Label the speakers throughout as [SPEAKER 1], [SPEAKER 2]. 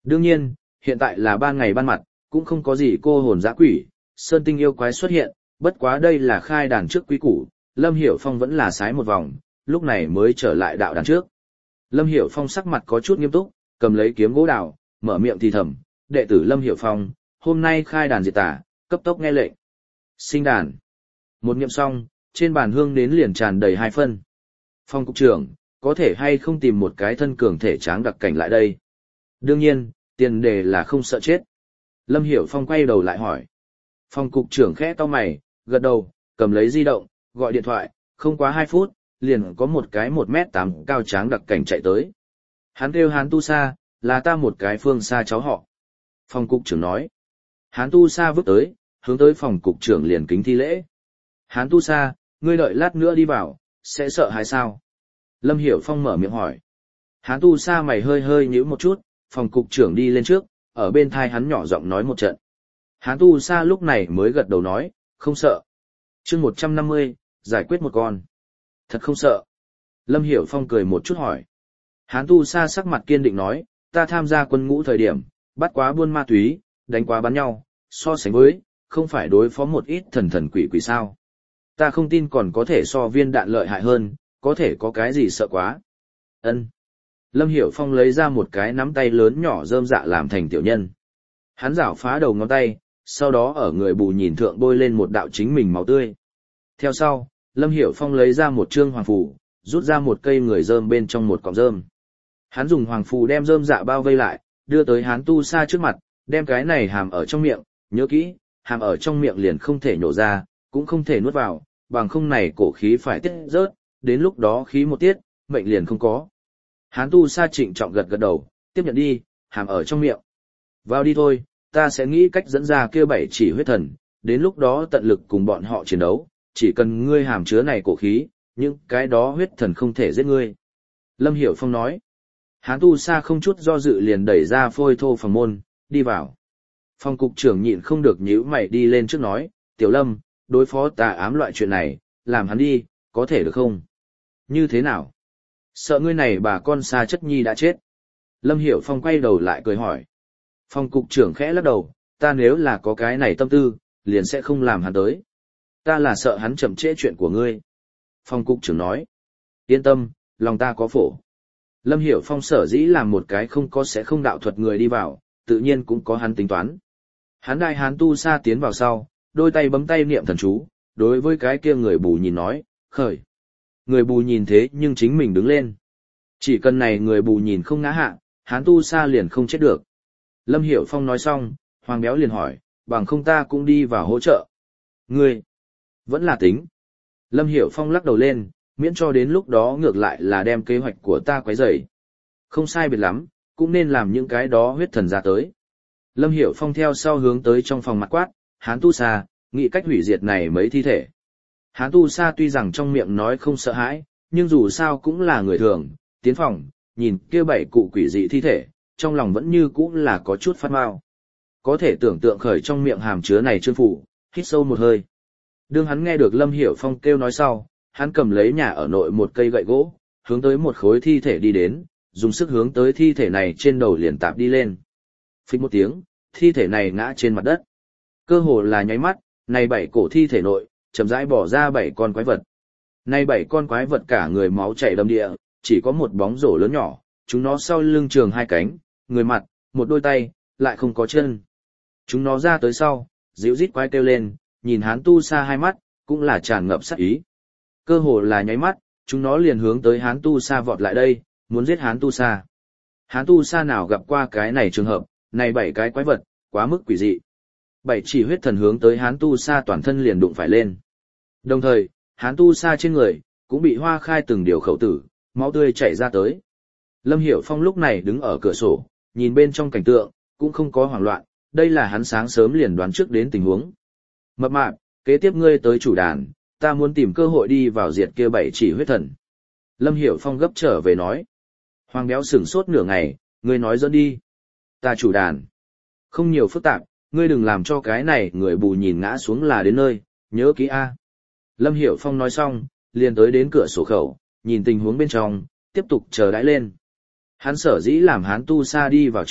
[SPEAKER 1] Đương nhiên, hiện tại là ban ngày ban mặt, cũng không có gì cô hồn dã quỷ, sơn tinh yêu quái xuất hiện, bất quá đây là khai đàn trước quý củ, Lâm Hiểu Phong vẫn là sái một vòng, lúc này mới trở lại đạo đàn trước. Lâm Hiểu Phong sắc mặt có chút nghiêm túc, cầm lấy kiếm gỗ đào, mở miệng thì thầm, đệ tử Lâm Hiểu Phong, hôm nay khai đàn diệt tả, cấp tốc nghe lệnh. Sinh đàn. Một niệm xong, trên bàn hương đến liền tràn đầy 2 phân. Phong cục trưởng, có thể hay không tìm một cái thân cường thể tráng đặc cảnh lại đây? Đương nhiên, tiền đề là không sợ chết. Lâm Hiểu Phong quay đầu lại hỏi. Phong cục trưởng khẽ cau mày, gật đầu, cầm lấy di động, gọi điện thoại, không quá 2 phút, liền có một cái 1m8 cao tráng đặc cảnh chạy tới. Hắn kêu Hán Tu Sa, là ta một cái phương xa cháu họ. Phong cục trưởng nói. Hán Tu Sa vứt tới, hướng tới phòng cục trưởng liền kính thi lễ. Hán Tu Sa, ngươi đợi lát nữa đi vào, sẽ sợ hay sao? Lâm Hiểu Phong mở miệng hỏi. Hán Tu Sa mày hơi hơi nhíu một chút, phòng cục trưởng đi lên trước, ở bên thai hắn nhỏ giọng nói một trận. Hán Tu Sa lúc này mới gật đầu nói, không sợ. Chương 150, giải quyết một con. Thật không sợ. Lâm Hiểu Phong cười một chút hỏi. Hán Tu Sa sắc mặt kiên định nói, ta tham gia quân ngũ thời điểm, bắt quá buôn ma túy, đánh quá bắn nhau, so sánh với, không phải đối phó một ít thần quỷ quỷ sao. Ta không tin còn có thể so viên đạn lợi hại hơn, có thể có cái gì sợ quá. Ân. Lâm Hiểu Phong lấy ra một cái nắm tay lớn nhỏ rơm dạ làm thành tiểu nhân. Hắn rảo phá đầu ngón tay, sau đó ở người bù nhìn thượng bôi lên một đạo chính mình máu tươi. Theo sau, Lâm Hiểu Phong lấy ra một trương hoàng phù, rút ra một cây người rơm bên trong một cọng rơm. Hắn dùng hoàng phù đem rơm dạ bao vây lại, đưa tới Hán Tu Sa trước mặt, đem cái này hàm ở trong miệng, nhớ kỹ, hàm ở trong miệng liền không thể nhổ ra, cũng không thể nuốt vào, bằng không này cổ khí phải tiết rớt, đến lúc đó khí một tiết, mệnh liền không có. Hán Tu Sa trịnh trọng gật gật đầu, tiếp nhận đi, hàm ở trong miệng. Vào đi thôi, ta sẽ nghĩ cách dẫn ra kia 7 chỉ huyết thần, đến lúc đó tận lực cùng bọn họ chiến đấu, chỉ cần ngươi hàm chứa này cổ khí, những cái đó huyết thần không thể giết ngươi. Lâm Hiểu Phong nói. Hán Tu Sa không chút do dự liền đẩy ra phôi thô phòng môn, đi vào. Phòng cục trưởng nhịn không được nhíu mày đi lên trước nói, Tiểu Lâm, đối phó tà ám loại chuyện này, làm hắn đi, có thể được không? Như thế nào? Sợ ngươi này bà con Sa Chất Nhi đã chết. Lâm Hiểu Phong quay đầu lại cười hỏi. Phòng cục trưởng khẽ lắc đầu, ta nếu là có cái này tâm tư, liền sẽ không làm hắn tới. Ta là sợ hắn chậm trễ chuyện của ngươi. Phòng cục trưởng nói. Yên tâm, lòng ta có phổ. Lâm Hiểu Phong sở dĩ làm một cái không có sẽ không đạo thuật người đi vào, tự nhiên cũng có hắn tính toán. Hắn đại Hán Tu Sa tiến vào sau, đôi tay bấm tay niệm thần chú, đối với cái kia người bù nhìn nói, khởi. Người bù nhìn thế nhưng chính mình đứng lên. Chỉ cần này người bù nhìn không ngã hạ, Hán Tu Sa liền không chết được. Lâm Hiểu Phong nói xong, Hoàng Béo liền hỏi, bằng không ta cũng đi vào hỗ trợ. Ngươi, vẫn là tính. Lâm Hiểu Phong lắc đầu lên, miễn cho đến lúc đó ngược lại là đem kế hoạch của ta quấy rầy. Không sai biệt lắm, cũng nên làm những cái đó huyết thần ra tới. Lâm Hiểu Phong theo sau hướng tới trong phòng mặt quát, Hán Tu Sa, nghĩ cách hủy diệt này mấy thi thể. Hán Tu Sa tuy rằng trong miệng nói không sợ hãi, nhưng dù sao cũng là người thường, tiến phòng, nhìn kia 7 cụ quỷ dị thi thể, trong lòng vẫn như cũng là có chút phát mau. Có thể tưởng tượng khởi trong miệng hàm chứa này trương phủ, hít sâu một hơi. Đương hắn nghe được Lâm Hiểu Phong kêu nói sau, hắn cầm lấy nhà ở nội một cây gậy gỗ, hướng tới một khối thi thể đi đến, dùng sức hướng tới thi thể này trên đầu liền tạp đi lên. Phích một tiếng, thi thể này ngã trên mặt đất. Cơ hồ là nháy mắt, này 7 cổ thi thể nội, chậm rãi bỏ ra 7 con quái vật. Này 7 con quái vật cả người máu chảy đầm địa, chỉ có một bóng rổ lớn nhỏ, chúng nó sau lưng trường 2 cánh, người mặt, một đôi tay, lại không có chân. Chúng nó ra tới sau, dịu rít quái kêu lên, nhìn Hán Tu Sa hai mắt, cũng là tràn ngập sát ý. Cơ hồ là nháy mắt, chúng nó liền hướng tới Hán Tu Sa vọt lại đây, muốn giết Hán Tu Sa. Hán Tu Sa nào gặp qua cái này trường hợp, này 7 cái quái vật, quá mức quỷ dị. 7 chỉ huyết thần hướng tới Hán Tu Sa toàn thân liền đụng phải lên. Đồng thời, Hán Tu Sa trên người, cũng bị hoa khai từng điều khẩu tử, máu tươi chảy ra tới. Lâm Hiểu Phong lúc này đứng ở cửa sổ, nhìn bên trong cảnh tượng, cũng không có hoảng loạn, đây là hắn sáng sớm liền đoán trước đến tình huống. Mập mạp, kế tiếp ngươi tới chủ đàn, ta muốn tìm cơ hội đi vào diệt kia 7 chỉ huyết thần. Lâm Hiểu Phong gấp trở về nói. Hoàng Béo sửng sốt nửa ngày, ngươi nói dẫn đi. Ta chủ đàn. Không nhiều phức tạp, ngươi đừng làm cho cái này người bù nhìn ngã xuống là đến nơi, nhớ kỹ A. Lâm Hiểu Phong nói xong, liền tới đến cửa sổ khẩu, nhìn tình huống bên trong, tiếp tục chờ đãi lên. Hắn sở dĩ làm Hán Tu Sa đi vào trước,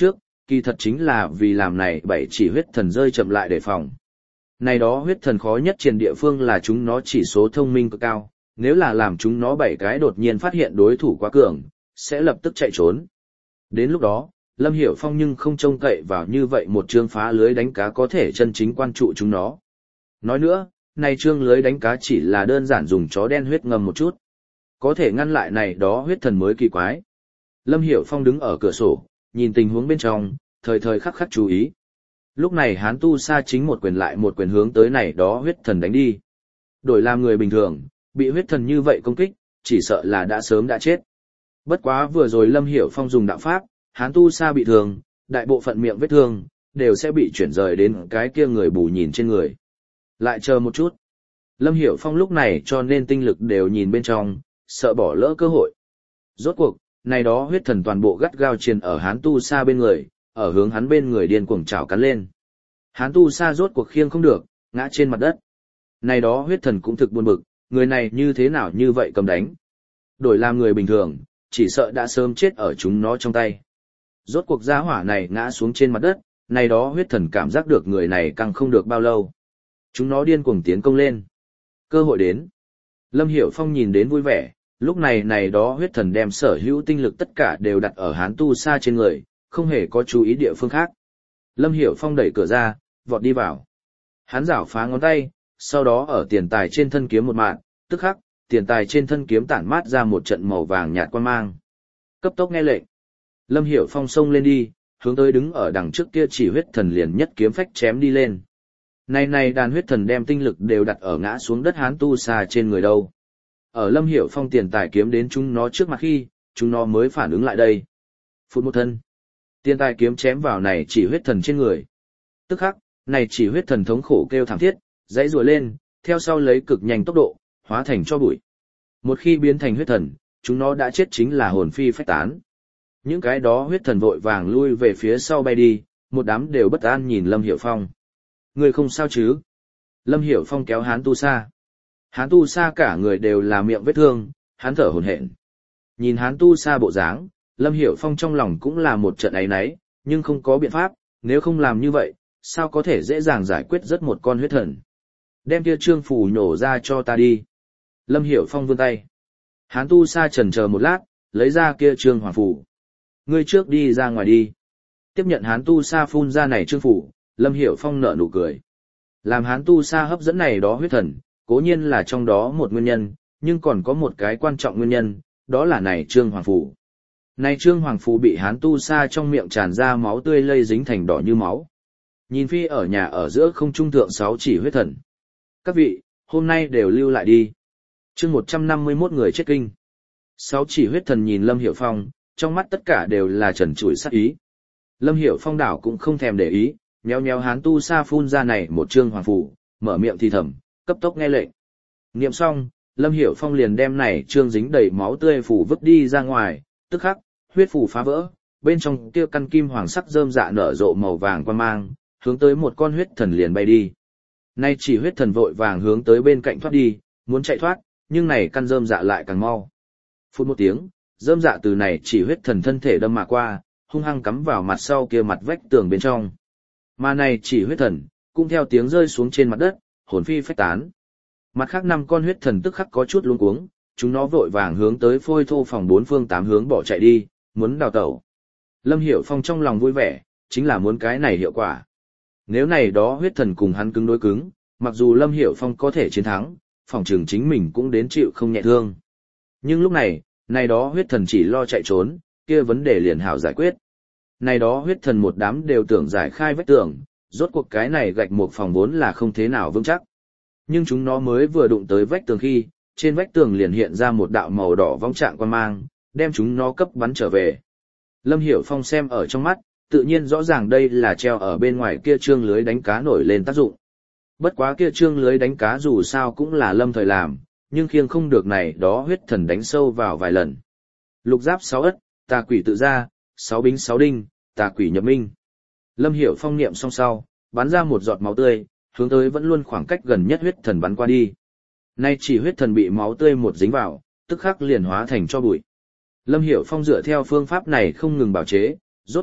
[SPEAKER 1] kỳ thật chính là vì làm này 7 chỉ huyết thần rơi chậm lại đề phòng. Này đó huyết thần khó nhất trên địa phương là chúng nó chỉ số thông minh cực cao, nếu là làm chúng nó 7 cái đột nhiên phát hiện đối thủ quá cường, sẽ lập tức chạy trốn. Đến lúc đó, Lâm Hiểu Phong nhưng không trông cậy vào như vậy một chương phá lưới đánh cá có thể chân chính quan trụ chúng nó. Nói nữa, này chương lưới đánh cá chỉ là đơn giản dùng chó đen huyết ngầm một chút. Có thể ngăn lại này đó huyết thần mới kỳ quái. Lâm Hiểu Phong đứng ở cửa sổ, nhìn tình huống bên trong, thời thời khắc khắc chú ý. Lúc này Hán Tu Sa chính một quyền lại một quyền hướng tới này đó huyết thần đánh đi. Đổi làm người bình thường, bị huyết thần như vậy công kích, chỉ sợ là đã sớm đã chết. Bất quá vừa rồi Lâm Hiểu Phong dùng đạo pháp, Hán Tu Sa bị thương, đại bộ phận miệng vết thương, đều sẽ bị chuyển rời đến cái kia người bù nhìn trên người. Lại chờ một chút. Lâm Hiểu Phong lúc này cho nên tinh lực đều nhìn bên trong, sợ bỏ lỡ cơ hội. Rốt cuộc, này đó huyết thần toàn bộ gắt gao triền ở Hán Tu Sa bên người, ở hướng hắn bên người điên cuồng chảo cắn lên. Hán Tu Sa rốt cuộc khiêng không được, ngã trên mặt đất. Này đó huyết thần cũng thực buồn bực, người này như thế nào như vậy cầm đánh. Đổi làm người bình thường, chỉ sợ đã sớm chết ở chúng nó trong tay. Rốt cuộc gia hỏa này ngã xuống trên mặt đất, này đó huyết thần cảm giác được người này càng không được bao lâu. Chúng nó điên cuồng tiến công lên. Cơ hội đến. Lâm Hiểu Phong nhìn đến vui vẻ, lúc này đó huyết thần đem sở hữu tinh lực tất cả đều đặt ở Hán Tu Sa trên người, không hề có chú ý địa phương khác. Lâm Hiểu Phong đẩy cửa ra, vọt đi vào. Hắn giảo phá ngón tay, sau đó ở tiền tài trên thân kiếm một mạng, tức khắc, tiền tài trên thân kiếm tản mát ra một trận màu vàng nhạt quang mang. Cấp tốc nghe lệnh. Lâm Hiểu Phong xông lên đi, hướng tới đứng ở đằng trước kia chỉ huyết thần liền nhất kiếm phách chém đi lên. Này đàn huyết thần đem tinh lực đều đặt ở ngã xuống đất Hán Tu Sa trên người đâu. Ở Lâm Hiểu Phong tiền tài kiếm đến chúng nó trước mặt khi, chúng nó mới phản ứng lại đây. Phút một thân. Tiền tài kiếm chém vào này chỉ huyết thần trên người. Tức khắc, này chỉ huyết thần thống khổ kêu thảm thiết, dãy rùa lên, theo sau lấy cực nhanh tốc độ, hóa thành cho bụi. Một khi biến thành huyết thần, chúng nó đã chết chính là hồn phi phách tán. Những cái đó huyết thần vội vàng lui về phía sau bay đi, một đám đều bất an nhìn Lâm Hiểu Phong. Người không sao chứ? Lâm Hiểu Phong kéo Hán Tu Sa. Hán Tu Sa cả người đều là miệng vết thương, hắn thở hổn hển. Nhìn Hán Tu Sa bộ dáng, Lâm Hiểu Phong trong lòng cũng là một trận áy náy, nhưng không có biện pháp, nếu không làm như vậy, sao có thể dễ dàng giải quyết rất một con huyết thần. Đem kia trương phù nhổ ra cho ta đi. Lâm Hiểu Phong vươn tay. Hán Tu Sa chần chờ một lát, lấy ra kia trương hoàng phù. Ngươi trước đi ra ngoài đi. Tiếp nhận Hán Tu Sa phun ra này trương phù, Lâm Hiểu Phong nở nụ cười. Làm Hán Tu Sa hấp dẫn này đó huyết thần, cố nhiên là trong đó một nguyên nhân, nhưng còn có một cái quan trọng nguyên nhân, đó là này trương hoàng phù. Này trương hoàng phù bị Hán Tu Sa trong miệng tràn ra máu tươi lây dính thành đỏ như máu. Nhìn phi ở nhà ở giữa không trung thượng 6 chỉ huyết thần. Các vị, hôm nay đều lưu lại đi. Chương 151 người chết kinh. 6 chỉ huyết thần nhìn Lâm Hiểu Phong, trong mắt tất cả đều là trần trụi sát ý. Lâm Hiểu Phong đảo cũng không thèm để ý, nhéo Hán Tu Sa phun ra này một trương hoàng phù, mở miệng thì thầm, cấp tốc nghe lệnh. Niệm xong, Lâm Hiểu Phong liền đem này trương dính đầy máu tươi phù vứt đi ra ngoài, tức khắc, huyết phù phá vỡ, bên trong kia căn kim hoàng sắc rơm dạ nở rộ màu vàng quang mang, hướng tới một con huyết thần liền bay đi. Nay chỉ huyết thần vội vàng hướng tới bên cạnh thoát đi, muốn chạy thoát, nhưng này căn rơm dạ lại càng mau. Phút một tiếng, rơm dạ từ này chỉ huyết thần thân thể đâm mà qua, hung hăng cắm vào mặt sau kia mặt vách tường bên trong. Mà này chỉ huyết thần, cũng theo tiếng rơi xuống trên mặt đất, hồn phi phách tán. Mặt khác 5 con huyết thần tức khắc có chút luống cuống, chúng nó vội vàng hướng tới phôi thô phòng 4 phương 8 hướng bỏ chạy đi, muốn đào tẩu. Lâm Hiểu Phong trong lòng vui vẻ, chính là muốn cái này hiệu quả. Nếu này đó huyết thần cùng hắn cứng đối cứng, mặc dù Lâm Hiểu Phong có thể chiến thắng, phòng trường chính mình cũng đến chịu không nhẹ thương. Nhưng lúc này đó huyết thần chỉ lo chạy trốn, kia vấn đề liền hảo giải quyết. Này đó huyết thần một đám đều tưởng giải khai vách tường, rốt cuộc cái này gạch một phòng vốn là không thế nào vững chắc. Nhưng chúng nó mới vừa đụng tới vách tường khi, trên vách tường liền hiện ra một đạo màu đỏ vong trạng quang mang, đem chúng nó cấp bắn trở về. Lâm Hiểu Phong xem ở trong mắt, tự nhiên rõ ràng đây là treo ở bên ngoài kia trương lưới đánh cá nổi lên tác dụng. Bất quá kia trương lưới đánh cá dù sao cũng là Lâm thời làm, nhưng khiêng không được này đó huyết thần đánh sâu vào vài lần. Lục giáp 6 ất, tà quỷ tự ra, 6 bính 6 đinh, tà quỷ nhập minh. Lâm Hiểu Phong niệm xong sau, bắn ra một giọt máu tươi, hướng tới vẫn luôn khoảng cách gần nhất huyết thần bắn qua đi. Nay chỉ huyết thần bị máu tươi một dính vào, tức khắc liền hóa thành cho bụi. Lâm Hiểu Phong dựa theo phương pháp này không ngừng bảo chế, rốt cuộc,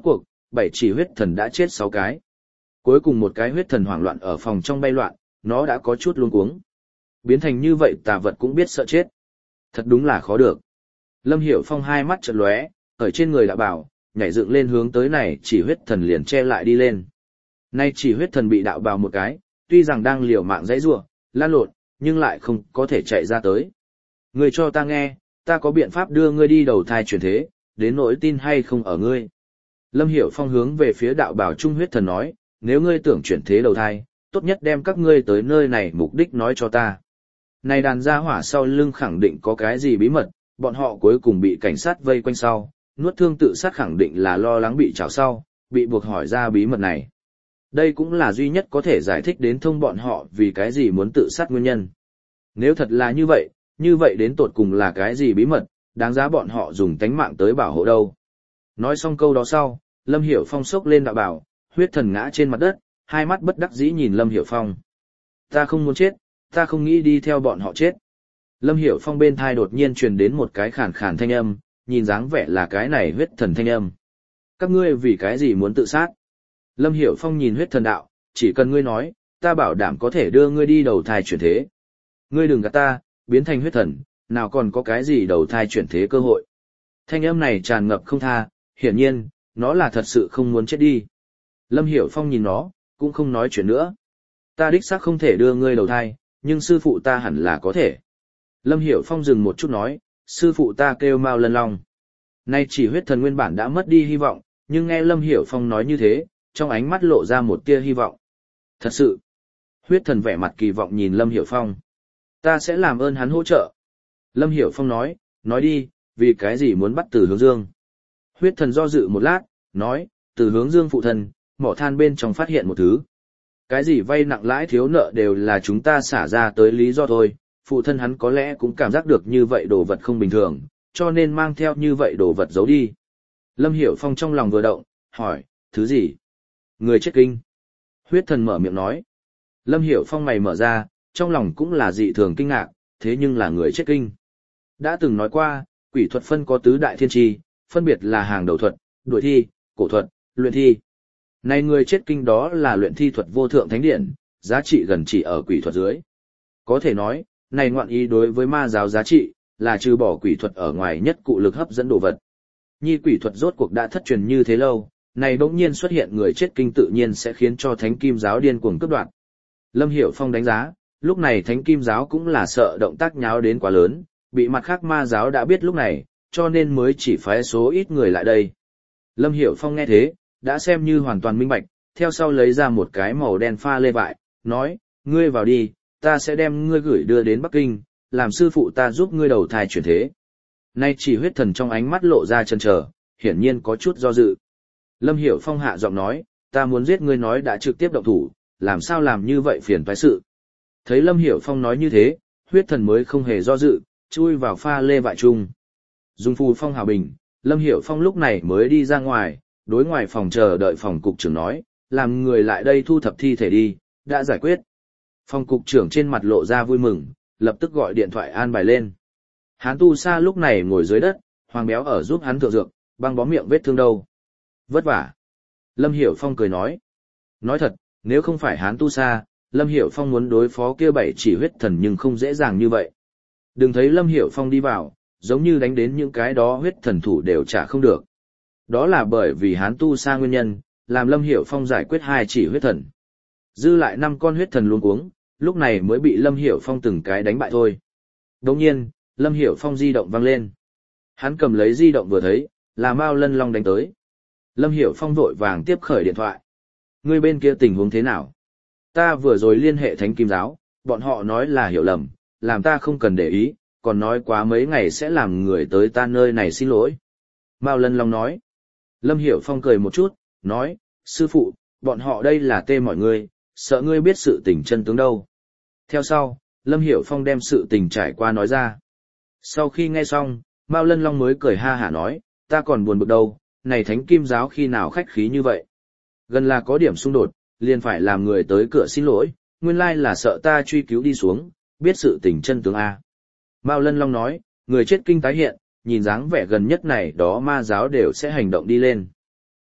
[SPEAKER 1] 7 chỉ huyết thần đã chết 6 cái. Cuối cùng một cái huyết thần hoảng loạn ở phòng trong bay loạn, nó đã có chút luống cuống. Biến thành như vậy tà vật cũng biết sợ chết. Thật đúng là khó được. Lâm Hiểu Phong hai mắt chợt lóe, ở trên người đã bảo, nhảy dựng lên hướng tới này chỉ huyết thần liền che lại đi lên. Nay chỉ huyết thần bị đạo bào một cái, tuy rằng đang liều mạng giãy giụa, lan lộn, nhưng lại không có thể chạy ra tới. Ngươi cho ta nghe, ta có biện pháp đưa ngươi đi đầu thai chuyển thế, đến nỗi tin hay không ở ngươi. Lâm Hiểu Phong hướng về phía đạo bào trung huyết thần nói, nếu ngươi tưởng chuyển thế đầu thai, tốt nhất đem các ngươi tới nơi này mục đích nói cho ta. Này đàn gia hỏa sau lưng khẳng định có cái gì bí mật, bọn họ cuối cùng bị cảnh sát vây quanh sau, nuốt thương tự sát khẳng định là lo lắng bị trảo sau, bị buộc hỏi ra bí mật này. Đây cũng là duy nhất có thể giải thích đến thông bọn họ vì cái gì muốn tự sát nguyên nhân. Nếu thật là như vậy đến tột cùng là cái gì bí mật, đáng giá bọn họ dùng tánh mạng tới bảo hộ đâu. Nói xong câu đó sau, Lâm Hiểu Phong sốc lên đạo bảo, huyết thần ngã trên mặt đất, hai mắt bất đắc dĩ nhìn Lâm Hiểu Phong. Ta không muốn chết, ta không nghĩ đi theo bọn họ chết. Lâm Hiểu Phong bên thai đột nhiên truyền đến một cái khàn khàn thanh âm, nhìn dáng vẻ là cái này huyết thần thanh âm. Các ngươi vì cái gì muốn tự sát? Lâm Hiểu Phong nhìn huyết thần đạo, chỉ cần ngươi nói, ta bảo đảm có thể đưa ngươi đi đầu thai chuyển thế. Ngươi đừng gạt ta, biến thành huyết thần, nào còn có cái gì đầu thai chuyển thế cơ hội. Thanh âm này tràn ngập không tha, hiển nhiên, nó là thật sự không muốn chết đi. Lâm Hiểu Phong nhìn nó, cũng không nói chuyện nữa. Ta đích xác không thể đưa ngươi đầu thai, nhưng sư phụ ta hẳn là có thể. Lâm Hiểu Phong dừng một chút nói, sư phụ ta kêu Mao Lân Long. Nay chỉ huyết thần nguyên bản đã mất đi hy vọng, nhưng nghe Lâm Hiểu Phong nói như thế, trong ánh mắt lộ ra một tia hy vọng. Thật sự, huyết thần vẻ mặt kỳ vọng nhìn Lâm Hiểu Phong. Ta sẽ làm ơn hắn hỗ trợ. Lâm Hiểu Phong nói đi, vì cái gì muốn bắt Từ Hướng Dương. Huyết thần do dự một lát, nói, Từ Hướng Dương phụ thân, mỏ than bên trong phát hiện một thứ. Cái gì vay nặng lãi thiếu nợ đều là chúng ta xả ra tới lý do thôi, phụ thân hắn có lẽ cũng cảm giác được như vậy đồ vật không bình thường, cho nên mang theo như vậy đồ vật giấu đi. Lâm Hiểu Phong trong lòng vừa động, hỏi, thứ gì? Người chết kinh. Huyết thần mở miệng nói. Lâm Hiểu Phong mày mở ra, trong lòng cũng là dị thường kinh ngạc, thế nhưng là người chết kinh. Đã từng nói qua, quỷ thuật phân có tứ đại thiên tri, phân biệt là hàng đầu thuật, đuổi thi, cổ thuật, luyện thi. Này người chết kinh đó là luyện thi thuật vô thượng thánh điển, giá trị gần chỉ ở quỷ thuật dưới. Có thể nói, này ngoạn ý đối với ma giáo giá trị, là trừ bỏ quỷ thuật ở ngoài nhất cụ lực hấp dẫn đồ vật. Nhi quỷ thuật rốt cuộc đã thất truyền như thế lâu, này bỗng nhiên xuất hiện người chết kinh tự nhiên sẽ khiến cho Thánh Kim giáo điên cuồng cướp đoạt. Lâm Hiểu Phong đánh giá, lúc này Thánh Kim giáo cũng là sợ động tác nháo đến quá lớn, bị mặt khác ma giáo đã biết lúc này, cho nên mới chỉ phái số ít người lại đây. Lâm Hiểu Phong nghe thế, đã xem như hoàn toàn minh bạch, theo sau lấy ra một cái màu đen pha lê vại, nói, ngươi vào đi, ta sẽ đem ngươi gửi đưa đến Bắc Kinh, làm sư phụ ta giúp ngươi đầu thai chuyển thế. Nay chỉ huyết thần trong ánh mắt lộ ra chần chờ, hiển nhiên có chút do dự. Lâm Hiểu Phong hạ giọng nói, ta muốn giết ngươi nói đã trực tiếp động thủ, làm sao làm như vậy phiền toái sự. Thấy Lâm Hiểu Phong nói như thế, huyết thần mới không hề do dự, chui vào pha lê vại chung. Dùng phù phong hào bình, Lâm Hiểu Phong lúc này mới đi ra ngoài, đối ngoài phòng chờ đợi phòng cục trưởng nói, làm người lại đây thu thập thi thể đi, đã giải quyết. Phòng cục trưởng trên mặt lộ ra vui mừng, lập tức gọi điện thoại an bài lên. Hán Tu Sa lúc này ngồi dưới đất, Hoàng Béo ở giúp hắn thượng dược, băng bó miệng vết thương đâu. Vất vả. Lâm Hiểu Phong cười nói. Nói thật, nếu không phải Hán Tu Sa, Lâm Hiểu Phong muốn đối phó kia 7 chỉ huyết thần nhưng không dễ dàng như vậy. Đừng thấy Lâm Hiểu Phong đi vào, giống như đánh đến những cái đó huyết thần thủ đều trả không được. Đó là bởi vì Hán Tu Sa nguyên nhân, làm Lâm Hiểu Phong giải quyết 2 chỉ huyết thần. Dư lại 5 con huyết thần luống cuống, lúc này mới bị Lâm Hiểu Phong từng cái đánh bại thôi. Đồng nhiên, Lâm Hiểu Phong di động vang lên. Hắn cầm lấy di động vừa thấy, là Mao Lân Long đánh tới. Lâm Hiểu Phong vội vàng tiếp khởi điện thoại. Người bên kia tình huống thế nào? Ta vừa rồi liên hệ Thánh Kim giáo, bọn họ nói là hiểu lầm, làm ta không cần để ý, còn nói quá mấy ngày sẽ làm người tới ta nơi này xin lỗi. Mao Lân Long nói. Lâm Hiểu Phong cười một chút, nói, sư phụ, bọn họ đây là tê mọi người, sợ ngươi biết sự tình chân tướng đâu. Theo sau, Lâm Hiểu Phong đem sự tình trải qua nói ra. Sau khi nghe xong, Mao Lân Long mới cười ha hả nói, ta còn buồn bực đâu, này Thánh Kim giáo khi nào khách khí như vậy. Gần là có điểm xung đột, liền phải làm người tới cửa xin lỗi, nguyên lai là sợ ta truy cứu đi xuống, biết sự tình chân tướng A. Mao Lân Long nói, người chết kinh tái hiện, nhìn dáng vẻ gần nhất này đó ma giáo đều sẽ hành động đi lên.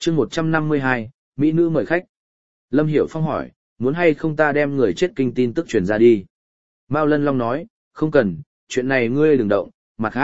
[SPEAKER 1] chương 152, Mỹ nữ mời khách. Lâm Hiểu Phong hỏi, muốn hay không ta đem người chết kinh tin tức truyền ra đi? Mao Lân Long nói, không cần, chuyện này ngươi đừng động,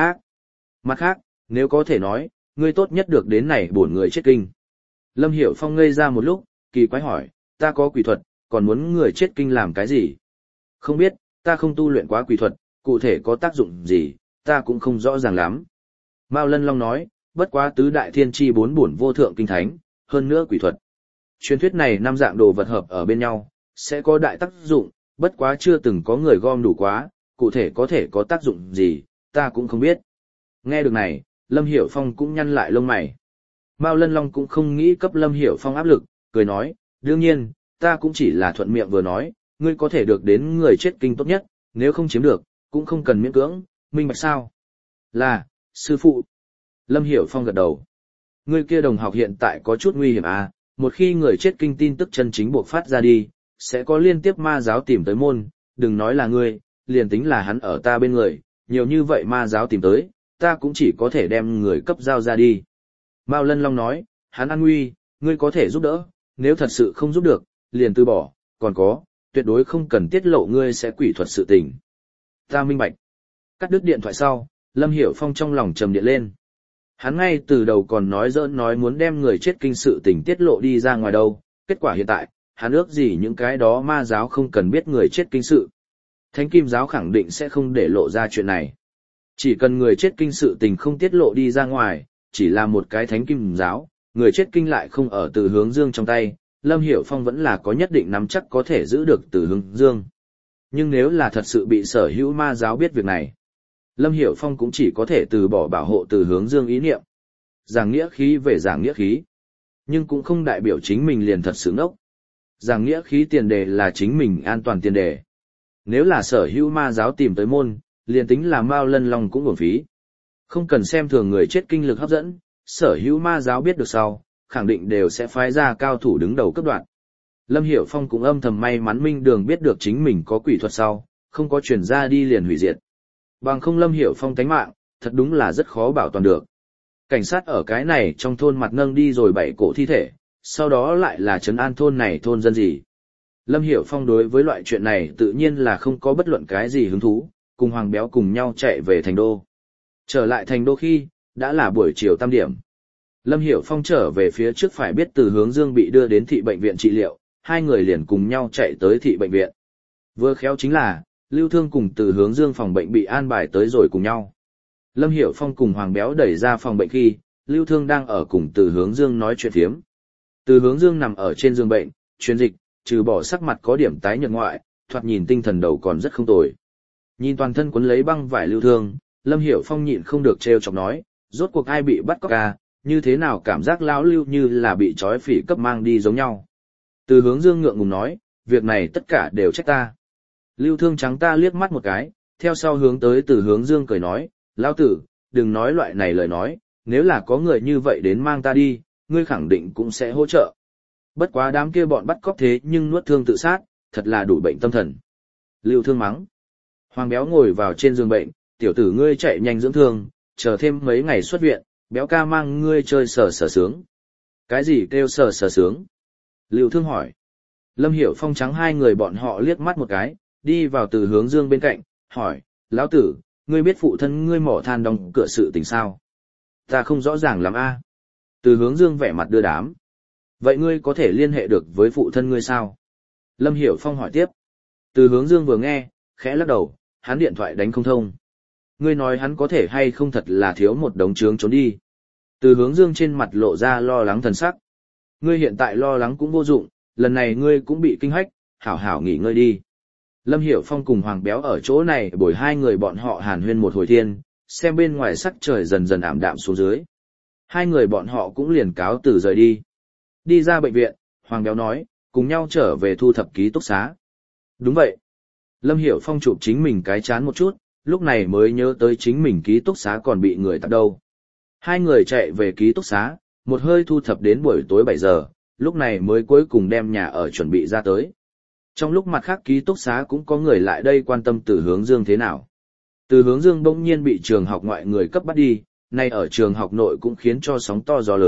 [SPEAKER 1] mặt khác, nếu có thể nói, ngươi tốt nhất được đến này bổn người chết kinh. Lâm Hiểu Phong ngây ra một lúc, kỳ quái hỏi, ta có quỷ thuật, còn muốn người chết kinh làm cái gì? Không biết, ta không tu luyện quá quỷ thuật, cụ thể có tác dụng gì, ta cũng không rõ ràng lắm. Mao Lân Long nói, bất quá tứ đại thiên chi bốn bổn vô thượng kinh thánh, hơn nữa quỷ thuật. Truyền thuyết này năm dạng đồ vật hợp ở bên nhau, sẽ có đại tác dụng, bất quá chưa từng có người gom đủ quá, cụ thể có tác dụng gì, ta cũng không biết. Nghe được này, Lâm Hiểu Phong cũng nhăn lại lông mày. Mao Lân Long cũng không nghĩ cấp Lâm Hiểu Phong áp lực, cười nói, đương nhiên, ta cũng chỉ là thuận miệng vừa nói, ngươi có thể được đến người chết kinh tốt nhất, nếu không chiếm được, cũng không cần miễn cưỡng, minh bạch sao? Là, sư phụ. Lâm Hiểu Phong gật đầu. Ngươi kia đồng học hiện tại có chút nguy hiểm à, một khi người chết kinh tin tức chân chính buộc phát ra đi, sẽ có liên tiếp ma giáo tìm tới môn, đừng nói là ngươi, liền tính là hắn ở ta bên người, nhiều như vậy ma giáo tìm tới, ta cũng chỉ có thể đem người cấp giao ra đi. Mao Lân Long nói, hắn an nguy, ngươi có thể giúp đỡ, nếu thật sự không giúp được, liền từ bỏ, còn có, tuyệt đối không cần tiết lộ ngươi sẽ quỷ thuật sự tình. Ta minh bạch. Cắt đứt điện thoại sau, Lâm Hiểu Phong trong lòng trầm điện lên. Hắn ngay từ đầu còn nói giỡn nói muốn đem người chết kinh sự tình tiết lộ đi ra ngoài đâu, kết quả hiện tại, hắn ước gì những cái đó ma giáo không cần biết người chết kinh sự. Thánh Kim giáo khẳng định sẽ không để lộ ra chuyện này. Chỉ cần người chết kinh sự tình không tiết lộ đi ra ngoài, chỉ là một cái Thánh Kim giáo, người chết kinh lại không ở Từ Hướng Dương trong tay, Lâm Hiểu Phong vẫn là có nhất định nắm chắc có thể giữ được Từ Hướng Dương. Nhưng nếu là thật sự bị sở hữu ma giáo biết việc này, Lâm Hiểu Phong cũng chỉ có thể từ bỏ bảo hộ Từ Hướng Dương ý niệm. Giảng nghĩa khí về giảng nghĩa khí, nhưng cũng không đại biểu chính mình liền thật sự ngốc. Giảng nghĩa khí tiền đề là chính mình an toàn tiền đề. Nếu là sở hữu ma giáo tìm tới môn, liền tính là Mao Lân Long cũng uổng phí. Không cần xem thường người chết kinh lực hấp dẫn, sở hữu ma giáo biết được sau, khẳng định đều sẽ phái ra cao thủ đứng đầu cấp đoạn. Lâm Hiểu Phong cũng âm thầm may mắn Minh Đường biết được chính mình có quỷ thuật sau, không có truyền ra đi liền hủy diệt. Bằng không Lâm Hiểu Phong tánh mạng, thật đúng là rất khó bảo toàn được. Cảnh sát ở cái này trong thôn mặt nâng đi rồi 7 cổ thi thể, sau đó lại là trấn an thôn này thôn dân gì. Lâm Hiểu Phong đối với loại chuyện này tự nhiên là không có bất luận cái gì hứng thú, cùng Hoàng Béo cùng nhau chạy về thành đô. Trở lại thành đô khi, đã là buổi chiều 8 điểm. Lâm Hiểu Phong trở về phía trước phải biết Từ Hướng Dương bị đưa đến thị bệnh viện trị liệu, hai người liền cùng nhau chạy tới thị bệnh viện. Vừa khéo chính là, Lưu Thương cùng Từ Hướng Dương phòng bệnh bị an bài tới rồi cùng nhau. Lâm Hiểu Phong cùng Hoàng Béo đẩy ra phòng bệnh khi, Lưu Thương đang ở cùng Từ Hướng Dương nói chuyện phiếm. Từ Hướng Dương nằm ở trên giường bệnh, truyền dịch, trừ bỏ sắc mặt có điểm tái nhợt ngoại, thoạt nhìn tinh thần đầu còn rất không tồi. Nhìn toàn thân quấn lấy băng vải Lưu Thương, Lâm Hiểu Phong nhịn không được trêu chọc nói, rốt cuộc ai bị bắt cóc à, như thế nào cảm giác lão Lưu như là bị trói phỉ cấp mang đi giống nhau. Từ Hướng Dương ngượng ngùng nói, việc này tất cả đều trách ta. Lưu Thương trắng ta liếc mắt một cái, theo sau hướng tới Từ Hướng Dương cười nói, lão tử, đừng nói loại này lời nói, nếu là có người như vậy đến mang ta đi, ngươi khẳng định cũng sẽ hỗ trợ. Bất quá đám kia bọn bắt cóc thế nhưng nuốt thương tự sát, thật là đủ bệnh tâm thần. Lưu Thương mắng. Hoàng Béo ngồi vào trên giường bệnh, tiểu tử ngươi chạy nhanh dưỡng thương, chờ thêm mấy ngày xuất viện, Béo ca mang ngươi chơi sở sở sướng. Cái gì kêu sở sở sướng? Lưu Thương hỏi. Lâm Hiểu Phong trắng hai người bọn họ liếc mắt một cái, đi vào Từ Hướng Dương bên cạnh, hỏi, lão tử, ngươi biết phụ thân ngươi mỏ than đóng cửa sự tình sao? Ta không rõ ràng lắm a. Từ Hướng Dương vẻ mặt đưa đám. Vậy ngươi có thể liên hệ được với phụ thân ngươi sao? Lâm Hiểu Phong hỏi tiếp. Từ Hướng Dương vừa nghe, khẽ lắc đầu, hắn điện thoại đánh không thông. Ngươi nói hắn có thể hay không thật là thiếu một đống trướng trốn đi. Từ Hướng Dương trên mặt lộ ra lo lắng thần sắc. Ngươi hiện tại lo lắng cũng vô dụng, lần này ngươi cũng bị kinh hách, hảo hảo nghỉ ngơi đi. Lâm Hiểu Phong cùng Hoàng Béo ở chỗ này bồi hai người bọn họ hàn huyên một hồi thiên, xem bên ngoài sắc trời dần dần ảm đạm xuống dưới. Hai người bọn họ cũng liền cáo từ rời đi. Đi ra bệnh viện, Hoàng Béo nói, cùng nhau trở về thu thập ký túc xá. Đúng vậy. Lâm Hiểu Phong chụp chính mình cái chán một chút, lúc này mới nhớ tới chính mình ký túc xá còn bị người tạp đâu. Hai người chạy về ký túc xá, một hơi thu thập đến buổi tối 7 giờ, lúc này mới cuối cùng đem nhà ở chuẩn bị ra tới. Trong lúc mặt khác ký túc xá cũng có người lại đây quan tâm Từ Hướng Dương thế nào. Từ Hướng Dương bỗng nhiên bị trường học ngoại người cấp bắt đi, nay ở trường học nội cũng khiến cho sóng to gió lớn,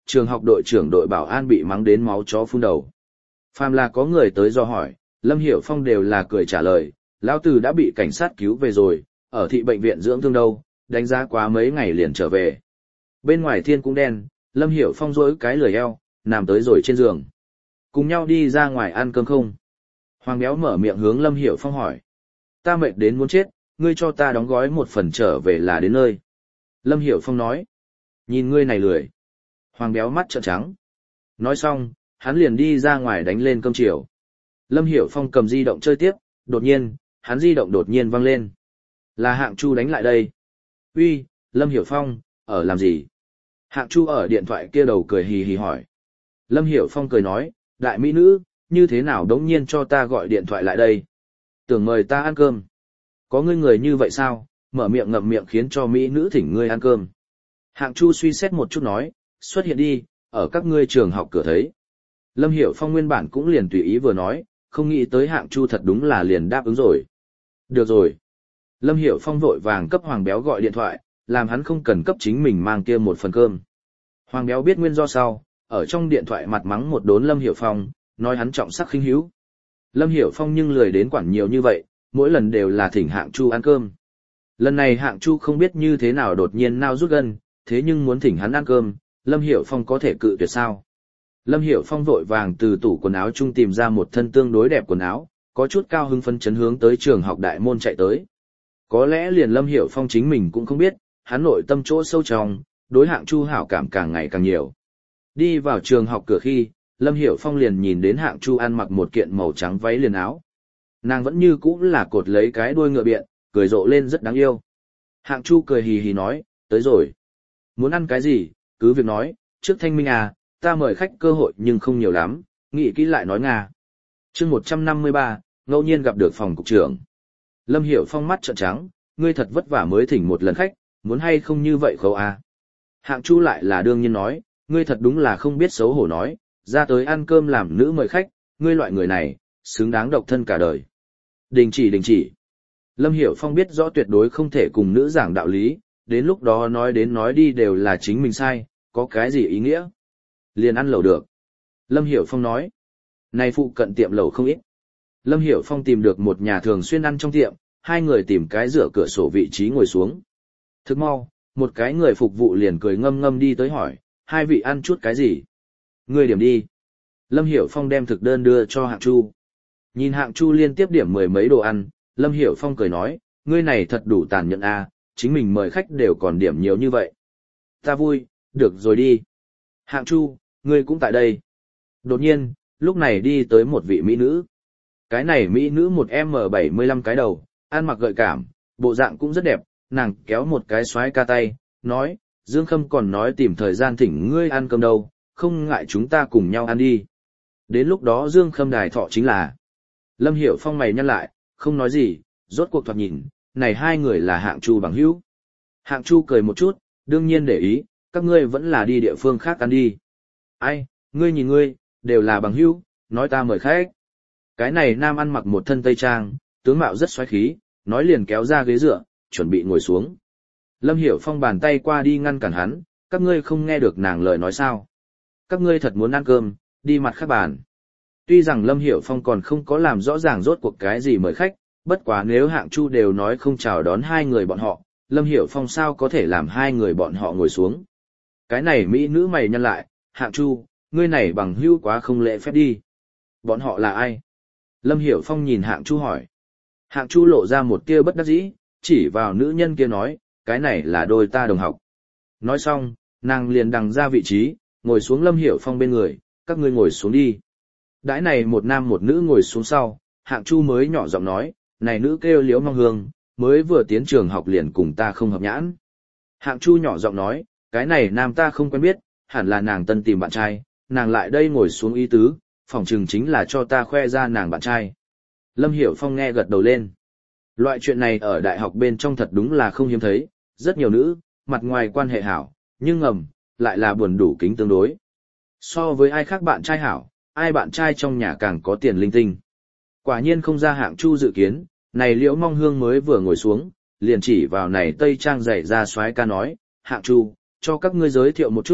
[SPEAKER 1] trường học đội trưởng đội bảo an bị mắng đến máu chó phun đầu. Phàm là có người tới do hỏi, Lâm Hiểu Phong đều là cười trả lời, lão tử đã bị cảnh sát cứu về rồi, ở thị bệnh viện dưỡng thương đâu, đánh giá quá mấy ngày liền trở về. Bên ngoài thiên cũng đen, Lâm Hiểu Phong duỗi cái lười eo, nằm tới rồi trên giường. Cùng nhau đi ra ngoài ăn cơm không? Hoàng Béo mở miệng hướng Lâm Hiểu Phong hỏi. Ta mệt đến muốn chết, ngươi cho ta đóng gói một phần trở về là đến nơi. Lâm Hiểu Phong nói. Nhìn ngươi này lười. Hoàng Béo mắt trợn trắng. Nói xong, hắn liền đi ra ngoài đánh lên cơm chiều. Lâm Hiểu Phong cầm di động chơi tiếp, đột nhiên, hắn di động đột nhiên vang lên. Là Hạng Chu đánh lại đây. Uy, Lâm Hiểu Phong, ở làm gì? Hạng Chu ở điện thoại kia đầu cười hì hì hỏi. Lâm Hiểu Phong cười nói, đại mỹ nữ, như thế nào đống nhiên cho ta gọi điện thoại lại đây? Tưởng mời ta ăn cơm. Có ngươi người như vậy sao, mở miệng ngậm miệng khiến cho mỹ nữ thỉnh ngươi ăn cơm. Hạng Chu suy xét một chút nói, xuất hiện đi, ở các ngươi trường học cửa thấy. Lâm Hiểu Phong nguyên bản cũng liền tùy ý vừa nói, không nghĩ tới Hạng Chu thật đúng là liền đáp ứng rồi. Được rồi. Lâm Hiểu Phong vội vàng cấp Hoàng Béo gọi điện thoại, làm hắn không cần cấp chính mình mang kia một phần cơm. Hoàng Béo biết nguyên do sau, ở trong điện thoại mặt mắng một đốn Lâm Hiểu Phong, nói hắn trọng sắc khinh hữu. Lâm Hiểu Phong nhưng lười đến quản nhiều như vậy, mỗi lần đều là thỉnh Hạng Chu ăn cơm. Lần này Hạng Chu không biết như thế nào đột nhiên nao rút gân, thế nhưng muốn thỉnh hắn ăn cơm, Lâm Hiểu Phong có thể cự tuyệt sao? Lâm Hiểu Phong vội vàng từ tủ quần áo chung tìm ra một thân tương đối đẹp quần áo, có chút cao hứng phấn chấn hướng tới trường học đại môn chạy tới. Có lẽ liền Lâm Hiểu Phong chính mình cũng không biết, hắn nội tâm chỗ sâu trong, đối Hạng Chu hảo cảm càng ngày càng nhiều. Đi vào trường học cửa khi, Lâm Hiểu Phong liền nhìn đến Hạng Chu ăn mặc một kiện màu trắng váy liền áo. Nàng vẫn như cũ là cột lấy cái đuôi ngựa biện, cười rộ lên rất đáng yêu. Hạng Chu cười hì hì nói, tới rồi. Muốn ăn cái gì, cứ việc nói, trước thanh minh à, ta mời khách cơ hội nhưng không nhiều lắm, nghĩ kỹ lại nói Nga. chương 153, ngẫu nhiên gặp được phòng cục trưởng. Lâm Hiểu Phong mắt trợn trắng, ngươi thật vất vả mới thỉnh một lần khách, muốn hay không như vậy khâu à. Hạng Chu lại là đương nhiên nói, ngươi thật đúng là không biết xấu hổ nói, ra tới ăn cơm làm nữ mời khách, ngươi loại người này, xứng đáng độc thân cả đời. Đình chỉ đình chỉ. Lâm Hiểu Phong biết rõ tuyệt đối không thể cùng nữ giảng đạo lý, đến lúc đó nói đến nói đi đều là chính mình sai, có cái gì ý nghĩa. Liền ăn lẩu được. Lâm Hiểu Phong nói. Này phụ cận tiệm lẩu không ít. Lâm Hiểu Phong tìm được một nhà thường xuyên ăn trong tiệm, hai người tìm cái dựa cửa sổ vị trí ngồi xuống. Thức mau, một cái người phục vụ liền cười ngâm ngâm đi tới hỏi, hai vị ăn chút cái gì? Ngươi điểm đi. Lâm Hiểu Phong đem thực đơn đưa cho Hạng Chu. Nhìn Hạng Chu liên tiếp điểm mười mấy đồ ăn, Lâm Hiểu Phong cười nói, ngươi này thật đủ tàn nhẫn à, chính mình mời khách đều còn điểm nhiều như vậy. Ta vui, được rồi đi. Hạng Chu, ngươi cũng tại đây. Đột nhiên, lúc này đi tới một vị mỹ nữ. Cái này mỹ nữ một M75 cái đầu, ăn mặc gợi cảm, bộ dạng cũng rất đẹp, nàng kéo một cái xoái ca tay, nói, Dương Khâm còn nói tìm thời gian thỉnh ngươi ăn cơm đâu, không ngại chúng ta cùng nhau ăn đi. Đến lúc đó Dương Khâm đài thọ chính là. Lâm Hiểu Phong mày nhăn lại, không nói gì, rốt cuộc thoạt nhìn, này hai người là Hạng Chu bằng hữu. Hạng Chu cười một chút, đương nhiên để ý, các ngươi vẫn là đi địa phương khác ăn đi. Ai, ngươi nhìn ngươi, đều là bằng hữu, nói ta mời khách. Cái này nam ăn mặc một thân tây trang, tướng mạo rất xoáy khí, nói liền kéo ra ghế dựa, chuẩn bị ngồi xuống. Lâm Hiểu Phong bàn tay qua đi ngăn cản hắn, các ngươi không nghe được nàng lời nói sao. Các ngươi thật muốn ăn cơm, đi mặt khác bàn. Tuy rằng Lâm Hiểu Phong còn không có làm rõ ràng rốt cuộc cái gì mời khách, bất quá nếu Hạng Chu đều nói không chào đón hai người bọn họ, Lâm Hiểu Phong sao có thể làm hai người bọn họ ngồi xuống. Cái này mỹ nữ mày nhăn lại, Hạng Chu, ngươi này bằng hữu quá không lễ phép đi. Bọn họ là ai? Lâm Hiểu Phong nhìn Hạng Chu hỏi. Hạng Chu lộ ra một tia bất đắc dĩ, chỉ vào nữ nhân kia nói, cái này là đôi ta đồng học. Nói xong, nàng liền đằng ra vị trí, ngồi xuống Lâm Hiểu Phong bên người, các ngươi ngồi xuống đi. Đãi này một nam một nữ ngồi xuống sau, Hạng Chu mới nhỏ giọng nói, này nữ kêu Liễu Mong Hương, mới vừa tiến trường học liền cùng ta không hợp nhãn. Hạng Chu nhỏ giọng nói, cái này nam ta không quen biết, hẳn là nàng tân tìm bạn trai, nàng lại đây ngồi xuống ý tứ, phỏng chừng chính là cho ta khoe ra nàng bạn trai. Lâm Hiểu Phong nghe gật đầu lên. Loại chuyện này ở đại học bên trong thật đúng là không hiếm thấy, rất nhiều nữ, mặt ngoài quan hệ hảo, nhưng ngầm, lại là buồn đủ kính tương đối. So với ai khác bạn trai hảo, ai bạn trai trong nhà càng có tiền linh tinh. Quả nhiên không ra Hạng Chu dự kiến, này Liễu Mong Hương mới vừa ngồi xuống, liền chỉ vào này tây trang dày ra soái ca nói, Hạng Chu, cho các ngươi giới thiệu một chút,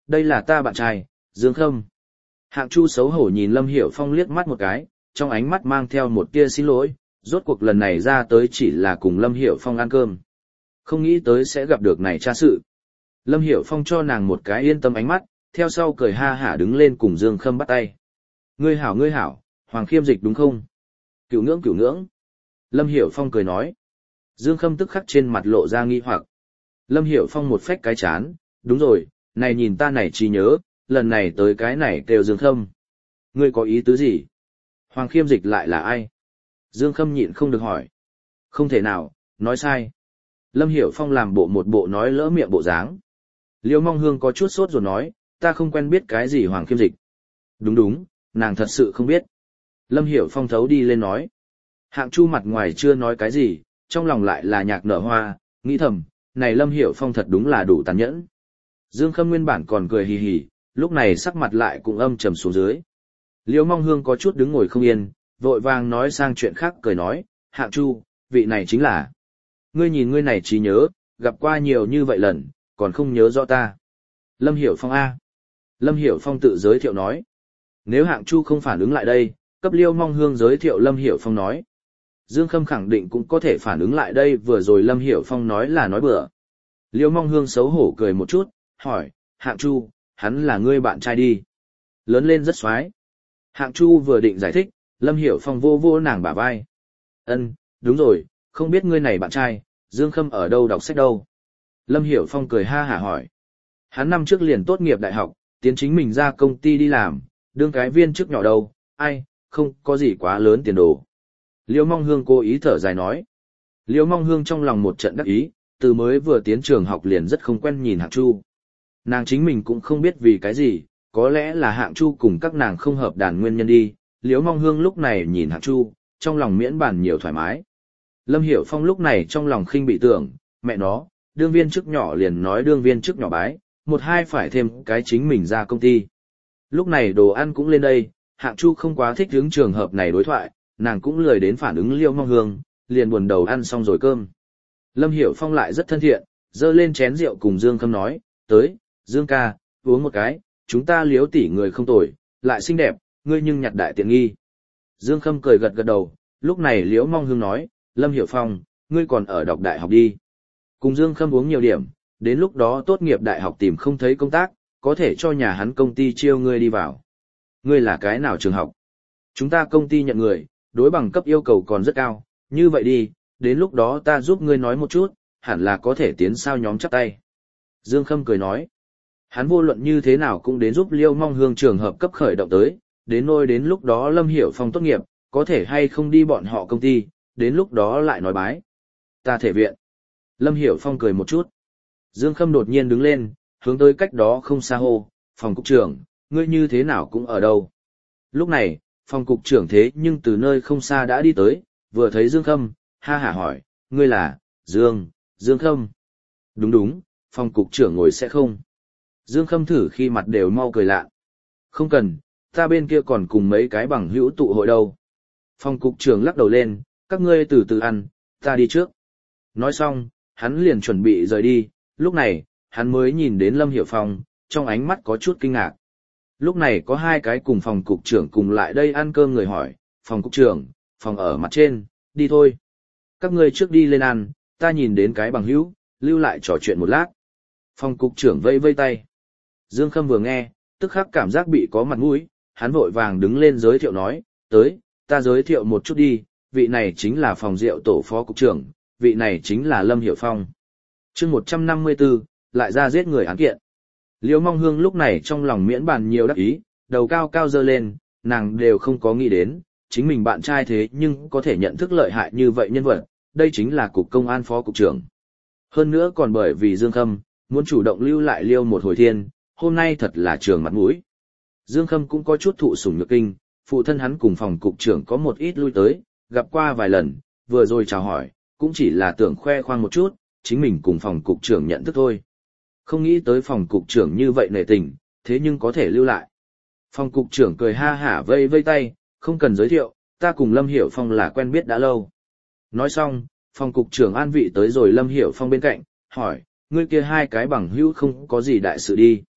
[SPEAKER 1] đây là ta bạn trai, Dương Khâm. Hạng Chu xấu hổ nhìn Lâm Hiểu Phong liếc mắt một cái, trong ánh mắt mang theo một tia xin lỗi, rốt cuộc lần này ra tới chỉ là cùng Lâm Hiểu Phong ăn cơm. Không nghĩ tới sẽ gặp được này cha sự. Lâm Hiểu Phong cho nàng một cái yên tâm ánh mắt, theo sau cười ha hả đứng lên cùng Dương Khâm bắt tay. Ngươi hảo, Hoàng Khiêm Dịch đúng không? Cửu ngưỡng. Lâm Hiểu Phong cười nói. Dương Khâm tức khắc trên mặt lộ ra nghi hoặc. Lâm Hiểu Phong một phách cái chán, đúng rồi, này nhìn ta này trí nhớ, lần này tới cái này kêu Dương Khâm. Ngươi có ý tứ gì? Hoàng Khiêm Dịch lại là ai? Dương Khâm nhịn không được hỏi. Không thể nào, nói sai. Lâm Hiểu Phong làm một bộ nói lỡ miệng bộ dáng. Liêu Mong Hương có chút sốt rồi nói, ta không quen biết cái gì Hoàng Khiêm Dịch. Đúng, nàng thật sự không biết. Lâm Hiểu Phong thấu đi lên nói. Hạng Chu mặt ngoài chưa nói cái gì, trong lòng lại là nhạc nở hoa, nghĩ thầm, này Lâm Hiểu Phong thật đúng là đủ tàn nhẫn. Dương Khâm nguyên bản còn cười hì hì, lúc này sắc mặt lại cũng âm trầm xuống dưới. Liêu Mong Hương có chút đứng ngồi không yên, vội vàng nói sang chuyện khác cười nói, Hạng Chu, vị này chính là. Ngươi nhìn ngươi này trí nhớ, gặp qua nhiều như vậy lần, còn không nhớ rõ ta. Lâm Hiểu Phong A. Lâm Hiểu Phong tự giới thiệu nói. Nếu Hạng Chu không phản ứng lại đây, cấp Liêu Mong Hương giới thiệu Lâm Hiểu Phong nói. Dương Khâm khẳng định cũng có thể phản ứng lại đây vừa rồi Lâm Hiểu Phong nói là nói bừa. Liêu Mong Hương xấu hổ cười một chút, hỏi, Hạng Chu, hắn là ngươi bạn trai đi. Lớn lên rất xoái. Hạng Chu vừa định giải thích, Lâm Hiểu Phong vô nàng bả vai. Đúng rồi, không biết ngươi này bạn trai, Dương Khâm ở đâu đọc sách đâu. Lâm Hiểu Phong cười ha hả hỏi. Hắn năm trước liền tốt nghiệp đại học, tiến chính mình ra công ty đi làm, đương cái viên chức nhỏ đâu, ai, không có gì quá lớn tiền đồ. Liêu Mong Hương cố ý thở dài nói. Liêu Mong Hương trong lòng một trận đắc ý, từ mới vừa tiến trường học liền rất không quen nhìn Hạng Chu. Nàng chính mình cũng không biết vì cái gì, có lẽ là Hạng Chu cùng các nàng không hợp đàn nguyên nhân đi. Liêu Mong Hương lúc này nhìn Hạng Chu, trong lòng miễn bàn nhiều thoải mái. Lâm Hiểu Phong lúc này trong lòng khinh bị tưởng, mẹ nó, đương viên chức nhỏ liền nói đương viên chức nhỏ bái, một hai phải thêm cái chính mình ra công ty. Lúc này đồ ăn cũng lên đây, Hạng Chu không quá thích hướng trường hợp này đối thoại, nàng cũng lười đến phản ứng Liêu Mong Hương, liền buồn đầu ăn xong rồi cơm. Lâm Hiểu Phong lại rất thân thiện, dơ lên chén rượu cùng Dương Khâm nói, tới, Dương ca, uống một cái, chúng ta Liếu tỷ người không tồi, lại xinh đẹp, ngươi nhưng nhặt đại tiện nghi. Dương Khâm cười gật gật đầu, lúc này Liễu Mong Hương nói, Lâm Hiểu Phong, ngươi còn ở đọc đại học đi. Cùng Dương Khâm uống nhiều điểm, đến lúc đó tốt nghiệp đại học tìm không thấy công tác, có thể cho nhà hắn công ty chiêu ngươi đi vào. Ngươi là cái nào trường học? Chúng ta công ty nhận người, đối bằng cấp yêu cầu còn rất cao, như vậy đi, đến lúc đó ta giúp ngươi nói một chút, hẳn là có thể tiến sao nhóm chắp tay. Dương Khâm cười nói, hắn vô luận như thế nào cũng đến giúp Liêu Mong Hương trường hợp cấp khởi động tới, đến nôi đến lúc đó Lâm Hiểu Phong tốt nghiệp, có thể hay không đi bọn họ công ty, đến lúc đó lại nói bái. Ta thể viện. Lâm Hiểu Phong cười một chút. Dương Khâm đột nhiên đứng lên, hướng tới cách đó không xa hô, phòng cục trưởng, ngươi như thế nào cũng ở đâu. Lúc này, phòng cục trưởng thế nhưng từ nơi không xa đã đi tới, vừa thấy Dương Khâm, ha hả hỏi, ngươi là, Dương Khâm. Đúng, phòng cục trưởng ngồi sẽ không. Dương Khâm thử khi mặt đều mau cười lạ. Không cần, ta bên kia còn cùng mấy cái bằng hữu tụ hội đâu. Phòng cục trưởng lắc đầu lên, các ngươi từ từ ăn, ta đi trước. Nói xong, hắn liền chuẩn bị rời đi, lúc này, hắn mới nhìn đến Lâm Hiểu Phong, trong ánh mắt có chút kinh ngạc. Lúc này có hai cái cùng phòng cục trưởng cùng lại đây ăn cơm người hỏi, phòng cục trưởng, phòng ở mặt trên, đi thôi. Các ngươi trước đi lên ăn, ta nhìn đến cái bằng hữu, lưu lại trò chuyện một lát. Phòng cục trưởng vây vây tay. Dương Khâm vừa nghe, tức khắc cảm giác bị có mặt mũi, hắn vội vàng đứng lên giới thiệu nói, tới, ta giới thiệu một chút đi, vị này chính là phòng rượu tổ phó cục trưởng, vị này chính là Lâm Hiểu Phong. chương 154, lại ra giết người án kiện. Liêu Mong Hương lúc này trong lòng miễn bàn nhiều đắc ý, đầu cao cao dơ lên, nàng đều không có nghĩ đến, chính mình bạn trai thế nhưng có thể nhận thức lợi hại như vậy nhân vật, đây chính là cục công an phó cục trưởng. Hơn nữa còn bởi vì Dương Khâm, muốn chủ động lưu lại Liêu một hồi thiên, hôm nay thật là trường mặt mũi. Dương Khâm cũng có chút thụ sủng nhược kinh, phụ thân hắn cùng phòng cục trưởng có một ít lui tới, gặp qua vài lần, vừa rồi chào hỏi, cũng chỉ là tưởng khoe khoang một chút, chính mình cùng phòng cục trưởng nhận thức thôi. Không nghĩ tới phòng cục trưởng như vậy nể tình, thế nhưng có thể lưu lại. Phòng cục trưởng cười ha hả vây vây tay, không cần giới thiệu, ta cùng Lâm Hiểu Phong là quen biết đã lâu. Nói xong, phòng cục trưởng an vị tới rồi Lâm Hiểu Phong bên cạnh, hỏi, ngươi kia hai cái bằng hữu không có gì đại sự đi.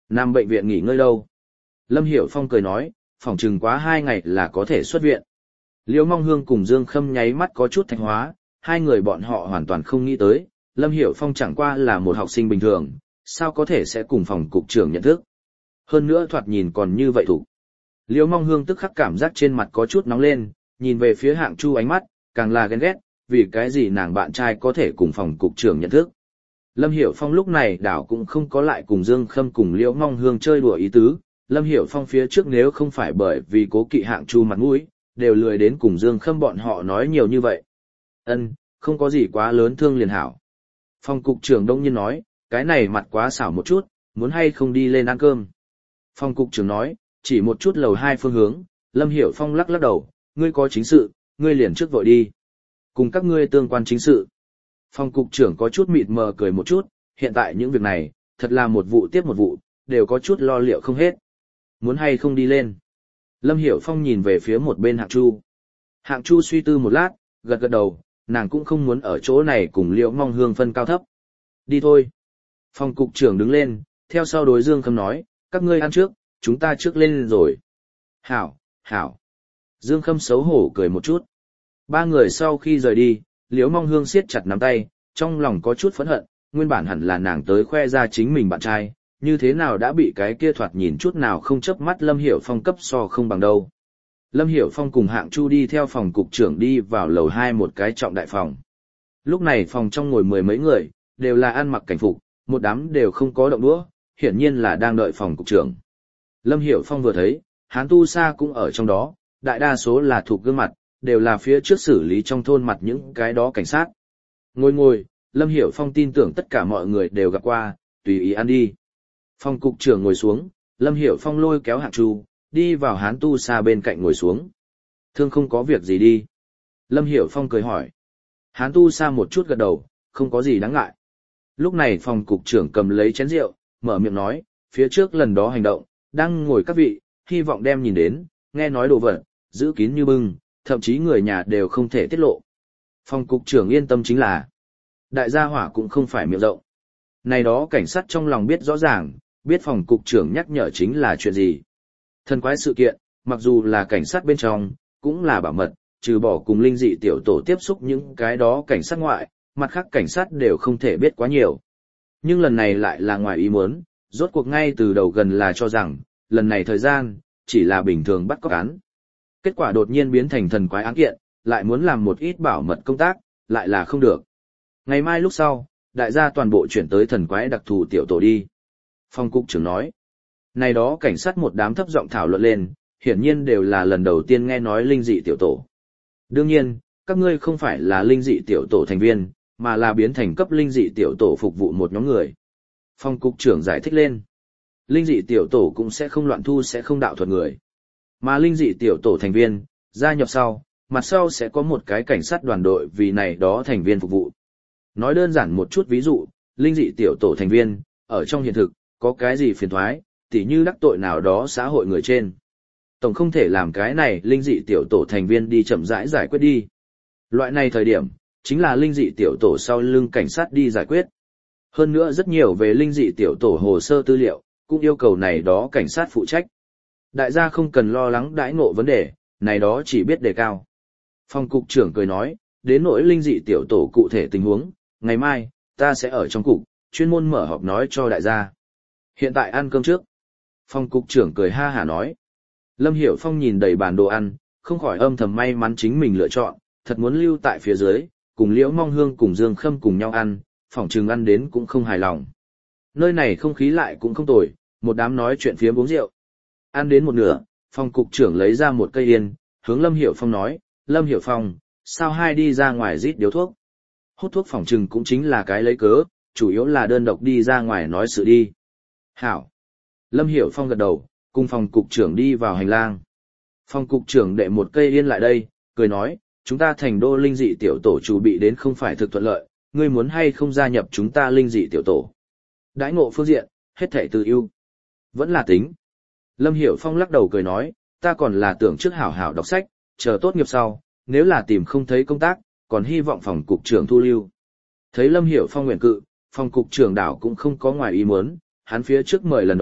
[SPEAKER 1] Nằm bệnh viện nghỉ ngơi đâu? Lâm Hiểu Phong cười nói, phỏng chừng quá 2 ngày là có thể xuất viện. Liễu Mong Hương cùng Dương Khâm nháy mắt có chút thạch hóa, hai người bọn họ hoàn toàn không nghĩ tới, Lâm Hiểu Phong chẳng qua là một học sinh bình thường, sao có thể sẽ cùng phòng cục trưởng nhận thức. Hơn nữa thoạt nhìn còn như vậy thủ. Liễu Mong Hương tức khắc cảm giác trên mặt có chút nóng lên, nhìn về phía Hạng Chu ánh mắt, càng là ghen ghét, vì cái gì nàng bạn trai có thể cùng phòng cục trưởng nhận thức. Lâm Hiểu Phong lúc này đảo cũng không có lại cùng Dương Khâm cùng Liễu Mong Hương chơi đùa ý tứ, Lâm Hiểu Phong phía trước nếu không phải bởi vì cố kỵ Hạng Chu mặt mũi, đều lười đến cùng Dương Khâm bọn họ nói nhiều như vậy. Ân, không có gì quá lớn thương liền hảo. Phòng cục trưởng đông nhiên nói, cái này mặt quá xảo một chút, muốn hay không đi lên ăn cơm. Phòng cục trưởng nói, chỉ một chút lầu 2 phương hướng, Lâm Hiểu Phong lắc lắc đầu, ngươi có chính sự, ngươi liền trước vội đi. Cùng các ngươi tương quan chính sự. Phòng cục trưởng có chút mịt mờ cười một chút, hiện tại những việc này, thật là một vụ tiếp một vụ, đều có chút lo liệu không hết. Muốn hay không đi lên. Lâm Hiểu Phong nhìn về phía một bên Hạng Chu. Hạng Chu suy tư một lát, gật gật đầu, nàng cũng không muốn ở chỗ này cùng Liễu Mong Hương phân cao thấp. Đi thôi. Phòng cục trưởng đứng lên, theo sau đối Dương Khâm nói, các ngươi ăn trước, chúng ta trước lên rồi. Hảo, hảo. Dương Khâm xấu hổ cười một chút. Ba người sau khi rời đi, Liễu Mong Hương siết chặt nắm tay, trong lòng có chút phẫn hận, nguyên bản hẳn là nàng tới khoe ra chính mình bạn trai, như thế nào đã bị cái kia thoạt nhìn chút nào không chớp mắt Lâm Hiểu Phong cấp so không bằng đâu. Lâm Hiểu Phong cùng Hạng Chu đi theo phòng cục trưởng đi vào lầu 2 một cái trọng đại phòng. Lúc này phòng trong ngồi 10 mấy người, đều là ăn mặc cảnh phục, một đám đều không có động đũa, hiển nhiên là đang đợi phòng cục trưởng. Lâm Hiểu Phong vừa thấy, Hán Tu Sa cũng ở trong đó, đại đa số là thuộc gương mặt, đều là phía trước xử lý trong thôn mặt những cái đó cảnh sát. Ngồi, Lâm Hiểu Phong tin tưởng tất cả mọi người đều gặp qua, tùy ý ăn đi. Phòng cục trưởng ngồi xuống, Lâm Hiểu Phong lôi kéo Hạng Chu, đi vào Hán Tu Sa bên cạnh ngồi xuống. Thương không có việc gì đi. Lâm Hiểu Phong cười hỏi. Hán Tu Sa một chút gật đầu, không có gì đáng ngại. Lúc này phòng cục trưởng cầm lấy chén rượu, mở miệng nói, phía trước lần đó hành động, đang ngồi các vị, hy vọng đem nhìn đến, nghe nói đồ vật, giữ kín như bưng, thậm chí người nhà đều không thể tiết lộ. Phòng cục trưởng yên tâm chính là, đại gia hỏa cũng không phải miệng rộng. Này đó cảnh sát trong lòng biết rõ ràng, biết phòng cục trưởng nhắc nhở chính là chuyện gì. Thần quái sự kiện, mặc dù là cảnh sát bên trong, cũng là bảo mật, trừ bỏ cùng linh dị tiểu tổ tiếp xúc những cái đó cảnh sát ngoại, mặt khác cảnh sát đều không thể biết quá nhiều. Nhưng lần này lại là ngoài ý muốn, rốt cuộc ngay từ đầu gần là cho rằng, lần này thời gian, chỉ là bình thường bắt cóc án. Kết quả đột nhiên biến thành thần quái án kiện, lại muốn làm một ít bảo mật công tác, lại là không được. Ngày mai lúc sau, đại gia toàn bộ chuyển tới thần quái đặc thù tiểu tổ đi. Phòng cục trưởng nói, này đó cảnh sát một đám thấp giọng thảo luận lên, hiển nhiên đều là lần đầu tiên nghe nói linh dị tiểu tổ. Đương nhiên, các ngươi không phải là linh dị tiểu tổ thành viên, mà là biến thành cấp linh dị tiểu tổ phục vụ một nhóm người. Phòng cục trưởng giải thích lên, linh dị tiểu tổ cũng sẽ không loạn thu sẽ không đạo thuật người. Mà linh dị tiểu tổ thành viên, gia nhập sau, mặt sau sẽ có một cái cảnh sát đoàn đội vì này đó thành viên phục vụ. Nói đơn giản một chút ví dụ, linh dị tiểu tổ thành viên, ở trong hiện thực, có cái gì phiền thoái, tỉ như đắc tội nào đó xã hội người trên. Tổng không thể làm cái này linh dị tiểu tổ thành viên đi chậm rãi giải quyết đi. Loại này thời điểm, chính là linh dị tiểu tổ sau lưng cảnh sát đi giải quyết. Hơn nữa rất nhiều về linh dị tiểu tổ hồ sơ tư liệu, cũng yêu cầu này đó cảnh sát phụ trách. Đại gia không cần lo lắng đãi ngộ vấn đề, này đó chỉ biết đề cao. Phòng cục trưởng cười nói, đến nỗi linh dị tiểu tổ cụ thể tình huống, ngày mai, ta sẽ ở trong cục, chuyên môn mở họp nói cho đại gia. Hiện tại ăn cơm trước. Phòng cục trưởng cười ha hả nói. Lâm Hiểu Phong nhìn đầy bàn đồ ăn, không khỏi âm thầm may mắn chính mình lựa chọn, thật muốn lưu tại phía dưới, cùng Liễu Mong Hương cùng Dương Khâm cùng nhau ăn, phỏng chừng ăn đến cũng không hài lòng. Nơi này không khí lại cũng không tồi, một đám nói chuyện phiếm uống rượu. Ăn đến một nửa, phòng cục trưởng lấy ra một cây yên, hướng Lâm Hiểu Phong nói, Lâm Hiểu Phong, sao hai đi ra ngoài rít điếu thuốc? Hút thuốc phỏng chừng cũng chính là cái lấy cớ, chủ yếu là đơn độc đi ra ngoài nói sự đi. Hảo. Lâm Hiểu Phong gật đầu, cùng phòng cục trưởng đi vào hành lang. Phòng cục trưởng đệ một cây yên lại đây, cười nói, chúng ta thành đô linh dị tiểu tổ chủ bị đến không phải thực thuận lợi, ngươi muốn hay không gia nhập chúng ta linh dị tiểu tổ. Đãi ngộ phương diện, hết thảy từ ưu. Vẫn là tính. Lâm Hiểu Phong lắc đầu cười nói, ta còn là tưởng trước hảo hảo đọc sách, chờ tốt nghiệp sau, nếu là tìm không thấy công tác, còn hy vọng phòng cục trưởng thu lưu. Thấy Lâm Hiểu Phong nguyện cự, phòng cục trưởng đảo cũng không có ngoài ý muốn, hắn phía trước mời lần đó,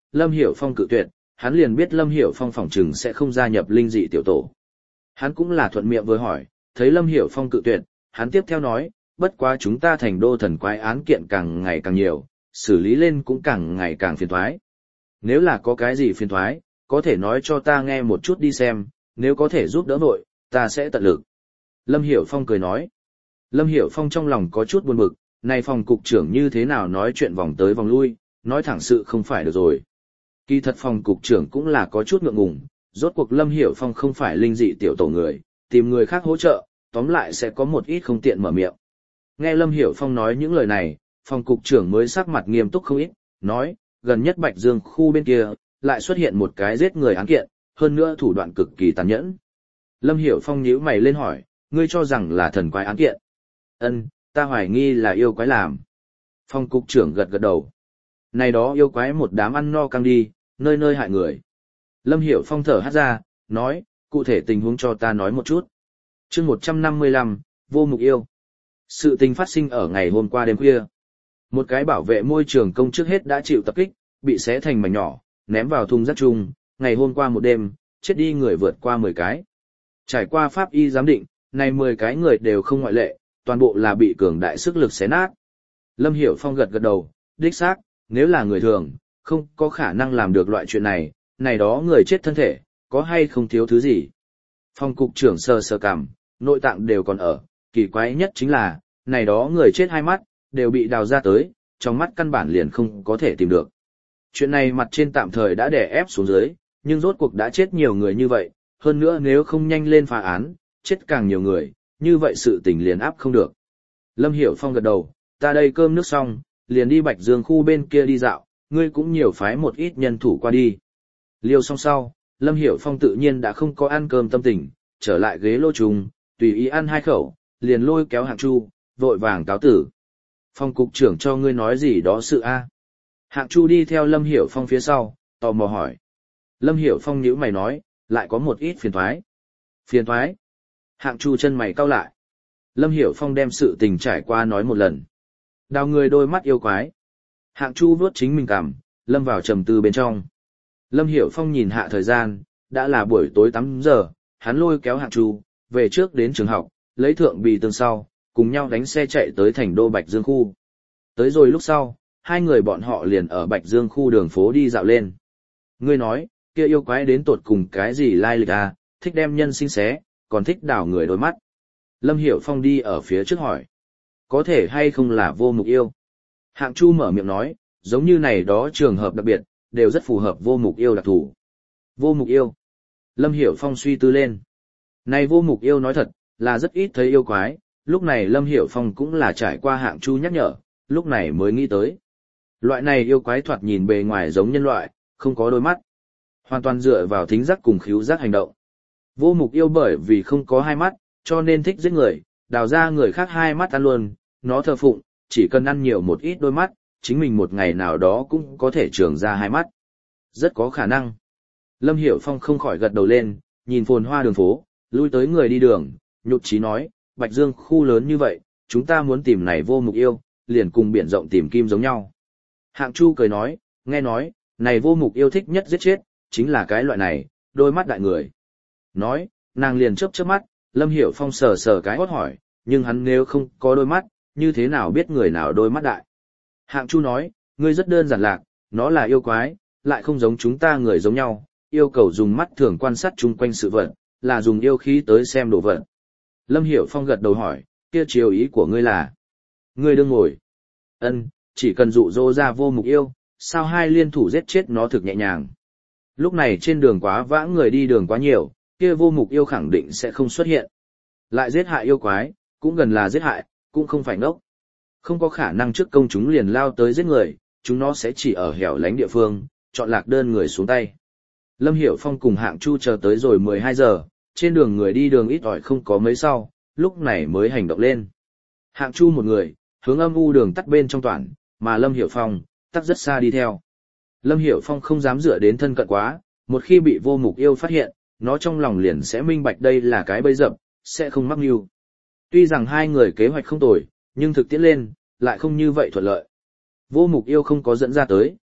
[SPEAKER 1] Lâm Hiểu Phong cự tuyệt, hắn liền biết Lâm Hiểu Phong phỏng chừng sẽ không gia nhập linh dị tiểu tổ. Hắn cũng là thuận miệng vừa hỏi, thấy Lâm Hiểu Phong cự tuyệt, hắn tiếp theo nói, bất quá chúng ta thành đô thần quái án kiện càng ngày càng nhiều, xử lý lên cũng càng ngày càng phiền toái. Nếu là có cái gì phiền toái, có thể nói cho ta nghe một chút đi xem, nếu có thể giúp đỡ vội, ta sẽ tận lực. Lâm Hiểu Phong cười nói. Lâm Hiểu Phong trong lòng có chút buồn bực, này phòng cục trưởng như thế nào nói chuyện vòng tới vòng lui, nói thẳng sự không phải được rồi. Kỳ thật phòng cục trưởng cũng là có chút ngượng ngùng, rốt cuộc Lâm Hiểu Phong không phải linh dị tiểu tổ người, tìm người khác hỗ trợ, tóm lại sẽ có một ít không tiện mở miệng. Nghe Lâm Hiểu Phong nói những lời này, phòng cục trưởng mới sắc mặt nghiêm túc không ít, nói, gần nhất Bạch Dương khu bên kia, lại xuất hiện một cái giết người án kiện, hơn nữa thủ đoạn cực kỳ tàn nhẫn. Lâm Hiểu Phong nhíu mày lên hỏi, ngươi cho rằng là thần quái án kiện? Ân, ta hoài nghi là yêu quái làm. Phòng cục trưởng gật gật đầu. Này đó yêu quái một đám ăn no căng đi, nơi nơi hại người. Lâm Hiểu Phong thở hắt ra, nói, cụ thể tình huống cho ta nói một chút. Chương 155, vô mục yêu. Sự tình phát sinh ở ngày hôm qua đêm khuya. Một cái bảo vệ môi trường công trước hết đã chịu tập kích, bị xé thành mảnh nhỏ, ném vào thùng rác chung, ngày hôm qua một đêm, chết đi người vượt qua 10 cái. Trải qua pháp y giám định, này 10 cái người đều không ngoại lệ, toàn bộ là bị cường đại sức lực xé nát. Lâm Hiểu Phong gật gật đầu, đích xác, nếu là người thường, không có khả năng làm được loại chuyện này, này đó người chết thân thể, có hay không thiếu thứ gì. Phòng cục trưởng sờ sờ cằm, nội tạng đều còn ở, kỳ quái nhất chính là, này đó người chết hai mắt, đều bị đào ra tới, trong mắt căn bản liền không có thể tìm được. Chuyện này mặt trên tạm thời đã đè ép xuống dưới, nhưng rốt cuộc đã chết nhiều người như vậy, hơn nữa nếu không nhanh lên phá án, chết càng nhiều người, như vậy sự tình liền áp không được. Lâm Hiểu Phong gật đầu, ta đây cơm nước xong, liền đi Bạch Dương khu bên kia đi dạo, ngươi cũng nhiều phái một ít nhân thủ qua đi. Liêu xong sau, Lâm Hiểu Phong tự nhiên đã không có ăn cơm tâm tình, trở lại ghế lô trùng, tùy ý ăn hai khẩu, liền lôi kéo Hạng Chu, vội vàng cáo tử. Phong cục trưởng cho ngươi nói gì đó sự a? Hạng Chu đi theo Lâm Hiểu Phong phía sau, tò mò hỏi. Lâm Hiểu Phong nhíu mày nói, lại có một ít phiền toái. Phiền toái? Hạng Chu chân mày cau lại. Lâm Hiểu Phong đem sự tình trải qua nói một lần. Đào người đôi mắt yêu quái. Hạng Chu vuốt chính mình cằm, lâm vào trầm tư bên trong. Lâm Hiểu Phong nhìn hạ thời gian, đã là buổi tối 8 giờ, hắn lôi kéo Hạng Chu, về trước đến trường học, lấy thượng bì tương sau, cùng nhau đánh xe chạy tới thành đô Bạch Dương khu. Tới rồi lúc sau, hai người bọn họ liền ở Bạch Dương khu đường phố đi dạo lên. Ngươi nói, kia yêu quái đến tột cùng cái gì lai lịch à, thích đem nhân sinh xé, còn thích đào người đôi mắt. Lâm Hiểu Phong đi ở phía trước hỏi. Có thể hay không là vô mục yêu? Hạng Chu mở miệng nói, giống như này đó trường hợp đặc biệt, đều rất phù hợp vô mục yêu đặc thù. Vô mục yêu. Lâm Hiểu Phong suy tư lên. Này vô mục yêu nói thật, là rất ít thấy yêu quái, lúc này Lâm Hiểu Phong cũng là trải qua Hạng Chu nhắc nhở, lúc này mới nghĩ tới. Loại này yêu quái thoạt nhìn bề ngoài giống nhân loại, không có đôi mắt. Hoàn toàn dựa vào thính giác cùng khứu giác hành động. Vô mục yêu bởi vì không có hai mắt, cho nên thích giết người, đào ra người khác hai mắt ăn luôn, nó thờ phụng, chỉ cần ăn nhiều một ít đôi mắt, chính mình một ngày nào đó cũng có thể trường ra hai mắt. Rất có khả năng. Lâm Hiểu Phong không khỏi gật đầu lên, nhìn phồn hoa đường phố, lui tới người đi đường, nhục trí nói, Bạch Dương khu lớn như vậy, chúng ta muốn tìm này vô mục yêu, liền cùng biển rộng tìm kim giống nhau. Hạng Chu cười nói, nghe nói, này vô mục yêu thích nhất giết chết, chính là cái loại này, đôi mắt đại người. Nói, nàng liền chớp chớp mắt, Lâm Hiểu Phong sờ sờ cái hót hỏi, nhưng hắn nếu không có đôi mắt, như thế nào biết người nào đôi mắt đại? Hạng Chu nói, ngươi rất đơn giản lạc, nó là yêu quái, lại không giống chúng ta người giống nhau, yêu cầu dùng mắt thường quan sát chung quanh sự vật, là dùng yêu khí tới xem đồ vật. Lâm Hiểu Phong gật đầu hỏi, kia chiều ý của ngươi là? Ngươi đương ngồi. Ân, chỉ cần dụ dỗ ra vô mục yêu, sao hai liên thủ giết chết nó thực nhẹ nhàng. Lúc này trên đường quá vãng người đi đường quá nhiều, kia vô mục yêu khẳng định sẽ không xuất hiện. Lại giết hại yêu quái, cũng gần là giết hại, cũng không phải ngốc. Không có khả năng trước công chúng liền lao tới giết người, chúng nó sẽ chỉ ở hẻo lánh địa phương, chọn lạc đơn người xuống tay. Lâm Hiểu Phong cùng Hạng Chu chờ tới rồi 12 giờ, trên đường người đi đường ít ỏi không có mấy sau, lúc này mới hành động lên. Hạng Chu một người, hướng âm u đường tắt bên trong toàn, mà Lâm Hiểu Phong, tắt rất xa đi theo. Lâm Hiểu Phong không dám dựa đến thân cận quá, một khi bị vô mục yêu phát hiện, nó trong lòng liền sẽ minh bạch đây là cái bẫy dập, sẽ không mắc mưu. Tuy rằng hai người kế hoạch không tồi, nhưng thực tiễn lên, lại không như vậy thuận lợi. Vô mục yêu không có dẫn ra tới,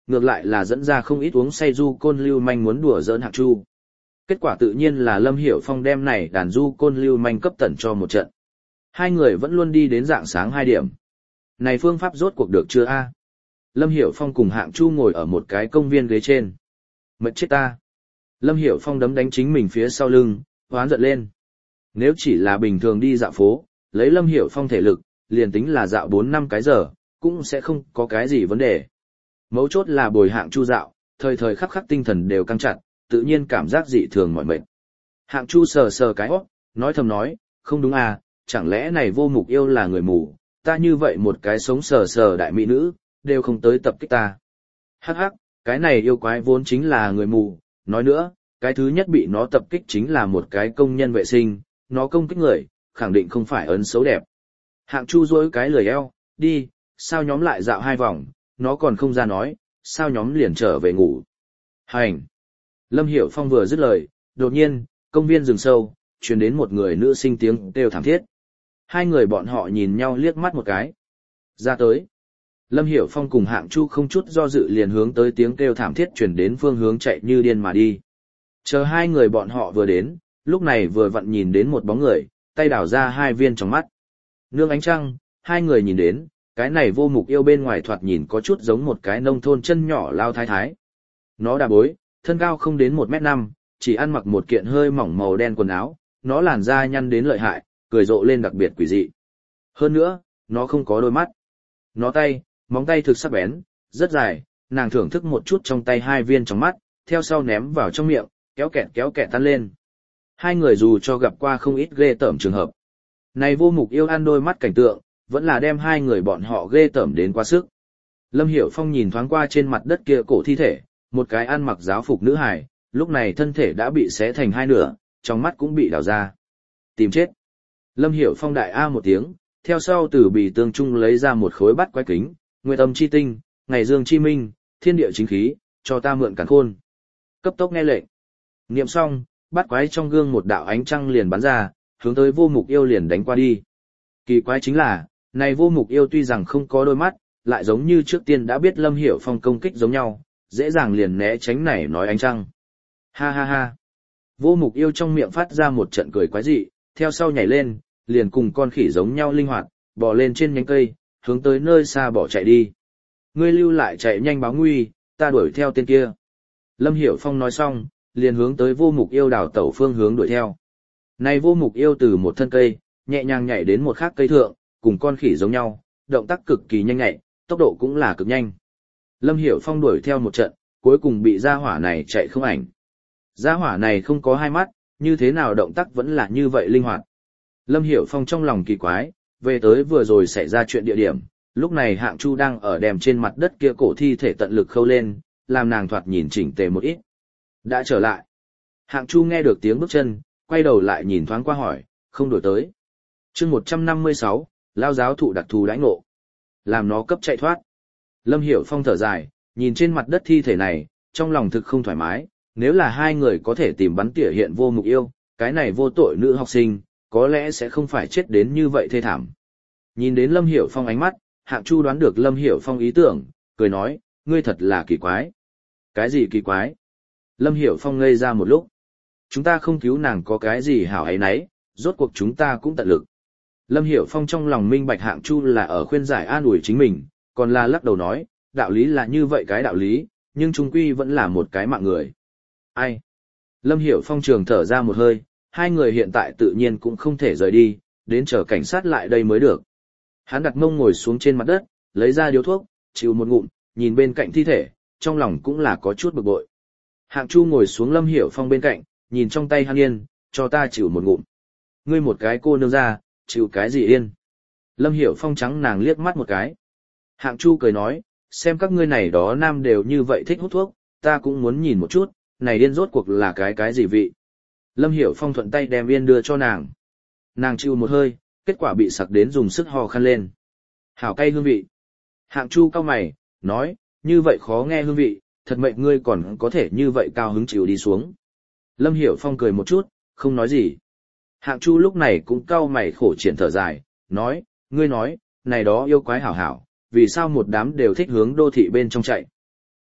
[SPEAKER 1] ngược lại là dẫn ra không ít uống say du côn lưu manh muốn đùa giỡn Hạng Chu. Kết quả tự nhiên là Lâm Hiểu Phong đem này đàn du côn lưu manh cấp tẩn cho một trận. Hai người vẫn luôn đi đến rạng sáng 2 điểm. Này phương pháp rốt cuộc được chưa a? Lâm Hiểu Phong cùng Hạng Chu ngồi ở một cái công viên ghế trên. Mệt chết ta. Lâm Hiểu Phong đấm đánh chính mình phía sau lưng, hoán giận lên. Nếu chỉ là bình thường đi dạo phố, lấy Lâm Hiểu Phong thể lực, liền tính là dạo 4-5 cái giờ, cũng sẽ không có cái gì vấn đề. Mấu chốt là bồi Hạng Chu dạo, thời thời khắc khắc tinh thần đều căng chặt, tự nhiên cảm giác dị thường mỏi mệt. Hạng Chu sờ sờ cái hót, nói thầm nói, không đúng à, chẳng lẽ này Vô Mục Yêu là người mù, ta như vậy một cái sống sờ sờ đại mỹ nữ, đều không tới tập kích ta. Hắc hắc, cái này yêu quái vốn chính là người mù, nói nữa, cái thứ nhất bị nó tập kích chính là một cái công nhân vệ sinh, nó công kích người, khẳng định không phải ấn xấu đẹp. Hạng Chu duỗi cái lười eo, đi, sao nhóm lại dạo 2 vòng, nó còn không ra nói, sao nhóm liền trở về ngủ. Hành! Lâm Hiểu Phong vừa dứt lời, đột nhiên, công viên rừng sâu, truyền đến một người nữ sinh tiếng kêu thảm thiết. Hai người bọn họ nhìn nhau liếc mắt một cái. Ra tới. Lâm Hiểu Phong cùng Hạng Chu không chút do dự liền hướng tới tiếng kêu thảm thiết truyền đến phương hướng chạy như điên mà đi. Chờ hai người bọn họ vừa đến, lúc này vừa vặn nhìn đến một bóng người, tay đảo ra 2 viên trong mắt. Nương ánh trăng, hai người nhìn đến, cái này Vô Mục Yêu bên ngoài thoạt nhìn có chút giống một cái nông thôn chân nhỏ lao thái thái. Nó đà bối, thân cao không đến 1m5, chỉ ăn mặc một kiện hơi mỏng màu đen quần áo, nó làn da nhăn đến lợi hại, cười rộ lên đặc biệt quỷ dị. Hơn nữa, nó không có đôi mắt. Nó tay, móng tay thực sắc bén, rất dài, nàng thưởng thức một chút trong tay 2 viên trong mắt, theo sau ném vào trong miệng, kéo kẹt tan lên. Hai người dù cho gặp qua không ít ghê tởm trường hợp. Này Vô Mục Yêu ăn đôi mắt cảnh tượng, vẫn là đem hai người bọn họ ghê tởm đến quá sức. Lâm Hiểu Phong nhìn thoáng qua trên mặt đất kia cổ thi thể, một cái ăn mặc giáo phục nữ hài, lúc này thân thể đã bị xé thành 2 nửa, trong mắt cũng bị đào ra. Tìm chết. Lâm Hiểu Phong đại a một tiếng, theo sau từ bì tương trung lấy ra một khối bát quái kính, nguyệt âm chi tinh, ngày dương chi minh, thiên địa chính khí, cho ta mượn càn khôn. Cấp tốc nghe lệnh. Niệm xong, bát quái trong gương một đạo ánh trăng liền bắn ra, hướng tới Vô Mục Yêu liền đánh qua đi. Kỳ quái chính là, này Vô Mục Yêu tuy rằng không có đôi mắt, lại giống như trước tiên đã biết Lâm Hiểu Phong công kích giống nhau, dễ dàng liền né tránh này nói ánh trăng. Ha ha ha. Vô Mục Yêu trong miệng phát ra một trận cười quái dị, theo sau nhảy lên, liền cùng con khỉ giống nhau linh hoạt, bò lên trên nhánh cây, hướng tới nơi xa bỏ chạy đi. Ngươi lưu lại chạy nhanh báo nguy, ta đuổi theo tên kia. Lâm Hiểu Phong nói xong, liền hướng tới Vô Mục Yêu đảo tẩu phương hướng đuổi theo. Này Vô Mục Yêu từ một thân cây, nhẹ nhàng nhảy đến một khác cây thượng, cùng con khỉ giống nhau, động tác cực kỳ nhanh nhạy, tốc độ cũng là cực nhanh. Lâm Hiểu Phong đuổi theo một trận, cuối cùng bị gia hỏa này chạy không ảnh. Gia hỏa này không có 2 mắt, như thế nào động tác vẫn là như vậy linh hoạt. Lâm Hiểu Phong trong lòng kỳ quái, về tới vừa rồi xảy ra chuyện địa điểm, lúc này Hạng Chu đang ở đèm trên mặt đất kia cổ thi thể tận lực khâu lên, làm nàng thoạt nhìn chỉnh tề một ít. Đã trở lại. Hạng Chu nghe được tiếng bước chân, quay đầu lại nhìn thoáng qua hỏi, không đổi tới. Chương 156, lao giáo thụ đặc thù đãi ngộ. Làm nó cấp chạy thoát. Lâm Hiểu Phong thở dài, nhìn trên mặt đất thi thể này, trong lòng thực không thoải mái, nếu là hai người có thể tìm bắn tỉa hiện Vô Mục Yêu, cái này vô tội nữ học sinh, có lẽ sẽ không phải chết đến như vậy thê thảm. Nhìn đến Lâm Hiểu Phong ánh mắt, Hạng Chu đoán được Lâm Hiểu Phong ý tưởng, cười nói, ngươi thật là kỳ quái. Cái gì kỳ quái? Lâm Hiểu Phong ngây ra một lúc. Chúng ta không cứu nàng có cái gì hảo ấy nấy, rốt cuộc chúng ta cũng tận lực. Lâm Hiểu Phong trong lòng minh bạch Hạng Chu là ở khuyên giải an ủi chính mình, còn là lắc đầu nói, đạo lý là như vậy cái đạo lý, nhưng chung quy vẫn là một cái mạng người. Ai? Lâm Hiểu Phong trường thở ra một hơi, hai người hiện tại tự nhiên cũng không thể rời đi, đến chờ cảnh sát lại đây mới được. Hắn đặt mông ngồi xuống trên mặt đất, lấy ra điếu thuốc, chịu một ngụm, nhìn bên cạnh thi thể, trong lòng cũng là có chút bực bội. Hạng Chu ngồi xuống Lâm Hiểu Phong bên cạnh, nhìn trong tay hắn yên, cho ta chịu một ngụm. Ngươi một cái cô nương ra, chịu cái gì yên? Lâm Hiểu Phong trắng nàng liếc mắt một cái. Hạng Chu cười nói, xem các ngươi này đó nam đều như vậy thích hút thuốc, ta cũng muốn nhìn một chút, này yên rốt cuộc là cái gì vị. Lâm Hiểu Phong thuận tay đem yên đưa cho nàng. Nàng chịu một hơi, kết quả bị sặc đến dùng sức ho khăn lên. Hảo cay hương vị. Hạng Chu cau mày, nói, như vậy khó nghe hương vị, thật mệnh ngươi còn có thể như vậy cao hứng chịu đi xuống. Lâm Hiểu Phong cười một chút, không nói gì. Hạng Chu lúc này cũng cau mày khổ triển thở dài, nói, ngươi nói, này đó yêu quái hảo hảo, vì sao một đám đều thích hướng đô thị bên trong chạy.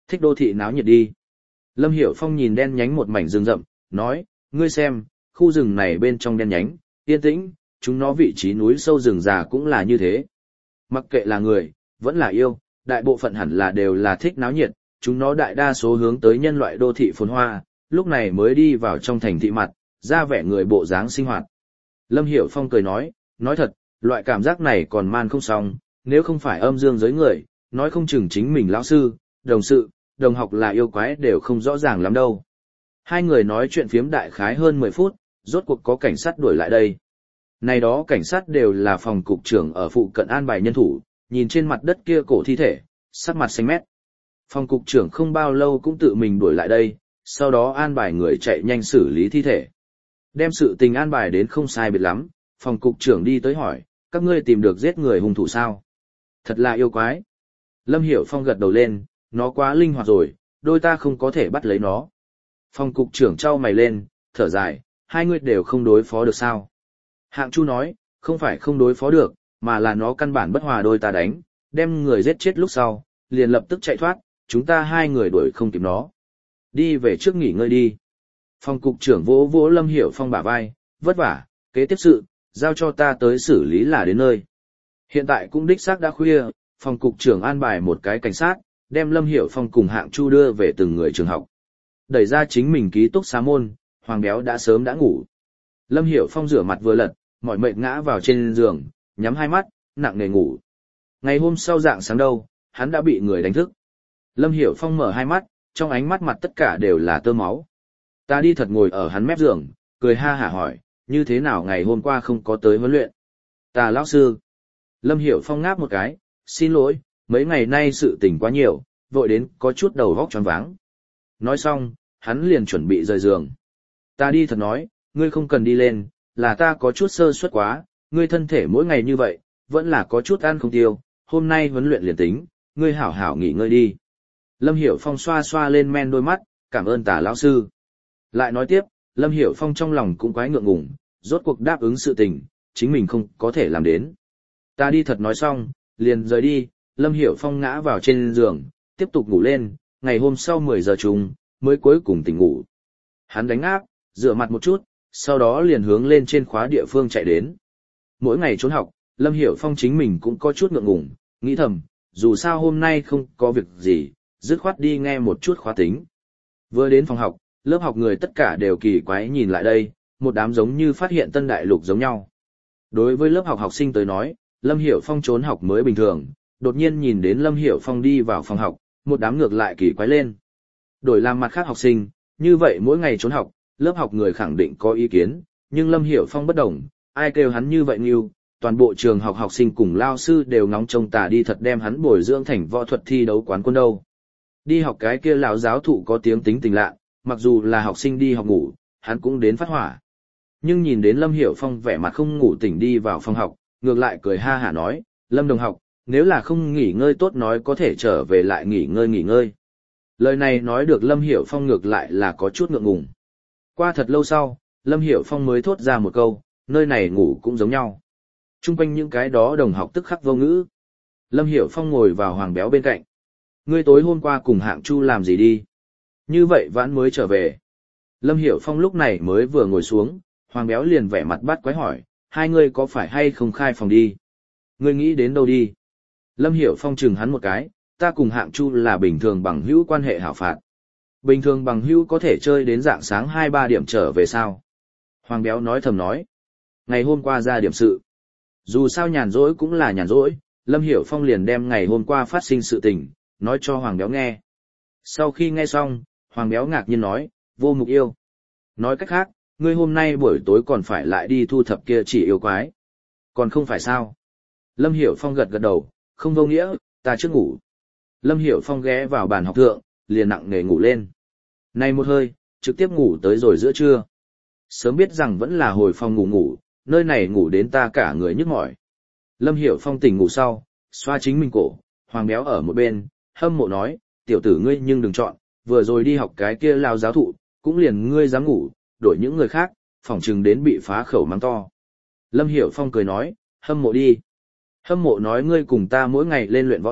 [SPEAKER 1] Thích đô thị náo nhiệt đi. Lâm Hiểu Phong nhìn đen nhánh một mảnh rừng rậm, nói, ngươi xem, khu rừng này bên trong đen nhánh, yên tĩnh, chúng nó vị trí núi sâu rừng già cũng là như thế. Mặc kệ là người, vẫn là yêu, đại bộ phận hẳn là đều là thích náo nhiệt, chúng nó đại đa số hướng tới nhân loại đô thị phồn hoa, lúc này mới đi vào trong thành thị mặt, ra vẻ người bộ dáng sinh hoạt. Lâm Hiểu Phong cười nói thật, loại cảm giác này còn man không xong, nếu không phải âm dương giới người, nói không chừng chính mình lão sư, đồng sự, đồng học là yêu quái đều không rõ ràng lắm đâu. Hai người nói chuyện phiếm đại khái hơn 10 phút, rốt cuộc có cảnh sát đuổi lại đây. Này đó cảnh sát đều là phòng cục trưởng ở phụ cận an bài nhân thủ, nhìn trên mặt đất kia cổ thi thể, sắc mặt xanh mét. Phòng cục trưởng không bao lâu cũng tự mình đuổi lại đây, sau đó an bài người chạy nhanh xử lý thi thể. Đem sự tình an bài đến không sai biệt lắm, phòng cục trưởng đi tới hỏi, các ngươi tìm được giết người hung thủ sao? Thật là yêu quái. Lâm Hiểu Phong gật đầu lên, nó quá linh hoạt rồi, đôi ta không có thể bắt lấy nó. Phòng cục trưởng trao mày lên, thở dài, hai người đều không đối phó được sao? Hạng Chu nói, không phải không đối phó được, mà là nó căn bản bất hòa đôi ta đánh, đem người giết chết lúc sau, liền lập tức chạy thoát, chúng ta hai người đuổi không kịp nó. Đi về trước nghỉ ngơi đi. Phòng cục trưởng vỗ vỗ Lâm Hiểu Phong bả vai, vất vả, kế tiếp sự, giao cho ta tới xử lý là đến nơi. Hiện tại cũng đích xác đã khuya, phòng cục trưởng an bài một cái cảnh sát, đem Lâm Hiểu Phong cùng Hạng Chu đưa về từng người trường học. Đẩy ra chính mình ký túc xá môn, Hoàng Béo đã sớm đã ngủ. Lâm Hiểu Phong rửa mặt vừa lật, mỏi mệt ngã vào trên giường, nhắm hai mắt, nặng nề ngủ. Ngày hôm sau rạng sáng đâu, hắn đã bị người đánh thức. Lâm Hiểu Phong mở hai mắt, trong ánh mắt mặt tất cả đều là tơ máu. Ta đi thật ngồi ở hắn mép giường, cười ha hả hỏi, như thế nào ngày hôm qua không có tới huấn luyện? Ta lão sư. Lâm Hiểu Phong ngáp một cái, xin lỗi, mấy ngày nay sự tình quá nhiều, vội đến có chút đầu óc choáng váng. Nói xong, hắn liền chuẩn bị rời giường. Ta đi thật nói, ngươi không cần đi lên, là ta có chút sơ suất quá, ngươi thân thể mỗi ngày như vậy, vẫn là có chút ăn không tiêu, hôm nay huấn luyện liền tính, ngươi hảo hảo nghỉ ngơi đi. Lâm Hiểu Phong xoa xoa lên men đôi mắt, cảm ơn Tả lão sư. Lại nói tiếp, Lâm Hiểu Phong trong lòng cũng quái ngượng ngùng, rốt cuộc đáp ứng sự tình, chính mình không có thể làm đến. Ta đi thật nói xong, liền rời đi, Lâm Hiểu Phong ngã vào trên giường, tiếp tục ngủ lên, ngày hôm sau 10 giờ chung, mới cuối cùng tỉnh ngủ. Hắn đánh áp, rửa mặt một chút, sau đó liền hướng lên trên khóa địa phương chạy đến. Mỗi ngày trốn học, Lâm Hiểu Phong chính mình cũng có chút ngượng ngùng, nghĩ thầm, dù sao hôm nay không có việc gì, dứt khoát đi nghe một chút khóa tính. Vừa đến phòng học, lớp học người tất cả đều kỳ quái nhìn lại đây, một đám giống như phát hiện tân đại lục giống nhau. Đối với lớp học học sinh tới nói, Lâm Hiểu Phong trốn học mới bình thường, đột nhiên nhìn đến Lâm Hiểu Phong đi vào phòng học, một đám ngược lại kỳ quái lên. Đổi làm mặt khác học sinh, như vậy mỗi ngày trốn học, lớp học người khẳng định có ý kiến, nhưng Lâm Hiểu Phong bất đồng, ai kêu hắn như vậy như, toàn bộ trường học học sinh cùng lao sư đều ngóng trông Tà đi thật đem hắn bồi dưỡng thành võ thuật thi đấu quán quân đâu. Đi học cái kia lão giáo thụ có tiếng tính tình lạ, mặc dù là học sinh đi học ngủ, hắn cũng đến phát hỏa. Nhưng nhìn đến Lâm Hiểu Phong vẻ mặt không ngủ tỉnh đi vào phòng học, ngược lại cười ha hả nói, Lâm đồng học, nếu là không nghỉ ngơi tốt nói có thể trở về lại nghỉ ngơi. Lời này nói được Lâm Hiểu Phong ngược lại là có chút ngượng ngùng. Qua thật lâu sau, Lâm Hiểu Phong mới thốt ra một câu, nơi này ngủ cũng giống nhau. Trung quanh những cái đó đồng học tức khắc vô ngữ. Lâm Hiểu Phong ngồi vào Hoàng Béo bên cạnh. Ngươi tối hôm qua cùng Hạng Chu làm gì đi? Như vậy vãn mới trở về. Lâm Hiểu Phong lúc này mới vừa ngồi xuống, Hoàng Béo liền vẻ mặt bắt quái hỏi, hai ngươi có phải hay không khai phòng đi? Ngươi nghĩ đến đâu đi? Lâm Hiểu Phong chừng hắn một cái, ta cùng Hạng Chu là bình thường bằng hữu quan hệ hảo phạt. Bình thường bằng hữu có thể chơi đến rạng sáng 2-3 điểm trở về sao? Hoàng Béo nói thầm nói. Ngày hôm qua ra điểm sự. Dù sao nhàn rỗi cũng là nhàn rỗi, Lâm Hiểu Phong liền đem ngày hôm qua phát sinh sự tình, nói cho Hoàng Béo nghe. Sau khi nghe xong, Hoàng Béo ngạc nhiên nói, vô mục yêu. Nói cách khác, ngươi hôm nay buổi tối còn phải lại đi thu thập kia chỉ yêu quái. Còn không phải sao? Lâm Hiểu Phong gật gật đầu, không vô nghĩa, ta trước ngủ. Lâm Hiểu Phong ghé vào bàn học thượng, liền nặng nề ngủ lên. Này một hơi, trực tiếp ngủ tới rồi giữa trưa. Sớm biết rằng vẫn là hồi phòng ngủ, nơi này ngủ đến ta cả người nhức mỏi. Lâm Hiểu Phong tỉnh ngủ sau, xoa chính mình cổ, Hoàng Béo ở một bên, hâm mộ nói, tiểu tử ngươi nhưng đừng chọn, vừa rồi đi học cái kia lao giáo thụ, cũng liền ngươi dám ngủ, đổi những người khác, phỏng chừng đến bị phá khẩu mắng to. Lâm Hiểu Phong cười nói, hâm mộ đi. Hâm mộ nói ngươi cùng ta mỗi ngày lên luyện võ thuật,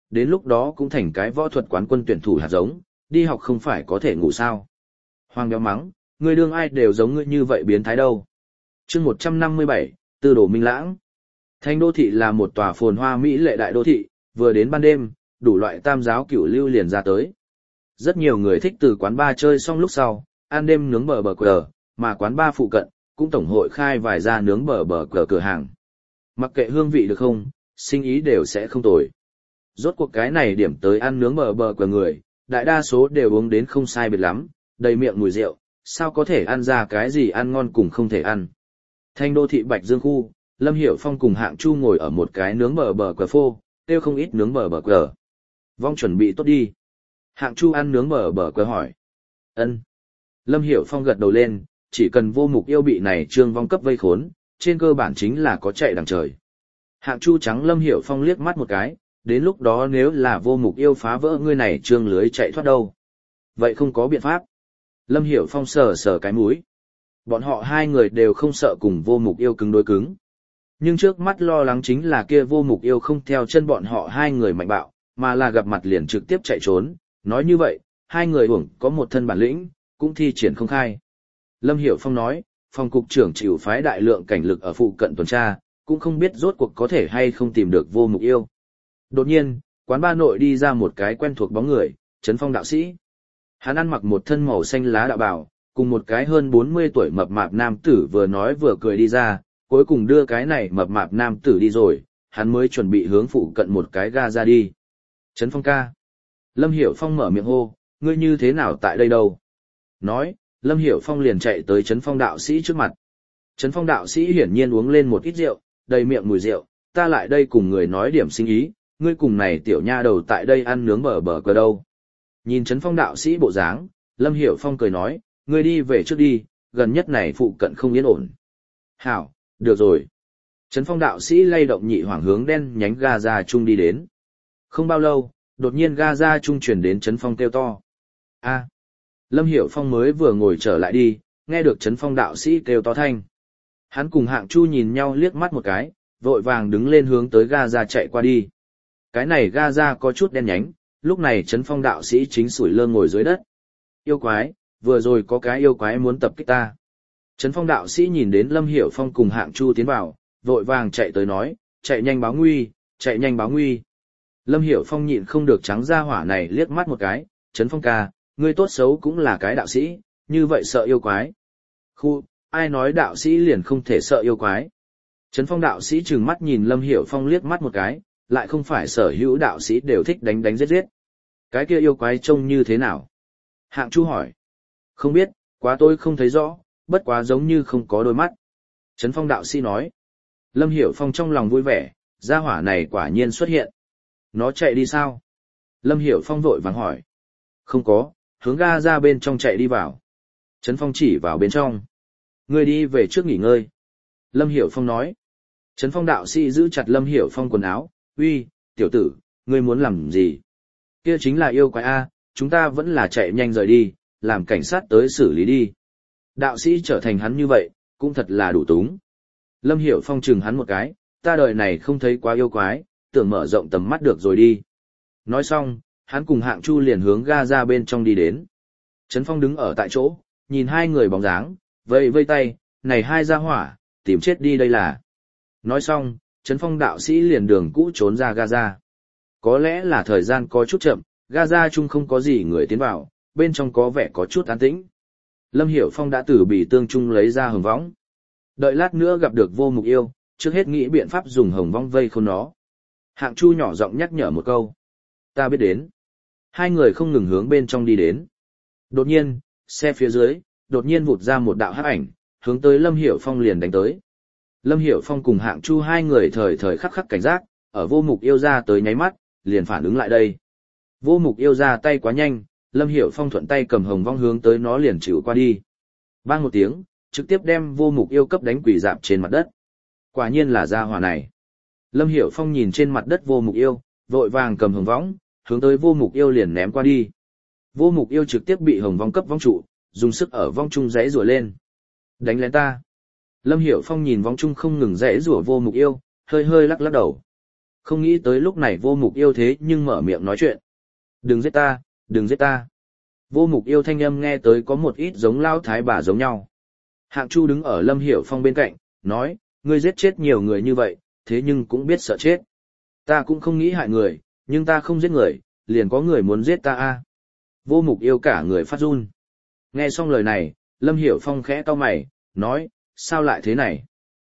[SPEAKER 1] đến lúc đó cũng thành cái võ thuật quán quân tuyển thủ hạt giống, đi học không phải có thể ngủ sao. Hoàng béo mắng, người đương ai đều giống ngươi như vậy biến thái đâu. chương 157, Tư đồ Minh Lãng. Thành đô thị là một tòa phồn hoa mỹ lệ đại đô thị, vừa đến ban đêm, đủ loại tam giáo cửu lưu liền ra tới. Rất nhiều người thích từ quán bar chơi xong lúc sau, ăn đêm nướng bờ cờ, mà quán bar phụ cận, cũng tổng hội khai vài ra nướng bờ cờ cửa hàng. Mặc kệ hương vị được không, sinh ý đều sẽ không tồi. Rốt cuộc cái này điểm tới ăn nướng bờ cờ người, đại đa số đều uống đến không sai biệt lắm, đầy miệng mùi rượu, sao có thể ăn ra cái gì ăn ngon cùng không thể ăn. Thành đô thị Bạch Dương khu, Lâm Hiểu Phong cùng Hạng Chu ngồi ở một cái nướng bờ cờ phô, tiêu không ít nướng bờ cờ. Vong chuẩn bị tốt đi. Hạng Chu ăn nướng bờ cờ hỏi. Ân. Lâm Hiểu Phong gật đầu lên, chỉ cần Vô Mục Yêu bị này Trương Vong cấp vây khốn, trên cơ bản chính là có chạy đằng trời. Hạng Chu trắng Lâm Hiểu Phong liếc mắt một cái, đến lúc đó nếu là Vô Mục Yêu phá vỡ ngươi này Trương lưới chạy thoát đâu. Vậy không có biện pháp. Lâm Hiểu Phong sờ sờ cái mũi. Bọn họ hai người đều không sợ cùng Vô Mục Yêu cứng đối cứng. Nhưng trước mắt lo lắng chính là kia Vô Mục Yêu không theo chân bọn họ hai người mạnh bạo, mà là gặp mặt liền trực tiếp chạy trốn. Nói như vậy, hai người uổng có một thân bản lĩnh, cũng thi triển không khai. Lâm Hiểu Phong nói, phòng cục trưởng chịu phái đại lượng cảnh lực ở phụ cận tuần tra, cũng không biết rốt cuộc có thể hay không tìm được Vô Mục Yêu. Đột nhiên, quán ba nội đi ra một cái quen thuộc bóng người, Trấn Phong đạo sĩ. Hắn ăn mặc một thân màu xanh lá đạo bào, cùng một cái hơn 40 tuổi mập mạp nam tử vừa nói vừa cười đi ra, cuối cùng đưa cái này mập mạp nam tử đi rồi, hắn mới chuẩn bị hướng phụ cận một cái ga ra đi. Trấn Phong ca. Lâm Hiểu Phong mở miệng hô, ngươi như thế nào tại đây đâu? Nói, Lâm Hiểu Phong liền chạy tới Trấn Phong đạo sĩ trước mặt. Trấn Phong đạo sĩ hiển nhiên uống lên một ít rượu, đầy miệng mùi rượu, ta lại đây cùng người nói điểm sinh ý, ngươi cùng này tiểu nha đầu tại đây ăn nướng bờ cờ đâu. Nhìn Trấn Phong đạo sĩ bộ dáng, Lâm Hiểu Phong cười nói, ngươi đi về trước đi, gần nhất này phụ cận không yên ổn. Hảo, được rồi. Trấn Phong đạo sĩ lay động nhị hoàng hướng đen nhánh ga ra chung đi đến. Không bao lâu, đột nhiên ga ra chung chuyển đến Trấn Phong kêu to. A. Lâm Hiểu Phong mới vừa ngồi trở lại đi, nghe được Trấn Phong đạo sĩ kêu to thanh. Hắn cùng Hạng Chu nhìn nhau liếc mắt một cái, vội vàng đứng lên hướng tới ga ra chạy qua đi. Cái này ga ra có chút đen nhánh, lúc này Trấn Phong đạo sĩ chính sủi lơ ngồi dưới đất. Yêu quái, vừa rồi có cái yêu quái muốn tập kích ta. Trấn Phong đạo sĩ nhìn đến Lâm Hiểu Phong cùng Hạng Chu tiến vào, vội vàng chạy tới nói, chạy nhanh báo nguy, chạy nhanh báo nguy. Lâm Hiểu Phong nhịn không được trắng ra hỏa này liếc mắt một cái, Trấn Phong ca, ngươi tốt xấu cũng là cái đạo sĩ, như vậy sợ yêu quái. Khu, ai nói đạo sĩ liền không thể sợ yêu quái. Trấn Phong đạo sĩ trừng mắt nhìn Lâm Hiểu Phong liếc mắt một cái, lại không phải sở hữu đạo sĩ đều thích đánh giết. Cái kia yêu quái trông như thế nào? Hạng Chu hỏi. Không biết, quá tôi không thấy rõ, bất quá giống như không có đôi mắt. Trấn Phong đạo sĩ nói. Lâm Hiểu Phong trong lòng vui vẻ, gia hỏa này quả nhiên xuất hiện. Nó chạy đi sao? Lâm Hiểu Phong vội vàng hỏi. Không có, hướng ga ra bên trong chạy đi vào. Trấn Phong chỉ vào bên trong. Ngươi đi về trước nghỉ ngơi. Lâm Hiểu Phong nói. Trấn Phong đạo sĩ giữ chặt Lâm Hiểu Phong quần áo. Uy, tiểu tử, ngươi muốn làm gì? Kia chính là yêu quái A, chúng ta vẫn là chạy nhanh rời đi, làm cảnh sát tới xử lý đi. Đạo sĩ trở thành hắn như vậy, cũng thật là đủ túng. Lâm Hiểu Phong chừng hắn một cái, ta đời này không thấy quá yêu quái, tưởng mở rộng tầm mắt được rồi đi. Nói xong, hắn cùng Hạng Chu liền hướng ga ra bên trong đi đến. Trấn Phong đứng ở tại chỗ, nhìn hai người bóng dáng, vây vây tay, này hai gia hỏa, tìm chết đi đây là. Nói xong, Trấn Phong đạo sĩ liền đường cũ trốn ra ga ra. Có lẽ là thời gian có chút chậm, ga ra chung không có gì người tiến vào, bên trong có vẻ có chút an tĩnh. Lâm Hiểu Phong đã từ bì tương trung lấy ra hồng võng. Đợi lát nữa gặp được Vô Mục Yêu, trước hết nghĩ biện pháp dùng hồng võng vây khốn nó. Hạng Chu nhỏ giọng nhắc nhở một câu. Ta biết đến. Hai người không ngừng hướng bên trong đi đến. Đột nhiên, xe phía dưới, đột nhiên vụt ra một đạo hắc ảnh, hướng tới Lâm Hiểu Phong liền đánh tới. Lâm Hiểu Phong cùng Hạng Chu hai người thời thời khắc khắc cảnh giác, ở Vô Mục Yêu ra tới nháy mắt, liền phản ứng lại đây. Vô Mục Yêu ra tay quá nhanh, Lâm Hiểu Phong thuận tay cầm hồng vong hướng tới nó liền chịu qua đi. Bang một tiếng, trực tiếp đem Vô Mục Yêu cấp đánh quỳ rạp trên mặt đất. Quả nhiên là gia hỏa này. Lâm Hiểu Phong nhìn trên mặt đất Vô Mục Yêu, vội vàng cầm hồng vong, hướng tới Vô Mục Yêu liền ném qua đi. Vô Mục Yêu trực tiếp bị hồng vong cấp vong trụ, dùng sức ở vong trung giãy giụa lên. Đánh lén ta. Lâm Hiểu Phong nhìn vong trung không ngừng giãy giụa Vô Mục Yêu, hơi hơi lắc lắc đầu. Không nghĩ tới lúc này Vô Mục Yêu thế nhưng mở miệng nói chuyện. Đừng giết ta, đừng giết ta. Vô Mục Yêu thanh âm nghe tới có một ít giống lao thái bà giống nhau. Hạng Chu đứng ở Lâm Hiểu Phong bên cạnh, nói, ngươi giết chết nhiều người như vậy, thế nhưng cũng biết sợ chết. Ta cũng không nghĩ hại người, nhưng ta không giết người, liền có người muốn giết ta a. Vô Mục Yêu cả người phát run. Nghe xong lời này, Lâm Hiểu Phong khẽ cau mày, nói, sao lại thế này?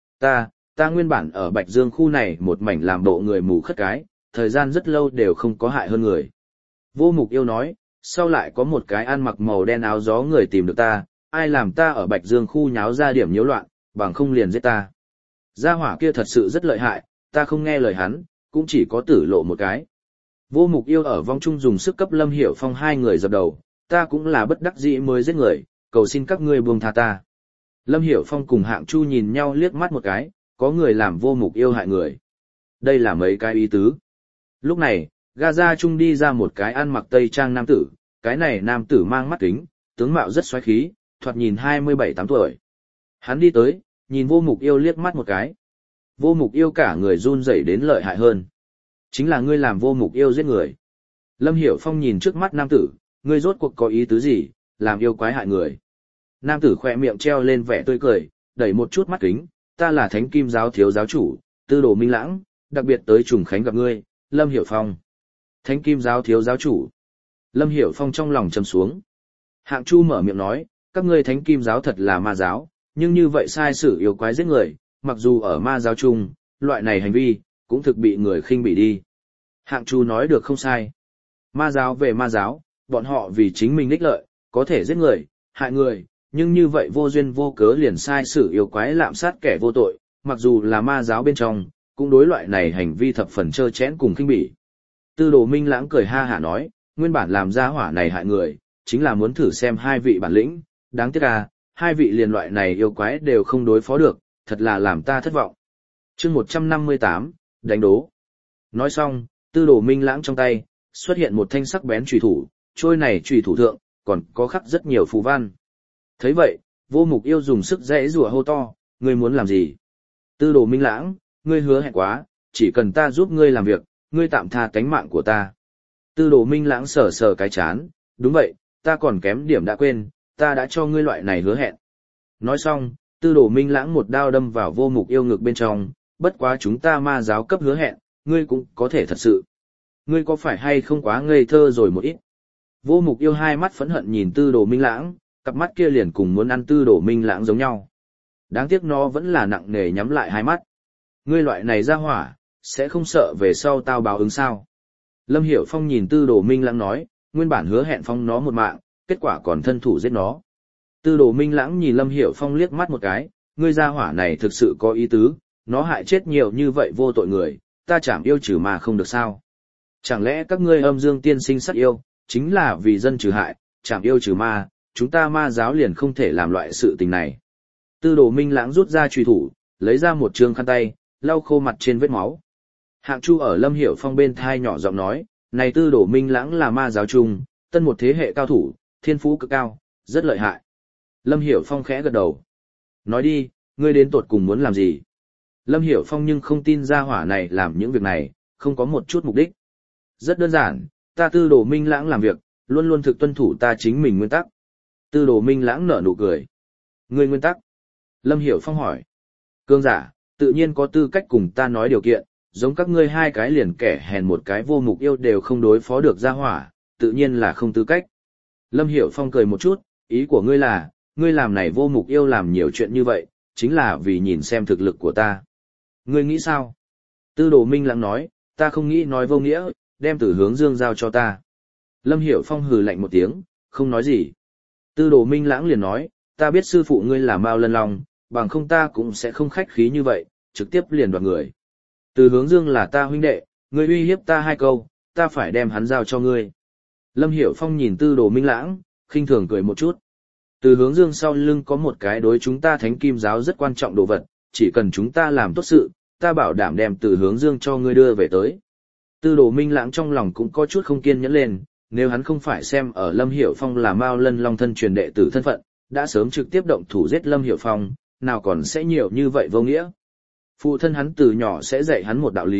[SPEAKER 1] Ta nguyên bản ở Bạch Dương khu này một mảnh làm bộ người mù khất cái, thời gian rất lâu đều không có hại hơn người. Vô Mục Yêu nói, sau lại có một cái ăn mặc màu đen áo gió người tìm được ta, ai làm ta ở Bạch Dương khu nháo ra điểm nhiễu loạn, bằng không liền giết ta. Gia hỏa kia thật sự rất lợi hại, ta không nghe lời hắn, cũng chỉ có tử lộ một cái. Vô Mục Yêu ở vong trung dùng sức cấp Lâm Hiểu Phong hai người dập đầu, ta cũng là bất đắc dĩ mới giết người, cầu xin các ngươi buông tha ta. Lâm Hiểu Phong cùng Hạng Chu nhìn nhau liếc mắt một cái, có người làm Vô Mục Yêu hại người. Đây là mấy cái ý tứ. Lúc này, Gaza Trung đi ra một cái ăn mặc tây trang nam tử, cái này nam tử mang mắt kính, tướng mạo rất xoáy khí, thoạt nhìn 27-8 tuổi. Hắn đi tới, nhìn Vô Mục Yêu liếc mắt một cái. Vô Mục Yêu cả người run rẩy đến lợi hại hơn. Chính là ngươi làm Vô Mục Yêu giết người. Lâm Hiểu Phong nhìn trước mắt nam tử, ngươi rốt cuộc có ý tứ gì, làm yêu quái hại người. Nam tử khỏe miệng treo lên vẻ tươi cười, đẩy một chút mắt kính, ta là Thánh Kim giáo thiếu giáo chủ, Tư Đồ Minh Lãng, đặc biệt tới Trùng Khánh gặp ngươi, Lâm Hiểu Phong. Thánh Kim giáo thiếu giáo chủ. Lâm Hiểu Phong trong lòng trầm xuống. Hạng Chu mở miệng nói, các ngươi Thánh Kim giáo thật là ma giáo, nhưng như vậy sai sử yêu quái giết người, mặc dù ở ma giáo chung, loại này hành vi, cũng thực bị người khinh bỉ đi. Hạng Chu nói được không sai. Ma giáo về ma giáo, bọn họ vì chính mình đích lợi, có thể giết người, hại người, nhưng như vậy vô duyên vô cớ liền sai sử yêu quái lạm sát kẻ vô tội, mặc dù là ma giáo bên trong, cũng đối loại này hành vi thập phần trơ chẽn cùng khinh bỉ. Tư Đồ Minh Lãng cười ha hả nói, nguyên bản làm ra hỏa này hại người, chính là muốn thử xem hai vị bản lĩnh, đáng tiếc à, hai vị liền loại này yêu quái đều không đối phó được, thật là làm ta thất vọng. Chương 158, đánh đố. Nói xong, Tư Đồ Minh Lãng trong tay xuất hiện một thanh sắc bén chùy thủ, trôi này chùy thủ thượng còn có khắc rất nhiều phù văn. Thấy vậy, Vô Mục Yêu dùng sức giãy giụa hô to, ngươi muốn làm gì? Tư Đồ Minh Lãng, ngươi hứa hẹn quá, chỉ cần ta giúp ngươi làm việc, ngươi tạm tha tánh mạng của ta. Tư Đồ Minh Lãng sờ sờ cái chán, đúng vậy, ta còn kém điểm đã quên, ta đã cho ngươi loại này hứa hẹn. Nói xong, Tư Đồ Minh Lãng một đao đâm vào Vô Mục Yêu ngực bên trong, bất quá chúng ta ma giáo cấp hứa hẹn, ngươi cũng có thể thật sự. Ngươi có phải hay không quá ngây thơ rồi một ít? Vô Mục Yêu hai mắt phẫn hận nhìn Tư Đồ Minh Lãng, cặp mắt kia liền cùng muốn ăn Tư Đồ Minh Lãng giống nhau. Đáng tiếc nó vẫn là nặng nề nhắm lại hai mắt. Ngươi loại này ra hỏa, sẽ không sợ về sau tao báo ứng sao? Lâm Hiểu Phong nhìn Tư Đồ Minh Lãng nói, nguyên bản hứa hẹn Phong nó một mạng, kết quả còn thân thủ giết nó. Tư Đồ Minh Lãng nhìn Lâm Hiểu Phong liếc mắt một cái, ngươi ra hỏa này thực sự có ý tứ, nó hại chết nhiều như vậy vô tội người, ta chảm yêu trừ mà không được sao? Chẳng lẽ các ngươi âm dương tiên sinh sát yêu, chính là vì dân trừ hại, chảm yêu trừ ma, chúng ta ma giáo liền không thể làm loại sự tình này. Tư Đồ Minh Lãng rút ra chùy thủ, lấy ra một trương khăn tay, lau khô mặt trên vết máu. Hạng Chu ở Lâm Hiểu Phong bên thai nhỏ giọng nói, này Tư Đồ Minh Lãng là ma giáo trung, tân một thế hệ cao thủ, thiên phú cực cao, rất lợi hại. Lâm Hiểu Phong khẽ gật đầu. Nói đi, ngươi đến tột cùng muốn làm gì? Lâm Hiểu Phong nhưng không tin ra hỏa này làm những việc này, không có một chút mục đích. Rất đơn giản, ta Tư Đồ Minh Lãng làm việc, luôn luôn thực tuân thủ ta chính mình nguyên tắc. Tư Đồ Minh Lãng nở nụ cười. Ngươi nguyên tắc? Lâm Hiểu Phong hỏi. Cương giả, tự nhiên có tư cách cùng ta nói điều kiện, giống các ngươi hai cái liền kẻ hèn một cái Vô Mục Yêu đều không đối phó được ra hỏa, tự nhiên là không tư cách. Lâm Hiểu Phong cười một chút, ý của ngươi là, ngươi làm này Vô Mục Yêu làm nhiều chuyện như vậy, chính là vì nhìn xem thực lực của ta. Ngươi nghĩ sao? Tư Đồ Minh Lãng nói, ta không nghĩ nói vô nghĩa, đem Tử Hướng Dương giao cho ta. Lâm Hiểu Phong hừ lạnh một tiếng, không nói gì. Tư Đồ Minh Lãng liền nói, ta biết sư phụ ngươi là Mao Lân Long, bằng không ta cũng sẽ không khách khí như vậy, trực tiếp liền đoạt người. Từ Hướng Dương là ta huynh đệ, ngươi uy hiếp ta hai câu, ta phải đem hắn giao cho ngươi. Lâm Hiểu Phong nhìn Tư Đồ Minh Lãng, khinh thường cười một chút. Từ Hướng Dương sau lưng có một cái đối chúng ta Thánh Kim giáo rất quan trọng đồ vật, chỉ cần chúng ta làm tốt sự, ta bảo đảm đem Từ Hướng Dương cho ngươi đưa về tới. Tư Đồ Minh Lãng trong lòng cũng có chút không kiên nhẫn lên, nếu hắn không phải xem ở Lâm Hiểu Phong là Mao Lân Long thân truyền đệ tử thân phận, đã sớm trực tiếp động thủ giết Lâm Hiểu Phong, nào còn sẽ nhiều như vậy vô nghĩa. Phụ thân hắn từ nhỏ sẽ dạy hắn một đạo lý,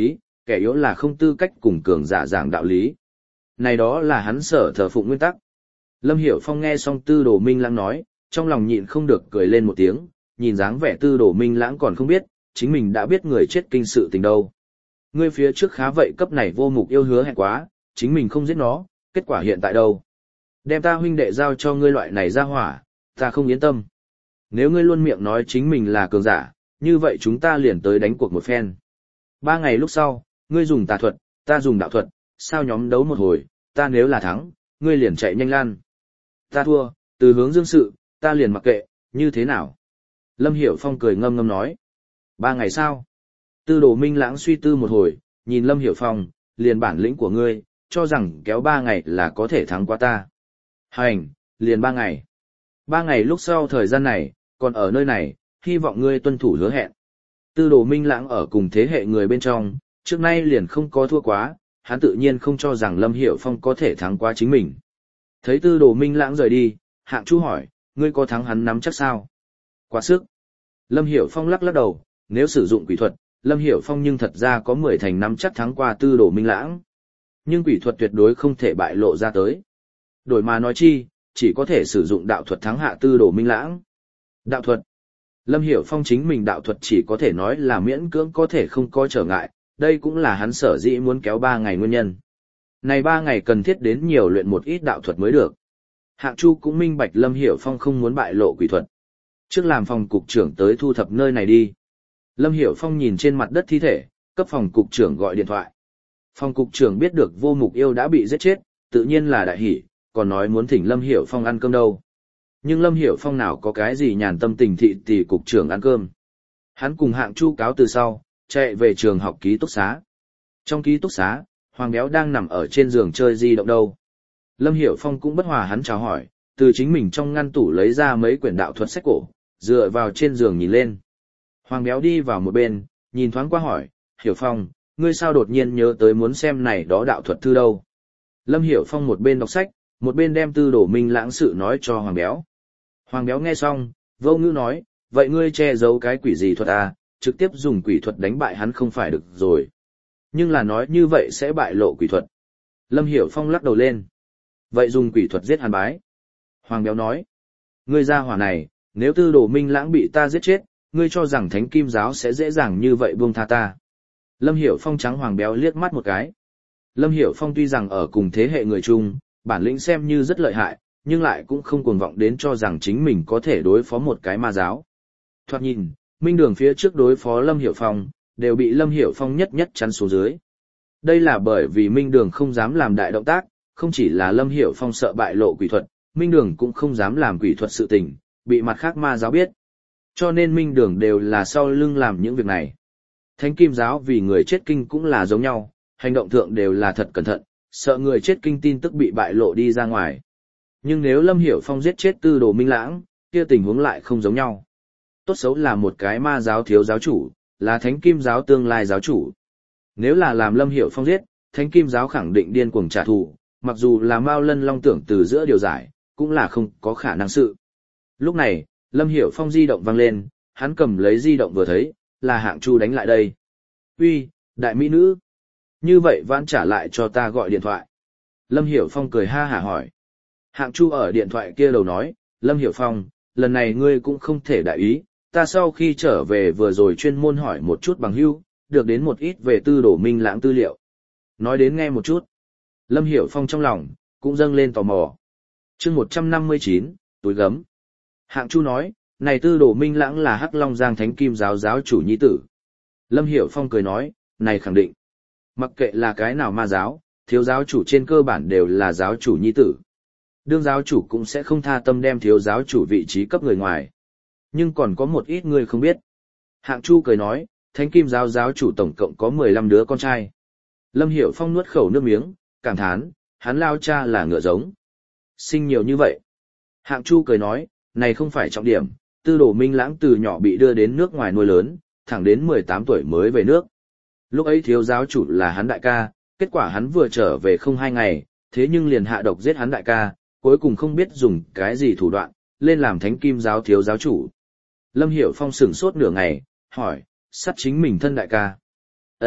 [SPEAKER 1] kẻ yếu là không tư cách cùng cường giả giảng đạo lý. Này đó là hắn sở thờ phụng nguyên tắc. Lâm Hiểu Phong nghe xong Tư Đồ Minh Lãng nói, trong lòng nhịn không được cười lên một tiếng, nhìn dáng vẻ Tư Đồ Minh Lãng còn không biết, chính mình đã biết người chết kinh sự tình đâu. Ngươi phía trước khá vậy cấp này vô mục yêu hứa hẹn quá, chính mình không giết nó, kết quả hiện tại đâu? Đem ta huynh đệ giao cho ngươi loại này ra hỏa, ta không yên tâm. Nếu ngươi luôn miệng nói chính mình là cường giả, như vậy chúng ta liền tới đánh cuộc một phen. 3 ngày lúc sau, ngươi dùng tà thuật, ta dùng đạo thuật, sao nhóm đấu một hồi, ta nếu là thắng, ngươi liền chạy nhanh lan. Ta thua, từ hướng dương sự, ta liền mặc kệ, như thế nào? Lâm Hiểu Phong cười ngâm ngâm nói. 3 ngày sao? Tư Đồ Minh Lãng suy tư một hồi, nhìn Lâm Hiểu Phong, liền bản lĩnh của ngươi, cho rằng kéo 3 ngày là có thể thắng qua ta. Hành, liền 3 ngày. 3 ngày lúc sau thời gian này, còn ở nơi này, hy vọng ngươi tuân thủ hứa hẹn. Tư Đồ Minh Lãng ở cùng thế hệ người bên trong, trước nay liền không có thua quá, hắn tự nhiên không cho rằng Lâm Hiểu Phong có thể thắng qua chính mình. Thấy Tư Đồ Minh Lãng rời đi, Hạng Chu hỏi, ngươi có thắng hắn nắm chắc sao? Quá sức. Lâm Hiểu Phong lắc lắc đầu, nếu sử dụng quỷ thuật, Lâm Hiểu Phong nhưng thật ra có 10 thành nắm chắc thắng qua Tư Đồ Minh Lãng. Nhưng quỷ thuật tuyệt đối không thể bại lộ ra tới. Đổi mà nói chi, chỉ có thể sử dụng đạo thuật thắng hạ Tư Đồ Minh Lãng. Đạo thuật. Lâm Hiểu Phong chính mình đạo thuật chỉ có thể nói là miễn cưỡng có thể không có trở ngại, đây cũng là hắn sở dĩ muốn kéo 3 ngày nguyên nhân. Này 3 ngày cần thiết đến nhiều luyện một ít đạo thuật mới được. Hạng Chu cũng minh bạch Lâm Hiểu Phong không muốn bại lộ quỷ thuật. Trước làm phòng cục trưởng tới thu thập nơi này đi. Lâm Hiểu Phong nhìn trên mặt đất thi thể, cấp phòng cục trưởng gọi điện thoại. Phòng cục trưởng biết được Vô Mục Yêu đã bị giết chết, tự nhiên là đại hỉ, còn nói muốn thỉnh Lâm Hiểu Phong ăn cơm đâu. Nhưng Lâm Hiểu Phong nào có cái gì nhàn tâm tình thị tỷ cục trưởng ăn cơm. Hắn cùng Hạng Chu cáo từ sau, chạy về trường học ký túc xá. Trong ký túc xá, Hoàng Béo đang nằm ở trên giường chơi di động đâu. Lâm Hiểu Phong cũng bất hòa hắn chào hỏi, từ chính mình trong ngăn tủ lấy ra mấy quyển đạo thuật sách cổ, dựa vào trên giường nhìn lên. Hoàng Béo đi vào một bên, nhìn thoáng qua hỏi, Hiểu Phong, ngươi sao đột nhiên nhớ tới muốn xem này đó đạo thuật thư đâu? Lâm Hiểu Phong một bên đọc sách, một bên đem Tư Đồ Minh Lãng sự nói cho Hoàng Béo. Hoàng Béo nghe xong, vô ngữ nói, vậy ngươi che giấu cái quỷ gì thuật à, trực tiếp dùng quỷ thuật đánh bại hắn không phải được rồi. Nhưng là nói như vậy sẽ bại lộ quỷ thuật. Lâm Hiểu Phong lắc đầu lên. Vậy dùng quỷ thuật giết hắn bái. Hoàng Béo nói, ngươi ra hỏa này, nếu Tư Đồ Minh Lãng bị ta giết chết, ngươi cho rằng Thánh Kim Giáo sẽ dễ dàng như vậy buông tha ta. Lâm Hiểu Phong trắng Hoàng Béo liếc mắt một cái. Lâm Hiểu Phong tuy rằng ở cùng thế hệ người chung, bản lĩnh xem như rất lợi hại, nhưng lại cũng không cuồng vọng đến cho rằng chính mình có thể đối phó một cái ma giáo. Thoạt nhìn, Minh Đường phía trước đối phó Lâm Hiểu Phong, đều bị Lâm Hiểu Phong nhất nhất chắn xuống dưới. Đây là bởi vì Minh Đường không dám làm đại động tác, không chỉ là Lâm Hiểu Phong sợ bại lộ quỷ thuật, Minh Đường cũng không dám làm quỷ thuật sự tình, bị mặt khác ma giáo biết. Cho nên Minh Đường đều là sau lưng làm những việc này. Thánh Kim Giáo vì người chết kinh cũng là giống nhau, hành động thượng đều là thật cẩn thận, sợ người chết kinh tin tức bị bại lộ đi ra ngoài. Nhưng nếu Lâm Hiểu Phong giết chết Tư Đồ Minh Lãng, kia tình huống lại không giống nhau. Tốt xấu là một cái ma giáo thiếu giáo chủ, là Thánh Kim Giáo tương lai giáo chủ. Nếu là làm Lâm Hiểu Phong giết, Thánh Kim Giáo khẳng định điên cuồng trả thù, mặc dù là Mao Lân Long tưởng từ giữa điều giải, cũng là không có khả năng sự. Lúc này, Lâm Hiểu Phong di động vang lên, hắn cầm lấy di động vừa thấy, là Hạng Chu đánh lại đây. Uy, đại mỹ nữ. Như vậy vãn trả lại cho ta gọi điện thoại. Lâm Hiểu Phong cười ha hả hỏi. Hạng Chu ở điện thoại kia đầu nói, Lâm Hiểu Phong, lần này ngươi cũng không thể đại ý, ta sau khi trở về vừa rồi chuyên môn hỏi một chút bằng hữu, được đến một ít về Tư Đồ Minh Lãng tư liệu. Nói đến nghe một chút. Lâm Hiểu Phong trong lòng, cũng dâng lên tò mò. chương 159, túi gấm. Hạng Chu nói, này Tư Đồ Minh Lãng là Hắc Long Giang Thánh Kim Giáo giáo chủ nhi tử. Lâm Hiểu Phong cười nói, này khẳng định. Mặc kệ là cái nào ma giáo, thiếu giáo chủ trên cơ bản đều là giáo chủ nhi tử. Đương giáo chủ cũng sẽ không tha tâm đem thiếu giáo chủ vị trí cấp người ngoài. Nhưng còn có một ít người không biết. Hạng Chu cười nói, Thánh Kim Giáo giáo chủ tổng cộng có 15 đứa con trai. Lâm Hiểu Phong nuốt khẩu nước miếng, cảm thán, hắn lao cha là ngựa giống. Sinh nhiều như vậy. Hạng Chu cười nói, này không phải trọng điểm, Tư Đồ Minh Lãng từ nhỏ bị đưa đến nước ngoài nuôi lớn, thẳng đến 18 tuổi mới về nước. Lúc ấy thiếu giáo chủ là hắn đại ca, kết quả hắn vừa trở về không 2 ngày, thế nhưng liền hạ độc giết hắn đại ca, cuối cùng không biết dùng cái gì thủ đoạn, lên làm Thánh Kim Giáo thiếu giáo chủ. Lâm Hiểu Phong sửng sốt nửa ngày, hỏi, sát chính mình thân đại ca. Ân,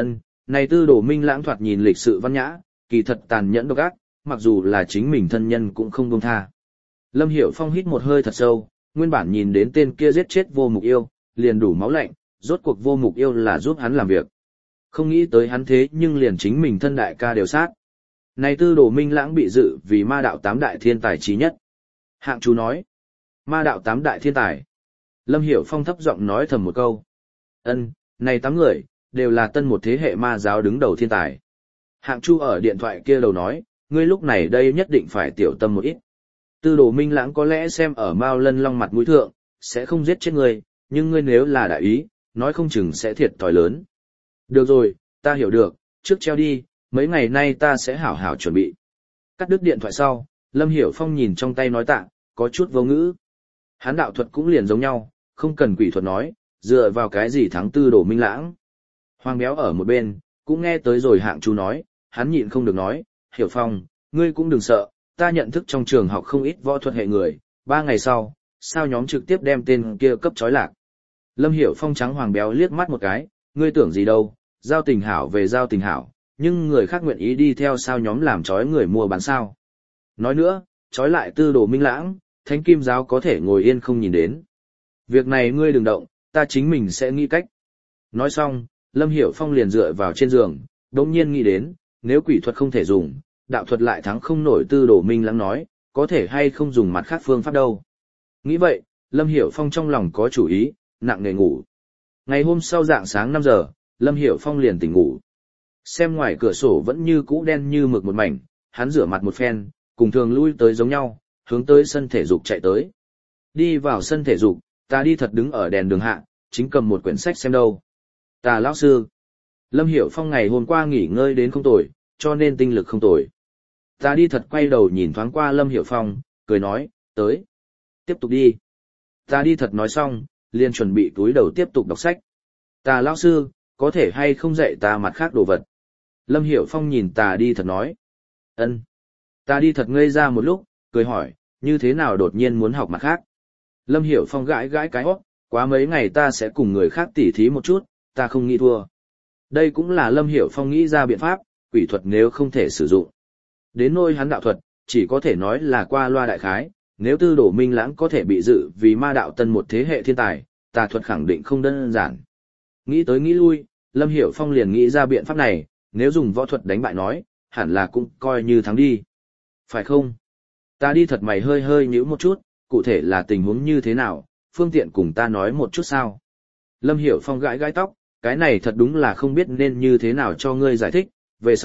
[SPEAKER 1] Này Tư Đồ Minh Lãng thoạt nhìn lịch sự văn nhã, kỳ thật tàn nhẫn độc ác, mặc dù là chính mình thân nhân cũng không buông tha. Lâm Hiểu Phong hít một hơi thật sâu, nguyên bản nhìn đến tên kia giết chết Vô Mục Yêu, liền đủ máu lạnh, rốt cuộc Vô Mục Yêu là giúp hắn làm việc. Không nghĩ tới hắn thế nhưng liền chính mình thân đại ca đều sát. Này Tư Đồ Minh Lãng bị dự vì ma đạo 8 đại thiên tài trí nhất. Hạng chú nói, ma đạo 8 đại thiên tài. Lâm Hiểu Phong thấp giọng nói thầm một câu. Này 8 người, đều là tân một thế hệ ma giáo đứng đầu thiên tài. Hạng Chu ở điện thoại kia đầu nói, ngươi lúc này đây nhất định phải tiểu tâm một ít. Tư Đồ Minh Lãng có lẽ xem ở Mao Lân Long mặt mũi thượng, sẽ không giết chết ngươi, nhưng ngươi nếu là đại ý, nói không chừng sẽ thiệt thòi lớn. Được rồi, ta hiểu được, trước treo đi, mấy ngày nay ta sẽ hảo hảo chuẩn bị. Cắt đứt điện thoại sau, Lâm Hiểu Phong nhìn trong tay nói tạ, có chút vô ngữ. Hắn đạo thuật cũng liền giống nhau, không cần quỷ thuật nói, dựa vào cái gì thắng Tư Đồ Minh Lãng. Hoàng Béo ở một bên, cũng nghe tới rồi Hạng Chu nói, hắn nhịn không được nói, Hiểu Phong, ngươi cũng đừng sợ, ta nhận thức trong trường học không ít võ thuật hệ người, 3 ngày sau, sao nhóm trực tiếp đem tên kia cấp trói lạc. Lâm Hiểu Phong trắng Hoàng Béo liếc mắt một cái, ngươi tưởng gì đâu, giao tình hảo về giao tình hảo, nhưng người khác nguyện ý đi theo sao nhóm làm trói người mua bán sao. Nói nữa, trói lại Tư Đồ Minh Lãng, Thánh Kim Giáo có thể ngồi yên không nhìn đến. Việc này ngươi đừng động, ta chính mình sẽ nghĩ cách. Nói xong, Lâm Hiểu Phong liền dựa vào trên giường, đột nhiên nghĩ đến, nếu quỷ thuật không thể dùng, đạo thuật lại thắng không nổi Tư Đồ Minh Lãng nói, có thể hay không dùng mặt khác phương pháp đâu. Nghĩ vậy, Lâm Hiểu Phong trong lòng có chủ ý, nặng nề ngủ. Ngày hôm sau dạng sáng 5 giờ, Lâm Hiểu Phong liền tỉnh ngủ. Xem ngoài cửa sổ vẫn như cũ đen như mực một mảnh, hắn rửa mặt một phen, cùng thường lui tới giống nhau, hướng tới sân thể dục chạy tới. Đi vào sân thể dục, ta đi thật đứng ở đèn đường hạ, chính cầm một quyển sách xem đâu. Ta lão sư. Lâm Hiểu Phong ngày hôm qua nghỉ ngơi đến không tồi, cho nên tinh lực không tồi. Ta đi thật quay đầu nhìn thoáng qua Lâm Hiểu Phong, cười nói, tới. Tiếp tục đi. Ta đi thật nói xong, liền chuẩn bị túi đầu tiếp tục đọc sách. Ta lão sư, có thể hay không dạy ta mặt khác đồ vật. Lâm Hiểu Phong nhìn ta đi thật nói. Ân. Ta đi thật ngây ra một lúc, cười hỏi, như thế nào đột nhiên muốn học mặt khác. Lâm Hiểu Phong gãi gãi cái hót, quá mấy ngày ta sẽ cùng người khác tỉ thí một chút, ta không nghĩ thua. Đây cũng là Lâm Hiểu Phong nghĩ ra biện pháp, quỷ thuật nếu không thể sử dụng. Đến nôi hắn đạo thuật, chỉ có thể nói là qua loa đại khái, nếu Tư Đồ Minh Lãng có thể bị dự vì ma đạo tân một thế hệ thiên tài, tà thuật khẳng định không đơn giản. Nghĩ tới nghĩ lui, Lâm Hiểu Phong liền nghĩ ra biện pháp này, nếu dùng võ thuật đánh bại nói, hẳn là cũng coi như thắng đi. Phải không? Ta đi thật mày hơi hơi nhíu một chút, cụ thể là tình huống như thế nào, phương tiện cùng ta nói một chút sao. Lâm Hiểu Phong gãi gãi tóc, cái này thật đúng là không biết nên như thế nào cho ngươi giải thích,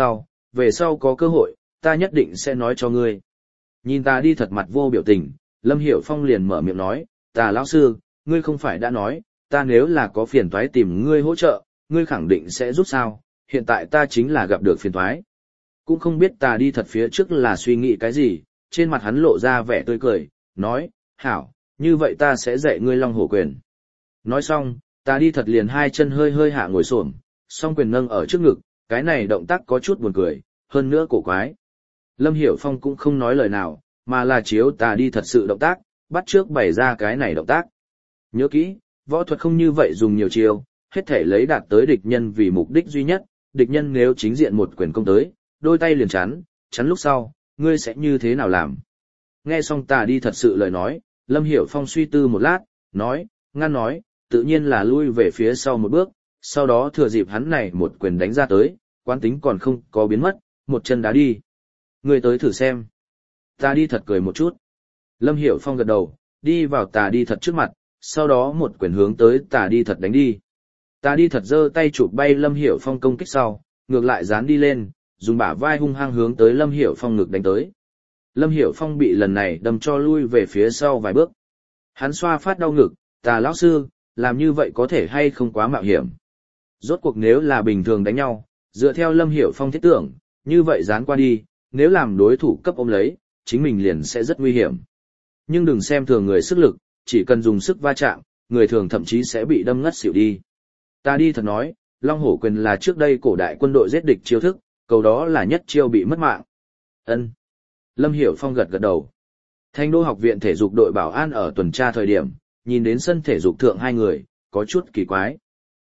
[SPEAKER 1] về sau có cơ hội, ta nhất định sẽ nói cho ngươi. Nhìn ta đi thật mặt vô biểu tình, Lâm Hiểu Phong liền mở miệng nói, ta lão sư, ngươi không phải đã nói, ta nếu là có phiền toái tìm ngươi hỗ trợ, ngươi khẳng định sẽ giúp sao, hiện tại ta chính là gặp được phiền toái. Cũng không biết ta đi thật phía trước là suy nghĩ cái gì, trên mặt hắn lộ ra vẻ tươi cười, nói, hảo, như vậy ta sẽ dạy ngươi long hổ quyền. Nói xong, ta đi thật liền hai chân hơi hơi hạ ngồi xổm, song quyền nâng ở trước ngực, cái này động tác có chút buồn cười, hơn nữa cổ quái. Lâm Hiểu Phong cũng không nói lời nào, mà là chiếu ta đi thật sự động tác, bắt trước bày ra cái này động tác. Nhớ kỹ, võ thuật không như vậy dùng nhiều chiêu, hết thể lấy đạt tới địch nhân vì mục đích duy nhất, địch nhân nếu chính diện một quyền công tới, đôi tay liền chắn lúc sau, ngươi sẽ như thế nào làm. Nghe xong ta đi thật sự lời nói, Lâm Hiểu Phong suy tư một lát, nói, ngăn nói, tự nhiên là lui về phía sau một bước, sau đó thừa dịp hắn này một quyền đánh ra tới, quán tính còn không có biến mất, một chân đá đi. Ngươi tới thử xem. Ta đi thật cười một chút. Lâm Hiểu Phong gật đầu, đi vào ta đi thật trước mặt, sau đó một quyền hướng tới ta đi thật đánh đi. Ta đi thật giơ tay chụp bay Lâm Hiểu Phong công kích sau, ngược lại dán đi lên, dùng bả vai hung hăng hướng tới Lâm Hiểu Phong ngực đánh tới. Lâm Hiểu Phong bị lần này đâm cho lui về phía sau vài bước. Hắn xoa phát đau ngực, ta lão sư, làm như vậy có thể hay không quá mạo hiểm. Rốt cuộc nếu là bình thường đánh nhau, dựa theo Lâm Hiểu Phong thiết tưởng, như vậy dán qua đi, nếu làm đối thủ cấp ôm lấy, chính mình liền sẽ rất nguy hiểm. Nhưng đừng xem thường người sức lực, chỉ cần dùng sức va chạm, người thường thậm chí sẽ bị đâm ngất xỉu đi. Ta đi thật nói, Long Hổ Quyền là trước đây cổ đại quân đội giết địch chiêu thức, cầu đó là nhất chiêu bị mất mạng. Ân. Lâm Hiểu Phong gật gật đầu. Thành Đô học viện thể dục đội bảo an ở tuần tra thời điểm, nhìn đến sân thể dục thượng hai người, có chút kỳ quái.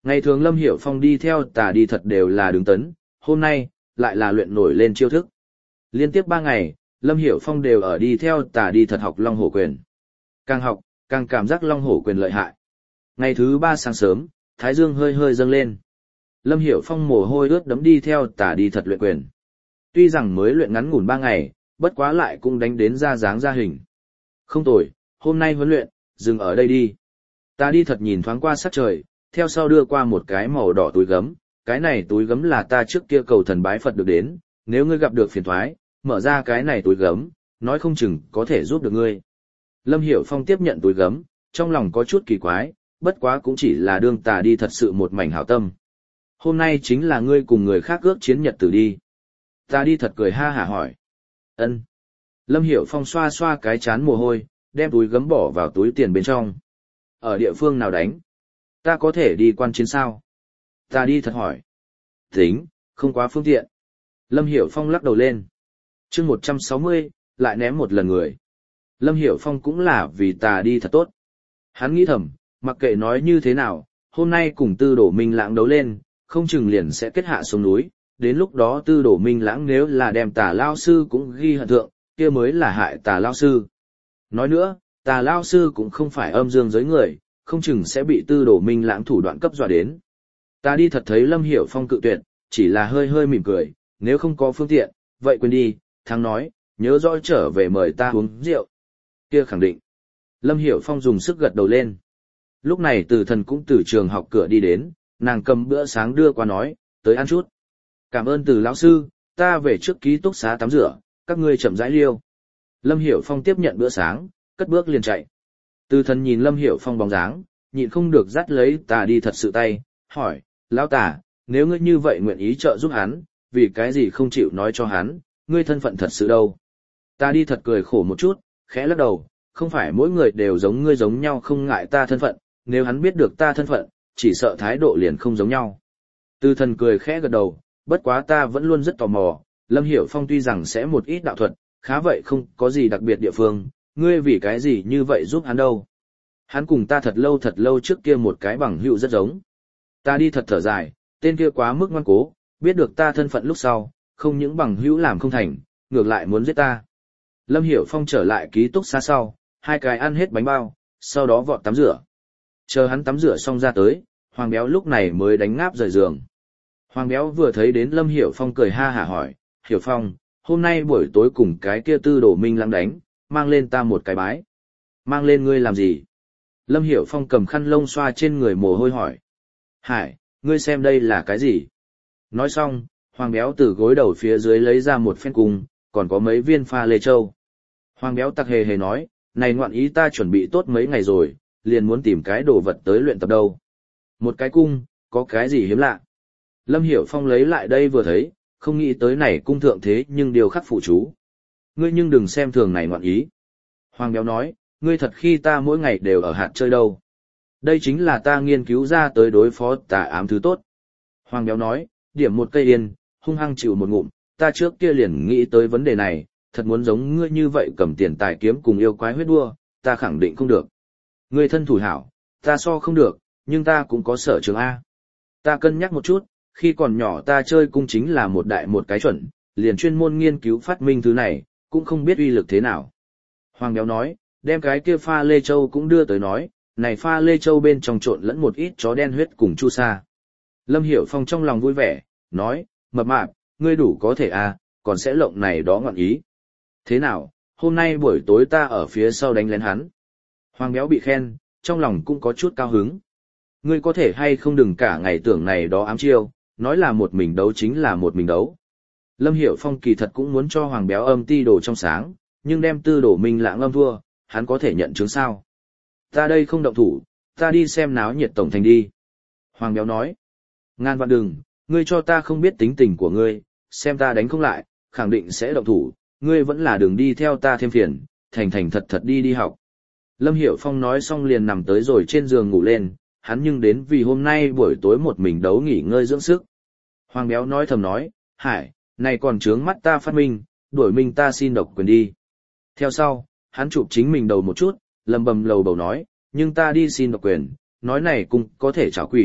[SPEAKER 1] Ngày thường Lâm Hiểu Phong đi theo Tà Đi Thật đều là đứng tấn, hôm nay, lại là luyện nổi lên chiêu thức. Liên tiếp 3 ngày, Lâm Hiểu Phong đều ở đi theo Tà Đi Thật học Long Hổ Quyền. Càng học, càng cảm giác Long Hổ Quyền lợi hại. Ngày thứ 3 sáng sớm, thái dương hơi hơi dâng lên. Lâm Hiểu Phong mồ hôi ướt đẫm đi theo Tà Đi Thật luyện quyền. Tuy rằng mới luyện ngắn ngủn 3 ngày, bất quá lại cũng đánh đến ra dáng ra hình. Không tồi, hôm nay huấn luyện, dừng ở đây đi. Tà Đi Thật nhìn thoáng qua sắc trời, theo sau đưa qua một cái màu đỏ túi gấm. Cái này túi gấm là ta trước kia cầu thần bái Phật được đến, nếu ngươi gặp được phiền toái, mở ra cái này túi gấm, nói không chừng có thể giúp được ngươi. Lâm Hiểu Phong tiếp nhận túi gấm, trong lòng có chút kỳ quái, bất quá cũng chỉ là đương Tà Đi Thật sự một mảnh hảo tâm. Hôm nay chính là ngươi cùng người khác ước chiến nhật tử đi. Tà Đi Thật cười ha hả hỏi. Ân. Lâm Hiểu Phong xoa xoa cái chán mồ hôi, đem túi gấm bỏ vào túi tiền bên trong. Ở địa phương nào đánh? Ta có thể đi quan chiến sao? Tà Đi Thật hỏi. Tính, không quá phương tiện. Lâm Hiểu Phong lắc đầu lên. chương 160, lại ném một lần người. Lâm Hiểu Phong cũng là vì Tà Đi Thật tốt. Hắn nghĩ thầm, mặc kệ nói như thế nào, hôm nay cùng Tư Đổ Minh Lãng đấu lên, không chừng liền sẽ kết hạ xuống núi, đến lúc đó Tư Đổ Minh Lãng nếu là đem Tà Lao Sư cũng ghi hận thượng, kia mới là hại Tà Lao Sư. Nói nữa, Tà Lao Sư cũng không phải âm dương giới người, không chừng sẽ bị Tư Đổ Minh Lãng thủ đoạn cấp dọa đến. Tà Đi Thật thấy Lâm Hiểu Phong cự tuyệt, chỉ là hơi hơi mỉm cười, nếu không có phương tiện, vậy quên đi, thắng nói, nhớ rõ trở về mời ta uống rượu. Kia khẳng định. Lâm Hiểu Phong dùng sức gật đầu lên. Lúc này Từ Thần cũng từ trường học cửa đi đến, nàng cầm bữa sáng đưa qua nói, tới ăn chút. Cảm ơn Từ lão sư, ta về trước ký túc xá tắm rửa, các ngươi chậm rãi liêu. Lâm Hiểu Phong tiếp nhận bữa sáng, cất bước liền chạy. Từ Thần nhìn Lâm Hiểu Phong bóng dáng, nhịn không được dắt lấy Tà Đi Thật sự tay, hỏi, lão Tà, nếu ngươi như vậy nguyện ý trợ giúp hắn, vì cái gì không chịu nói cho hắn, ngươi thân phận thật sự đâu. Tà Đi Thật cười khổ một chút, khẽ lắc đầu, không phải mỗi người đều giống ngươi giống nhau không ngại ta thân phận, nếu hắn biết được ta thân phận, chỉ sợ thái độ liền không giống nhau. Từ Thần cười khẽ gật đầu, bất quá ta vẫn luôn rất tò mò, Lâm Hiểu Phong tuy rằng sẽ một ít đạo thuật, khá vậy không có gì đặc biệt địa phương, ngươi vì cái gì như vậy giúp hắn đâu. Hắn cùng ta thật lâu trước kia một cái bằng hữu rất giống. Ta đi thật thở dài, tên kia quá mức ngoan cố, biết được ta thân phận lúc sau, không những bằng hữu làm không thành, ngược lại muốn giết ta. Lâm Hiểu Phong trở lại ký túc xá sau, hai cái ăn hết bánh bao, sau đó vọt tắm rửa. Chờ hắn tắm rửa xong ra tới, Hoàng Béo lúc này mới đánh ngáp rời giường. Hoàng Béo vừa thấy đến Lâm Hiểu Phong cười ha hả hỏi, Hiểu Phong, hôm nay buổi tối cùng cái kia Tư Đồ Minh Lãng đánh, mang lên ta một cái bái. Mang lên ngươi làm gì? Lâm Hiểu Phong cầm khăn lông xoa trên người mồ hôi hỏi. Hải, ngươi xem đây là cái gì? Nói xong, Hoàng Béo từ gối đầu phía dưới lấy ra một phen cung, còn có mấy viên pha lê châu. Hoàng Béo tặc hề hề nói, này ngoạn ý ta chuẩn bị tốt mấy ngày rồi, liền muốn tìm cái đồ vật tới luyện tập đâu. Một cái cung, có cái gì hiếm lạ? Lâm Hiểu Phong lấy lại đây vừa thấy, không nghĩ tới này cung thượng thế nhưng điều khắc phụ chú. Ngươi nhưng đừng xem thường này ngoạn ý. Hoàng Béo nói, ngươi thật khi ta mỗi ngày đều ở hạt chơi đâu. Đây chính là ta nghiên cứu ra tới đối phó tà ám thứ tốt. Hoàng Béo nói, điểm một cây yên, hung hăng chịu một ngụm, ta trước kia liền nghĩ tới vấn đề này, thật muốn giống ngươi như vậy cầm tiền tài kiếm cùng yêu quái huyết đua, ta khẳng định không được. Ngươi thân thủ hảo, ta so không được, nhưng ta cũng có sở trường A. Ta cân nhắc một chút, khi còn nhỏ ta chơi cung chính là một đại một cái chuẩn, liền chuyên môn nghiên cứu phát minh thứ này, cũng không biết uy lực thế nào. Hoàng Béo nói, đem cái kia pha lê châu cũng đưa tới nói, này pha lê châu bên trong trộn lẫn một ít chó đen huyết cùng chu sa. Lâm Hiểu Phong trong lòng vui vẻ, nói, mập mạp, ngươi đủ có thể à, còn sẽ lộng này đó ngọn ý. Thế nào, hôm nay buổi tối ta ở phía sau đánh lén hắn. Hoàng Béo bị khen, trong lòng cũng có chút cao hứng. Ngươi có thể hay không đừng cả ngày tưởng này đó ám chiêu, nói là một mình đấu chính là một mình đấu. Lâm Hiểu Phong kỳ thật cũng muốn cho Hoàng Béo âm ti đồ trong sáng, nhưng đem Tư Đồ Minh Lãng âm thua, hắn có thể nhận chứng sao. Ta đây không động thủ, ta đi xem náo nhiệt tổng thành đi. Hoàng Béo nói, ngàn vạn đừng, ngươi cho ta không biết tính tình của ngươi, xem ta đánh không lại, khẳng định sẽ động thủ, ngươi vẫn là đường đi theo ta thêm phiền, thành thành thật thật đi học. Lâm Hiểu Phong nói xong liền nằm tới rồi trên giường ngủ lên, hắn nhưng đến vì hôm nay buổi tối một mình đấu nghỉ ngơi dưỡng sức. Hoàng Béo nói thầm nói, Hải, này còn trướng mắt ta phát minh, đuổi minh ta xin độc quyền đi. Theo sau, hắn chụp chính mình đầu một chút, lầm bầm lầu bầu nói, nhưng ta đi xin độc quyền, nói này cũng có thể trả quỷ,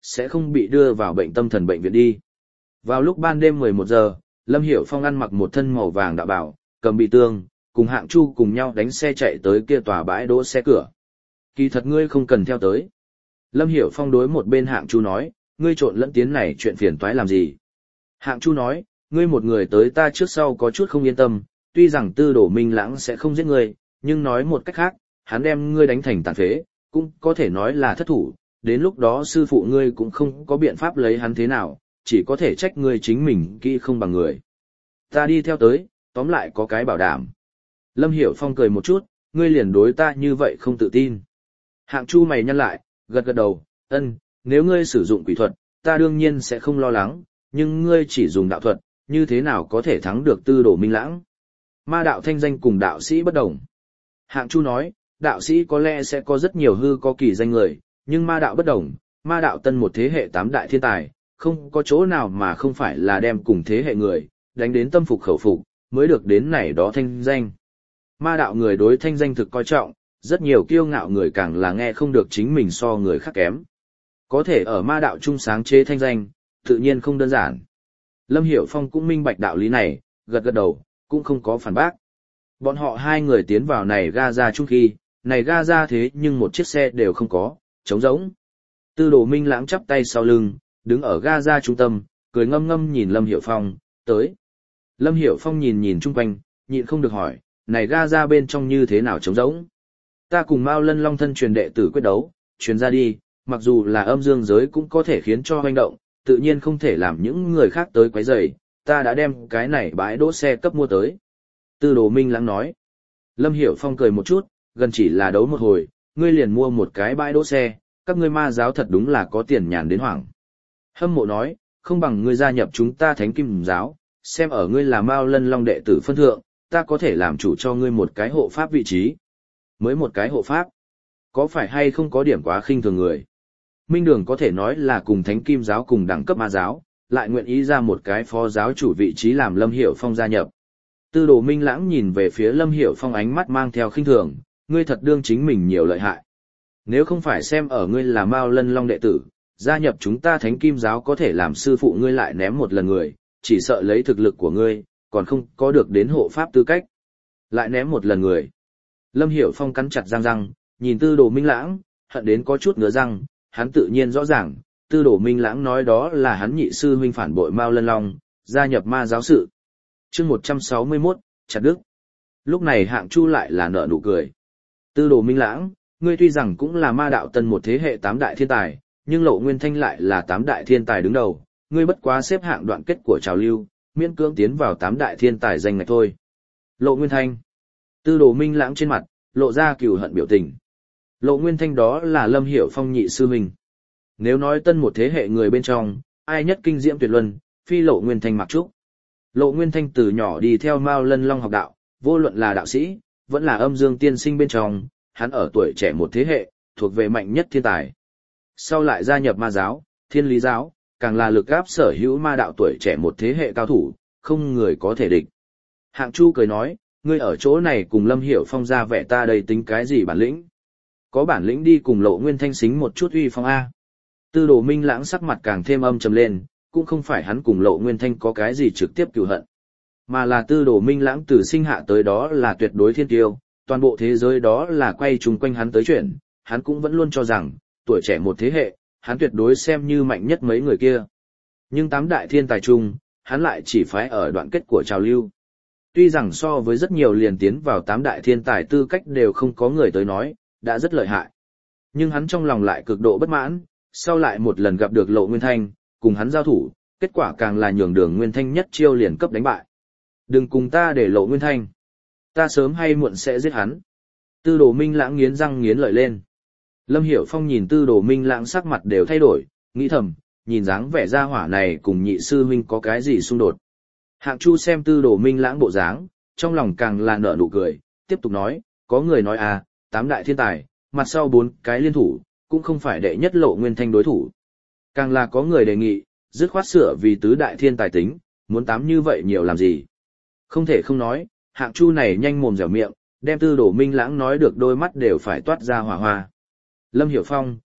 [SPEAKER 1] sẽ không bị đưa vào bệnh tâm thần bệnh viện đi. Vào lúc ban đêm 11 giờ, Lâm Hiểu Phong ăn mặc một thân màu vàng đạo bào, cầm bị tương, cùng Hạng Chu cùng nhau đánh xe chạy tới kia tòa bãi đỗ xe cửa. Kỳ thật ngươi không cần theo tới. Lâm Hiểu Phong đối một bên Hạng Chu nói, ngươi trộn lẫn tiến này chuyện phiền toái làm gì? Hạng Chu nói, ngươi một người tới ta trước sau có chút không yên tâm, tuy rằng Tư Đồ Minh Lãng sẽ không giết ngươi, nhưng nói một cách khác, hắn đem ngươi đánh thành tàn phế, cũng có thể nói là thất thủ, đến lúc đó sư phụ ngươi cũng không có biện pháp lấy hắn thế nào, chỉ có thể trách ngươi chính mình kỹ không bằng người. Ta đi theo tới, tóm lại có cái bảo đảm. Lâm Hiểu Phong cười một chút, ngươi liền đối ta như vậy không tự tin. Hạng Chu mày nhăn lại, gật gật đầu, nếu ngươi sử dụng quỷ thuật, ta đương nhiên sẽ không lo lắng, nhưng ngươi chỉ dùng đạo thuật, như thế nào có thể thắng được Tư Đồ Minh Lãng? Ma đạo thanh danh cùng đạo sĩ bất đồng. Hạng Chu nói, đạo sĩ có lẽ sẽ có rất nhiều hư có kỳ danh người, nhưng ma đạo bất đồng, ma đạo tân một thế hệ 8 đại thiên tài, không có chỗ nào mà không phải là đem cùng thế hệ người, đánh đến tâm phục khẩu phục, mới được đến này đó thanh danh. Ma đạo người đối thanh danh thực coi trọng, rất nhiều kiêu ngạo người càng là nghe không được chính mình so người khác kém. Có thể ở ma đạo trung sáng chế thanh danh, tự nhiên không đơn giản. Lâm Hiểu Phong cũng minh bạch đạo lý này, gật gật đầu, cũng không có phản bác. Bọn họ hai người tiến vào này Gaza chung khi, này Gaza thế nhưng một chiếc xe đều không có, trống rỗng. Tư Đồ Minh Lãng chắp tay sau lưng, đứng ở Gaza trung tâm, cười ngâm ngâm nhìn Lâm Hiểu Phong, tới. Lâm Hiểu Phong nhìn nhìn chung quanh, nhịn không được hỏi, này Gaza bên trong như thế nào trống rỗng? Ta cùng Mao Lân Long thân truyền đệ tử quyết đấu, truyền ra đi, mặc dù là âm dương giới cũng có thể khiến cho hoành động, tự nhiên không thể làm những người khác tới quấy rầy, ta đã đem cái này bãi đỗ xe cấp mua tới. Tư Đồ Minh Lãng nói. Lâm Hiểu Phong cười một chút, gần chỉ là đấu một hồi, ngươi liền mua một cái bãi đỗ xe, các ngươi ma giáo thật đúng là có tiền nhàn đến hoảng. Hâm Mộ nói, không bằng ngươi gia nhập chúng ta Thánh Kim giáo, xem ở ngươi là Mao Lân Long đệ tử phân thượng, ta có thể làm chủ cho ngươi một cái hộ pháp vị trí. Mới một cái hộ pháp, có phải hay không có điểm quá khinh thường người? Minh Đường có thể nói là cùng Thánh Kim giáo cùng đẳng cấp ma giáo, lại nguyện ý ra một cái phó giáo chủ vị trí làm Lâm Hiểu Phong gia nhập. Tư Đồ Minh Lãng nhìn về phía Lâm Hiểu Phong ánh mắt mang theo khinh thường, ngươi thật đương chính mình nhiều lợi hại. Nếu không phải xem ở ngươi là Mao Lân Long đệ tử, gia nhập chúng ta Thánh Kim giáo có thể làm sư phụ ngươi lại ném một lần người, chỉ sợ lấy thực lực của ngươi, còn không có được đến hộ pháp tư cách. Lại ném một lần người. Lâm Hiểu Phong cắn chặt răng, nhìn Tư Đồ Minh Lãng, hận đến có chút ngứa răng, hắn tự nhiên rõ ràng, Tư Đồ Minh Lãng nói đó là hắn nhị sư huynh phản bội Mao Lân Long, gia nhập ma giáo sự. Chương 161, chặt đứt. Lúc này Hạng Chu lại là nở nụ cười. Tư Đồ Minh Lãng, ngươi tuy rằng cũng là ma đạo tân một thế hệ 8 đại thiên tài, nhưng Lộ Nguyên Thanh lại là 8 đại thiên tài đứng đầu, ngươi bất quá xếp hạng đoạn kết của trào lưu, miễn cưỡng tiến vào 8 đại thiên tài danh ngạch thôi. Lộ Nguyên Thanh. Tư Đồ Minh Lãng trên mặt lộ ra cừu hận biểu tình. Lộ Nguyên Thanh đó là Lâm Hiểu Phong nhị sư huynh. Nếu nói tân một thế hệ người bên trong, ai nhất kinh diễm tuyệt luân, phi Lộ Nguyên Thanh mặc trúc. Lộ Nguyên Thanh từ nhỏ đi theo Mao Lân Long học đạo, vô luận là đạo sĩ, vẫn là âm dương tiên sinh bên trong, hắn ở tuổi trẻ một thế hệ, thuộc về mạnh nhất thiên tài. Sau lại gia nhập ma giáo, thiên lý giáo, càng là lực áp sở hữu ma đạo tuổi trẻ một thế hệ cao thủ, không người có thể địch. Hạng Chu cười nói, ngươi ở chỗ này cùng Lâm Hiểu Phong ra vẻ ta đây tính cái gì bản lĩnh? Có bản lĩnh đi cùng Lộ Nguyên Thanh xính một chút uy phong A. Tư Đồ Minh Lãng sắc mặt càng thêm âm trầm lên, cũng không phải hắn cùng Lộ Nguyên Thanh có cái gì trực tiếp cừu hận, mà là Tư Đồ Minh Lãng từ sinh hạ tới đó là tuyệt đối thiên tiêu, toàn bộ thế giới đó là quay chung quanh hắn tới chuyện, hắn cũng vẫn luôn cho rằng, tuổi trẻ một thế hệ, hắn tuyệt đối xem như mạnh nhất mấy người kia. Nhưng 8 đại thiên tài chung, hắn lại chỉ phái ở đoạn kết của trào lưu. Tuy rằng so với rất nhiều liền tiến vào 8 đại thiên tài tư cách đều không có người tới nói, đã rất lợi hại. Nhưng hắn trong lòng lại cực độ bất mãn, sau lại một lần gặp được Lộ Nguyên Thanh, cùng hắn giao thủ, kết quả càng là nhường Đường Nguyên Thanh nhất chiêu liền cấp đánh bại. Đừng cùng ta để Lộ Nguyên Thanh. Ta sớm hay muộn sẽ giết hắn. Tư Đồ Minh Lãng nghiến răng nghiến lợi lên. Lâm Hiểu Phong nhìn Tư Đồ Minh Lãng sắc mặt đều thay đổi, nghĩ thầm, nhìn dáng vẻ ra hỏa này cùng nhị sư huynh có cái gì xung đột. Hạng Chu xem Tư Đồ Minh Lãng bộ dáng, trong lòng càng là nở nụ cười, tiếp tục nói, có người nói 8 đại thiên tài, mặt sau 4 cái liên thủ, cũng không phải đệ nhất Lộ Nguyên Thanh đối thủ. Càng là có người đề nghị, dứt khoát sửa vì tứ đại thiên tài tính, muốn 8 như vậy nhiều làm gì. Không thể không nói, Hạng Chu này nhanh mồm dẻo miệng, đem Tư Đồ Minh Lãng nói được đôi mắt đều phải toát ra hỏa hoa. Lâm Hiểu Phong,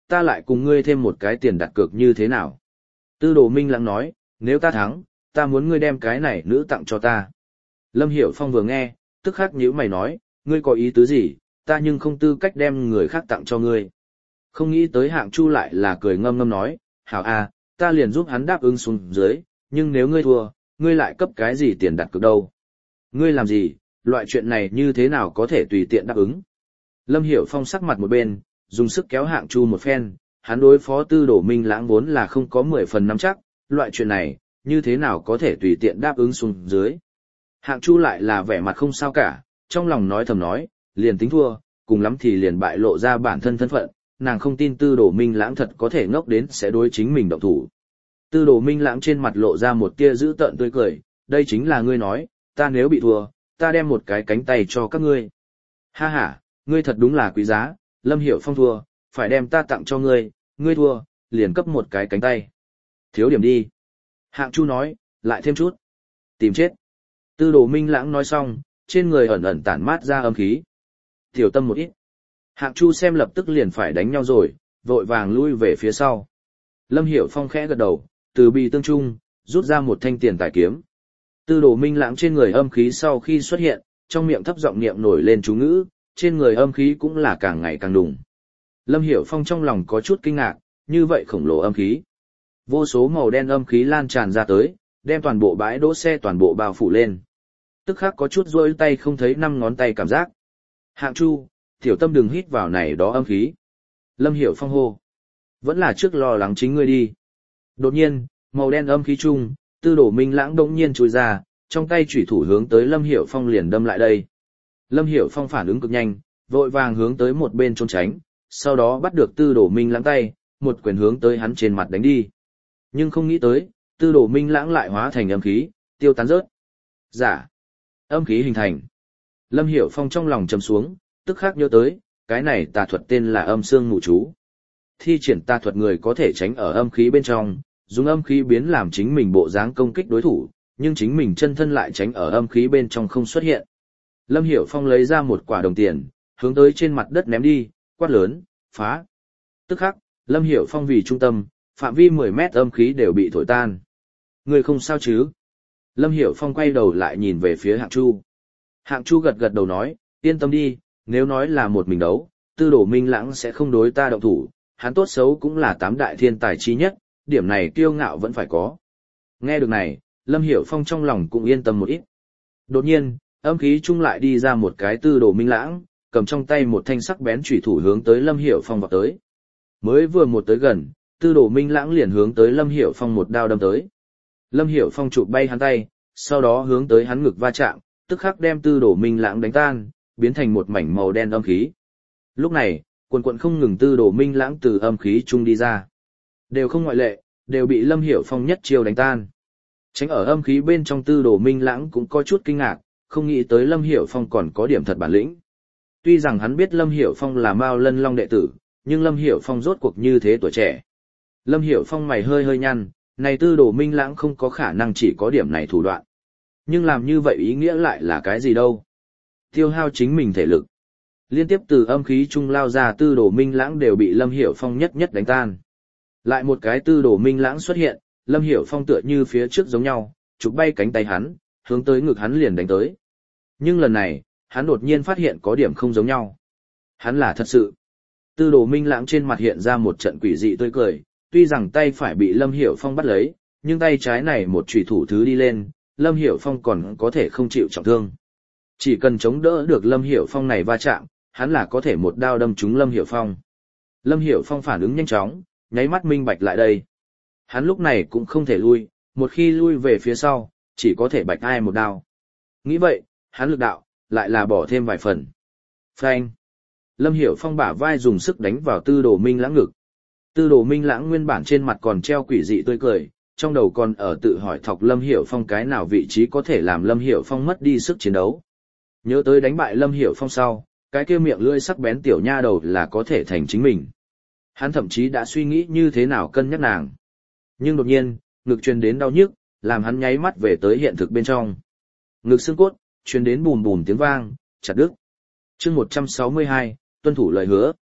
[SPEAKER 1] ta lại cùng ngươi thêm một cái tiền đặt cược như thế nào? Tư Đồ Minh Lãng nói, nếu ta thắng, ta muốn ngươi đem cái này nữ tặng cho ta. Lâm Hiểu Phong vừa nghe, tức khắc nhíu mày nói, ngươi có ý tứ gì, ta nhưng không tư cách đem người khác tặng cho ngươi. Không nghĩ tới Hạng Chu lại là cười ngâm ngâm nói, hảo à, ta liền giúp hắn đáp ứng xuống dưới, nhưng nếu ngươi thua, ngươi lại cấp cái gì tiền đặt cược đâu? Ngươi làm gì, loại chuyện này như thế nào có thể tùy tiện đáp ứng? Lâm Hiểu Phong sắc mặt một bên, dùng sức kéo Hạng Chu một phen, hắn đối phó Tư Đồ Minh Lãng vốn là không có 10 phần nắm chắc, loại chuyện này, như thế nào có thể tùy tiện đáp ứng xuống dưới? Hạng Chu lại là vẻ mặt không sao cả, trong lòng nói thầm nói, liền tính thua, cùng lắm thì liền bại lộ ra bản thân thân phận, nàng không tin Tư Đồ Minh Lãng thật có thể ngốc đến sẽ đối chính mình động thủ. Tư Đồ Minh Lãng trên mặt lộ ra một tia dữ tợn tươi cười, đây chính là ngươi nói, ta nếu bị thua, ta đem một cái cánh tay cho các ngươi. Ha ha, ngươi thật đúng là quý giá, Lâm Hiểu Phong thua, phải đem ta tặng cho ngươi, ngươi thua, liền cấp một cái cánh tay. Thiếu điểm đi. Hạng Chu nói, lại thêm chút. Tìm chết. Tư Đồ Minh Lãng nói xong, trên người ẩn ẩn tản mát ra âm khí. Tiểu tâm một ít. Hạng Chu xem lập tức liền phải đánh nhau rồi, vội vàng lui về phía sau. Lâm Hiểu Phong khẽ gật đầu, từ bì tương trung, rút ra một thanh tiền tài kiếm. Tư Đồ Minh Lãng trên người âm khí sau khi xuất hiện, trong miệng thấp giọng niệm nổi lên chú ngữ, trên người âm khí cũng là càng ngày càng đùng. Lâm Hiểu Phong trong lòng có chút kinh ngạc, như vậy khổng lồ âm khí. Vô số màu đen âm khí lan tràn ra tới, đem toàn bộ bãi đỗ xe toàn bộ bao phủ lên. Tức khắc có chút rôi tay không thấy 5 ngón tay cảm giác. Hạng Chu, tiểu tâm đừng hít vào này đó âm khí. Lâm Hiểu Phong hô. Vẫn là trước lo lắng chính ngươi đi. Đột nhiên, màu đen âm khí chung, Tư Đồ Minh Lãng đống nhiên trôi ra, trong tay chủy thủ hướng tới Lâm Hiểu Phong liền đâm lại đây. Lâm Hiểu Phong phản ứng cực nhanh, vội vàng hướng tới một bên trốn tránh, sau đó bắt được Tư Đồ Minh Lãng tay, một quyền hướng tới hắn trên mặt đánh đi. Nhưng không nghĩ tới, Tư Đồ Minh Lãng lại hóa thành âm khí, tiêu tán rớt. Giả. Âm khí hình thành. Lâm Hiểu Phong trong lòng trầm xuống, tức khắc nhớ tới, cái này tà thuật tên là âm xương ngụ chú. Thi triển tà thuật người có thể tránh ở âm khí bên trong, dùng âm khí biến làm chính mình bộ dáng công kích đối thủ, nhưng chính mình chân thân lại tránh ở âm khí bên trong không xuất hiện. Lâm Hiểu Phong lấy ra một quả đồng tiền, hướng tới trên mặt đất ném đi, quát lớn, phá. Tức khắc, Lâm Hiểu Phong vì trung tâm, phạm vi 10 mét âm khí đều bị thổi tan. Người không sao chứ? Lâm Hiểu Phong quay đầu lại nhìn về phía Hạng Chu. Hạng Chu gật gật đầu nói, yên tâm đi, nếu nói là một mình đấu, Tư Đồ Minh Lãng sẽ không đối ta động thủ, hắn tốt xấu cũng là 8 đại thiên tài chí nhất, điểm này kiêu ngạo vẫn phải có. Nghe được này, Lâm Hiểu Phong trong lòng cũng yên tâm một ít. Đột nhiên, âm khí trung lại đi ra một cái Tư Đồ Minh Lãng, cầm trong tay một thanh sắc bén chủy thủ hướng tới Lâm Hiểu Phong vào tới. Mới vừa một tới gần, Tư Đồ Minh Lãng liền hướng tới Lâm Hiểu Phong một đao đâm tới. Lâm Hiểu Phong chụp bay hắn tay, sau đó hướng tới hắn ngực va chạm, tức khắc đem Tư Đồ Minh Lãng đánh tan, biến thành một mảnh màu đen âm khí. Lúc này, quần quần không ngừng Tư Đồ Minh Lãng từ âm khí trung đi ra. Đều không ngoại lệ, đều bị Lâm Hiểu Phong nhất chiêu đánh tan. Tránh ở âm khí bên trong Tư Đồ Minh Lãng cũng có chút kinh ngạc, không nghĩ tới Lâm Hiểu Phong còn có điểm thật bản lĩnh. Tuy rằng hắn biết Lâm Hiểu Phong là Mao Lân Long đệ tử, nhưng Lâm Hiểu Phong rốt cuộc như thế tuổi trẻ. Lâm Hiểu Phong mày hơi hơi nhăn, này Tư Đồ Minh Lãng không có khả năng chỉ có điểm này thủ đoạn. Nhưng làm như vậy ý nghĩa lại là cái gì đâu? Tiêu hao chính mình thể lực. Liên tiếp từ âm khí trung lao ra Tư Đồ Minh Lãng đều bị Lâm Hiểu Phong nhất nhất đánh tan. Lại một cái Tư Đồ Minh Lãng xuất hiện, Lâm Hiểu Phong tựa như phía trước giống nhau, chụp bay cánh tay hắn, hướng tới ngực hắn liền đánh tới. Nhưng lần này, hắn đột nhiên phát hiện có điểm không giống nhau. Hắn là thật sự. Tư Đồ Minh Lãng trên mặt hiện ra một trận quỷ dị tươi cười, tuy rằng tay phải bị Lâm Hiểu Phong bắt lấy, nhưng tay trái này một chủy thủ thứ đi lên, Lâm Hiểu Phong còn có thể không chịu trọng thương. Chỉ cần chống đỡ được Lâm Hiểu Phong này va chạm, hắn là có thể một đao đâm trúng Lâm Hiểu Phong. Lâm Hiểu Phong phản ứng nhanh chóng, nháy mắt minh bạch lại đây. Hắn lúc này cũng không thể lui, một khi lui về phía sau, chỉ có thể bạch ai một đao. Nghĩ vậy, hắn lực đạo, lại là bỏ thêm vài phần. Phanh. Lâm Hiểu Phong bả vai dùng sức đánh vào Tư Đồ Minh Lãng ngực. Tư Đồ Minh Lãng nguyên bản trên mặt còn treo quỷ dị tươi cười, trong đầu còn ở tự hỏi thọc Lâm Hiểu Phong cái nào vị trí có thể làm Lâm Hiểu Phong mất đi sức chiến đấu. Nhớ tới đánh bại Lâm Hiểu Phong sau, cái kia miệng lưỡi sắc bén tiểu nha đầu là có thể thành chính mình. Hắn thậm chí đã suy nghĩ như thế nào cân nhắc nàng. Nhưng đột nhiên, ngực truyền đến đau nhức, làm hắn nháy mắt về tới hiện thực bên trong. Ngực xương cốt, truyền đến bùm bùm tiếng vang, chặt đứt. Chương 162, tuân thủ lời hứa.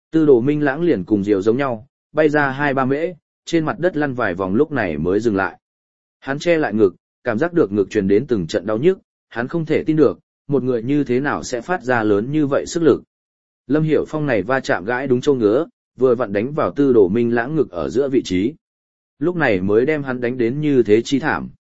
[SPEAKER 1] Tư Đồ Minh Lãng liền cùng diều giống nhau, bay ra 2-3 mễ, trên mặt đất lăn vài vòng lúc này mới dừng lại. Hắn che lại ngực, cảm giác được ngực truyền đến từng trận đau nhức, hắn không thể tin được, một người như thế nào sẽ phát ra lớn như vậy sức lực. Lâm Hiểu Phong này va chạm gãi đúng châu ngứa, vừa vặn đánh vào Tư Đồ Minh Lãng ngực ở giữa vị trí. Lúc này mới đem hắn đánh đến như thế chi thảm.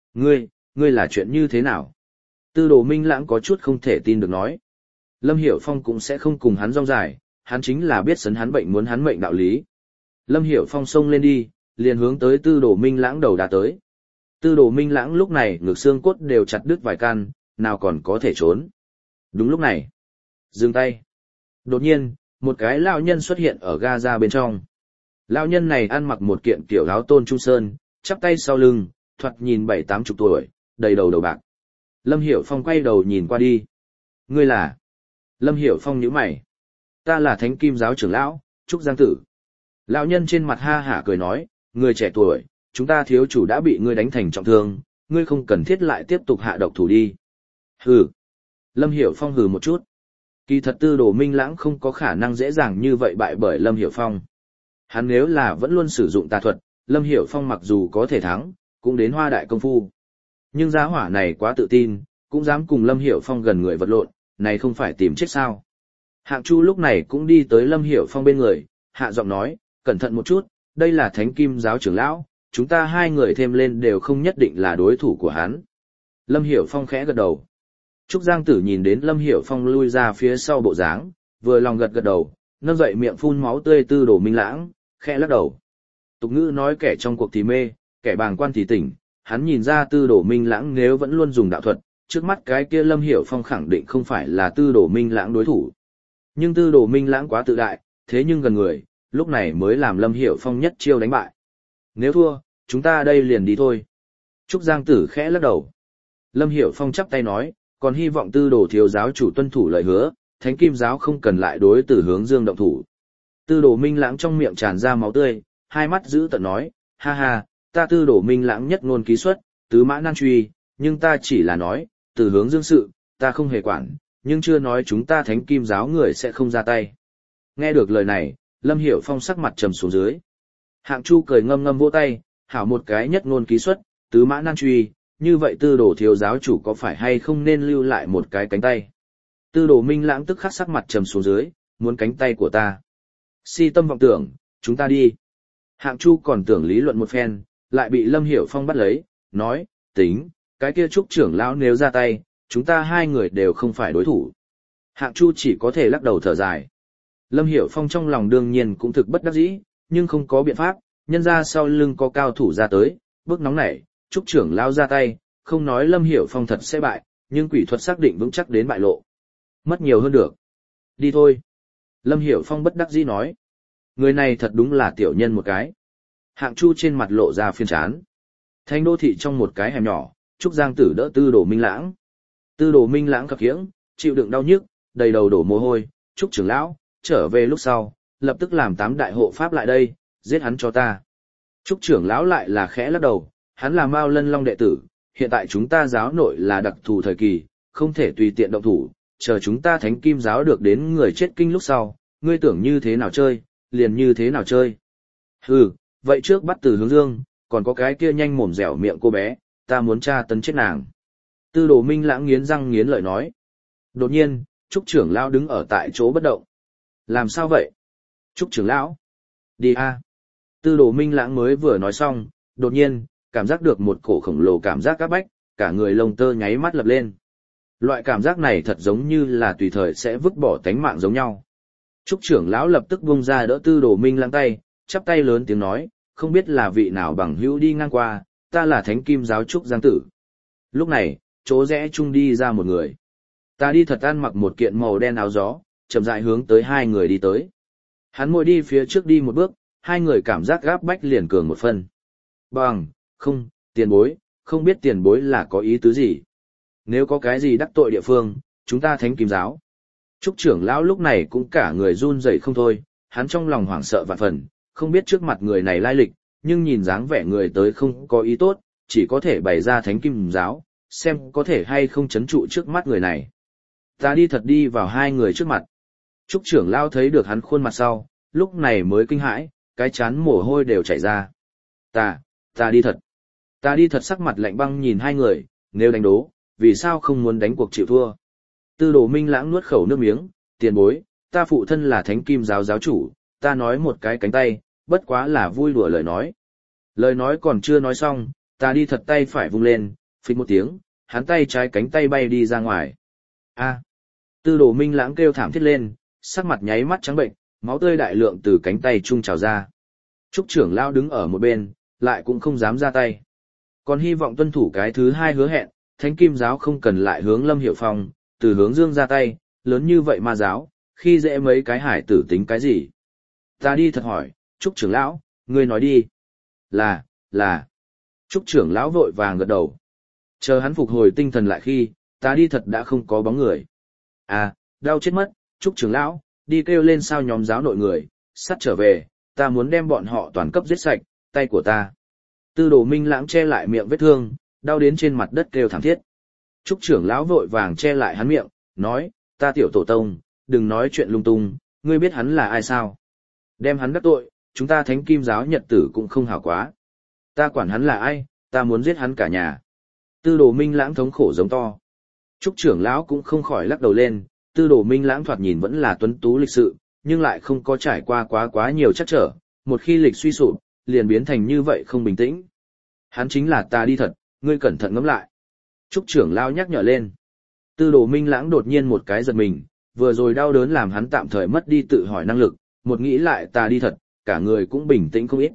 [SPEAKER 1] Ngươi là chuyện như thế nào? Tư Đồ Minh Lãng có chút không thể tin được nói. Lâm Hiểu Phong cũng sẽ không cùng hắn rong dài, hắn chính là biết sấn hắn bệnh muốn hắn mệnh đạo lý. Lâm Hiểu Phong xông lên đi, liền hướng tới Tư Đồ Minh Lãng đầu đá tới. Tư Đồ Minh Lãng lúc này ngực xương cốt đều chặt đứt vài căn, nào còn có thể trốn. Đúng lúc này, dừng tay. Đột nhiên, một cái lão nhân xuất hiện ở ga ra bên trong. Lão nhân này ăn mặc một kiện kiểu áo tôn trung sơn, chắp tay sau lưng, thoạt nhìn 7-80 tuổi, đầy đầu đầu bạc. Lâm Hiểu Phong quay đầu nhìn qua đi. Ngươi là? Lâm Hiểu Phong nhíu mày. Ta là Thánh Kim giáo trưởng lão, Trúc Giang Tử. Lão nhân trên mặt ha hả cười nói, người trẻ tuổi, chúng ta thiếu chủ đã bị ngươi đánh thành trọng thương, ngươi không cần thiết lại tiếp tục hạ độc thủ đi. Hừ. Lâm Hiểu Phong hừ một chút. Kỳ thật Tư Đồ Minh Lãng không có khả năng dễ dàng như vậy bại bởi Lâm Hiểu Phong. Hắn nếu là vẫn luôn sử dụng tà thuật, Lâm Hiểu Phong mặc dù có thể thắng, cũng đến hoa đại công phu. Nhưng giá hỏa này quá tự tin, cũng dám cùng Lâm Hiểu Phong gần người vật lộn, này không phải tìm chết sao. Hạng Chu lúc này cũng đi tới Lâm Hiểu Phong bên người, hạ giọng nói, cẩn thận một chút, đây là Thánh Kim giáo trưởng lão, chúng ta hai người thêm lên đều không nhất định là đối thủ của hắn. Lâm Hiểu Phong khẽ gật đầu. Trúc Giang Tử nhìn đến Lâm Hiểu Phong lui ra phía sau bộ dáng, vừa lòng gật gật đầu, nâng dậy miệng phun máu tươi Tư Đồ Minh Lãng, khẽ lắc đầu. Tục ngữ nói kẻ trong cuộc thì mê, kẻ bàng quan thì tỉnh, hắn nhìn ra Tư Đồ Minh Lãng nếu vẫn luôn dùng đạo thuật, trước mắt cái kia Lâm Hiểu Phong khẳng định không phải là Tư Đồ Minh Lãng đối thủ. Nhưng Tư Đồ Minh Lãng quá tự đại, thế nhưng gần người, lúc này mới làm Lâm Hiểu Phong nhất chiêu đánh bại. Nếu thua, chúng ta đây liền đi thôi. Trúc Giang Tử khẽ lắc đầu. Lâm Hiểu Phong chắp tay nói, còn hy vọng Tư Đồ thiếu giáo chủ tuân thủ lời hứa, Thánh Kim giáo không cần lại đối Tử Hướng Dương động thủ. Tư Đồ Minh Lãng trong miệng tràn ra máu tươi, hai mắt giữ tợn nói, ha ha, ta Tư Đồ Minh Lãng nhất ngôn ký xuất, tứ mã nan truy, nhưng ta chỉ là nói, Tử Hướng Dương sự, ta không hề quản, nhưng chưa nói chúng ta Thánh Kim giáo người sẽ không ra tay. Nghe được lời này, Lâm Hiểu Phong sắc mặt trầm xuống dưới. Hạng Chu cười ngâm ngâm vỗ tay, hảo một cái nhất ngôn ký xuất, tứ mã nan truy, như vậy Tư Đồ thiếu giáo chủ có phải hay không nên lưu lại một cái cánh tay. Tư Đồ Minh Lãng tức khắc sắc mặt trầm xuống dưới, muốn cánh tay của ta. Si tâm vọng tưởng, chúng ta đi. Hạng Chu còn tưởng lý luận một phen, lại bị Lâm Hiểu Phong bắt lấy, nói, tính, cái kia Trúc trưởng lão nếu ra tay, chúng ta hai người đều không phải đối thủ. Hạng Chu chỉ có thể lắc đầu thở dài. Lâm Hiểu Phong trong lòng đương nhiên cũng thực bất đắc dĩ, nhưng không có biện pháp, nhân ra sau lưng có cao thủ ra tới, bước nóng nảy, Trúc trưởng lão ra tay, không nói Lâm Hiểu Phong thật sẽ bại, nhưng quỷ thuật xác định vững chắc đến bại lộ. Mất nhiều hơn được. Đi thôi. Lâm Hiểu Phong bất đắc dĩ nói. Người này thật đúng là tiểu nhân một cái. Hạng Chu trên mặt lộ ra phiền chán. Thành đô thị trong một cái hẻm nhỏ, Trúc Giang Tử đỡ Tư Đồ Minh Lãng. Tư Đồ Minh Lãng khập khiễng, chịu đựng đau nhức, đầy đầu đổ mồ hôi. Trúc trưởng lão, trở về lúc sau, lập tức làm 8 đại hộ pháp lại đây, giết hắn cho ta. Trúc trưởng lão lại là khẽ lắc đầu, hắn là Mao Lân Long đệ tử, hiện tại chúng ta giáo nội là đặc thù thời kỳ, không thể tùy tiện động thủ, chờ chúng ta Thánh Kim giáo được đến người chết kinh lúc sau, ngươi tưởng như thế nào chơi, liền như thế nào chơi. Hừ, vậy trước bắt Từ Hướng Dương, còn có cái kia nhanh mồm dẻo miệng cô bé, ta muốn tra tấn chết nàng. Tư Đồ Minh Lãng nghiến răng nghiến lợi nói. Đột nhiên, Trúc trưởng lão đứng ở tại chỗ bất động. Làm sao vậy? Trúc trưởng lão. Đi a. Tư Đồ Minh Lãng mới vừa nói xong, đột nhiên, cảm giác được một cổ khổng lồ cảm giác áp bách, cả người lông tơ nháy mắt lập lên. Loại cảm giác này thật giống như là tùy thời sẽ vứt bỏ tánh mạng giống nhau. Trúc trưởng lão lập tức buông ra đỡ Tư Đồ Minh Lãng tay, chắp tay lớn tiếng nói, không biết là vị nào bằng hữu đi ngang qua, ta là Thánh Kim giáo Trúc Giang Tử. Lúc này, chỗ rẽ chung đi ra một người. Ta đi thật ăn mặc một kiện màu đen áo gió, chậm rãi hướng tới hai người đi tới. Hắn mỗi đi phía trước đi một bước, hai người cảm giác gáp bách liền cường một phân. Không, tiền bối, không biết tiền bối là có ý tứ gì. Nếu có cái gì đắc tội địa phương, chúng ta Thánh Kim giáo. Trúc trưởng lão lúc này cũng cả người run rẩy không thôi, hắn trong lòng hoảng sợ vạn phần, không biết trước mặt người này lai lịch, nhưng nhìn dáng vẻ người tới không có ý tốt, chỉ có thể bày ra Thánh Kim giáo, xem có thể hay không chấn trụ trước mắt người này. Ta đi thật đi vào hai người trước mặt. Trúc trưởng lão thấy được hắn khuôn mặt sau, lúc này mới kinh hãi, cái chán mồ hôi đều chảy ra. Ta đi thật. Ta đi thật sắc mặt lạnh băng nhìn hai người, nếu đánh đố, vì sao không muốn đánh cuộc chịu thua. Tư Đồ Minh Lãng nuốt khẩu nước miếng, tiền bối, ta phụ thân là Thánh Kim giáo giáo chủ, ta nói một cái cánh tay, bất quá là vui đùa lời nói. Lời nói còn chưa nói xong, ta đi thật tay phải vung lên, phịch một tiếng, hắn tay trái cánh tay bay đi ra ngoài. A! Tư Đồ Minh Lãng kêu thảm thiết lên, sắc mặt nháy mắt trắng bệnh, máu tươi đại lượng từ cánh tay trung trào ra. Trúc trưởng lão đứng ở một bên, lại cũng không dám ra tay. Còn hy vọng tuân thủ cái thứ hai hứa hẹn, Thánh Kim giáo không cần lại hướng Lâm Hiểu Phong, từ hướng Dương ra tay, lớn như vậy ma giáo, khi dễ mấy cái hải tử tính cái gì. Ta đi thật hỏi, Trúc trưởng lão, ngươi nói đi. Là. Trúc trưởng lão vội vàng gật đầu. Chờ hắn phục hồi tinh thần lại khi, ta đi thật đã không có bóng người. À, đau chết mất, Trúc trưởng lão, đi kêu lên sao nhóm giáo nội người, sắt trở về, ta muốn đem bọn họ toàn cấp giết sạch, tay của ta. Tư Đồ Minh Lãng che lại miệng vết thương, đau đến trên mặt đất kêu thảm thiết. Trúc trưởng lão vội vàng che lại hắn miệng, nói, ta tiểu tổ tông, đừng nói chuyện lung tung, ngươi biết hắn là ai sao? Đem hắn đắc tội, chúng ta Thánh Kim giáo nhật tử cũng không hảo quá. Ta quản hắn là ai, ta muốn giết hắn cả nhà. Tư Đồ Minh Lãng thống khổ giống to. Trúc trưởng lão cũng không khỏi lắc đầu lên, Tư Đồ Minh Lãng thoạt nhìn vẫn là tuấn tú lịch sự, nhưng lại không có trải qua quá nhiều trắc trở, một khi lịch suy sụp, liền biến thành như vậy không bình tĩnh. Hắn chính là ta đi thật, ngươi cẩn thận ngẫm lại. Trúc trưởng lão nhắc nhở lên. Tư Đồ Minh Lãng đột nhiên một cái giật mình, vừa rồi đau đớn làm hắn tạm thời mất đi tự hỏi năng lực, một nghĩ lại ta đi thật, cả người cũng bình tĩnh không ít.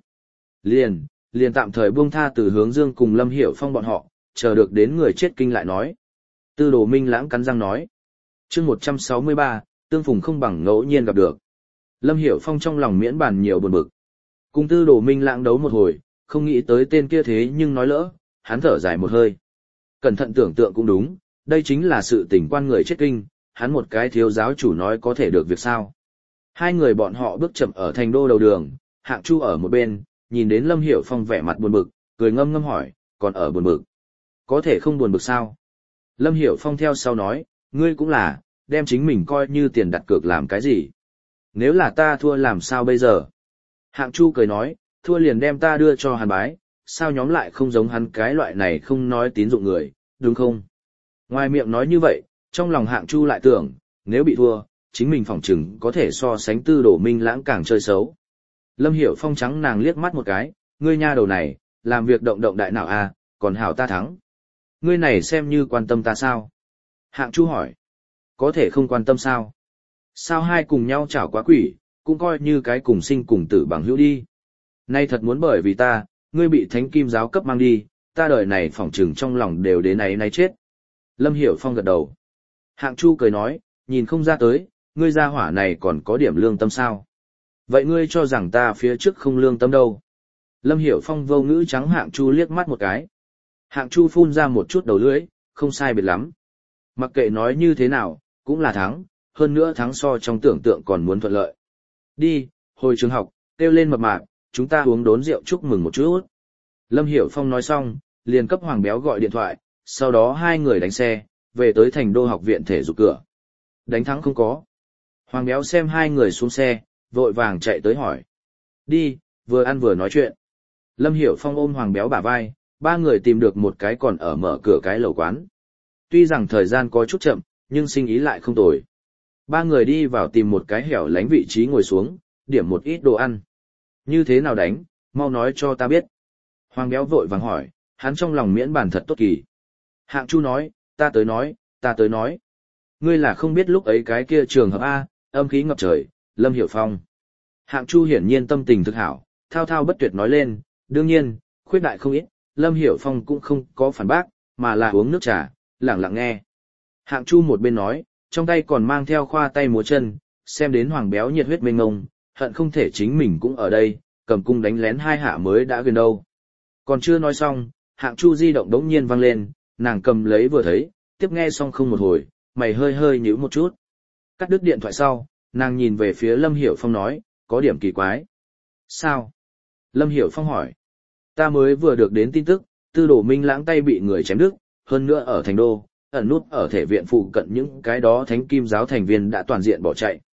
[SPEAKER 1] Liền tạm thời buông tha từ hướng Dương cùng Lâm Hiểu Phong bọn họ, chờ được đến người chết kinh lại nói. Tư Đồ Minh Lãng cắn răng nói. Chương 163, tương phùng không bằng ngẫu nhiên gặp được. Lâm Hiểu Phong trong lòng miễn bàn nhiều buồn bực. Cùng Tư Đồ Minh Lãng đấu một hồi, không nghĩ tới tên kia thế nhưng nói lỡ, hắn thở dài một hơi. Cẩn thận tưởng tượng cũng đúng, đây chính là sự tình quan người chết kinh, hắn một cái thiếu giáo chủ nói có thể được việc sao. Hai người bọn họ bước chậm ở thành đô đầu đường, Hạng Chu ở một bên, nhìn đến Lâm Hiểu Phong vẻ mặt buồn bực, cười ngâm ngâm hỏi, còn ở buồn bực. Có thể không buồn bực sao? Lâm Hiểu Phong theo sau nói, ngươi cũng là, đem chính mình coi như tiền đặt cược làm cái gì. Nếu là ta thua làm sao bây giờ? Hạng Chu cười nói, thua liền đem ta đưa cho Hàn Bái, sao nhóm lại không giống hắn cái loại này không nói tín dụng người, đúng không? Ngoài miệng nói như vậy, trong lòng Hạng Chu lại tưởng, nếu bị thua, chính mình phỏng chừng có thể so sánh Tư Đồ Minh Lãng càng chơi xấu. Lâm Hiểu Phong trắng nàng liếc mắt một cái, ngươi nha đầu này, làm việc động động đại nào à, còn hảo ta thắng. Ngươi này xem như quan tâm ta sao? Hạng Chu hỏi, có thể không quan tâm sao? Sao hai cùng nhau chảo quá quỷ, cũng coi như cái cùng sinh cùng tử bằng hữu đi. Nay thật muốn bởi vì ta, ngươi bị Thánh Kim giáo cấp mang đi, ta đời này phỏng chừng trong lòng đều đến ấy chết. Lâm Hiểu Phong gật đầu. Hạng Chu cười nói, nhìn không ra tới, ngươi gia hỏa này còn có điểm lương tâm sao? Vậy ngươi cho rằng ta phía trước không lương tâm đâu? Lâm Hiểu Phong vô ngữ trắng Hạng Chu liếc mắt một cái. Hạng Chu phun ra một chút đầu lưỡi, không sai biệt lắm. Mặc kệ nói như thế nào, cũng là thắng, hơn nữa thắng so trong tưởng tượng còn muốn thuận lợi. Đi, hồi trường học, kêu lên mập mạp, chúng ta uống đốn rượu chúc mừng một chút. Lâm Hiểu Phong nói xong, liền cấp Hoàng Béo gọi điện thoại, sau đó hai người đánh xe, về tới thành đô học viện thể dục cửa. Đánh thắng không có. Hoàng Béo xem hai người xuống xe, vội vàng chạy tới hỏi. Đi, vừa ăn vừa nói chuyện. Lâm Hiểu Phong ôm Hoàng Béo bả vai, ba người tìm được một cái còn ở mở cửa cái lẩu quán. Tuy rằng thời gian có chút chậm, nhưng sinh ý lại không tồi. Ba người đi vào tìm một cái hẻo lánh vị trí ngồi xuống, điểm một ít đồ ăn. Như thế nào đánh, mau nói cho ta biết. Hoàng Béo vội vàng hỏi, hắn trong lòng miễn bàn thật tốt kỳ. Hạng Chu nói, ta tới nói. Ngươi là không biết lúc ấy cái kia trường hợp A, âm khí ngập trời, Lâm Hiểu Phong. Hạng Chu hiển nhiên tâm tình thực hảo, thao thao bất tuyệt nói lên, đương nhiên, khuyết đại không ít, Lâm Hiểu Phong cũng không có phản bác, mà là uống nước trà, lặng lặng nghe. Hạng Chu một bên nói, trong tay còn mang theo khoa tay múa chân, xem đến Hoàng Béo nhiệt huyết mênh ngông, hận không thể chính mình cũng ở đây, cầm cung đánh lén hai hạ mới đã gần đâu. Còn chưa nói xong, Hạng Chu di động đống nhiên vang lên, nàng cầm lấy vừa thấy, tiếp nghe xong không một hồi, mày hơi nhíu một chút. Cắt đứt điện thoại sau, nàng nhìn về phía Lâm Hiểu Phong nói, có điểm kỳ quái. Sao? Lâm Hiểu Phong hỏi. Ta mới vừa được đến tin tức, Tư Đồ Minh Lãng tay bị người chém đứt, hơn nữa ở thành đô, ẩn nút ở thể viện phụ cận những cái đó Thánh Kim giáo thành viên đã toàn diện bỏ chạy.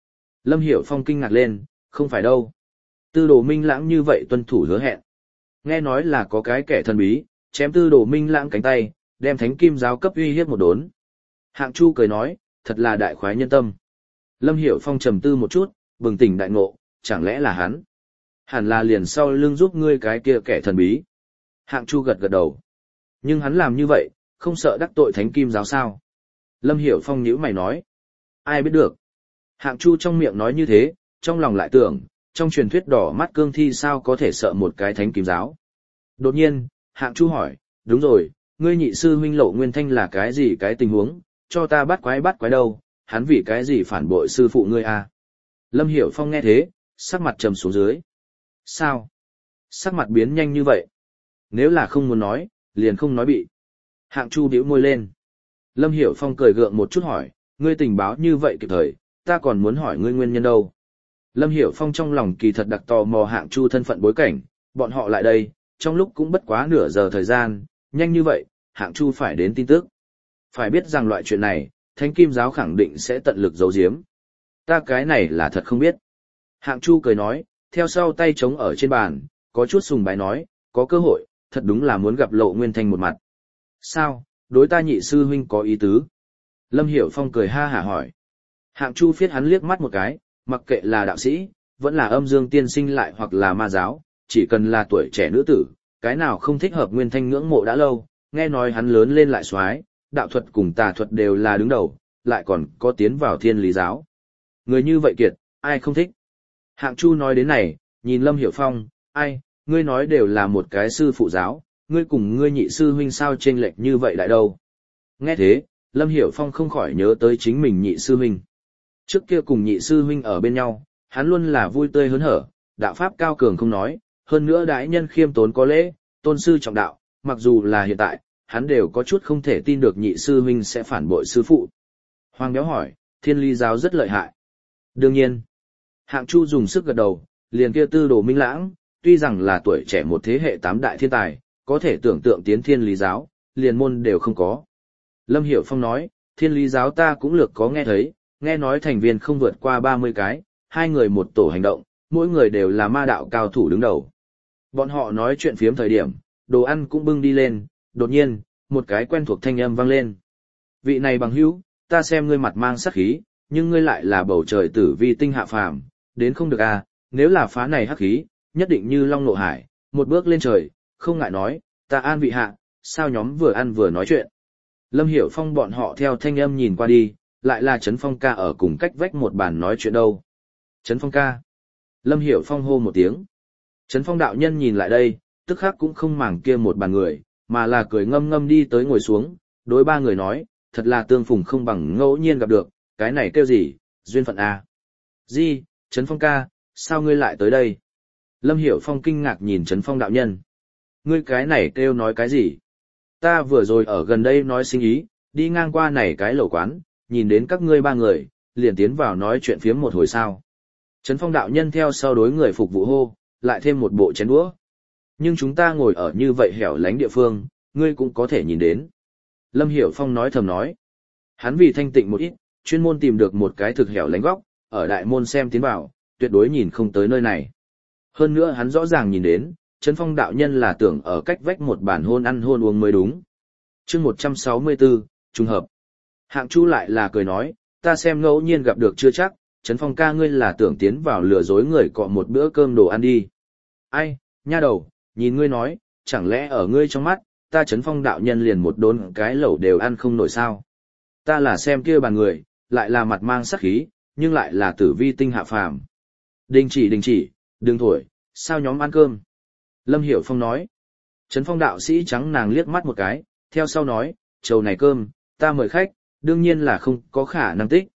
[SPEAKER 1] Lâm Hiểu Phong kinh ngạc lên, không phải đâu. Tư đồ minh lãng như vậy tuân thủ hứa hẹn. Nghe nói là có cái kẻ thần bí, chém tư đồ minh lãng cánh tay, đem thánh kim giáo cấp uy hiếp một đốn. Hạng Chu cười nói, thật là đại khoái nhân tâm. Lâm Hiểu Phong trầm tư một chút, bừng tỉnh đại ngộ, chẳng lẽ là hắn? Hẳn là liền sau lưng giúp ngươi cái kia kẻ thần bí. Hạng Chu gật gật đầu. Nhưng hắn làm như vậy, không sợ đắc tội thánh kim giáo sao? Lâm Hiểu Phong nhíu mày nói. Ai biết được? Hạng Chu trong miệng nói như thế, trong lòng lại tưởng, trong truyền thuyết đỏ mắt cương thi sao có thể sợ một cái thánh kim giáo. Đột nhiên, Hạng Chu hỏi, đúng rồi, ngươi nhị sư huynh Lộ Nguyên Thanh là cái gì cái tình huống, cho ta bắt quái đâu, hắn vì cái gì phản bội sư phụ ngươi à? Lâm Hiểu Phong nghe thế, sắc mặt trầm xuống dưới. Sao? Sắc mặt biến nhanh như vậy? Nếu là không muốn nói, liền không nói bị. Hạng Chu bĩu môi lên. Lâm Hiểu Phong cười gượng một chút hỏi, ngươi tình báo như vậy kịp thời, ta còn muốn hỏi ngươi nguyên nhân đâu. Lâm Hiểu Phong trong lòng kỳ thật đặc tò mò Hạng Chu thân phận bối cảnh, bọn họ lại đây, trong lúc cũng bất quá nửa giờ thời gian, nhanh như vậy, Hạng Chu phải đến tin tức. Phải biết rằng loại chuyện này, Thánh Kim Giáo khẳng định sẽ tận lực giấu giếm. Ta cái này là thật không biết. Hạng Chu cười nói, theo sau tay trống ở trên bàn, có chút sùng bái nói, có cơ hội, thật đúng là muốn gặp Lộ Nguyên Thanh một mặt. Sao, đối ta nhị sư huynh có ý tứ? Lâm Hiểu Phong cười ha hả hỏi. Hạng Chu phiết hắn liếc mắt một cái, mặc kệ là đạo sĩ, vẫn là âm dương tiên sinh lại hoặc là ma giáo, chỉ cần là tuổi trẻ nữ tử, cái nào không thích hợp Nguyên Thanh ngưỡng mộ đã lâu, nghe nói hắn lớn lên lại xoái, đạo thuật cùng tà thuật đều là đứng đầu, lại còn có tiến vào thiên lý giáo. Người như vậy kiệt, ai không thích? Hạng Chu nói đến này, nhìn Lâm Hiểu Phong, ai, ngươi nói đều là một cái sư phụ giáo, ngươi cùng ngươi nhị sư huynh sao chênh lệch như vậy lại đâu? Nghe thế, Lâm Hiểu Phong không khỏi nhớ tới chính mình nhị sư huynh. Trước kia cùng nhị sư huynh ở bên nhau, hắn luôn là vui tươi hớn hở, đạo pháp cao cường không nói, hơn nữa đại nhân khiêm tốn có lễ, tôn sư trọng đạo, mặc dù là hiện tại, hắn đều có chút không thể tin được nhị sư huynh sẽ phản bội sư phụ. Hoàng Béo hỏi, thiên lý giáo rất lợi hại. Đương nhiên, Hạng Chu dùng sức gật đầu, liền kia tư đồ minh lãng, tuy rằng là tuổi trẻ một thế hệ 8 đại thiên tài, có thể tưởng tượng tiến thiên lý giáo, liền môn đều không có. Lâm Hiểu Phong nói, thiên lý giáo ta cũng lược có nghe thấy, nghe nói thành viên không vượt qua 30 cái, hai người một tổ hành động, mỗi người đều là ma đạo cao thủ đứng đầu. Bọn họ nói chuyện phiếm thời điểm, đồ ăn cũng bưng đi lên, đột nhiên, một cái quen thuộc thanh âm vang lên. Vị này bằng hữu, ta xem ngươi mặt mang sát khí, nhưng ngươi lại là bầu trời tử vi tinh hạ phàm, đến không được à, nếu là phá này hắc khí, nhất định như long nộ hải, một bước lên trời, không ngại nói, ta an vị hạ, sao nhóm vừa ăn vừa nói chuyện. Lâm Hiểu Phong bọn họ theo thanh âm nhìn qua đi, lại là Trấn Phong ca ở cùng cách vách một bàn nói chuyện đâu. Trấn Phong ca. Lâm Hiểu Phong hô một tiếng. Trấn Phong đạo nhân nhìn lại đây, tức khắc cũng không màng kia một bàn người, mà là cười ngâm ngâm đi tới ngồi xuống, đối ba người nói, thật là tương phùng không bằng ngẫu nhiên gặp được, cái này kêu gì, duyên phận à. Di, Trấn Phong ca, sao ngươi lại tới đây? Lâm Hiểu Phong kinh ngạc nhìn Trấn Phong đạo nhân. Ngươi cái này kêu nói cái gì? Ta vừa rồi ở gần đây nói sinh ý, đi ngang qua này cái lẩu quán, nhìn đến các ngươi ba người, liền tiến vào nói chuyện phiếm một hồi sao. Trấn Phong đạo nhân theo sau đối người phục vụ hô, lại thêm một bộ chén đũa. Nhưng chúng ta ngồi ở như vậy hẻo lánh địa phương, ngươi cũng có thể nhìn đến. Lâm Hiểu Phong nói thầm nói. Hắn vì thanh tịnh một ít, chuyên môn tìm được một cái thực hẻo lánh góc, ở đại môn xem tiến vào, tuyệt đối nhìn không tới nơi này. Hơn nữa hắn rõ ràng nhìn đến, Trấn Phong đạo nhân là tưởng ở cách vách một bàn hôn ăn hôn uống mới đúng. Chương 164, trùng hợp. Hạng Chu lại là cười nói, ta xem ngẫu nhiên gặp được chưa chắc, Trấn Phong ca ngươi là tưởng tiến vào lừa dối người cọ một bữa cơm đồ ăn đi. Ai, nha đầu, nhìn ngươi nói, chẳng lẽ ở ngươi trong mắt, ta Trấn Phong đạo nhân liền một đốn cái lẩu đều ăn không nổi sao. Ta là xem kia bàn người, lại là mặt mang sắc khí, nhưng lại là tử vi tinh hạ phàm. Đình chỉ, đừng thổi, sao nhóm ăn cơm. Lâm Hiểu Phong nói. Trấn Phong đạo sĩ trắng nàng liếc mắt một cái, theo sau nói, trầu này cơm, ta mời khách, đương nhiên là không có khả năng tích,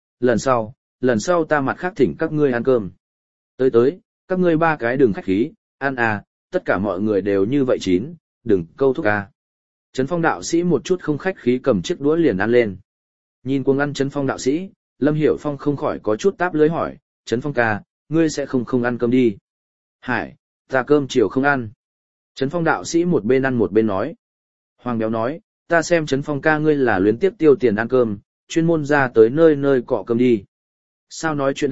[SPEAKER 1] lần sau ta mặt khác thỉnh các ngươi ăn cơm. Tới, các ngươi ba cái đừng khách khí, ăn à, tất cả mọi người đều như vậy chín, đừng câu thúc à. Trấn Phong đạo sĩ một chút không khách khí cầm chiếc đũa liền ăn lên. Nhìn cuồng ăn Trấn Phong đạo sĩ, Lâm Hiểu Phong không khỏi có chút táp lưới hỏi, Trấn Phong ca, ngươi sẽ không ăn cơm đi. Hải, ta cơm chiều không ăn. Trấn Phong đạo sĩ một bên ăn một bên nói. Hoàng Béo nói, ta xem Trấn Phong ca ngươi là luyến tiếp tiêu tiền ăn cơm, chuyên môn ra tới nơi nơi cọ cơm đi. Sao nói chuyện đâu,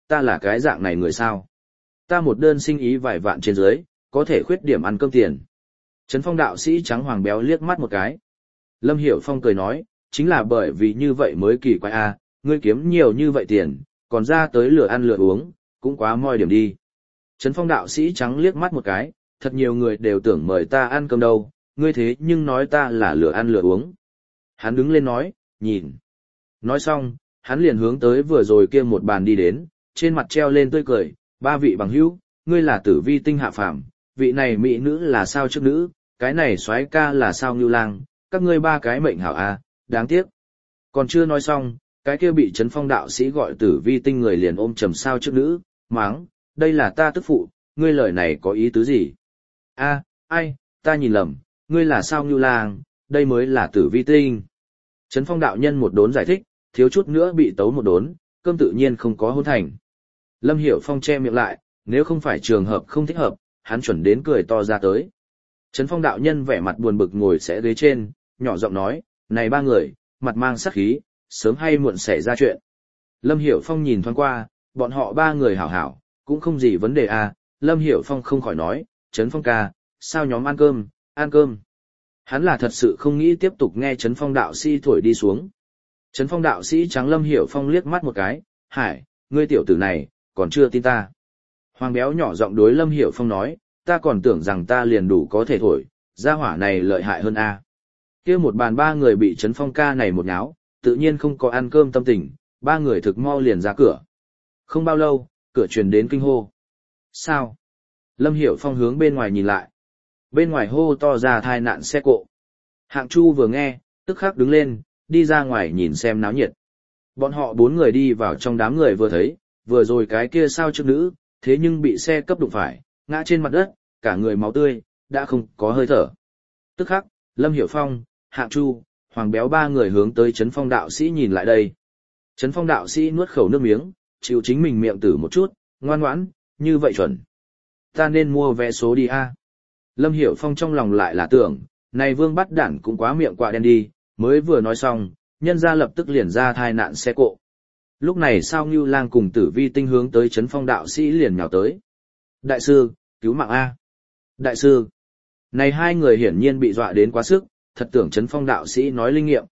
[SPEAKER 1] ta là cái dạng này người sao? Ta một đơn sinh ý vài vạn trên dưới, có thể khuyết điểm ăn cơm tiền. Trấn Phong đạo sĩ trắng hoàng béo liếc mắt một cái. Lâm Hiểu Phong cười nói, chính là bởi vì như vậy mới kỳ quái a, ngươi kiếm nhiều như vậy tiền, còn ra tới lừa ăn lừa uống, cũng quá moi điểm đi. Trấn Phong đạo sĩ trắng liếc mắt một cái, thật nhiều người đều tưởng mời ta ăn cơm đâu, ngươi thế nhưng nói ta là lừa ăn lừa uống. Hắn đứng lên nói, nhìn. Nói xong, hắn liền hướng tới vừa rồi kia một bàn đi đến, trên mặt treo lên tươi cười, ba vị bằng hữu, ngươi là Tử Vi tinh hạ phàm, vị này mỹ nữ là sao trước nữ, cái này soái ca là sao Ngưu Lang, các ngươi ba cái mệnh hảo a, đáng tiếc. Còn chưa nói xong, cái kia bị Trấn Phong đạo sĩ gọi Tử Vi tinh người liền ôm trầm sao trước nữ, máng, đây là ta tức phụ, ngươi lời này có ý tứ gì? A, ai, ta nhìn lầm, ngươi là sao Ngưu Lang, đây mới là Tử Vi tinh. Trấn Phong đạo nhân một đốn giải thích, thiếu chút nữa bị tấu một đốn, cơm tự nhiên không có hôn thành. Lâm Hiểu Phong che miệng lại, nếu không phải trường hợp không thích hợp, hắn chuẩn đến cười to ra tới. Trấn Phong đạo nhân vẻ mặt buồn bực ngồi sẽ ghế trên, nhỏ giọng nói, này ba người, mặt mang sát khí, sớm hay muộn xảy ra chuyện. Lâm Hiểu Phong nhìn thoáng qua, bọn họ ba người hảo hảo, cũng không gì vấn đề à, Lâm Hiểu Phong không khỏi nói, Trấn Phong ca, sao nhóm ăn cơm, ăn cơm. Hắn là thật sự không nghĩ tiếp tục nghe Trấn Phong đạo sĩ thổi đi xuống. Trấn Phong đạo sĩ trắng Lâm Hiểu Phong liếc mắt một cái, hải, ngươi tiểu tử này, còn chưa tin ta. Hoàng béo nhỏ giọng đối Lâm Hiểu Phong nói, ta còn tưởng rằng ta liền đủ có thể thổi, gia hỏa này lợi hại hơn a. Kia một bàn ba người bị Trấn Phong ca này một nháo, tự nhiên không có ăn cơm tâm tình, ba người thực mau liền ra cửa. Không bao lâu, cửa truyền đến kinh hô. Sao? Lâm Hiểu Phong hướng bên ngoài nhìn lại. Bên ngoài hô to ra thai nạn xe cộ. Hạng Chu vừa nghe, tức khắc đứng lên, đi ra ngoài nhìn xem náo nhiệt. Bọn họ bốn người đi vào trong đám người vừa thấy, vừa rồi cái kia sao trước nữ, thế nhưng bị xe cấp đụng phải, ngã trên mặt đất, cả người máu tươi, đã không có hơi thở. Tức khắc, Lâm Hiểu Phong, Hạng Chu, Hoàng Béo ba người hướng tới Trấn Phong đạo sĩ nhìn lại đây. Trấn Phong đạo sĩ nuốt khẩu nước miếng, chịu chính mình miệng tử một chút, ngoan ngoãn, như vậy chuẩn. Ta nên mua vé số đi a. Lâm Hiểu Phong trong lòng lại là tưởng, này Vương Bắt Đản cũng quá miệng quạ đen đi, mới vừa nói xong, nhân ra lập tức liền ra thai nạn xe cộ. Lúc này sao Ngưu Lang cùng Tử Vi tinh hướng tới Trấn Phong đạo sĩ liền nhào tới. Đại sư, cứu mạng a. Đại sư. Này hai người hiển nhiên bị dọa đến quá sức, thật tưởng Trấn Phong đạo sĩ nói linh nghiệm.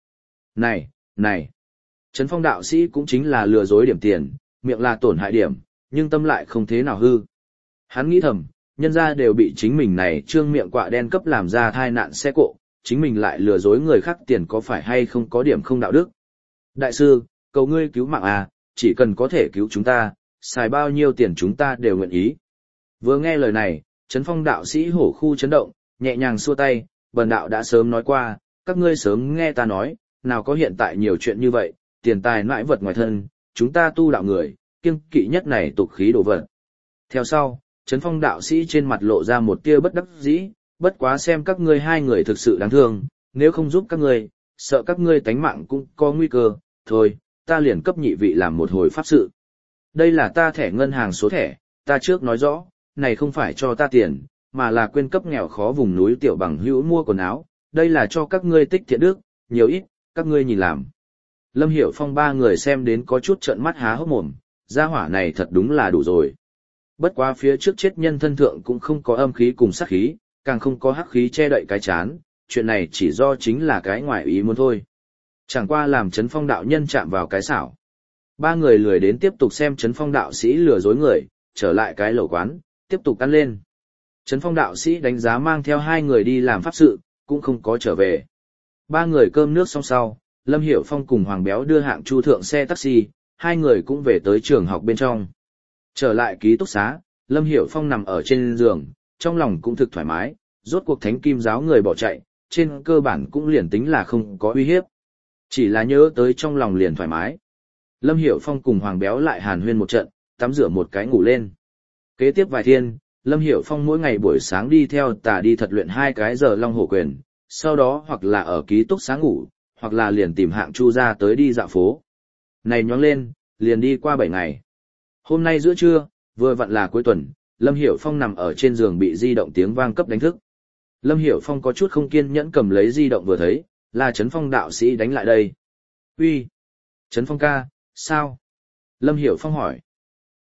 [SPEAKER 1] Này. Trấn Phong đạo sĩ cũng chính là lừa dối điểm tiền, miệng là tổn hại điểm, nhưng tâm lại không thế nào hư. Hắn nghĩ thầm, nhân ra đều bị chính mình này trương miệng quạ đen cấp làm ra thai nạn xe cộ, chính mình lại lừa dối người khác tiền có phải hay không có điểm không đạo đức. Đại sư, cầu ngươi cứu mạng à, chỉ cần có thể cứu chúng ta, xài bao nhiêu tiền chúng ta đều nguyện ý. Vừa nghe lời này, Trấn Phong đạo sĩ hổ khu chấn động, nhẹ nhàng xua tay, bần đạo đã sớm nói qua, các ngươi sớm nghe ta nói, nào có hiện tại nhiều chuyện như vậy, tiền tài nãi vật ngoài thân, chúng ta tu đạo người, kiêng kỵ nhất này tục khí đồ vật. Theo sau, Trấn Phong đạo sĩ trên mặt lộ ra một tia bất đắc dĩ, bất quá xem các ngươi hai người thực sự đáng thương, nếu không giúp các ngươi, sợ các ngươi tánh mạng cũng có nguy cơ, thôi, ta liền cấp nhị vị làm một hồi pháp sự. Đây là ta thẻ ngân hàng số thẻ, ta trước nói rõ, này không phải cho ta tiền, mà là quyên cấp nghèo khó vùng núi tiểu bằng hữu mua quần áo, đây là cho các ngươi tích thiện đức, nhiều ít, các ngươi nhìn làm. Lâm Hiểu Phong ba người xem đến có chút trợn mắt há hốc mồm, gia hỏa này thật đúng là đủ rồi. Bất quá phía trước chết nhân thân thượng cũng không có âm khí cùng sát khí, càng không có hắc khí che đậy cái chán, chuyện này chỉ do chính là cái ngoài ý muốn thôi. Chẳng qua làm Trấn Phong đạo nhân chạm vào cái xảo. Ba người lười đến tiếp tục xem Trấn Phong đạo sĩ lừa dối người, trở lại cái lẩu quán, tiếp tục ăn lên. Trấn Phong đạo sĩ đánh giá mang theo hai người đi làm pháp sự, cũng không có trở về. Ba người cơm nước xong sau, Lâm Hiểu Phong cùng Hoàng Béo đưa Hạng Chu thượng xe taxi, hai người cũng về tới trường học bên trong. Trở lại ký túc xá, Lâm Hiểu Phong nằm ở trên giường, trong lòng cũng thực thoải mái, rốt cuộc thánh kim giáo người bỏ chạy, trên cơ bản cũng liền tính là không có uy hiếp. Chỉ là nhớ tới trong lòng liền thoải mái. Lâm Hiểu Phong cùng Hoàng Béo lại hàn huyên một trận, tắm rửa một cái ngủ lên. Kế tiếp vài thiên, Lâm Hiểu Phong mỗi ngày buổi sáng đi theo tà đi thật luyện 2 cái giờ long hổ quyền, sau đó hoặc là ở ký túc xá ngủ, hoặc là liền tìm Hạng Chu ra tới đi dạo phố. Này nhoáng lên, liền đi qua 7 ngày. Hôm nay giữa trưa, vừa vặn là cuối tuần, Lâm Hiểu Phong nằm ở trên giường bị di động tiếng vang cấp đánh thức. Lâm Hiểu Phong có chút không kiên nhẫn cầm lấy di động vừa thấy, là Trấn Phong đạo sĩ đánh lại đây. Uy, Trấn Phong ca, sao? Lâm Hiểu Phong hỏi.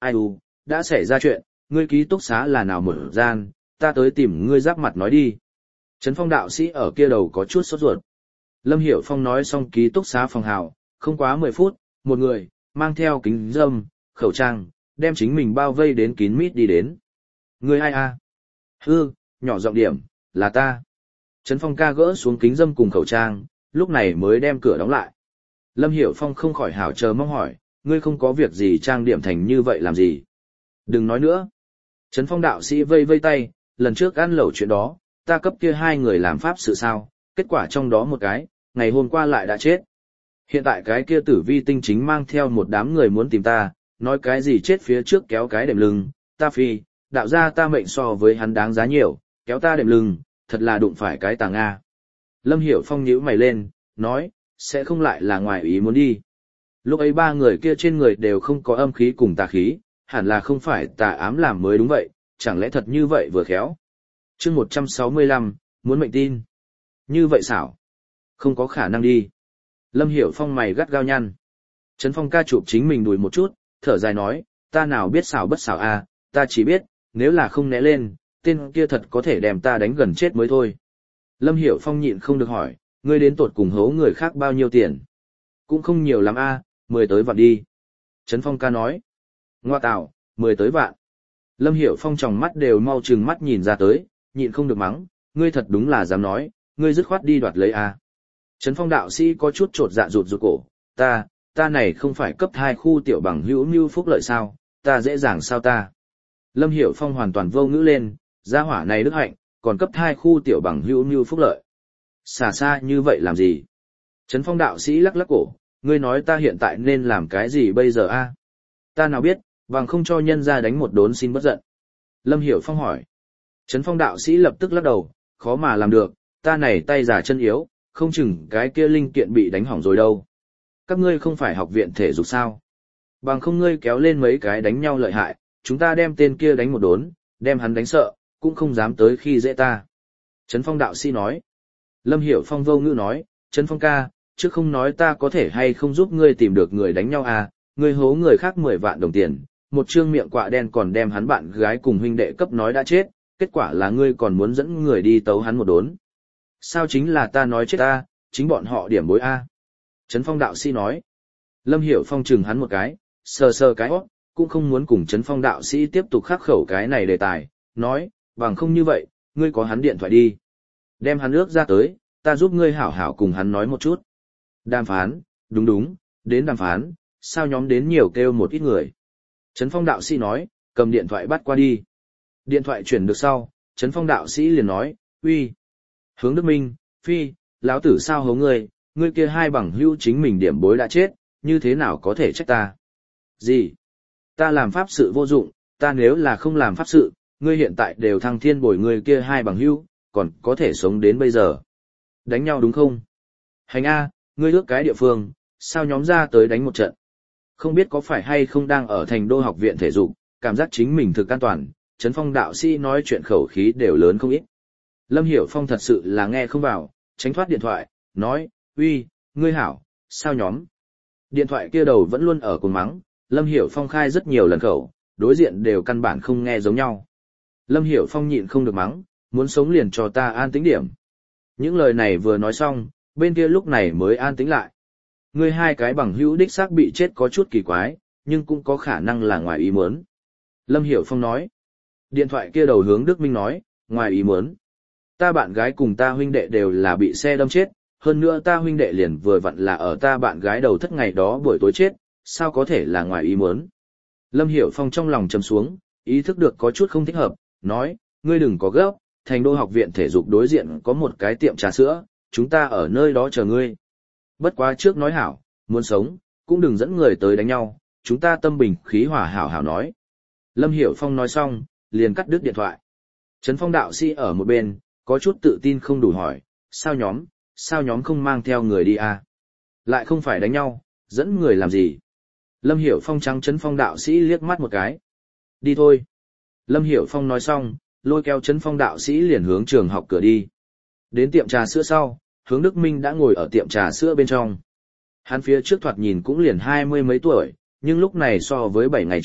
[SPEAKER 1] Ai u, đã xảy ra chuyện, ngươi ký túc xá là nào một gian, ta tới tìm ngươi giáp mặt nói đi. Trấn Phong đạo sĩ ở kia đầu có chút sốt ruột. Lâm Hiểu Phong nói xong ký túc xá phòng hào, không quá 10 phút, một người, mang theo kính râm, khẩu trang, đem chính mình bao vây đến kín mít đi đến. Ngươi ai a? Hư, nhỏ giọng điểm, là ta. Trấn Phong ca gỡ xuống kính râm cùng khẩu trang, lúc này mới đem cửa đóng lại. Lâm Hiểu Phong không khỏi hảo chờ mong hỏi, ngươi không có việc gì trang điểm thành như vậy làm gì? Đừng nói nữa. Trấn Phong đạo sĩ vây vây tay, lần trước ăn lẩu chuyện đó, ta cấp kia 2 người làm pháp sự sao, kết quả trong đó một cái, ngày hôm qua lại đã chết. Hiện tại cái kia tử vi tinh chính mang theo một đám người muốn tìm ta, nói cái gì chết phía trước kéo cái đệm lưng, ta phi, đạo ra ta mệnh so với hắn đáng giá nhiều, kéo ta đệm lưng, thật là đụng phải cái tà Nga. Lâm Hiểu Phong nhíu mày lên, nói, sẽ không lại là ngoài ý muốn đi. Lúc ấy 3 người kia trên người đều không có âm khí cùng tà khí, hẳn là không phải tà ám làm mới đúng vậy, chẳng lẽ thật như vậy vừa khéo. Chương 165, muốn mệnh tin. Như vậy xảo. Không có khả năng đi. Lâm Hiểu Phong mày gắt gao nhăn. Trấn Phong ca chụp chính mình đùi một chút, thở dài nói, ta nào biết xảo bất xảo à, ta chỉ biết, nếu là không né lên, tên kia thật có thể đem ta đánh gần chết mới thôi. Lâm Hiểu Phong nhịn không được hỏi, ngươi đến tột cùng hố người khác bao nhiêu tiền? Cũng không nhiều lắm a, 10 tới vạn đi. Trấn Phong ca nói, ngoa tạo, 10 tới vạn. Lâm Hiểu Phong tròng mắt đều mau chừng mắt nhìn ra tới, nhịn không được mắng, ngươi thật đúng là dám nói, ngươi dứt khoát đi đoạt lấy a. Trấn Phong đạo sĩ có chút trột dạ rụt rụt cổ, ta này không phải cấp 2 khu tiểu bằng hữu mưu phúc lợi sao, ta dễ dàng sao ta. Lâm Hiểu Phong hoàn toàn vô ngữ lên, gia hỏa này đức hạnh, còn cấp 2 khu tiểu bằng hữu mưu phúc lợi. Xả xa như vậy làm gì? Trấn Phong đạo sĩ lắc lắc cổ, ngươi nói ta hiện tại nên làm cái gì bây giờ a? Ta nào biết, bằng không cho nhân ra đánh một đốn xin bất giận. Lâm Hiểu Phong hỏi. Trấn Phong đạo sĩ lập tức lắc đầu, khó mà làm được, ta này tay già chân yếu, không chừng cái kia linh kiện bị đánh hỏng rồi đâu. Các ngươi không phải học viện thể dục sao? Bằng không ngươi kéo lên mấy cái đánh nhau lợi hại, chúng ta đem tên kia đánh một đốn, đem hắn đánh sợ, cũng không dám tới khi dễ ta. Trấn Phong đạo sĩ nói. Lâm Hiểu Phong vô ngữ nói, Trấn Phong ca, chứ không nói ta có thể hay không giúp ngươi tìm được người đánh nhau à, ngươi hố người khác 10 vạn đồng tiền, một trương miệng quạ đen còn đem hắn bạn gái cùng huynh đệ cấp nói đã chết, kết quả là ngươi còn muốn dẫn người đi tấu hắn một đốn. Sao chính là ta nói chết ta, chính bọn họ điểm bối a. Trấn Phong đạo sĩ nói. Lâm Hiểu Phong chừng hắn một cái, sờ sờ cái hót, cũng không muốn cùng Trấn Phong đạo sĩ tiếp tục khắc khẩu cái này đề tài, nói, bằng không như vậy, ngươi có hắn điện thoại đi. Đem hắn ước ra tới, ta giúp ngươi hảo hảo cùng hắn nói một chút. Đàm phán, đúng, đến đàm phán, sao nhóm đến nhiều kêu một ít người. Trấn Phong đạo sĩ nói, cầm điện thoại bắt qua đi. Điện thoại chuyển được sau, Trấn Phong đạo sĩ liền nói, uy. Hướng Đức Minh, phi, lão tử sao hố ngươi kia 2 bằng hữu chính mình điểm bối đã chết, như thế nào có thể trách ta? Gì? Ta làm pháp sự vô dụng, ta nếu là không làm pháp sự, ngươi hiện tại đều thăng thiên bồi ngươi kia 2 bằng hữu, còn có thể sống đến bây giờ. Đánh nhau đúng không? Hành A, ngươi ước cái địa phương, sao nhóm ra tới đánh một trận? Không biết có phải hay không đang ở thành đô học viện thể dục, cảm giác chính mình thực an toàn, Trấn Phong đạo sĩ nói chuyện khẩu khí đều lớn không ít. Lâm Hiểu Phong thật sự là nghe không vào, tránh thoát điện thoại, nói, uy, ngươi hảo, sao nhóm? Điện thoại kia đầu vẫn luôn ở cùng mắng, Lâm Hiểu Phong khai rất nhiều lần khẩu, đối diện đều căn bản không nghe giống nhau. Lâm Hiểu Phong nhịn không được mắng, muốn sống liền cho ta an tĩnh điểm. Những lời này vừa nói xong, bên kia lúc này mới an tĩnh lại. Ngươi 2 cái bằng hữu đích xác bị chết có chút kỳ quái, nhưng cũng có khả năng là ngoài ý muốn. Lâm Hiểu Phong nói. Điện thoại kia đầu hướng Đức Minh nói, ngoài ý muốn. Ta bạn gái cùng ta huynh đệ đều là bị xe đâm chết, hơn nữa ta huynh đệ liền vừa vặn là ở ta bạn gái đầu thất ngày đó buổi tối chết, sao có thể là ngoài ý muốn. Lâm Hiểu Phong trong lòng trầm xuống, ý thức được có chút không thích hợp, nói, ngươi đừng có gấp, thành đô học viện thể dục đối diện có một cái tiệm trà sữa, chúng ta ở nơi đó chờ ngươi. Bất quá trước nói hảo, muốn sống, cũng đừng dẫn người tới đánh nhau, chúng ta tâm bình khí hòa hảo hảo nói. Lâm Hiểu Phong nói xong, liền cắt đứt điện thoại. Trấn Phong đạo sĩ ở một bên, có chút tự tin không đủ hỏi, sao nhóm không mang theo người đi à? Lại không phải đánh nhau, dẫn người làm gì? Lâm Hiểu Phong trắng Trấn Phong đạo sĩ liếc mắt một cái. Đi thôi. Lâm Hiểu Phong nói xong, lôi kéo Trấn Phong đạo sĩ liền hướng trường học cửa đi. Đến tiệm trà sữa sau, Hướng Đức Minh đã ngồi ở tiệm trà sữa bên trong. Hắn phía trước thoạt nhìn cũng liền 20 mấy tuổi, nhưng lúc này so với 7 ngày trước,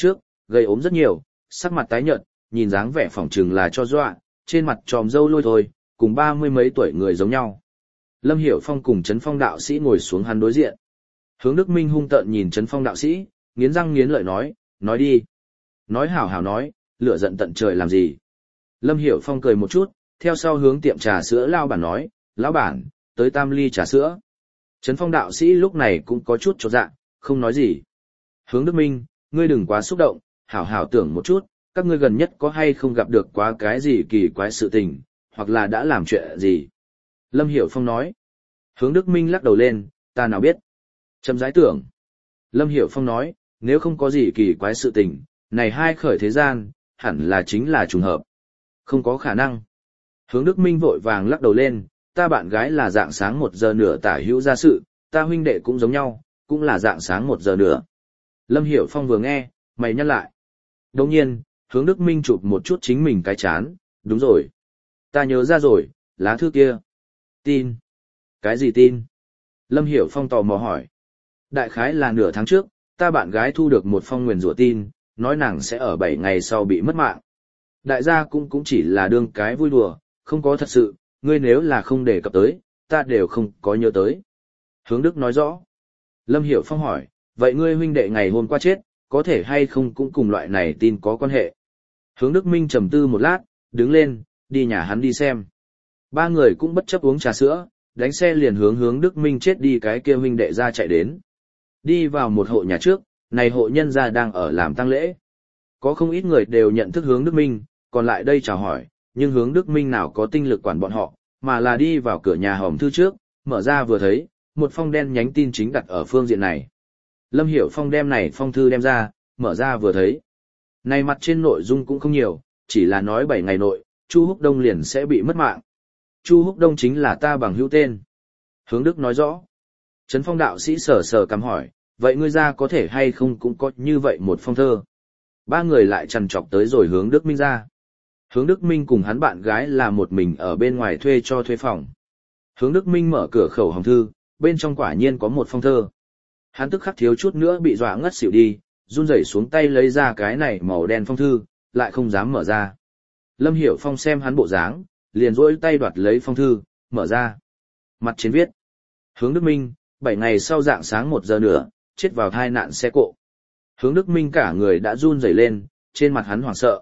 [SPEAKER 1] gầy ốm rất nhiều, sắc mặt tái nhợt, nhìn dáng vẻ phỏng chừng là cho dọa, trên mặt tròm râu lôi thôi, cùng 30 mấy tuổi người giống nhau. Lâm Hiểu Phong cùng Trấn Phong đạo sĩ ngồi xuống hắn đối diện. Hướng Đức Minh hung tợn nhìn Trấn Phong đạo sĩ, nghiến răng nghiến lợi nói đi. Nói hảo hảo nói, lửa giận tận trời làm gì. Lâm Hiểu Phong cười một chút, theo sau hướng tiệm trà sữa lao bản nói, lão bản, tới tam ly trà sữa. Trấn Phong đạo sĩ lúc này cũng có chút chột dạ, không nói gì. Hướng Đức Minh, ngươi đừng quá xúc động, hảo hảo tưởng một chút, các ngươi gần nhất có hay không gặp được quá cái gì kỳ quái sự tình, hoặc là đã làm chuyện gì. Lâm Hiểu Phong nói. Hướng Đức Minh lắc đầu lên, ta nào biết. Chấm rãi tưởng. Lâm Hiểu Phong nói, nếu không có gì kỳ quái sự tình, này hai khởi thế gian, hẳn là chính là trùng hợp. Không có khả năng. Hướng Đức Minh vội vàng lắc đầu lên, ta bạn gái là dạng sáng 1 giờ nửa tả hữu ra sự, ta huynh đệ cũng giống nhau, cũng là dạng sáng 1 giờ nửa. Lâm Hiểu Phong vừa nghe, mày nhắc lại. Đồng nhiên, Hướng Đức Minh chụp một chút chính mình cái chán, đúng rồi. Ta nhớ ra rồi, lá thư kia. Tin. Cái gì tin? Lâm Hiểu Phong tò mò hỏi. Đại khái là nửa tháng trước, ta bạn gái thu được một phong nguyền rủa tin, nói nàng sẽ ở 7 ngày sau bị mất mạng. Đại gia cũng chỉ là đương cái vui đùa, không có thật sự, ngươi nếu là không đề cập tới, ta đều không có nhớ tới. Hướng Đức nói rõ. Lâm Hiểu Phong hỏi, vậy ngươi huynh đệ ngày hôm qua chết, có thể hay không cũng cùng loại này tin có quan hệ? Hướng Đức Minh trầm tư một lát, đứng lên, đi nhà hắn đi xem. Ba người cũng bất chấp uống trà sữa, đánh xe liền hướng Đức Minh chết đi cái kia huynh đệ ra chạy đến. Đi vào một hộ nhà trước, này hộ nhân gia đang ở làm tang lễ. Có không ít người đều nhận thức Hướng Đức Minh, còn lại đây chào hỏi, nhưng Hướng Đức Minh nào có tinh lực quản bọn họ, mà là đi vào cửa nhà hòm thư trước, mở ra vừa thấy, một phong đen nhánh tin chính đặt ở phương diện này. Lâm Hiểu Phong đem này phong thư đem ra, mở ra vừa thấy. Này mặt trên nội dung cũng không nhiều, chỉ là nói 7 ngày nội, Chu Húc Đông liền sẽ bị mất mạng. Chu Húc Đông chính là ta bằng hữu tên. Hướng Đức nói rõ. Trấn Phong đạo sĩ sờ sờ cằm hỏi, vậy ngươi ra có thể hay không cũng có như vậy một phong thơ. Ba người lại trằn trọc tới rồi Hướng Đức Minh ra. Hướng Đức Minh cùng hắn bạn gái là một mình ở bên ngoài thuê cho thuê phòng. Hướng Đức Minh mở cửa khẩu hòm thư, bên trong quả nhiên có một phong thơ. Hắn tức khắc thiếu chút nữa bị dọa ngất xỉu đi, run rẩy xuống tay lấy ra cái này màu đen phong thư, lại không dám mở ra. Lâm Hiểu Phong xem hắn bộ dáng, liền rỗi tay đoạt lấy phong thư, mở ra. Mặt trên viết. Hướng Đức Minh, 7 ngày sau dạng sáng 1 giờ nữa, chết vào tai nạn xe cộ. Hướng Đức Minh cả người đã run rẩy lên, trên mặt hắn hoảng sợ.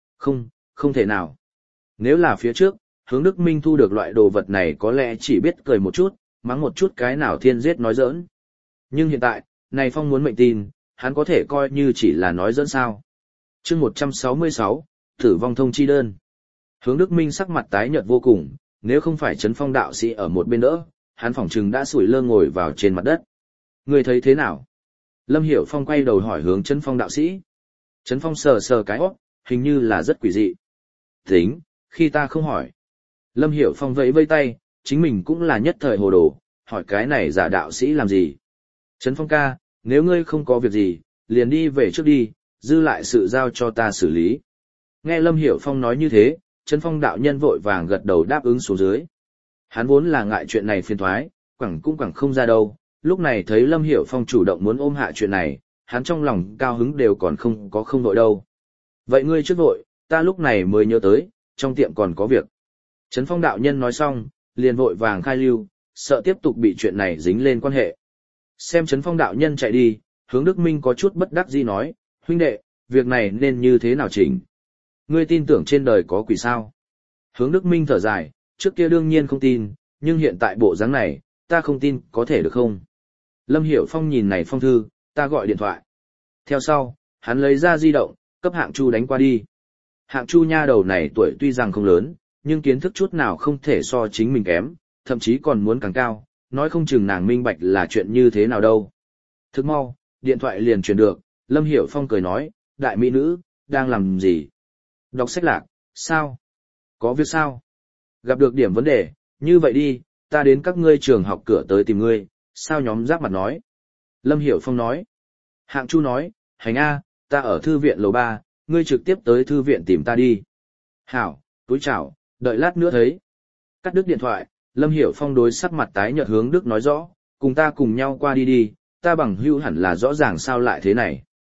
[SPEAKER 1] Không thể nào. Nếu là phía trước, Hướng Đức Minh thu được loại đồ vật này có lẽ chỉ biết cười một chút, mắng một chút cái nào thiên giết nói giỡn. Nhưng hiện tại, này phong muốn mệnh tin, hắn có thể coi như chỉ là nói giỡn sao. Chương 166, tử vong thông chi đơn. Hướng Đức Minh sắc mặt tái nhợt vô cùng, nếu không phải Trấn Phong đạo sĩ ở một bên đỡ, hắn phỏng chừng đã sủi lơ ngồi vào trên mặt đất. Người thấy thế nào? Lâm Hiểu Phong quay đầu hỏi hướng Trấn Phong đạo sĩ. Trấn Phong sờ sờ cái óc, hình như là rất quỷ dị. Tính, khi ta không hỏi. Lâm Hiểu Phong vẫy vây tay, chính mình cũng là nhất thời hồ đồ, hỏi cái này giả đạo sĩ làm gì? Trấn Phong ca, nếu ngươi không có việc gì, liền đi về trước đi, dư lại sự giao cho ta xử lý. Nghe Lâm Hiểu Phong nói như thế, Trấn Phong đạo nhân vội vàng gật đầu đáp ứng xuống dưới. Hắn vốn là ngại chuyện này phiền toái, quẳng cũng quẳng không ra đâu, lúc này thấy Lâm Hiểu Phong chủ động muốn ôm hạ chuyện này, hắn trong lòng cao hứng đều còn không vội đâu. Vậy ngươi trước vội, ta lúc này mới nhớ tới, trong tiệm còn có việc. Trấn Phong đạo nhân nói xong, liền vội vàng khai lưu, sợ tiếp tục bị chuyện này dính lên quan hệ. Xem Trấn Phong đạo nhân chạy đi, Hướng Đức Minh có chút bất đắc dĩ nói, huynh đệ, việc này nên như thế nào chỉnh? Ngươi tin tưởng trên đời có quỷ sao? Hướng Đức Minh thở dài, trước kia đương nhiên không tin, nhưng hiện tại bộ dáng này, ta không tin có thể được không? Lâm Hiểu Phong nhìn này phong thư, ta gọi điện thoại. Theo sau, hắn lấy ra di động, cấp Hạng Chu đánh qua đi. Hạng Chu nha đầu này tuổi tuy rằng không lớn, nhưng kiến thức chút nào không thể so chính mình kém, thậm chí còn muốn càng cao, nói không chừng nàng minh bạch là chuyện như thế nào đâu. Thức mau, điện thoại liền truyền được, Lâm Hiểu Phong cười nói, đại mỹ nữ, đang làm gì? Đọc sách lạc, sao? Có việc sao? Gặp được điểm vấn đề, như vậy đi, ta đến các ngươi trường học cửa tới tìm ngươi, sao nhóm giáp mặt nói? Lâm Hiểu Phong nói. Hạng Chu nói, hành A, ta ở thư viện lầu 3, ngươi trực tiếp tới thư viện tìm ta đi. Hảo, túi chào, đợi lát nữa thấy. Cắt đứt điện thoại, Lâm Hiểu Phong đối sắc mặt tái nhợt hướng Đức nói rõ, cùng ta cùng nhau qua đi đi, ta bằng hữu hẳn là rõ ràng sao lại thế này.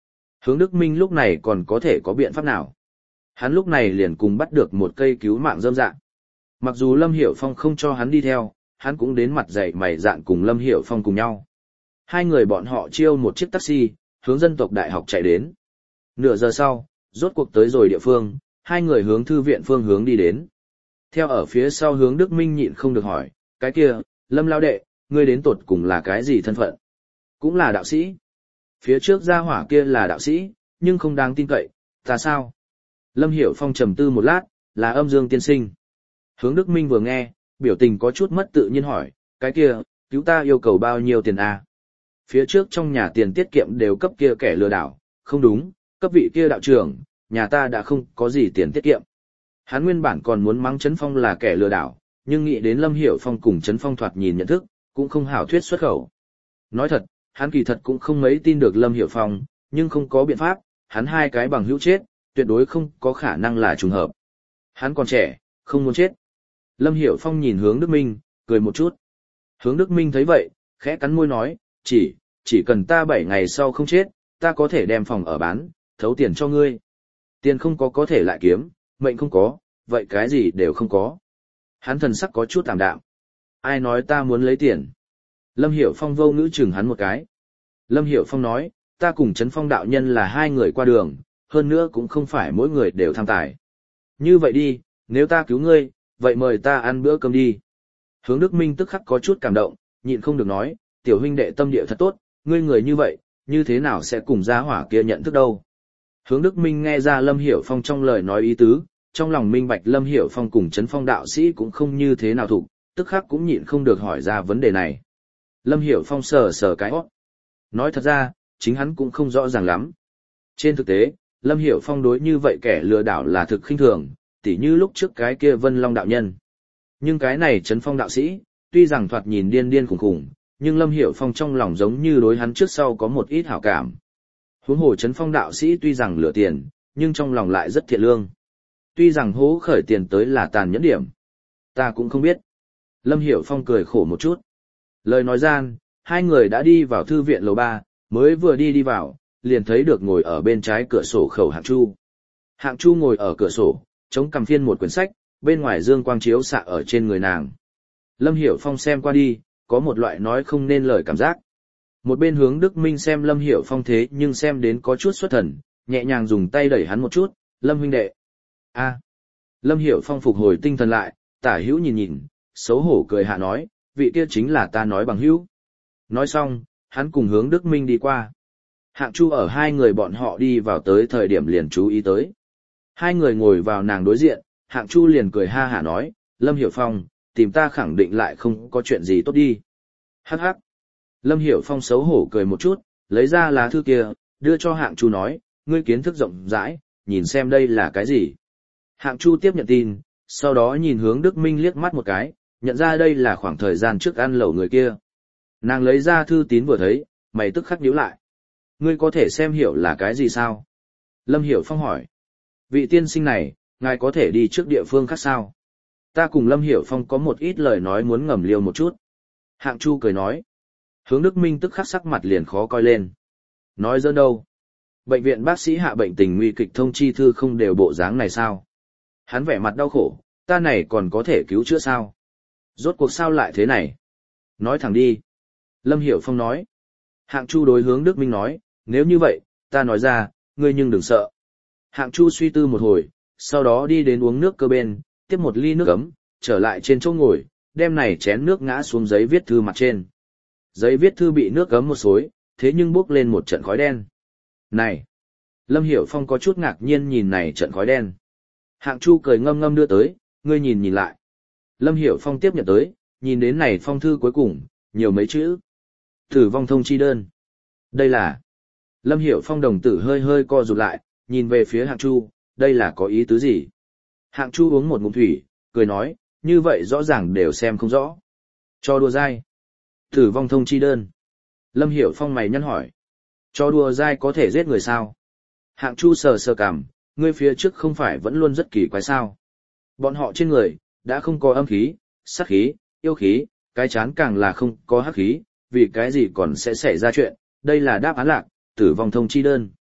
[SPEAKER 1] Hướng Đức Minh lúc này còn có thể có biện pháp nào? Hắn lúc này liền cùng bắt được một cây cứu mạng rơm dạ. Mặc dù Lâm Hiểu Phong không cho hắn đi theo, hắn cũng đến mặt dày mày dạn cùng Lâm Hiểu Phong cùng nhau. Hai người bọn họ chiêu một chiếc taxi, hướng dân tộc đại học chạy đến. Nửa giờ sau, rốt cuộc tới rồi địa phương, hai người hướng thư viện phương hướng đi đến. Theo ở phía sau Hướng Đức Minh nhịn không được hỏi, cái kia, Lâm lao đệ, ngươi đến tột cùng là cái gì thân phận? Cũng là đạo sĩ. Phía trước gia hỏa kia là đạo sĩ, nhưng không đáng tin cậy, ta sao? Lâm Hiểu Phong trầm tư một lát, là Âm Dương tiên sinh. Hướng Đức Minh vừa nghe, biểu tình có chút mất tự nhiên hỏi, cái kia, cứu ta yêu cầu bao nhiêu tiền à? Phía trước trong nhà tiền tiết kiệm đều cấp kia kẻ lừa đảo, không đúng, cấp vị kia đạo trưởng, nhà ta đã không có gì tiền tiết kiệm. Hắn nguyên bản còn muốn mắng Trấn Phong là kẻ lừa đảo, nhưng nghĩ đến Lâm Hiểu Phong cùng Trấn Phong thoạt nhìn nhận thức, cũng không hảo thuyết xuất khẩu. Nói thật, hắn kỳ thật cũng không mấy tin được Lâm Hiểu Phong, nhưng không có biện pháp, hắn hai cái bằng hữu chết, tuyệt đối không có khả năng là trùng hợp. Hắn còn trẻ, không muốn chết. Lâm Hiểu Phong nhìn Hướng Đức Minh, cười một chút. Hướng Đức Minh thấy vậy, khẽ cắn môi nói, chỉ cần ta 7 ngày sau không chết, ta có thể đem phòng ở bán, thấu tiền cho ngươi. Tiền không có thể lại kiếm, mệnh không có, vậy cái gì đều không có. Hắn thần sắc có chút tạm đạm. Ai nói ta muốn lấy tiền? Lâm Hiểu Phong vô ngữ chừng hắn một cái. Lâm Hiểu Phong nói, ta cùng Trấn Phong đạo nhân là hai người qua đường, hơn nữa cũng không phải mỗi người đều tham tài. Như vậy đi, nếu ta cứu ngươi, vậy mời ta ăn bữa cơm đi. Hướng Đức Minh tức khắc có chút cảm động, nhịn không được nói, tiểu huynh đệ tâm địa thật tốt, ngươi người như vậy, như thế nào sẽ cùng gia hỏa kia nhận thức đâu. Hướng Đức Minh nghe ra Lâm Hiểu Phong trong lời nói ý tứ, trong lòng minh bạch Lâm Hiểu Phong cùng Trấn Phong đạo sĩ cũng không như thế nào thủ, tức khắc cũng nhịn không được hỏi ra vấn đề này. Lâm Hiểu Phong sờ sờ cái hót. Nói thật ra, chính hắn cũng không rõ ràng lắm. Trên thực tế, Lâm Hiểu Phong đối như vậy kẻ lừa đảo là thực khinh thường, tỉ như lúc trước cái kia Vân Long đạo nhân. Nhưng cái này Trấn Phong đạo sĩ, tuy rằng thoạt nhìn điên điên khủng khủng, nhưng Lâm Hiểu Phong trong lòng giống như đối hắn trước sau có một ít hảo cảm. Huống hồ Trấn Phong đạo sĩ tuy rằng lừa tiền, nhưng trong lòng lại rất thiện lương. Tuy rằng hố khởi tiền tới là tàn nhẫn điểm. Ta cũng không biết. Lâm Hiểu Phong cười khổ một chút. Lời nói gian, hai người đã đi vào thư viện lầu 3, mới vừa đi vào, liền thấy được ngồi ở bên trái cửa sổ Khẩu Hạng Chu. Hạng Chu ngồi ở cửa sổ, chống cằm phiên một quyển sách, bên ngoài dương quang chiếu xạ ở trên người nàng. Lâm Hiểu Phong xem qua đi, có một loại nói không nên lời cảm giác. Một bên Hướng Đức Minh xem Lâm Hiểu Phong thế nhưng xem đến có chút xuất thần, nhẹ nhàng dùng tay đẩy hắn một chút, Lâm huynh đệ. A. Lâm Hiểu Phong phục hồi tinh thần lại, tả hữu nhìn nhìn, xấu hổ cười hạ nói, vị kia chính là ta nói bằng hữu. Nói xong, hắn cùng Hướng Đức Minh đi qua. Hạng Chu ở hai người bọn họ đi vào tới thời điểm liền chú ý tới. Hai người ngồi vào nàng đối diện, Hạng Chu liền cười ha hả nói, Lâm Hiểu Phong, tìm ta khẳng định lại không có chuyện gì tốt đi. Hắc hắc. Lâm Hiểu Phong xấu hổ cười một chút, lấy ra lá thư kia, đưa cho Hạng Chu nói, ngươi kiến thức rộng rãi, nhìn xem đây là cái gì. Hạng Chu tiếp nhận tin, sau đó nhìn Hướng Đức Minh liếc mắt một cái, nhận ra đây là khoảng thời gian trước ăn lẩu người kia. Nàng lấy ra thư tín vừa thấy, mày tức khắc nhíu lại. Ngươi có thể xem hiểu là cái gì sao? Lâm Hiểu Phong hỏi. Vị tiên sinh này, ngài có thể đi trước địa phương khác sao? Ta cùng Lâm Hiểu Phong có một ít lời nói muốn ngầm liêu một chút. Hạng Chu cười nói. Hướng Đức Minh tức khắc sắc mặt liền khó coi lên. Nói giỡn đâu? Bệnh viện bác sĩ hạ bệnh tình nguy kịch thông chi thư không đều bộ dáng này sao? Hắn vẻ mặt đau khổ, ta này còn có thể cứu chữa sao? Rốt cuộc sao lại thế này? Nói thẳng đi. Lâm Hiểu Phong nói. Hạng Chu đối Hướng Đức Minh nói, nếu như vậy, ta nói ra, ngươi nhưng đừng sợ. Hạng Chu suy tư một hồi, sau đó đi đến uống nước cơ bên, tiếp một ly nước ấm, trở lại trên chỗ ngồi, đem này chén nước ngã xuống giấy viết thư mặt trên. Giấy viết thư bị nước ấm một xối, thế nhưng bốc lên một trận khói đen. Này! Lâm Hiểu Phong có chút ngạc nhiên nhìn này trận khói đen. Hạng Chu cười ngâm ngâm đưa tới, ngươi nhìn nhìn lại. Lâm Hiểu Phong tiếp nhận tới, nhìn đến này phong thư cuối cùng, nhiều mấy chữ. Tử vong thông chi đơn. Đây là... Lâm Hiểu Phong đồng tử hơi hơi co rụt lại, nhìn về phía Hạng Chu, đây là có ý tứ gì? Hạng Chu uống một ngụm thủy, cười nói, như vậy rõ ràng đều xem không rõ. Cho đùa dai. Tử vong thông chi đơn. Lâm Hiểu Phong mày nhăn hỏi. Cho đùa dai có thể giết người sao? Hạng Chu sờ sờ cằm, ngươi phía trước không phải vẫn luôn rất kỳ quái sao? Bọn họ trên người, đã không có âm khí, sát khí, yêu khí, cái chán càng là không có hắc khí, vì cái gì còn sẽ xảy ra chuyện, đây là đáp án lạc, tử vong thông chi đơn.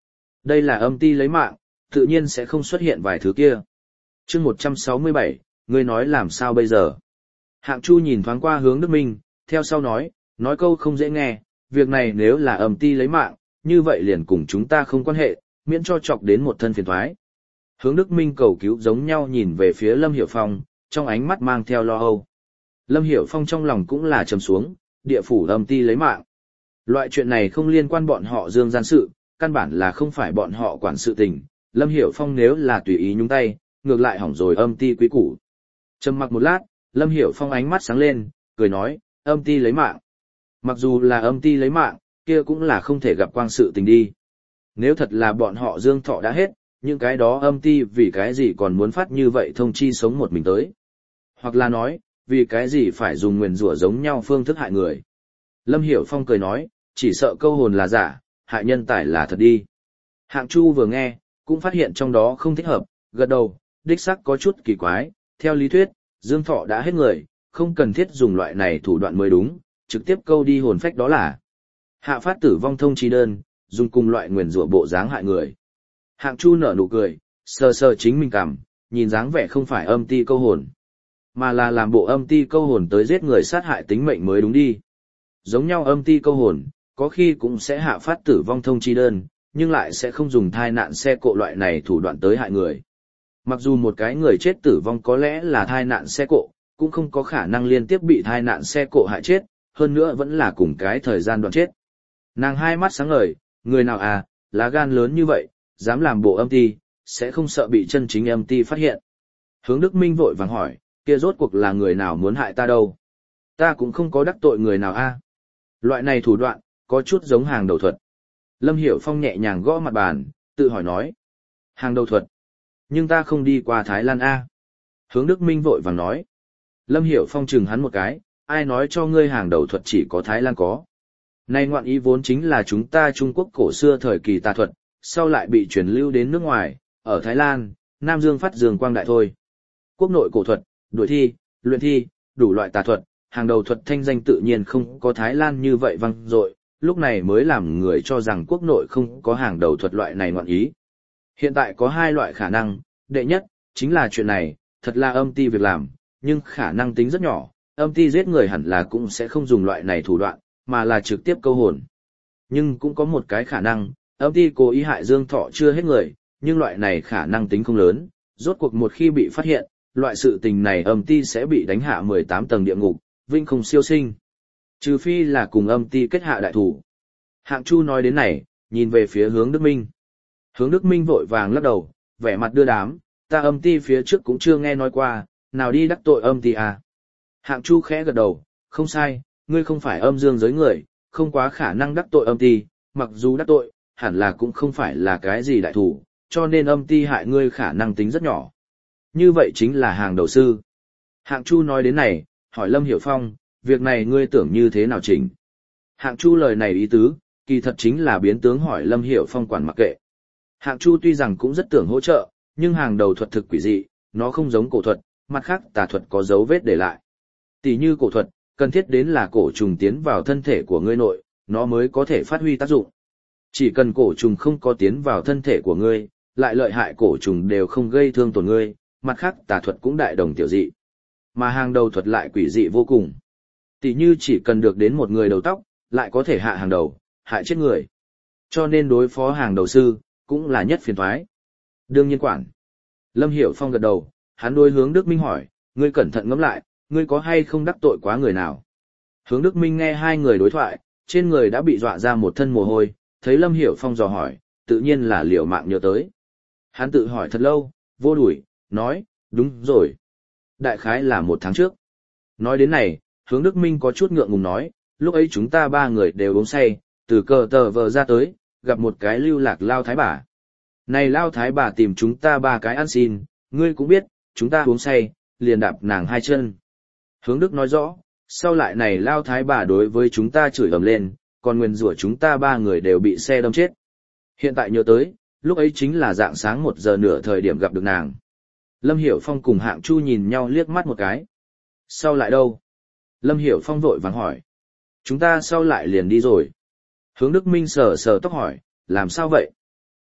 [SPEAKER 1] Đây là âm ti lấy mạng, tự nhiên sẽ không xuất hiện vài thứ kia. chương 167, ngươi nói làm sao bây giờ? Hạng Chu nhìn thoáng qua Hướng Đức Minh, theo sau nói câu không dễ nghe, việc này nếu là âm ti lấy mạng, như vậy liền cùng chúng ta không quan hệ, miễn cho chọc đến một thân phiền thoái. Hướng Đức Minh cầu cứu giống nhau nhìn về phía Lâm Hiểu Phong, trong ánh mắt mang theo lo âu. Lâm Hiểu Phong trong lòng cũng là trầm xuống, địa phủ âm ti lấy mạng. Loại chuyện này không liên quan bọn họ Dương gian sự, căn bản là không phải bọn họ quản sự tình. Lâm Hiểu Phong nếu là tùy ý nhúng tay, ngược lại hỏng rồi âm ti quý củ. Trầm mặc một lát, Lâm Hiểu Phong ánh mắt sáng lên, cười nói, âm ti lấy mạng. Mặc dù là âm ti lấy mạng, kia cũng là không thể gặp quang sự tình đi. Nếu thật là bọn họ Dương thọ đã hết, những cái đó âm ti vì cái gì còn muốn phát như vậy thông chi sống một mình tới. Hoặc là nói, vì cái gì phải dùng nguyền rủa giống nhau phương thức hại người. Lâm Hiểu Phong cười nói, chỉ sợ câu hồn là giả, hại nhân tài là thật đi. Hạng Chu vừa nghe, cũng phát hiện trong đó không thích hợp, gật đầu, đích xác có chút kỳ quái, theo lý thuyết, Dương thọ đã hết người, không cần thiết dùng loại này thủ đoạn mới đúng, trực tiếp câu đi hồn phách đó là hạ phát tử vong thông chi đơn, dùng cùng loại nguyền rủa bộ dáng hại người. Hạng Chu nở nụ cười, sờ sờ chính mình cằm, nhìn dáng vẻ không phải âm ti câu hồn, mà là làm bộ âm ti câu hồn tới giết người sát hại tính mệnh mới đúng đi. Giống nhau âm ti câu hồn, có khi cũng sẽ hạ phát tử vong thông chi đơn, nhưng lại sẽ không dùng thai nạn xe cộ loại này thủ đoạn tới hại người. Mặc dù một cái người chết tử vong có lẽ là thai nạn xe cộ, cũng không có khả năng liên tiếp bị thai nạn xe cộ hại chết, hơn nữa vẫn là cùng cái thời gian đoạn chết. Nàng hai mắt sáng ngời, người nào à, lá gan lớn như vậy, dám làm bộ âm ti, sẽ không sợ bị chân chính âm ti phát hiện. Hướng Đức Minh vội vàng hỏi, kia rốt cuộc là người nào muốn hại ta đâu? Ta cũng không có đắc tội người nào a. Loại này thủ đoạn, có chút giống hàng đầu thuật. Lâm Hiểu Phong nhẹ nhàng gõ mặt bàn, tự hỏi nói. Hàng đầu thuật. Nhưng ta không đi qua Thái Lan a. Hướng Đức Minh vội vàng nói. Lâm Hiểu Phong chừng hắn một cái, ai nói cho ngươi hàng đầu thuật chỉ có Thái Lan có. Này ngoạn ý vốn chính là chúng ta Trung Quốc cổ xưa thời kỳ tà thuật, sau lại bị truyền lưu đến nước ngoài, ở Thái Lan, Nam Dương phát dương quang đại thôi. Quốc nội cổ thuật, đuổi thi, luyện thi, đủ loại tà thuật, hàng đầu thuật thanh danh tự nhiên không có Thái Lan như vậy vang dội, lúc này mới làm người cho rằng quốc nội không có hàng đầu thuật loại này ngoạn ý. Hiện tại có hai loại khả năng, đệ nhất, chính là chuyện này, thật là âm ti việc làm, nhưng khả năng tính rất nhỏ, âm ti giết người hẳn là cũng sẽ không dùng loại này thủ đoạn, mà là trực tiếp câu hồn. Nhưng cũng có một cái khả năng, âm ti cố ý hại Dương Thọ chưa hết người, nhưng loại này khả năng tính không lớn, rốt cuộc một khi bị phát hiện, loại sự tình này âm ti sẽ bị đánh hạ 18 tầng địa ngục, vinh không siêu sinh. Trừ phi là cùng âm ti kết hạ đại thủ. Hạng Chu nói đến này, nhìn về phía Hướng Đức Minh. Hướng Đức Minh vội vàng lắc đầu, vẻ mặt đưa đám, ta âm ti phía trước cũng chưa nghe nói qua, nào đi đắc tội âm ti à. Hạng Chu khẽ gật đầu, không sai, ngươi không phải âm dương giới người, không quá khả năng đắc tội âm ti, mặc dù đắc tội, hẳn là cũng không phải là cái gì đại thủ, cho nên âm ti hại ngươi khả năng tính rất nhỏ. Như vậy chính là hàng đầu sư. Hạng Chu nói đến này, hỏi Lâm Hiểu Phong, việc này ngươi tưởng như thế nào chỉnh? Hạng Chu lời này ý tứ, kỳ thật chính là biến tướng hỏi Lâm Hiểu Phong quản mặc kệ. Hạng Chu tuy rằng cũng rất tưởng hỗ trợ, nhưng hàng đầu thuật thực quỷ dị, nó không giống cổ thuật, mặt khác tà thuật có dấu vết để lại. Tỷ như cổ thuật, cần thiết đến là cổ trùng tiến vào thân thể của ngươi nội, nó mới có thể phát huy tác dụng. Chỉ cần cổ trùng không có tiến vào thân thể của ngươi, lại lợi hại cổ trùng đều không gây thương tổn ngươi, mặt khác tà thuật cũng đại đồng tiểu dị. Mà hàng đầu thuật lại quỷ dị vô cùng. Tỷ như chỉ cần được đến một người đầu tóc, lại có thể hạ hàng đầu, hại chết người. Cho nên đối phó hàng đầu sư, cũng là nhất phiền toái. Đương nhiên quản. Lâm Hiểu Phong gật đầu, hắn đối Hướng Đức Minh hỏi, ngươi cẩn thận ngẫm lại, ngươi có hay không đắc tội quá người nào? Hướng Đức Minh nghe hai người đối thoại, trên người đã bị dọa ra một thân mồ hôi, thấy Lâm Hiểu Phong dò hỏi, tự nhiên là liều mạng nhớ tới. Hắn tự hỏi thật lâu, vô đuổi, nói, đúng rồi. Đại khái là 1 tháng trước. Nói đến này, Hướng Đức Minh có chút ngượng ngùng nói, lúc ấy chúng ta 3 người đều uống say, từ cờ tờ vờ ra tới, gặp một cái lưu lạc lao thái bà. Này lao thái bà tìm chúng ta 3 cái ăn xin, ngươi cũng biết, chúng ta uống say, liền đạp nàng 2 chân. Hướng Đức nói rõ, sau lại này lao thái bà đối với chúng ta chửi ầm lên, còn nguyền rủa chúng ta 3 người đều bị xe đâm chết. Hiện tại nhớ tới, lúc ấy chính là dạng sáng 1 giờ nửa thời điểm gặp được nàng. Lâm Hiểu Phong cùng Hạng Chu nhìn nhau liếc mắt một cái. Sau lại đâu? Lâm Hiểu Phong vội vàng hỏi. Chúng ta sau lại liền đi rồi. Hướng Đức Minh sờ sờ tóc hỏi, làm sao vậy?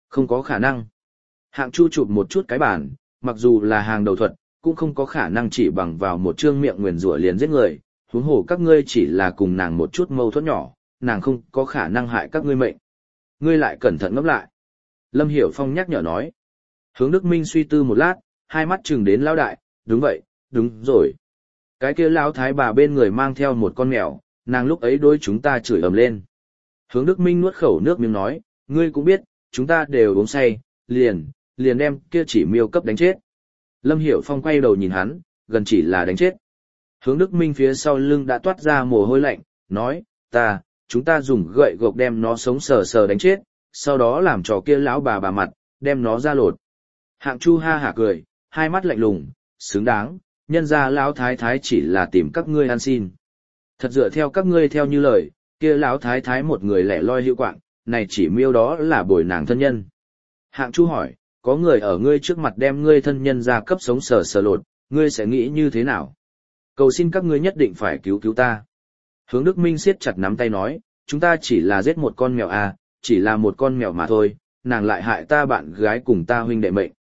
[SPEAKER 1] Không có khả năng. Hạng Chu chụp một chút cái bàn, mặc dù là hàng đầu thuật, cũng không có khả năng chỉ bằng vào một trương miệng nguyền rủa liền giết người, huống hồ các ngươi chỉ là cùng nàng một chút mâu thuẫn nhỏ, nàng không có khả năng hại các ngươi mệnh. Ngươi lại cẩn thận ngẫm lại. Lâm Hiểu Phong nhắc nhở nói. Hướng Đức Minh suy tư một lát, hai mắt chừng đến lão đại, đúng vậy, đúng rồi. Cái kia lão thái bà bên người mang theo một con mèo, nàng lúc ấy đối chúng ta chửi ầm lên. Hướng Đức Minh nuốt khẩu nước miếng nói, ngươi cũng biết, chúng ta đều uống say, liền đem kia chỉ miêu cấp đánh chết. Lâm Hiểu Phong quay đầu nhìn hắn, gần chỉ là đánh chết. Hướng Đức Minh phía sau lưng đã toát ra mồ hôi lạnh, nói, chúng ta dùng gậy gộc đem nó sống sờ sờ đánh chết, sau đó làm cho kia lão bà mặt, đem nó ra lột. Hạng Chu ha hả cười, hai mắt lạnh lùng, xứng đáng, nhân ra lão thái thái chỉ là tìm các ngươi ăn xin. Thật dựa theo các ngươi theo như lời, kia lão thái thái một người lẻ loi hữu quạng, này chỉ miêu đó là bồi nàng thân nhân. Hạng Chu hỏi, có người ở ngươi trước mặt đem ngươi thân nhân ra cấp sống sờ sờ lột, ngươi sẽ nghĩ như thế nào? Cầu xin các ngươi nhất định phải cứu cứu ta. Hướng Đức Minh siết chặt nắm tay nói, chúng ta chỉ là giết một con mèo à, chỉ là một con mèo mà thôi, nàng lại hại ta bạn gái cùng ta huynh đệ mệnh.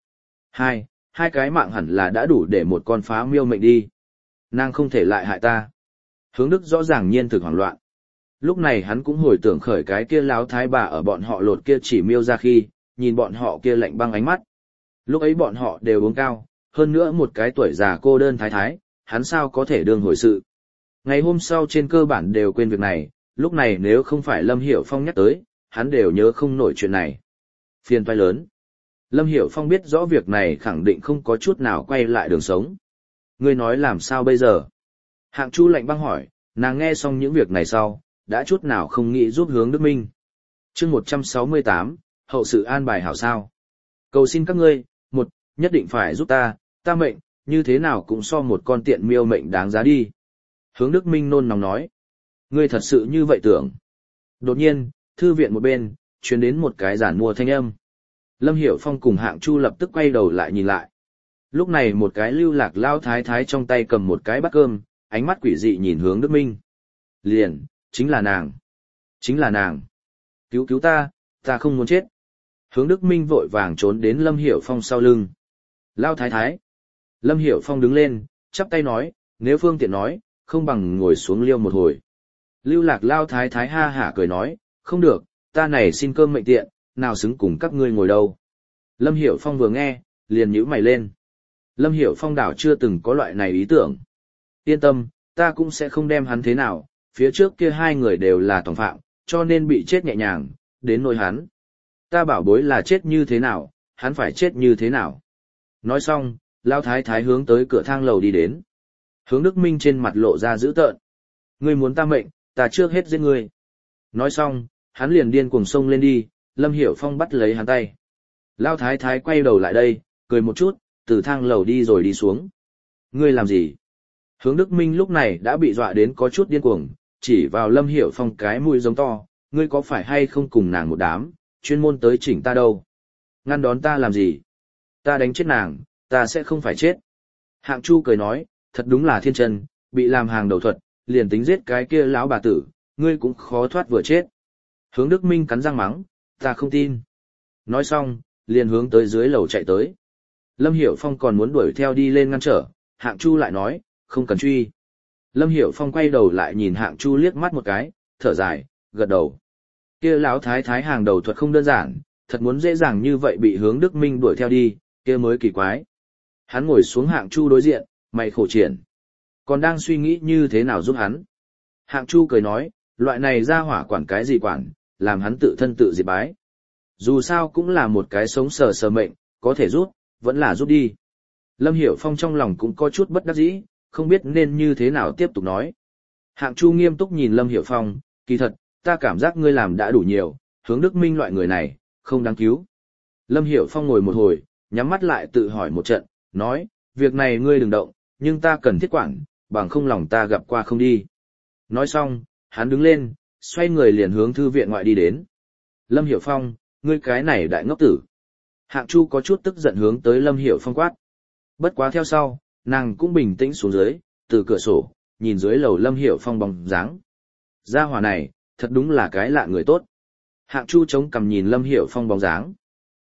[SPEAKER 1] Hai cái mạng hẳn là đã đủ để một con phá miêu mệnh đi. Nàng không thể lại hại ta. Hướng Đức rõ ràng nhiên thực hoảng loạn. Lúc này hắn cũng hồi tưởng khởi cái kia láo thái bà ở bọn họ lột kia chỉ miêu ra khi, nhìn bọn họ kia lạnh băng ánh mắt. Lúc ấy bọn họ đều uống cao, hơn nữa một cái tuổi già cô đơn thái, hắn sao có thể đương hồi sự. Ngày hôm sau trên cơ bản đều quên việc này, lúc này nếu không phải Lâm Hiểu Phong nhắc tới, hắn đều nhớ không nổi chuyện này. Phiền toái lớn. Lâm Hiểu Phong biết rõ việc này khẳng định không có chút nào quay lại đường sống. Ngươi nói làm sao bây giờ? Hạng Chu lạnh băng hỏi, nàng nghe xong những việc này sau, đã chút nào không nghĩ giúp Hướng Đức Minh. Chương 168, hậu sự an bài hảo sao. Cầu xin các ngươi, nhất định phải giúp ta mệnh, như thế nào cũng so một con tiện miêu mệnh đáng giá đi. Hướng Đức Minh nôn nóng nói. Ngươi thật sự như vậy tưởng. Đột nhiên, thư viện một bên, truyền đến một cái giản mua thanh âm. Lâm Hiểu Phong cùng Hạng Chu lập tức quay đầu lại nhìn lại. Lúc này một cái lưu lạc lao thái trong tay cầm một cái bát cơm, ánh mắt quỷ dị nhìn Hướng Đức Minh. Liền, chính là nàng. Chính là nàng. Cứu ta không muốn chết. Hướng Đức Minh vội vàng trốn đến Lâm Hiểu Phong sau lưng. Lao thái. Lâm Hiểu Phong đứng lên, chắp tay nói, nếu phương tiện nói, không bằng ngồi xuống liêu một hồi. Lưu lạc lao thái ha hả cười nói, không được, ta này xin cơm mệnh tiện, nào xứng cùng các ngươi ngồi đâu. Lâm Hiểu Phong vừa nghe, liền nhíu mày lên. Lâm Hiểu Phong đảo chưa từng có loại này ý tưởng. Yên tâm, ta cũng sẽ không đem hắn thế nào, phía trước kia hai người đều là tòng phạm, cho nên bị chết nhẹ nhàng, đến nỗi hắn. Ta bảo bối là chết như thế nào, hắn phải chết như thế nào. Nói xong, lao thái hướng tới cửa thang lầu đi đến. Hướng Đức Minh trên mặt lộ ra dữ tợn. Ngươi muốn ta mệnh, ta trước hết giết ngươi. Nói xong, hắn liền điên cuồng xông lên đi, Lâm Hiểu Phong bắt lấy hắn tay. Lao thái quay đầu lại đây, cười một chút, từ thang lầu đi rồi đi xuống. Ngươi làm gì? Hướng Đức Minh lúc này đã bị dọa đến có chút điên cuồng, chỉ vào Lâm Hiểu Phong cái mũi giống to, ngươi có phải hay không cùng nàng một đám, chuyên môn tới chỉnh ta đâu? Ngăn đón ta làm gì? Ta đánh chết nàng, ta sẽ không phải chết. Hạng Chu cười nói, thật đúng là thiên chân, bị làm hàng đầu thuật, liền tính giết cái kia lão bà tử, ngươi cũng khó thoát vừa chết. Hướng Đức Minh cắn răng mắng, ta không tin. Nói xong, liền hướng tới dưới lầu chạy tới. Lâm Hiểu Phong còn muốn đuổi theo đi lên ngăn trở, Hạng Chu lại nói, không cần truy. Lâm Hiểu Phong quay đầu lại nhìn Hạng Chu liếc mắt một cái, thở dài, gật đầu. Kia lão thái hàng đầu thuật không đơn giản, thật muốn dễ dàng như vậy bị Hướng Đức Minh đuổi theo đi, kia mới kỳ quái. Hắn ngồi xuống Hạng Chu đối diện, mày khổ triển. Còn đang suy nghĩ như thế nào giúp hắn. Hạng Chu cười nói, loại này ra hỏa quản cái gì quản, làm hắn tự thân tự diệt bái. Dù sao cũng là một cái sống sờ sờ mệnh, có thể giúp, vẫn là giúp đi. Lâm Hiểu Phong trong lòng cũng có chút bất đắc dĩ, không biết nên như thế nào tiếp tục nói. Hạng Chu nghiêm túc nhìn Lâm Hiểu Phong, kỳ thật, ta cảm giác ngươi làm đã đủ nhiều, Hướng Đức Minh loại người này, không đáng cứu. Lâm Hiểu Phong ngồi một hồi, nhắm mắt lại tự hỏi một trận, nói, việc này ngươi đừng động, nhưng ta cần thiết quản, bằng không lòng ta gặp qua không đi. Nói xong, hắn đứng lên, xoay người liền hướng thư viện ngoại đi đến. Lâm Hiểu Phong, ngươi cái này đại ngốc tử. Hạng Chu có chút tức giận hướng tới Lâm Hiểu Phong quát. Bất quá theo sau, nàng cũng bình tĩnh xuống dưới, từ cửa sổ, nhìn dưới lầu Lâm Hiểu Phong bóng dáng. Gia hỏa này, thật đúng là cái lạ người tốt. Hạng Chu chống cằm nhìn Lâm Hiểu Phong bóng dáng.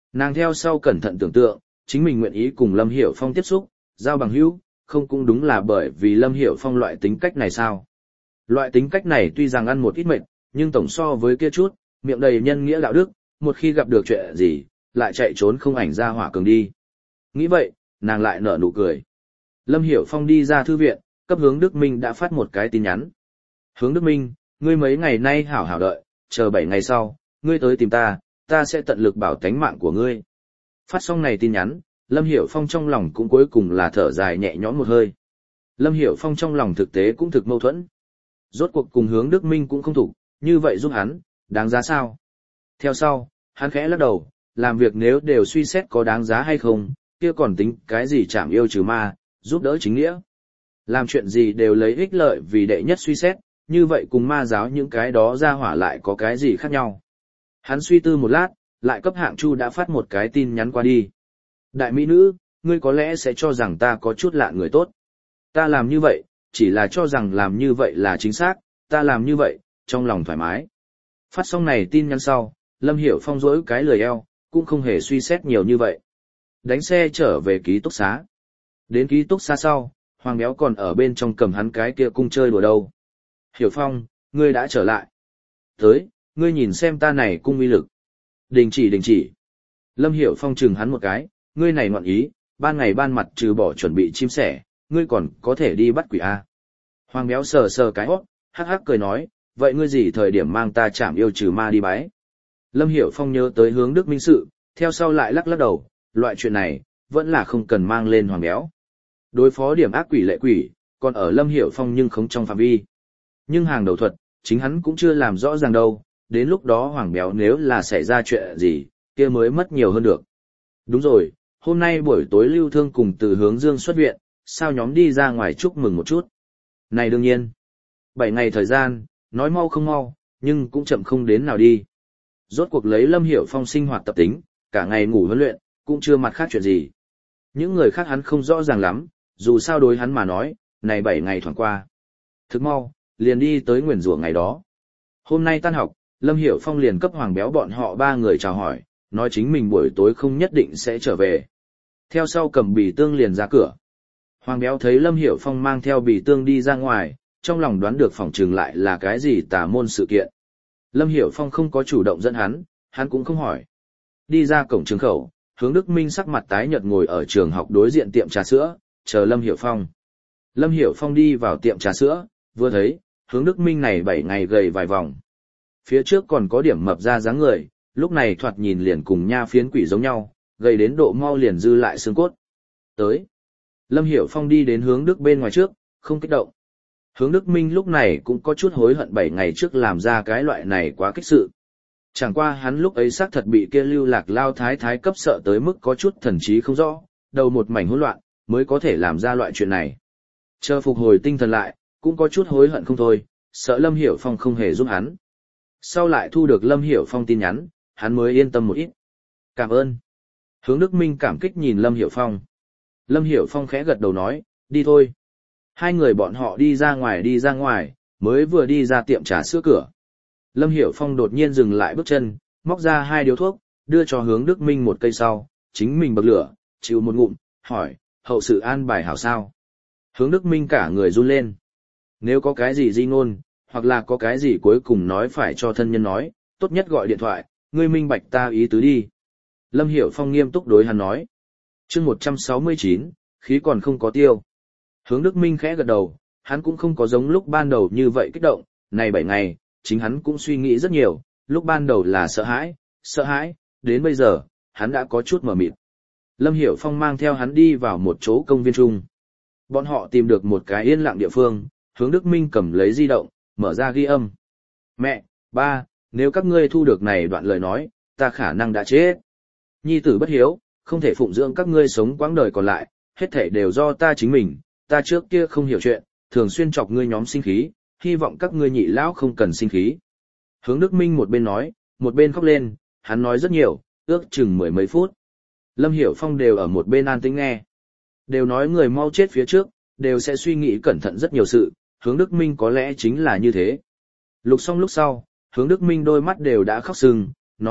[SPEAKER 1] Nàng theo sau cẩn thận tưởng tượng, chính mình nguyện ý cùng Lâm Hiểu Phong tiếp xúc, giao bằng hữu, không cũng đúng là bởi vì Lâm Hiểu Phong loại tính cách này sao? Loại tính cách này tuy rằng ăn một ít mệt, nhưng tổng so với kia chút, miệng đầy nhân nghĩa đạo đức, một khi gặp được chuyện gì, lại chạy trốn không ảnh ra hỏa cường đi. Nghĩ vậy, nàng lại nở nụ cười. Lâm Hiểu Phong đi ra thư viện, cấp Hướng Đức Minh đã phát một cái tin nhắn. Hướng Đức Minh, ngươi mấy ngày nay hảo hảo đợi, chờ 7 ngày sau, ngươi tới tìm ta, ta sẽ tận lực bảo tánh mạng của ngươi. Phát xong này tin nhắn, Lâm Hiểu Phong trong lòng cũng cuối cùng là thở dài nhẹ nhõm một hơi. Lâm Hiểu Phong trong lòng thực tế cũng thực mâu thuẫn. Rốt cuộc cùng Hướng Đức Minh cũng không thủ, như vậy giúp hắn, đáng giá sao? Theo sau, hắn khẽ lắc đầu, làm việc nếu đều suy xét có đáng giá hay không, kia còn tính cái gì chảm yêu trừ ma, giúp đỡ chính nghĩa. Làm chuyện gì đều lấy ích lợi vì đệ nhất suy xét, như vậy cùng ma giáo những cái đó ra hỏa lại có cái gì khác nhau. Hắn suy tư một lát, lại cấp Hạng Chu đã phát một cái tin nhắn qua đi. Đại mỹ nữ, ngươi có lẽ sẽ cho rằng ta có chút lạ người tốt. Ta làm như vậy, chỉ là cho rằng làm như vậy là chính xác, ta làm như vậy, trong lòng thoải mái. Phát xong này tin nhắn sau, Lâm Hiểu Phong rỗi cái lười eo, cũng không hề suy xét nhiều như vậy. Đánh xe trở về ký túc xá. Đến ký túc xá sau, Hoàng Béo còn ở bên trong cầm hắn cái kia cung chơi đùa đâu. Hiểu Phong, ngươi đã trở lại. Tới, ngươi nhìn xem ta này cung uy lực. Đình chỉ. Lâm Hiểu Phong chừng hắn một cái, ngươi này ngoạn ý, ban ngày ban mặt trừ bỏ chuẩn bị chim sẻ, ngươi còn có thể đi bắt quỷ A. Hoàng Béo sờ sờ cái hót, hắc hắc cười nói, vậy ngươi gì thời điểm mang ta chạm yêu trừ ma đi bái. Lâm Hiểu Phong nhớ tới Hướng Đức Minh sự, theo sau lại lắc lắc đầu, loại chuyện này, vẫn là không cần mang lên Hoàng Béo. Đối phó điểm ác quỷ lệ quỷ, còn ở Lâm Hiểu Phong nhưng không trong phạm vi. Nhưng hàng đầu thuật, chính hắn cũng chưa làm rõ ràng đâu, đến lúc đó Hoàng Béo nếu là xảy ra chuyện gì, kia mới mất nhiều hơn được. Đúng rồi, hôm nay buổi tối Lưu Thương cùng Từ Hướng Dương xuất viện, sao nhóm đi ra ngoài chúc mừng một chút. Này đương nhiên, 7 ngày thời gian, nói mau không mau, nhưng cũng chậm không đến nào đi. Rốt cuộc lấy Lâm Hiểu Phong sinh hoạt tập tính, cả ngày ngủ huấn luyện, cũng chưa mặt khác chuyện gì. Những người khác hắn không rõ ràng lắm, dù sao đối hắn mà nói, này 7 ngày thoảng qua. Thức mau, liền đi tới nguyền rủa ngày đó. Hôm nay tan học, Lâm Hiểu Phong liền cấp Hoàng Béo bọn họ 3 người chào hỏi, nói chính mình buổi tối không nhất định sẽ trở về. Theo sau cầm bì tương liền ra cửa. Hoàng Béo thấy Lâm Hiểu Phong mang theo bì tương đi ra ngoài, trong lòng đoán được phỏng chừng lại là cái gì tà môn sự kiện. Lâm Hiểu Phong không có chủ động dẫn hắn cũng không hỏi. Đi ra cổng trường khẩu, Hướng Đức Minh sắc mặt tái nhợt ngồi ở trường học đối diện tiệm trà sữa, chờ Lâm Hiểu Phong. Lâm Hiểu Phong đi vào tiệm trà sữa, vừa thấy, Hướng Đức Minh này 7 ngày gầy vài vòng. Phía trước còn có điểm mập ra dáng người, lúc này thoạt nhìn liền cùng nha phiến quỷ giống nhau, gầy đến độ mau liền dư lại xương cốt. Tới. Lâm Hiểu Phong đi đến Hướng Đức bên ngoài trước, không kích động. Hướng Đức Minh lúc này cũng có chút hối hận 7 ngày trước làm ra cái loại này quá kích sự. Chẳng qua hắn lúc ấy xác thật bị kia Lưu Lạc Lao thái thái cấp sợ tới mức có chút thần trí không rõ, đầu một mảnh hỗn loạn, mới có thể làm ra loại chuyện này. Chờ phục hồi tinh thần lại, cũng có chút hối hận không thôi, sợ Lâm Hiểu Phong không hề giúp hắn. Sau lại thu được Lâm Hiểu Phong tin nhắn, hắn mới yên tâm một ít. Cảm ơn. Hướng Đức Minh cảm kích nhìn Lâm Hiểu Phong. Lâm Hiểu Phong khẽ gật đầu nói, đi thôi. Hai người bọn họ đi ra ngoài, mới vừa đi ra tiệm trà sữa cửa. Lâm Hiểu Phong đột nhiên dừng lại bước chân, móc ra 2 điếu thuốc, đưa cho Hướng Đức Minh một cây sau, chính mình bật lửa, chịu một ngụm, hỏi, hậu sự an bài hảo sao? Hướng Đức Minh cả người run lên. Nếu có cái gì di ngôn, hoặc là có cái gì cuối cùng nói phải cho thân nhân nói, tốt nhất gọi điện thoại, ngươi minh bạch ta ý tứ đi. Lâm Hiểu Phong nghiêm túc đối hắn nói. Chương 169, khí còn không có tiêu. Hướng Đức Minh khẽ gật đầu, hắn cũng không có giống lúc ban đầu như vậy kích động, này 7 ngày, chính hắn cũng suy nghĩ rất nhiều, lúc ban đầu là sợ hãi, đến bây giờ, hắn đã có chút mờ mịt. Lâm Hiểu Phong mang theo hắn đi vào một chỗ công viên chung. Bọn họ tìm được một cái yên lặng địa phương, Hướng Đức Minh cầm lấy di động, mở ra ghi âm. Mẹ, ba, nếu các ngươi thu được này đoạn lời nói, ta khả năng đã chết. Nhi tử bất hiếu, không thể phụng dưỡng các ngươi sống quãng đời còn lại, hết thảy đều do ta chính mình, ta trước kia không hiểu chuyện, thường xuyên chọc ngươi nhóm sinh khí, hy vọng các ngươi nhị lão không cần sinh khí. Hướng Đức Minh một bên nói, một bên khóc lên, hắn nói rất nhiều, ước chừng 10 mấy phút. Lâm Hiểu Phong đều ở một bên an tĩnh nghe. Đều nói người mau chết phía trước, đều sẽ suy nghĩ cẩn thận rất nhiều sự, Hướng Đức Minh có lẽ chính là như thế. Lục xong lúc sau, Hướng Đức Minh đôi mắt đều đã khóc sưng, nói,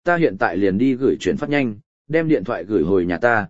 [SPEAKER 1] ta hiện tại liền đi gửi chuyển phát nhanh, đem điện thoại gửi hồi nhà ta,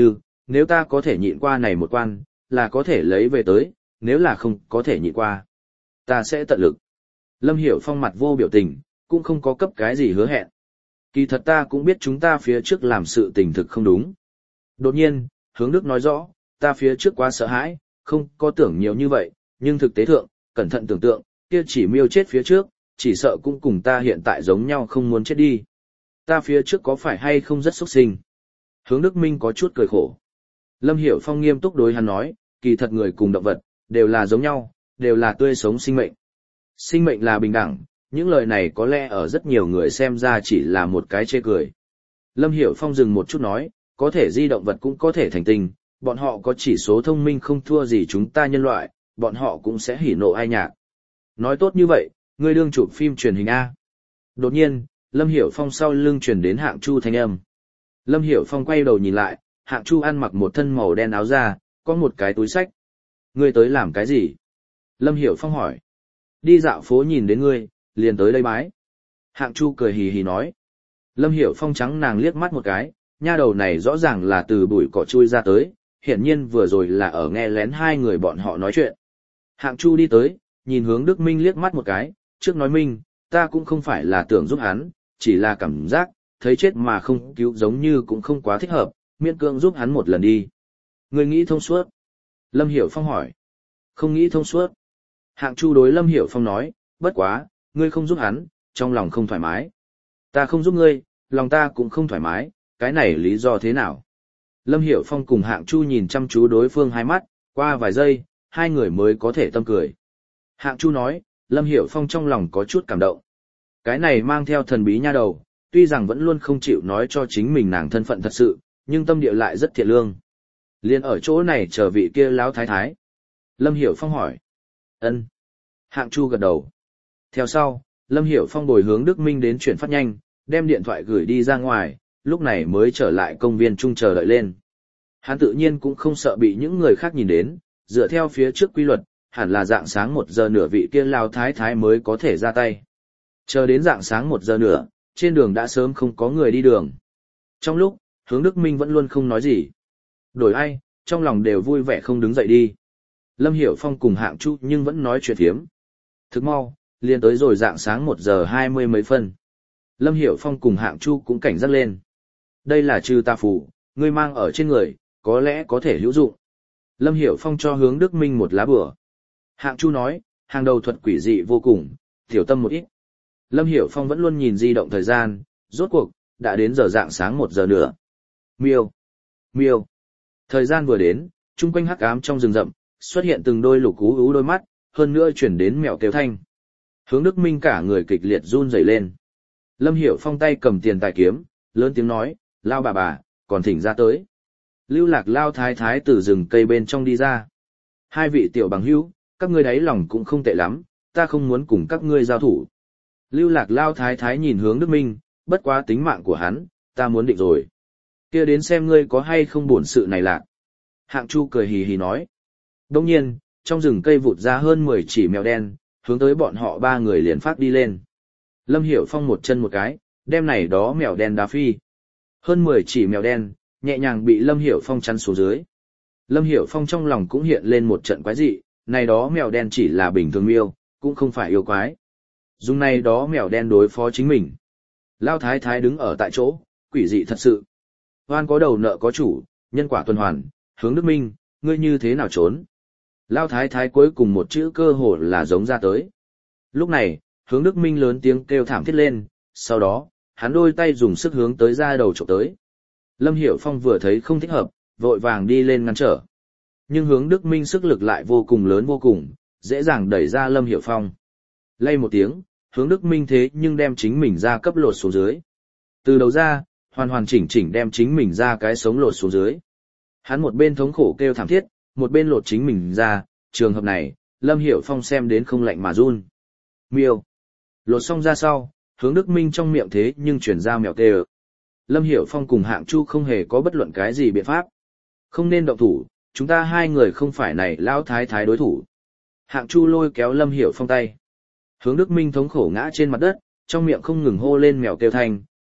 [SPEAKER 1] nếu ta có thể nhịn qua này một quan, là có thể lấy về tới, nếu là không có thể nhịn qua, ta sẽ tận lực. Lâm Hiểu Phong mặt vô biểu tình, cũng không có cấp cái gì hứa hẹn. Kỳ thật ta cũng biết chúng ta phía trước làm sự tình thực không đúng. Đột nhiên, Hướng Đức nói rõ, ta phía trước quá sợ hãi, không có tưởng nhiều như vậy, nhưng thực tế thượng, cẩn thận tưởng tượng, kia chỉ miêu chết phía trước, chỉ sợ cũng cùng ta hiện tại giống nhau không muốn chết đi. Ta phía trước có phải hay không rất xuất sinh? Hướng Đức Minh có chút cười khổ. Lâm Hiểu Phong nghiêm túc đối hắn nói, kỳ thật người cùng động vật, đều là giống nhau, đều là tươi sống sinh mệnh. Sinh mệnh là bình đẳng, những lời này có lẽ ở rất nhiều người xem ra chỉ là một cái chê cười. Lâm Hiểu Phong dừng một chút nói, có thể di động vật cũng có thể thành tình, bọn họ có chỉ số thông minh không thua gì chúng ta nhân loại, bọn họ cũng sẽ hỉ nộ ai nhạc. Nói tốt như vậy, ngươi đương chụp phim truyền hình A. Đột nhiên, Lâm Hiểu Phong sau lưng truyền đến Hạng Chu thanh âm. Lâm Hiểu Phong quay đầu nhìn lại, Hạng Chu ăn mặc một thân màu đen áo da, có một cái túi sách. Ngươi tới làm cái gì? Lâm Hiểu Phong hỏi. Đi dạo phố nhìn đến ngươi, liền tới đây bái. Hạng Chu cười hì hì nói. Lâm Hiểu Phong trắng nàng liếc mắt một cái, nha đầu này rõ ràng là từ bụi cỏ chui ra tới, hiển nhiên vừa rồi là ở nghe lén hai người bọn họ nói chuyện. Hạng Chu đi tới, nhìn Hướng Đức Minh liếc mắt một cái, trước nói Minh, ta cũng không phải là tưởng giúp hắn, chỉ là cảm giác, thấy chết mà không cứu giống như cũng không quá thích hợp, miễn cưỡng giúp hắn một lần đi. Ngươi nghĩ thông suốt? Lâm Hiểu Phong hỏi. Không nghĩ thông suốt. Hạng Chu đối Lâm Hiểu Phong nói, bất quá, ngươi không giúp hắn, trong lòng không thoải mái. Ta không giúp ngươi, lòng ta cũng không thoải mái, cái này lý do thế nào? Lâm Hiểu Phong cùng Hạng Chu nhìn chăm chú đối phương hai mắt, qua vài giây, hai người mới có thể tâm cười. Hạng Chu nói, Lâm Hiểu Phong trong lòng có chút cảm động. Cái này mang theo thần bí nha đầu, tuy rằng vẫn luôn không chịu nói cho chính mình nàng thân phận thật sự, nhưng tâm địa lại rất thiện lương. Liên ở chỗ này chờ vị kia lão thái thái. Lâm Hiểu Phong hỏi. Ân. Hạng Chu gật đầu. Theo sau, Lâm Hiểu Phong bồi Hướng Đức Minh đến chuyển phát nhanh, đem điện thoại gửi đi ra ngoài, lúc này mới trở lại công viên trung chờ đợi lên. Hắn tự nhiên cũng không sợ bị những người khác nhìn đến, dựa theo phía trước quy luật, hẳn là dạng sáng 1 giờ nửa vị kia lao thái thái mới có thể ra tay. Chờ đến dạng sáng 1 giờ nửa, trên đường đã sớm không có người đi đường. Trong lúc, Hướng Đức Minh vẫn luôn không nói gì. Đổi ai, trong lòng đều vui vẻ không đứng dậy đi. Lâm Hiểu Phong cùng Hạng Chu nhưng vẫn nói chuyện thiếm. Thức mau, liền tới rồi dạng sáng 1 giờ 20 mấy phân. Lâm Hiểu Phong cùng Hạng Chu cũng cảnh giác lên. Đây là trừ tà phù, ngươi mang ở trên người, có lẽ có thể hữu dụng. Lâm Hiểu Phong cho Hướng Đức Minh một lá bửa. Hạng Chu nói, hàng đầu thuật quỷ dị vô cùng, tiểu tâm một ít. Lâm Hiểu Phong vẫn luôn nhìn di động thời gian, rốt cuộc, đã đến giờ dạng sáng 1 giờ nữa. Miêu, miêu. Thời gian vừa đến, chung quanh hắc ám trong rừng rậm, xuất hiện từng đôi lục ú đôi mắt, hơn nữa chuyển đến mèo kêu thanh. Hướng Đức Minh cả người kịch liệt run rẩy lên. Lâm Hiểu Phong tay cầm tiền tài kiếm, lớn tiếng nói, lao bà, còn thỉnh ra tới. Lưu Lạc lao thái thái từ rừng cây bên trong đi ra. Hai vị tiểu bằng hữu, các ngươi đáy lòng cũng không tệ lắm, ta không muốn cùng các ngươi giao thủ. Lưu Lạc lao thái thái nhìn Hướng Đức Minh, bất quá tính mạng của hắn, ta muốn định rồi. Kia đến xem ngươi có hay không buồn sự này lạc. Hạng Chu cười hì hì nói. Đồng nhiên, trong rừng cây vụt ra hơn 10 chỉ mèo đen, hướng tới bọn họ ba người liền phát đi lên. Lâm Hiểu Phong một chân một cái, đem này đó mèo đen đá phi. Hơn 10 chỉ mèo đen, nhẹ nhàng bị Lâm Hiểu Phong chắn xuống dưới. Lâm Hiểu Phong trong lòng cũng hiện lên một trận quái dị, này đó mèo đen chỉ là bình thường miêu, cũng không phải yêu quái. Dùng này đó mèo đen đối phó chính mình. Lao thái thái đứng ở tại chỗ, quỷ dị thật sự. Hoan có đầu nợ có chủ, nhân quả tuần hoàn, Hướng Đức Minh, ngươi như thế nào trốn? Lao thái thái cuối cùng một chữ cơ hồ là giống ra tới. Lúc này, Hướng Đức Minh lớn tiếng kêu thảm thiết lên, sau đó, hắn đôi tay dùng sức hướng tới ra đầu chụp tới. Lâm Hiểu Phong vừa thấy không thích hợp, vội vàng đi lên ngăn trở. Nhưng Hướng Đức Minh sức lực lại vô cùng lớn vô cùng, dễ dàng đẩy ra Lâm Hiểu Phong. Lay một tiếng, Hướng Đức Minh thế nhưng đem chính mình ra cấp lột xuống dưới. Từ đầu ra, hoàn hoàn chỉnh chỉnh đem chính mình ra cái sống lột xuống dưới. Hắn một bên thống khổ kêu thảm thiết, một bên lột chính mình ra, trường hợp này, Lâm Hiểu Phong xem đến không lạnh mà run. Miêu. Lột xong ra sau, Hướng Đức Minh trong miệng thế nhưng chuyển ra mèo tê. Lâm Hiểu Phong cùng Hạng Chu không hề có bất luận cái gì biện pháp. Không nên động thủ, chúng ta hai người không phải này lão thái thái đối thủ. Hạng Chu lôi kéo Lâm Hiểu Phong tay. Hướng Đức Minh thống khổ ngã trên mặt đất, trong miệng không ngừng hô lên mèo kêu thanh,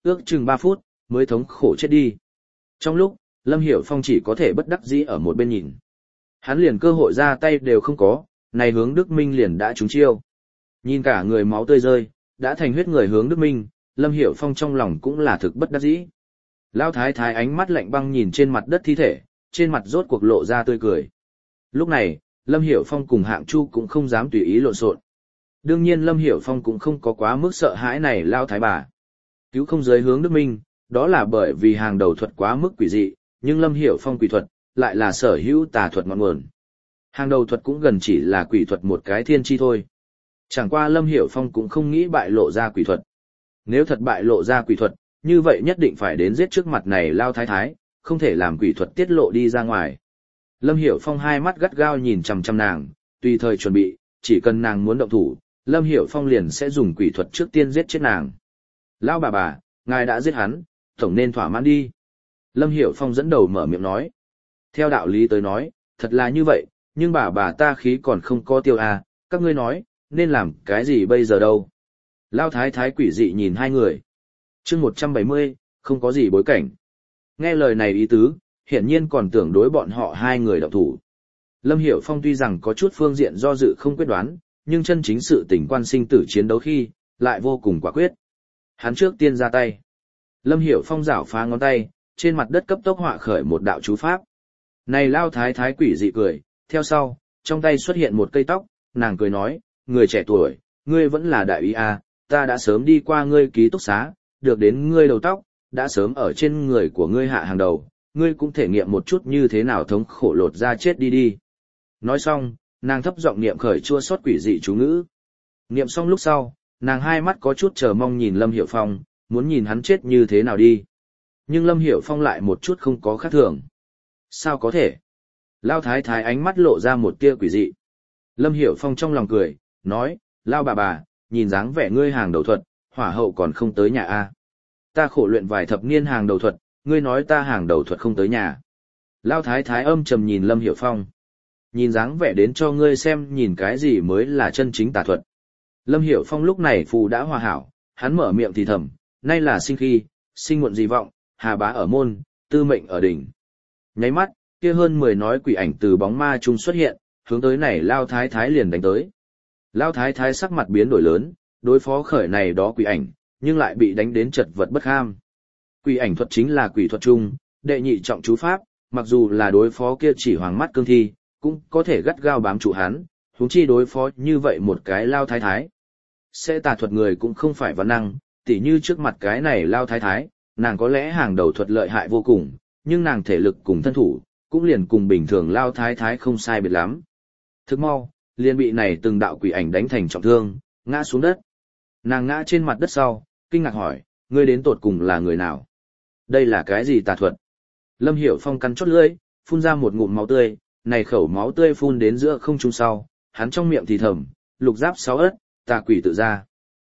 [SPEAKER 1] ước chừng 3 phút, mới thống khổ chết đi. Trong lúc, Lâm Hiểu Phong chỉ có thể bất đắc dĩ ở một bên nhìn. Hắn liền cơ hội ra tay đều không có, này Hướng Đức Minh liền đã trúng chiêu. Nhìn cả người máu tươi rơi, đã thành huyết người Hướng Đức Minh, Lâm Hiểu Phong trong lòng cũng là thực bất đắc dĩ. Lão thái thái ánh mắt lạnh băng nhìn trên mặt đất thi thể, trên mặt rốt cuộc lộ ra tươi cười. Lúc này, Lâm Hiểu Phong cùng Hạng Chu cũng không dám tùy ý lộn xộn. Đương nhiên Lâm Hiểu Phong cũng không có quá mức sợ hãi này lão thái bà. Cứu không giới Hướng Đức Minh, đó là bởi vì hàng đầu thuật quá mức quỷ dị, nhưng Lâm Hiểu Phong quỷ thuật lại là sở hữu tà thuật ngọn nguồn. Hàng đầu thuật cũng gần chỉ là quỷ thuật một cái thiên chi thôi. Chẳng qua Lâm Hiểu Phong cũng không nghĩ bại lộ ra quỷ thuật. Nếu thật bại lộ ra quỷ thuật, như vậy nhất định phải đến giết trước mặt này lao thái thái, không thể làm quỷ thuật tiết lộ đi ra ngoài. Lâm Hiểu Phong hai mắt gắt gao nhìn chằm chằm nàng, tùy thời chuẩn bị, chỉ cần nàng muốn động thủ, Lâm Hiểu Phong liền sẽ dùng quỷ thuật trước tiên giết chết nàng. Lão bà, ngài đã giết hắn, tổng nên thỏa mãn đi. Lâm Hiểu Phong dẫn đầu mở miệng nói. Theo đạo lý tới nói, thật là như vậy, nhưng bà ta khí còn không có tiêu à, các ngươi nói, nên làm cái gì bây giờ đâu. Lao thái thái quỷ dị nhìn hai người. chương 170, không có gì bối cảnh. Nghe lời này ý tứ, hiển nhiên còn tưởng đối bọn họ hai người động thủ. Lâm Hiểu Phong tuy rằng có chút phương diện do dự không quyết đoán, nhưng chân chính sự tình quan sinh tử chiến đấu khi, lại vô cùng quả quyết. Hắn trước tiên ra tay. Lâm Hiểu Phong giảo phá ngón tay, trên mặt đất cấp tốc họa khởi một đạo chú pháp. Này lao thái thái quỷ dị cười, theo sau, trong tay xuất hiện một cây tóc, nàng cười nói, người trẻ tuổi, ngươi vẫn là đại úy à, ta đã sớm đi qua ngươi ký túc xá, được đến ngươi đầu tóc, đã sớm ở trên người của ngươi hạ hàng đầu, ngươi cũng thể nghiệm một chút như thế nào thống khổ lột ra chết đi đi. Nói xong, nàng thấp giọng niệm khởi chua xót quỷ dị chú ngữ. Niệm xong lúc sau, nàng hai mắt có chút chờ mong nhìn Lâm Hiểu Phong, muốn nhìn hắn chết như thế nào đi. Nhưng Lâm Hiểu Phong lại một chút không có khác thường. Sao có thể? Lao thái thái ánh mắt lộ ra một tia quỷ dị. Lâm Hiểu Phong trong lòng cười, nói, Lao bà, nhìn dáng vẻ ngươi hàng đầu thuật, hỏa hậu còn không tới nhà a. Ta khổ luyện vài thập niên hàng đầu thuật, ngươi nói ta hàng đầu thuật không tới nhà. Lao thái thái âm trầm nhìn Lâm Hiểu Phong. Nhìn dáng vẻ đến cho ngươi xem nhìn cái gì mới là chân chính tà thuật. Lâm Hiểu Phong lúc này phù đã hòa hảo, hắn mở miệng thì thầm, nay là sinh khi, sinh muộn dị vọng, hà bá ở môn, tư mệnh ở đỉnh. Nháy mắt, kia hơn 10 nói quỷ ảnh từ bóng ma chung xuất hiện, hướng tới này Lao thái thái liền đánh tới. Lao thái thái sắc mặt biến đổi lớn, đối phó khởi này đó quỷ ảnh, nhưng lại bị đánh đến chật vật bất ham. Quỷ ảnh thuật chính là quỷ thuật chung, đệ nhị trọng chú pháp, mặc dù là đối phó kia chỉ hoàng mắt cương thi, cũng có thể gắt gao bám trụ hắn, huống chi đối phó như vậy một cái Lao thái thái. Sẽ tà thuật người cũng không phải văn năng, tỉ như trước mặt cái này Lao thái thái, nàng có lẽ hàng đầu thuật lợi hại vô cùng, nhưng nàng thể lực cùng thân thủ, cũng liền cùng bình thường Lao thái thái không sai biệt lắm. Thức mau, liền bị này từng đạo quỷ ảnh đánh thành trọng thương, ngã xuống đất. Nàng ngã trên mặt đất sau, kinh ngạc hỏi, ngươi đến tột cùng là người nào? Đây là cái gì tà thuật? Lâm Hiểu Phong cắn chót lưỡi, phun ra một ngụm máu tươi, này khẩu máu tươi phun đến giữa không trung sau, hắn trong miệng thì thầm, lục giáp 6 ất, tà quỷ tự ra.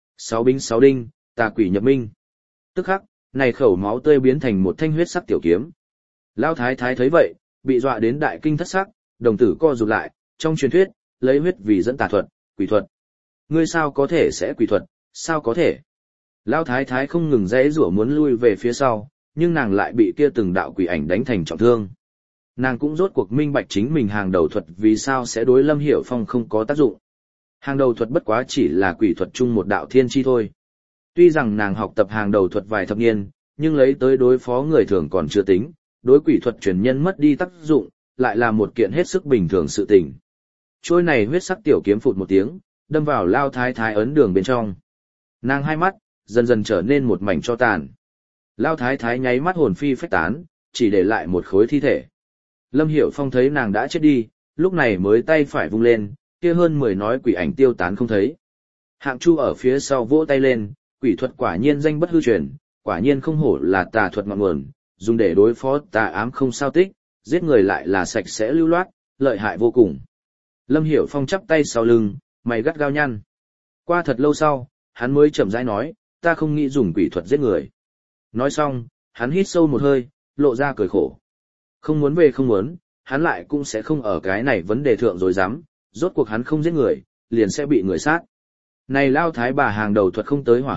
[SPEAKER 1] 6 bính 6 đinh, tà quỷ nhập minh. Tức khắc, này khẩu máu tươi biến thành một thanh huyết sắc tiểu kiếm. Lao thái thái thấy vậy, bị dọa đến đại kinh thất sắc, đồng tử co rụt lại, trong truyền thuyết, lấy huyết vì dẫn tà thuật, quỷ thuật. Ngươi sao có thể sẽ quỷ thuật, sao có thể? Lao thái thái không ngừng giãy giụa muốn lui về phía sau, nhưng nàng lại bị kia từng đạo quỷ ảnh đánh thành trọng thương. Nàng cũng rốt cuộc minh bạch chính mình hàng đầu thuật vì sao sẽ đối Lâm Hiểu Phong không có tác dụng. Hàng đầu thuật bất quá chỉ là quỷ thuật chung một đạo thiên chi thôi. Tuy rằng nàng học tập hàng đầu thuật vài thập niên, nhưng lấy tới đối phó người thường còn chưa tính, đối quỷ thuật truyền nhân mất đi tác dụng, lại là một kiện hết sức bình thường sự tình. Trôi này huyết sắc tiểu kiếm phụt một tiếng, đâm vào Lao thái thái ấn đường bên trong. Nàng hai mắt, dần dần trở nên một mảnh cho tàn. Lao thái thái nháy mắt hồn phi phách tán, chỉ để lại một khối thi thể. Lâm Hiểu Phong thấy nàng đã chết đi, lúc này mới tay phải vung lên, kia hơn 10 nói quỷ ảnh tiêu tán không thấy. Hạng Chu ở phía sau vỗ tay lên, quỷ thuật quả nhiên danh bất hư truyền, quả nhiên không hổ là tà thuật ngọn nguồn, dùng để đối phó tà ám không sao tích, giết người lại là sạch sẽ lưu loát, lợi hại vô cùng. Lâm Hiểu Phong chắp tay sau lưng, mày gắt gao nhăn. Qua thật lâu sau, hắn mới chậm rãi nói, ta không nghĩ dùng quỷ thuật giết người. Nói xong, hắn hít sâu một hơi, lộ ra cười khổ. Không muốn về không muốn, hắn lại cũng sẽ không ở cái này vấn đề thượng rồi dám, rốt cuộc hắn không giết người, liền sẽ bị người sát. Này Lao thái bà hàng đầu thuật không tới hỏa hậu,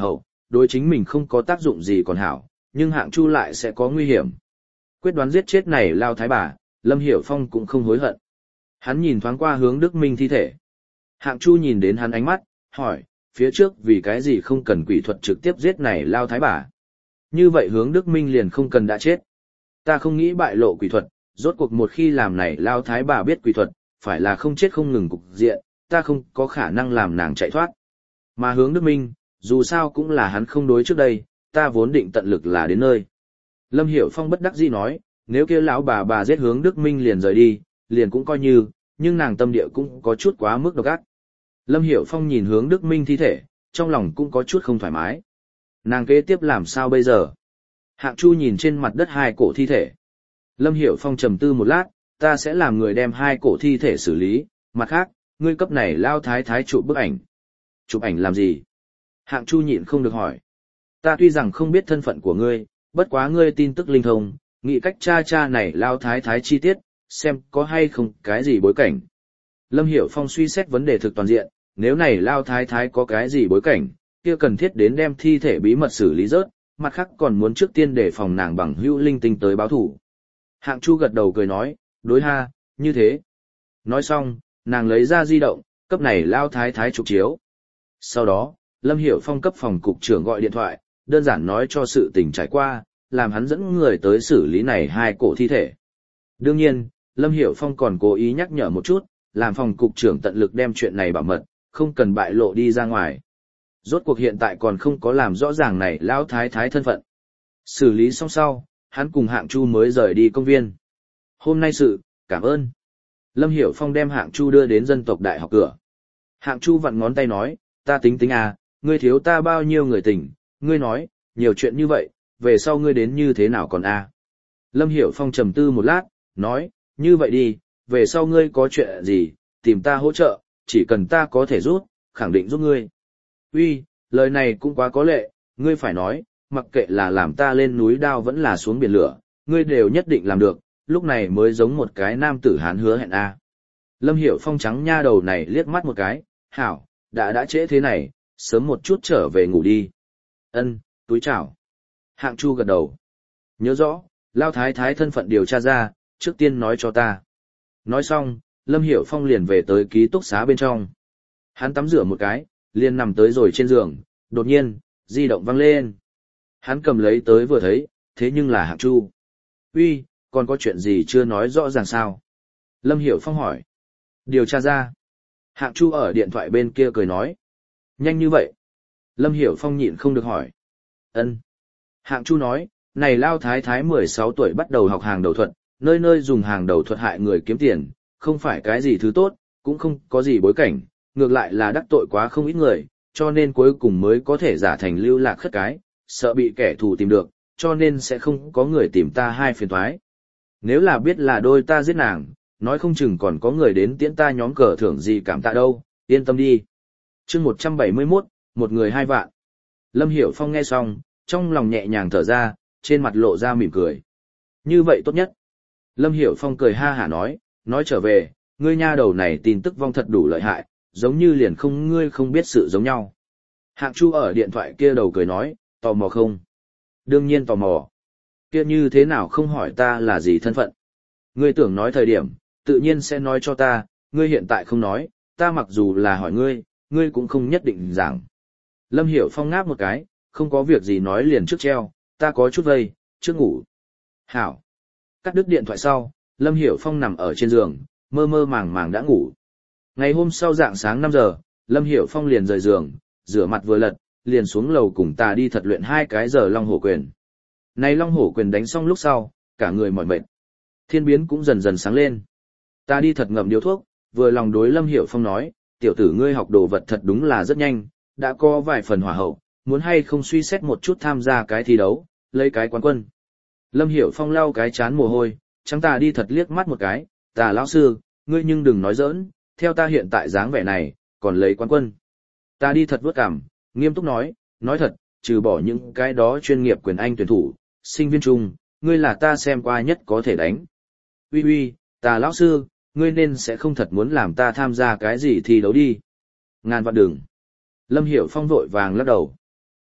[SPEAKER 1] đối chính mình không có tác dụng gì còn hảo, nhưng Hạng Chu lại sẽ có nguy hiểm. Quyết đoán giết chết này Lao Thái bà, Lâm Hiểu Phong cũng không hối hận. Hắn nhìn thoáng qua Hướng Đức Minh thi thể. Hạng Chu nhìn đến hắn ánh mắt, hỏi, phía trước vì cái gì không cần quỷ thuật trực tiếp giết này Lao Thái bà. Như vậy Hướng Đức Minh liền không cần đã chết. Ta không nghĩ bại lộ quỷ thuật, rốt cuộc một khi làm này Lao Thái bà biết quỷ thuật, phải là không chết không ngừng cục diện, ta không có khả năng làm nàng chạy thoát. Mà Hướng Đức Minh, dù sao cũng là hắn không đối trước đây, ta vốn định tận lực là đến nơi. Lâm Hiểu Phong bất đắc dĩ nói, nếu kia lão bà giết Hướng Đức Minh liền rời đi, liền cũng coi như, nhưng nàng tâm địa cũng có chút quá mức độc ác. Lâm Hiểu Phong nhìn Hướng Đức Minh thi thể, trong lòng cũng có chút không thoải mái. Nàng kế tiếp làm sao bây giờ? Hạng Chu nhìn trên mặt đất hai cổ thi thể. Lâm Hiểu Phong trầm tư một lát, ta sẽ làm người đem hai cổ thi thể xử lý, mặt khác, ngươi cấp này Lao Thái Thái chụp bức ảnh. Chụp ảnh làm gì? Hạng Chu nhịn không được hỏi. Ta tuy rằng không biết thân phận của ngươi, bất quá ngươi tin tức linh thông, nghĩ cách cha này Lao Thái Thái chi tiết, xem có hay không cái gì bối cảnh. Lâm Hiểu Phong suy xét vấn đề thực toàn diện, nếu này Lao Thái Thái có cái gì bối cảnh, kia cần thiết đến đem thi thể bí mật xử lý rớt, mặt khác còn muốn trước tiên để phòng nàng bằng hữu linh tinh tới báo thủ. Hạng Chu gật đầu cười nói, đối ha, như thế. Nói xong, nàng lấy ra di động, cấp này Lao Thái Thái chụp chiếu. Sau đó, Lâm Hiểu Phong cấp phòng cục trưởng gọi điện thoại, đơn giản nói cho sự tình trải qua, làm hắn dẫn người tới xử lý này hai cổ thi thể. Đương nhiên, Lâm Hiểu Phong còn cố ý nhắc nhở một chút, làm phòng cục trưởng tận lực đem chuyện này bảo mật, không cần bại lộ đi ra ngoài. Rốt cuộc hiện tại còn không có làm rõ ràng này Lão Thái Thái thân phận. Xử lý xong sau, hắn cùng Hạng Chu mới rời đi công viên. Hôm nay sự, cảm ơn. Lâm Hiểu Phong đem Hạng Chu đưa đến dân tộc đại học cửa. Hạng Chu vặn ngón tay nói, ta tính à, ngươi thiếu ta bao nhiêu người tình, ngươi nói, nhiều chuyện như vậy, về sau ngươi đến như thế nào còn à. Lâm Hiểu Phong trầm tư một lát, nói, như vậy đi, về sau ngươi có chuyện gì, tìm ta hỗ trợ, chỉ cần ta có thể giúp, khẳng định giúp ngươi. Uy, lời này cũng quá có lệ, ngươi phải nói, mặc kệ là làm ta lên núi đao vẫn là xuống biển lửa, ngươi đều nhất định làm được, lúc này mới giống một cái nam tử hán hứa hẹn a. Lâm Hiểu Phong trắng nha đầu này liếc mắt một cái, hảo, đã trễ thế này, sớm một chút trở về ngủ đi. Ân, túi chào. Hạng Chu gật đầu. Nhớ rõ, Lao Thái Thái thân phận điều tra ra, trước tiên nói cho ta. Nói xong, Lâm Hiểu Phong liền về tới ký túc xá bên trong. Hắn tắm rửa một cái, liền nằm tới rồi trên giường, đột nhiên, di động vang lên. Hắn cầm lấy tới vừa thấy, thế nhưng là Hạng Chu. Uy, còn có chuyện gì chưa nói rõ ràng sao? Lâm Hiểu Phong hỏi. Điều tra ra. Hạng Chu ở điện thoại bên kia cười nói. Nhanh như vậy. Lâm Hiểu Phong nhịn không được hỏi. Ân. Hạng Chu nói, này Lao Thái Thái 16 tuổi bắt đầu học hàng đầu thuật, nơi nơi dùng hàng đầu thuật hại người kiếm tiền, không phải cái gì thứ tốt, cũng không có gì bối cảnh, ngược lại là đắc tội quá không ít người, cho nên cuối cùng mới có thể giả thành lưu lạc khất cái, sợ bị kẻ thù tìm được, cho nên sẽ không có người tìm ta hai phiền toái. Nếu là biết là đôi ta giết nàng, nói không chừng còn có người đến tiễn ta nhóm cờ thưởng gì cảm tạ đâu, yên tâm đi. Chương 171, một người hai vạn. Lâm Hiểu Phong nghe xong, trong lòng nhẹ nhàng thở ra, trên mặt lộ ra mỉm cười. Như vậy tốt nhất. Lâm Hiểu Phong cười ha hả nói trở về, ngươi nha đầu này tin tức vong thật đủ lợi hại, giống như liền không ngươi không biết sự giống nhau. Hạng Chu ở điện thoại kia đầu cười nói, tò mò không? Đương nhiên tò mò. Kia như thế nào không hỏi ta là gì thân phận? Ngươi tưởng nói thời điểm, tự nhiên sẽ nói cho ta, ngươi hiện tại không nói, ta mặc dù là hỏi ngươi, ngươi cũng không nhất định giảng. Lâm Hiểu Phong ngáp một cái, không có việc gì nói liền trước treo, ta có chút vây, trước ngủ. Hảo. Cắt đứt điện thoại sau, Lâm Hiểu Phong nằm ở trên giường, mơ mơ màng màng đã ngủ. Ngày hôm sau dạng sáng 5 giờ, Lâm Hiểu Phong liền rời giường, rửa mặt vừa lật, liền xuống lầu cùng ta đi thật luyện 2 cái giờ Long Hổ Quyền. Này Long Hổ Quyền đánh xong lúc sau, cả người mỏi mệt. Thiên biến cũng dần dần sáng lên. Ta đi thật ngậm điếu thuốc, vừa lòng đối Lâm Hiểu Phong nói, tiểu tử ngươi học đồ vật thật đúng là rất nhanh, đã có vài phần hỏa hậu, muốn hay không suy xét một chút tham gia cái thi đấu, lấy cái quán quân. Lâm Hiểu Phong lau cái chán mồ hôi, trắng ta đi thật liếc mắt một cái, ta lão sư, ngươi nhưng đừng nói giỡn, theo ta hiện tại dáng vẻ này, còn lấy quán quân. Ta đi thật vớt cằm, nghiêm túc nói thật, trừ bỏ những cái đó chuyên nghiệp quyền Anh tuyển thủ, sinh viên trung, ngươi là ta xem qua nhất có thể đánh. Uy, ta lão sư, ngươi nên sẽ không thật muốn làm ta tham gia cái gì thi đấu đi. Ngàn vạn đừng. Lâm Hiểu Phong vội vàng lắc đầu.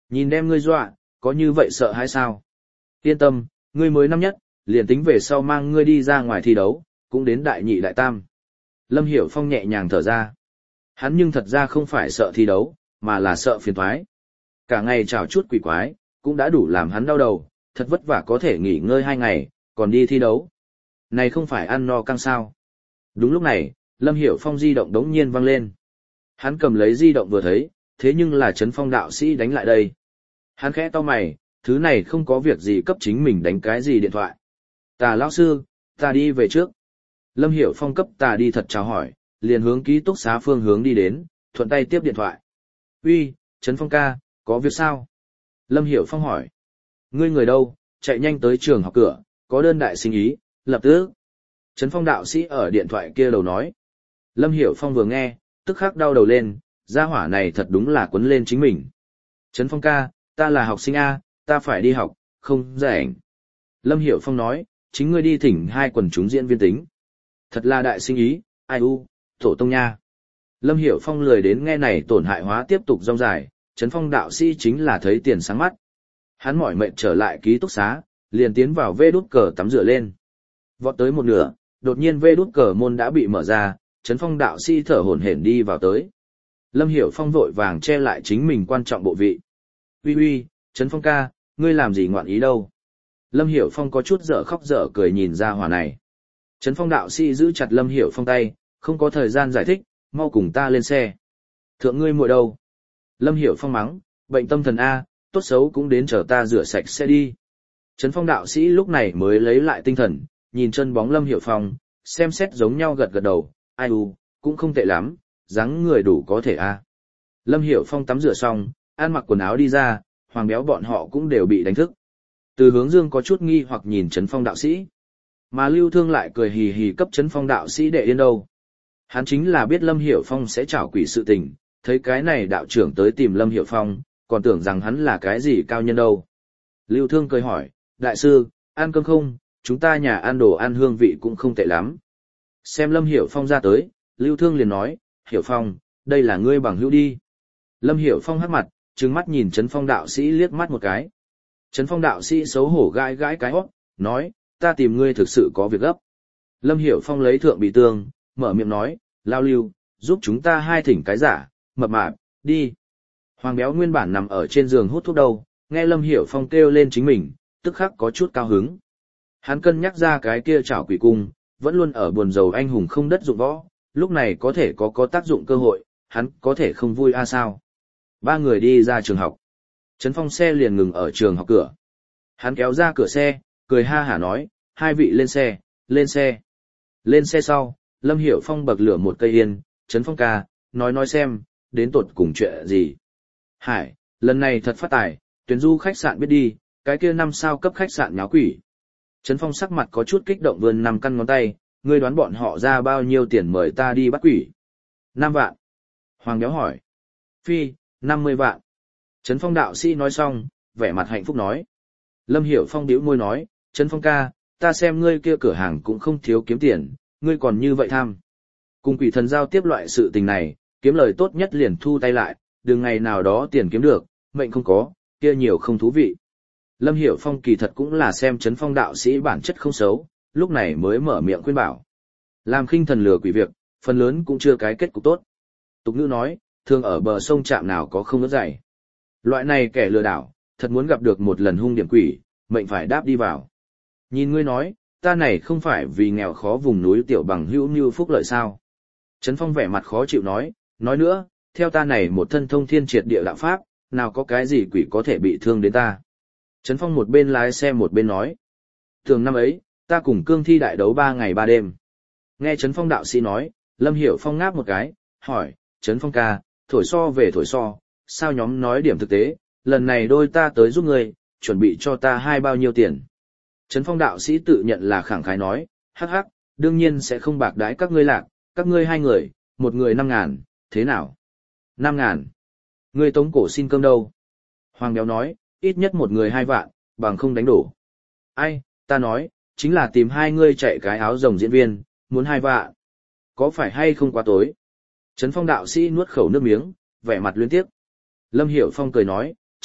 [SPEAKER 1] Nhìn đem ngươi dọa, có như vậy sợ hay sao? Yên tâm, ngươi mới năm nhất, liền tính về sau mang ngươi đi ra ngoài thi đấu, cũng đến đại nhị đại tam. Lâm Hiểu Phong nhẹ nhàng thở ra. Hắn nhưng thật ra không phải sợ thi đấu, mà là sợ phiền toái. Cả ngày chào chút quỷ quái, cũng đã đủ làm hắn đau đầu, thật vất vả có thể nghỉ ngơi 2 ngày, còn đi thi đấu. Này không phải ăn no căng sao. Đúng lúc này, Lâm Hiểu Phong di động đống nhiên vang lên. Hắn cầm lấy di động vừa thấy, thế nhưng là Trấn Phong đạo sĩ đánh lại đây. Hắn khẽ to mày, thứ này không có việc gì cấp chính mình đánh cái gì điện thoại. Tà lão sư, ta đi về trước. Lâm Hiểu Phong cấp tà đi thật chào hỏi, liền hướng ký túc xá phương hướng đi đến, thuận tay tiếp điện thoại. Uy, Trấn Phong ca, có việc sao? Lâm Hiểu Phong hỏi. Ngươi người đâu, chạy nhanh tới trường học cửa, có đơn đại sinh ý, lập tức. Trấn Phong đạo sĩ ở điện thoại kia đầu nói. Lâm Hiểu Phong vừa nghe, tức khắc đau đầu lên, gia hỏa này thật đúng là quấn lên chính mình. Trấn Phong ca, ta là học sinh A, ta phải đi học, không rảnh. Lâm Hiểu Phong nói, chính ngươi đi thỉnh 2 quần chúng diễn viên tính. Thật là đại sinh ý, ai u, tổ tông nha. Lâm Hiểu Phong lười đến nghe này tổn hại hóa tiếp tục rong dài, Trấn Phong đạo sĩ chính là thấy tiền sáng mắt. Hắn mỏi mệt trở lại ký túc xá, liền tiến vào vê đút cờ tắm rửa lên. Vọt tới một nửa, đột nhiên vê đút cờ môn đã bị mở ra, Trấn Phong đạo sĩ thở hổn hển đi vào tới. Lâm Hiểu Phong vội vàng che lại chính mình quan trọng bộ vị. Uy uy, Trấn Phong ca, ngươi làm gì ngoạn ý đâu? Lâm Hiểu Phong có chút dở khóc dở cười nhìn ra hỏa này. Trấn Phong đạo sĩ giữ chặt Lâm Hiểu Phong tay, không có thời gian giải thích, mau cùng ta lên xe. Thượng ngươi muội đâu? Lâm Hiểu Phong mắng, bệnh tâm thần A, tốt xấu cũng đến chờ ta rửa sạch xe đi. Trấn Phong đạo sĩ lúc này mới lấy lại tinh thần, nhìn chân bóng Lâm Hiểu Phong, xem xét giống nhau gật gật đầu, ai u, cũng không tệ lắm, dáng người đủ có thể A. Lâm Hiểu Phong tắm rửa xong, ăn mặc quần áo đi ra, Hoàng Béo bọn họ cũng đều bị đánh thức. Từ Hướng Dương có chút nghi hoặc nhìn Trấn Phong đạo sĩ. Mà Lưu Thương lại cười hì hì cấp Trấn Phong đạo sĩ đệ yên đâu. Hắn chính là biết Lâm Hiểu Phong sẽ trảo quỷ sự tình, thấy cái này đạo trưởng tới tìm Lâm Hiểu Phong, còn tưởng rằng hắn là cái gì cao nhân đâu. Lưu Thương cười hỏi, đại sư, ăn cơm không, chúng ta nhà ăn đồ ăn hương vị cũng không tệ lắm. Xem Lâm Hiểu Phong ra tới, Lưu Thương liền nói, Hiểu Phong, đây là ngươi bằng hữu đi. Lâm Hiểu Phong hắc mặt, trừng mắt nhìn Trấn Phong đạo sĩ liếc mắt một cái. Trấn Phong đạo sĩ xấu hổ gãi gãi cái hót, nói, ta tìm ngươi thực sự có việc gấp. Lâm Hiểu Phong lấy thượng bị tương, mở miệng nói, lao Lưu, giúp chúng ta 2 thỉnh cái giả, mập mạp, đi. Hoàng Béo nguyên bản nằm ở trên giường hút thuốc đâu, nghe Lâm Hiểu Phong kêu lên chính mình, tức khắc có chút cao hứng. Hắn cân nhắc ra cái kia chảo quỷ cung, vẫn luôn ở buồn rầu anh hùng không đất dụng võ, lúc này có thể có tác dụng cơ hội, hắn có thể không vui a sao. 3 người đi ra trường học. Trấn Phong xe liền ngừng ở trường học cửa. Hắn kéo ra cửa xe, cười ha hả nói, 2 vị lên xe, lên xe. Lên xe sau, Lâm Hiểu Phong bậc lửa một cây yên, Trấn Phong ca, nói xem, đến tột cùng chuyện gì. Hải, lần này thật phát tài, tuyển du khách sạn biết đi, cái kia 5 sao cấp khách sạn nháo quỷ. Trấn Phong sắc mặt có chút kích động vươn 5 căn ngón tay, ngươi đoán bọn họ ra bao nhiêu tiền mời ta đi bắt quỷ? 5 vạn. Hoàng Béo hỏi. Phi, 50 vạn. Trấn Phong đạo sĩ nói xong, vẻ mặt hạnh phúc nói. Lâm Hiểu Phong bĩu môi nói, Trấn Phong ca, ta xem ngươi kia cửa hàng cũng không thiếu kiếm tiền, ngươi còn như vậy tham. Cùng quỷ thần giao tiếp loại sự tình này, kiếm lời tốt nhất liền thu tay lại, đừng ngày nào đó tiền kiếm được, mệnh không có, kia nhiều không thú vị. Lâm Hiểu Phong kỳ thật cũng là xem Trấn Phong đạo sĩ bản chất không xấu, lúc này mới mở miệng khuyên bảo. Làm khinh thần lừa quỷ việc, phần lớn cũng chưa cái kết cục tốt. Tục ngữ nói, thường ở bờ sông trạm nào có không ướt dày. Loại này kẻ lừa đảo, thật muốn gặp được một lần hung điểm quỷ, mệnh phải đáp đi vào. Nhìn ngươi nói, ta này không phải vì nghèo khó vùng núi tiểu bằng hữu như phúc lợi sao. Trấn Phong vẻ mặt khó chịu nói nữa, theo ta này một thân thông thiên triệt địa đạo pháp, nào có cái gì quỷ có thể bị thương đến ta. Trấn Phong một bên lái xe một bên nói. Thường năm ấy, ta cùng cương thi đại đấu 3 ngày 3 đêm. Nghe Trấn Phong đạo sĩ nói, Lâm Hiểu Phong ngáp một cái, hỏi, Trấn Phong ca, thổi so về thổi so, sao nhóm nói điểm thực tế, lần này đôi ta tới giúp ngươi, chuẩn bị cho ta 2 bao nhiêu tiền. Trấn Phong đạo sĩ tự nhận là khẳng khái nói, hắc hắc, đương nhiên sẽ không bạc đái các ngươi lạc, các ngươi 2 người, một người 5.000, thế nào? 5.000. Ngươi tống cổ xin cơm đâu? Hoàng Béo nói, ít nhất một người 2 vạn, bằng không đánh đổ. Ai, ta nói, chính là tìm 2 ngươi chạy cái áo rồng diễn viên, muốn 2 vạn. Có phải hay không quá tối? Trấn Phong đạo sĩ nuốt khẩu nước miếng, vẻ mặt luyến tiếc. Lâm Hiểu Phong cười nói,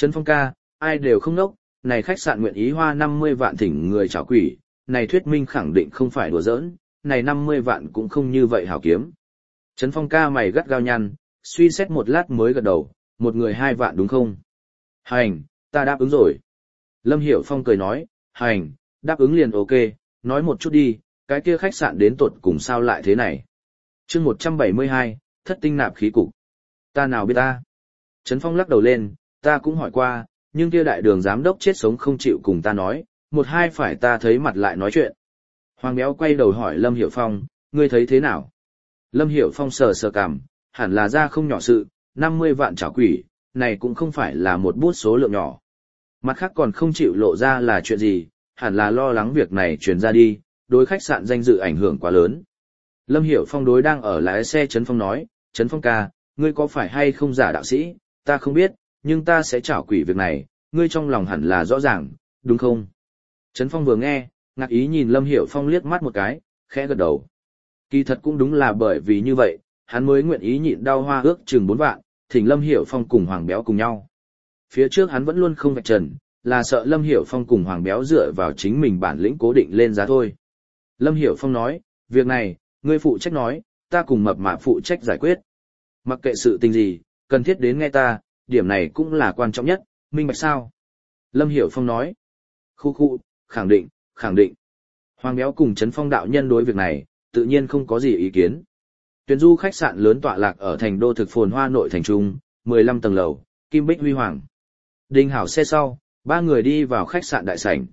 [SPEAKER 1] Trấn Phong ca, ai đều không nốc, này khách sạn nguyện ý hoa 50 vạn thỉnh người trảo quỷ, này thuyết minh khẳng định không phải đùa giỡn, này 50 vạn cũng không như vậy hảo kiếm. Trấn Phong ca mày gắt gao nhăn, suy xét một lát mới gật đầu, một người 2 vạn đúng không? Hành, ta đáp ứng rồi. Lâm Hiểu Phong cười nói, hành, đáp ứng liền ok, nói một chút đi, cái kia khách sạn đến tột cùng sao lại thế này. chương 172, thất tinh nạp khí cục. Ta nào biết ta. Trấn Phong lắc đầu lên, ta cũng hỏi qua, nhưng kia đại đường giám đốc chết sống không chịu cùng ta nói, một hai phải ta thấy mặt lại nói chuyện. Hoàng Béo quay đầu hỏi Lâm Hiểu Phong, ngươi thấy thế nào? Lâm Hiểu Phong sờ sờ cằm, hẳn là ra không nhỏ sự, 50 vạn chảo quỷ, này cũng không phải là một bút số lượng nhỏ. Mặt khác còn không chịu lộ ra là chuyện gì, hẳn là lo lắng việc này truyền ra đi, đối khách sạn danh dự ảnh hưởng quá lớn. Lâm Hiểu Phong đối đang ở lái xe Trấn Phong nói, Trấn Phong ca, ngươi có phải hay không giả đạo sĩ, ta không biết, nhưng ta sẽ chảo quỷ việc này, ngươi trong lòng hẳn là rõ ràng, đúng không? Trấn Phong vừa nghe, ngạc ý nhìn Lâm Hiểu Phong liếc mắt một cái, khẽ gật đầu. Kỳ thật cũng đúng là bởi vì như vậy, hắn mới nguyện ý nhịn đau hoa ước chừng 4 vạn, thỉnh Lâm Hiểu Phong cùng Hoàng Béo cùng nhau. Phía trước hắn vẫn luôn không vạch trần, là sợ Lâm Hiểu Phong cùng Hoàng Béo dựa vào chính mình bản lĩnh cố định lên giá thôi. Lâm Hiểu Phong nói, việc này, ngươi phụ trách nói, ta cùng mập mạp phụ trách giải quyết. Mặc kệ sự tình gì, cần thiết đến nghe ta, điểm này cũng là quan trọng nhất, minh bạch sao? Lâm Hiểu Phong nói, khu, khẳng định, khẳng định. Hoàng Béo cùng Trấn Phong đạo nhân đối việc này, tự nhiên không có gì ý kiến. Tuyển du khách sạn lớn tọa lạc ở thành đô thực phồn hoa nội thành trung, 15 tầng lầu, kim bích huy hoàng. Đình hảo xe sau, 3 người đi vào khách sạn đại sảnh.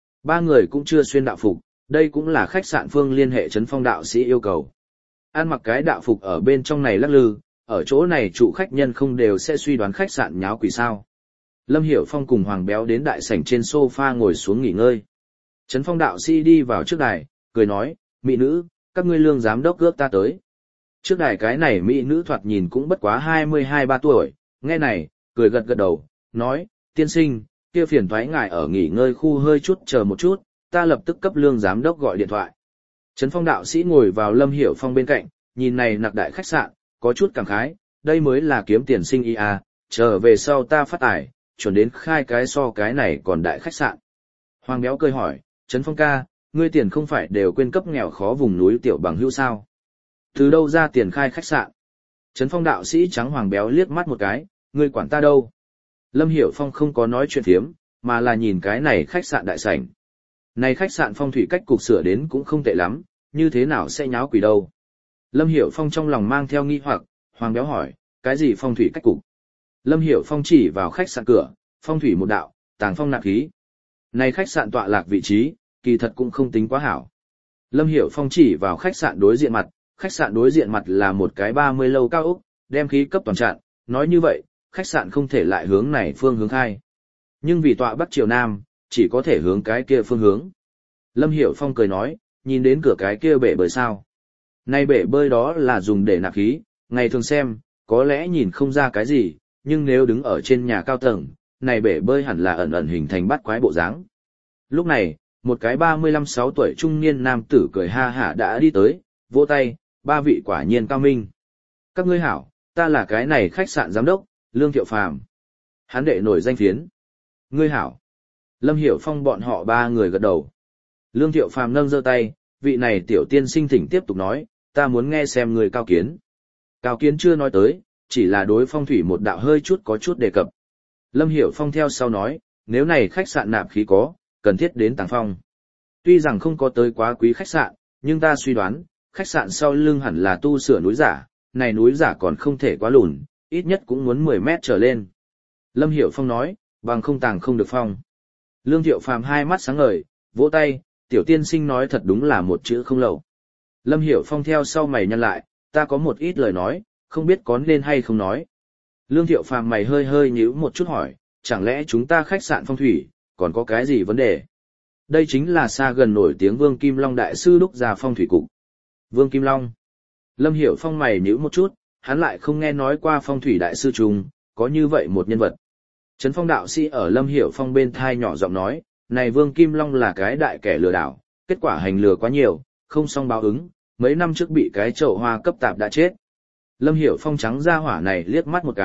[SPEAKER 1] 3 người cũng chưa xuyên đạo phục, đây cũng là khách sạn Phương liên hệ Trấn Phong đạo sĩ yêu cầu. Ăn mặc cái đạo phục ở bên trong này lắc lư, ở chỗ này trụ khách nhân không đều sẽ suy đoán khách sạn nháo quỷ sao. Lâm Hiểu Phong cùng Hoàng Béo đến đại sảnh trên sofa ngồi xuống nghỉ ngơi. Trấn Phong đạo sĩ đi vào trước đài, cười nói, mỹ nữ, các ngươi lương giám đốc ước ta tới. Trước đài cái này mỹ nữ thoạt nhìn cũng bất quá 22-23 tuổi, nghe này, cười gật gật đầu, nói, tiên sinh, kia phiền thoái ngài ở nghỉ ngơi khu hơi chút chờ một chút, ta lập tức cấp lương giám đốc gọi điện thoại. Trấn Phong đạo sĩ ngồi vào Lâm Hiểu Phong bên cạnh, nhìn này nặc đại khách sạn, có chút cảm khái, đây mới là kiếm tiền sinh ý à, trở về sau ta phát tài, chuẩn đến khai cái so cái này còn đại khách sạn. Hoàng Béo cười hỏi, Trấn Phong ca, ngươi tiền không phải đều quên cấp nghèo khó vùng núi tiểu bằng hữu sao? Từ đâu ra tiền khai khách sạn? Trấn Phong đạo sĩ trắng Hoàng Béo liếc mắt một cái, ngươi quản ta đâu? Lâm Hiểu Phong không có nói chuyện thiếm, mà là nhìn cái này khách sạn đại sảnh. Này khách sạn phong thủy cách cục sửa đến cũng không tệ lắm, như thế nào sẽ nháo quỷ đâu? Lâm Hiểu Phong trong lòng mang theo nghi hoặc, Hoàng Béo hỏi, cái gì phong thủy cách cục? Lâm Hiểu Phong chỉ vào khách sạn cửa, phong thủy một đạo, tàng phong nạp khí. Này khách sạn tọa lạc vị trí, kỳ thật cũng không tính quá hảo. Lâm Hiểu Phong chỉ vào khách sạn đối diện mặt, khách sạn đối diện mặt là một cái 30 lâu cao ốc, đem khí cấp toàn trạn, nói như vậy, khách sạn không thể lại hướng này phương hướng khai. Nhưng vì tọa bắc chiều nam, chỉ có thể hướng cái kia phương hướng. Lâm Hiểu Phong cười nói, nhìn đến cửa cái kia bể bơi sao. Này bể bơi đó là dùng để nạp khí, ngày thường xem, có lẽ nhìn không ra cái gì, nhưng nếu đứng ở trên nhà cao tầng, này bể bơi hẳn là ẩn ẩn hình thành bát quái bộ dáng. Lúc này, một cái 35-6 tuổi trung niên nam tử cười ha hả đã đi tới, vỗ tay, 3 vị quả nhiên cao minh. Các ngươi hảo, ta là cái này khách sạn giám đốc, Lương Thiệu Phàm. Hắn đệ nổi danh phiến. Ngươi hảo. Lâm Hiểu Phong bọn họ 3 người gật đầu. Lương Thiệu Phàm nâng giơ tay, vị này tiểu tiên sinh thỉnh tiếp tục nói, ta muốn nghe xem người cao kiến. Cao kiến chưa nói tới, chỉ là đối phong thủy một đạo hơi chút có chút đề cập. Lâm Hiểu Phong theo sau nói, nếu này khách sạn nạp khí có, cần thiết đến tàng phong. Tuy rằng không có tới quá quý khách sạn, nhưng ta suy đoán, khách sạn sau lưng hẳn là tu sửa núi giả, này núi giả còn không thể quá lùn, ít nhất cũng muốn 10 mét trở lên. Lâm Hiểu Phong nói, bằng không tàng không được phong. Lương Thiệu Phàm hai mắt sáng ngời, vỗ tay, tiểu tiên sinh nói thật đúng là một chữ không lậu. Lâm Hiểu Phong theo sau mày nhăn lại, ta có một ít lời nói, không biết có nên hay không nói. Lương Thiệu Phàm mày hơi hơi nhíu một chút hỏi, chẳng lẽ chúng ta khách sạn phong thủy, còn có cái gì vấn đề? Đây chính là xa gần nổi tiếng Vương Kim Long đại sư đúc ra phong thủy cục. Vương Kim Long. Lâm Hiểu Phong mày nhíu một chút, hắn lại không nghe nói qua phong thủy đại sư trùng, có như vậy một nhân vật. Trấn Phong đạo sĩ ở Lâm Hiểu Phong bên thai nhỏ giọng nói, này Vương Kim Long là cái đại kẻ lừa đảo, kết quả hành lừa quá nhiều, không xong báo ứng, mấy năm trước bị cái chậu hoa cấp tạp đã chết. Lâm Hiểu Phong trắng ra hỏa này liếc mắt một cái,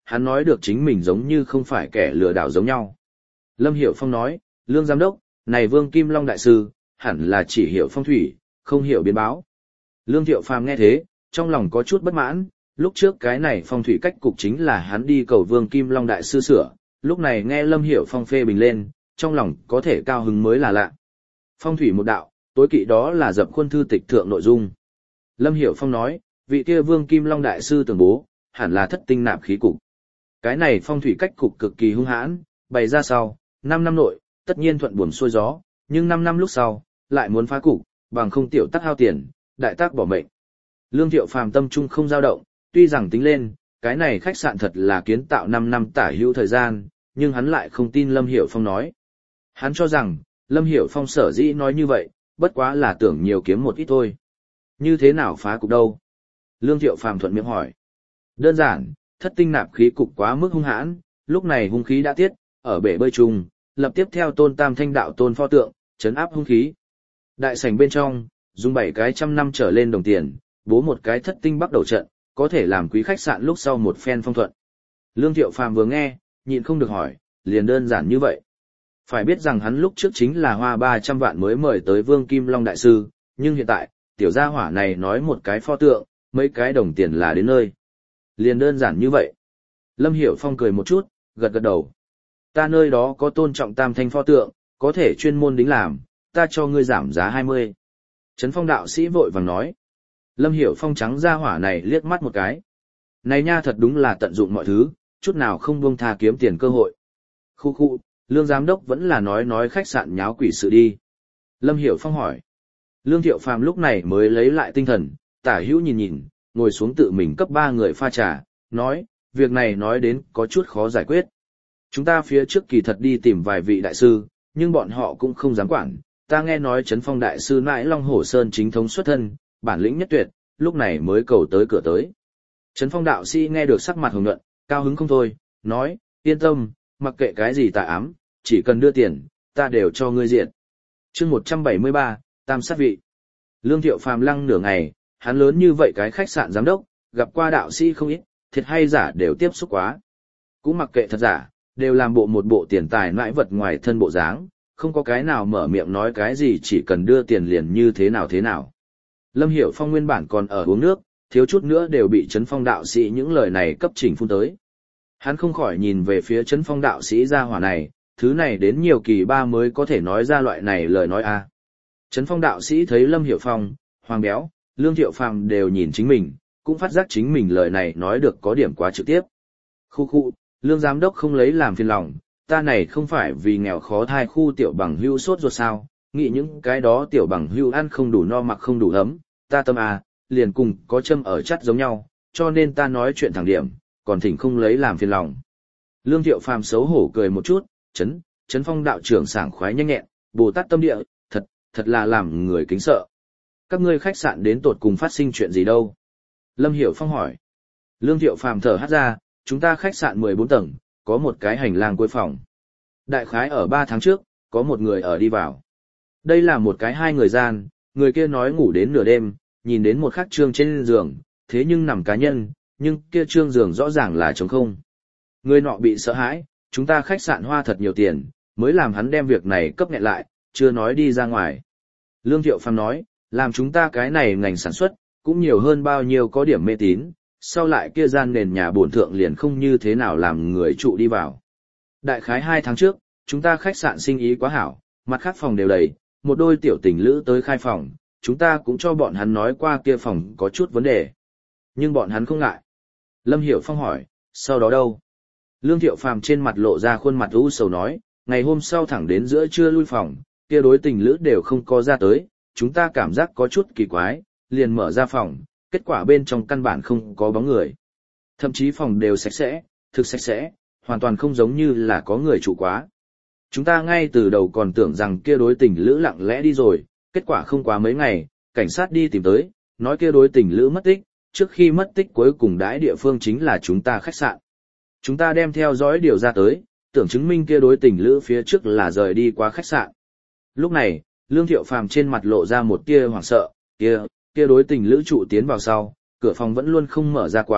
[SPEAKER 1] hắn nói được chính mình giống như không phải kẻ lừa đảo giống nhau. Lâm Hiểu Phong nói, Lương Giám Đốc, này Vương Kim Long Đại Sư, hẳn là chỉ hiểu phong thủy, không hiểu biến báo. Lương Thiệu Phàm nghe thế, trong lòng có chút bất mãn, lúc trước cái này phong thủy cách cục chính là hắn đi cầu Vương Kim Long Đại Sư sửa, lúc này nghe Lâm Hiểu Phong phê bình lên, trong lòng có thể cao hứng mới là lạ. Phong thủy một đạo, tối kỵ đó là dập khuôn thư tịch thượng nội dung. Lâm Hiểu Phong nói, vị kia Vương Kim Long Đại Sư tưởng bố, hẳn là thất tinh nạp khí cục. Cái này phong thủy cách cục cực kỳ hung hãn, bày ra sau, 5 năm nội, tất nhiên thuận buồm xuôi gió, nhưng 5 năm lúc sau, lại muốn phá cục, bằng không tiểu tắc hao tiền, đại tác bỏ mệnh. Lương Thiệu Phàm tâm trung không dao động, tuy rằng tính lên, cái này khách sạn thật là kiến tạo 5 năm tả hữu thời gian, nhưng hắn lại không tin Lâm Hiểu Phong nói. Hắn cho rằng, Lâm Hiểu Phong sở dĩ nói như vậy, bất quá là tưởng nhiều kiếm một ít thôi. Như thế nào phá cục đâu? Lương Thiệu Phàm thuận miệng hỏi. Đơn giản, thất tinh nạp khí cục quá mức hung hãn, lúc này hung khí đã tiết, ở bể bơi chung, lập tiếp theo tôn tam thanh đạo tôn pho tượng, trấn áp hung khí. Đại sảnh bên trong, dùng 7 cái trăm năm trở lên đồng tiền, bố một cái thất tinh bắt đầu trận, có thể làm quý khách sạn lúc sau một phen phong thuận. Lương Thiệu Phàm vừa nghe, nhịn không được hỏi, liền đơn giản như vậy. Phải biết rằng hắn lúc trước chính là hoa 300 vạn mới mời tới Vương Kim Long Đại Sư, nhưng hiện tại, tiểu gia hỏa này nói một cái pho tượng, mấy cái đồng tiền là đến nơi. Liền đơn giản như vậy. Lâm Hiểu Phong cười một chút, gật gật đầu. Ta nơi đó có tôn trọng tam thanh pho tượng, có thể chuyên môn đính làm, ta cho ngươi giảm giá 20. Trấn Phong đạo sĩ vội vàng nói. Lâm Hiểu Phong trắng gia hỏa này liếc mắt một cái. Này nha thật đúng là tận dụng mọi thứ, chút nào không buông tha kiếm tiền cơ hội. Khu khu, Lương Giám Đốc vẫn là nói khách sạn nháo quỷ sự đi. Lâm Hiểu Phong hỏi. Lương Thiệu Phàm lúc này mới lấy lại tinh thần, tả hữu nhìn nhìn, ngồi xuống tự mình cấp 3 người pha trà, nói, việc này nói đến có chút khó giải quyết. Chúng ta phía trước kỳ thật đi tìm vài vị đại sư, nhưng bọn họ cũng không dám quản. Ta nghe nói Trấn Phong đại sư mãi Long Hổ Sơn chính thống xuất thân, bản lĩnh nhất tuyệt, lúc này mới cầu tới cửa tới. Trấn Phong đạo sĩ nghe được sắc mặt hồng nhuận, cao hứng không thôi, nói, yên tâm, mặc kệ cái gì tà ám, chỉ cần đưa tiền, ta đều cho ngươi diện. Chương 173, Tam sát vị. Lương Thiệu Phàm lăng nửa ngày, hắn lớn như vậy cái khách sạn giám đốc, gặp qua đạo sĩ không ít, thiệt hay giả đều tiếp xúc quá. Cũng mặc kệ thật giả, đều làm một bộ tiền tài nãi vật ngoài thân bộ dáng, không có cái nào mở miệng nói cái gì chỉ cần đưa tiền liền như thế nào thế nào. Lâm Hiểu Phong nguyên bản còn ở uống nước, thiếu chút nữa đều bị Trấn Phong đạo sĩ những lời này cấp chỉnh phun tới. Hắn không khỏi nhìn về phía Trấn Phong đạo sĩ gia hỏa này, thứ này đến nhiều kỳ ba mới có thể nói ra loại này lời nói a. Trấn Phong đạo sĩ thấy Lâm Hiểu Phong, Hoàng Béo, Lương Thiệu Phàm đều nhìn chính mình, cũng phát giác chính mình lời này nói được có điểm quá trực tiếp. Khu, Lương Giám Đốc không lấy làm phiền lòng, ta này không phải vì nghèo khó thai khu tiểu bằng hưu sốt ruột sao, nghĩ những cái đó tiểu bằng hưu ăn không đủ no mặc không đủ ấm, ta tâm liền cùng có châm ở chắt giống nhau, cho nên ta nói chuyện thẳng điểm, còn thỉnh không lấy làm phiền lòng. Lương Thiệu Phàm xấu hổ cười một chút, Trấn Phong đạo trưởng sảng khoái nhanh nhẹn, Bồ Tát tâm địa, thật là làm người kính sợ. Các ngươi khách sạn đến tột cùng phát sinh chuyện gì đâu? Lâm Hiểu Phong hỏi. Lương Thiệu Phàm thở hắt ra, chúng ta khách sạn 14 tầng, có một cái hành lang cuối phòng. Đại khái ở 3 tháng trước, có một người ở đi vào. Đây là một cái 2 người gian, người kia nói ngủ đến nửa đêm, nhìn đến một khắc trương trên giường, thế nhưng nằm cá nhân, nhưng kia trương giường rõ ràng là trống không. Người nọ bị sợ hãi, chúng ta khách sạn hoa thật nhiều tiền, mới làm hắn đem việc này cấp nghẹn lại, chưa nói đi ra ngoài. Lương Thiệu Phàm nói, làm chúng ta cái này ngành sản xuất, cũng nhiều hơn bao nhiêu có điểm mê tín, sau lại kia gian nền nhà bổn thượng liền không như thế nào làm người trụ đi vào. Đại khái 2 tháng trước, chúng ta khách sạn sinh ý quá hảo, mặt khác phòng đều đầy, một đôi tiểu tình lữ tới khai phòng, chúng ta cũng cho bọn hắn nói qua kia phòng có chút vấn đề. Nhưng bọn hắn không ngại. Lâm Hiểu Phong hỏi, sau đó đâu? Lương Thiệu Phàm trên mặt lộ ra khuôn mặt u sầu nói, ngày hôm sau thẳng đến giữa trưa lui phòng, kia đối tình lữ đều không có ra tới, chúng ta cảm giác có chút kỳ quái, liền mở ra phòng, kết quả bên trong căn bản không có bóng người. Thậm chí phòng đều sạch sẽ, thực sạch sẽ, hoàn toàn không giống như là có người trụ quá. Chúng ta ngay từ đầu còn tưởng rằng kia đối tình lữ lặng lẽ đi rồi, kết quả không quá mấy ngày, cảnh sát đi tìm tới, nói kia đối tình lữ mất tích, trước khi mất tích cuối cùng đãi địa phương chính là chúng ta khách sạn. Chúng ta đem theo dõi điều ra tới, tưởng chứng minh kia đối tình lữ phía trước là rời đi qua khách sạn. Lúc này, Lương Thiệu Phàm trên mặt lộ ra một tia hoảng sợ, kia đối tình lữ trụ tiến vào sau, cửa phòng vẫn luôn không mở ra quá,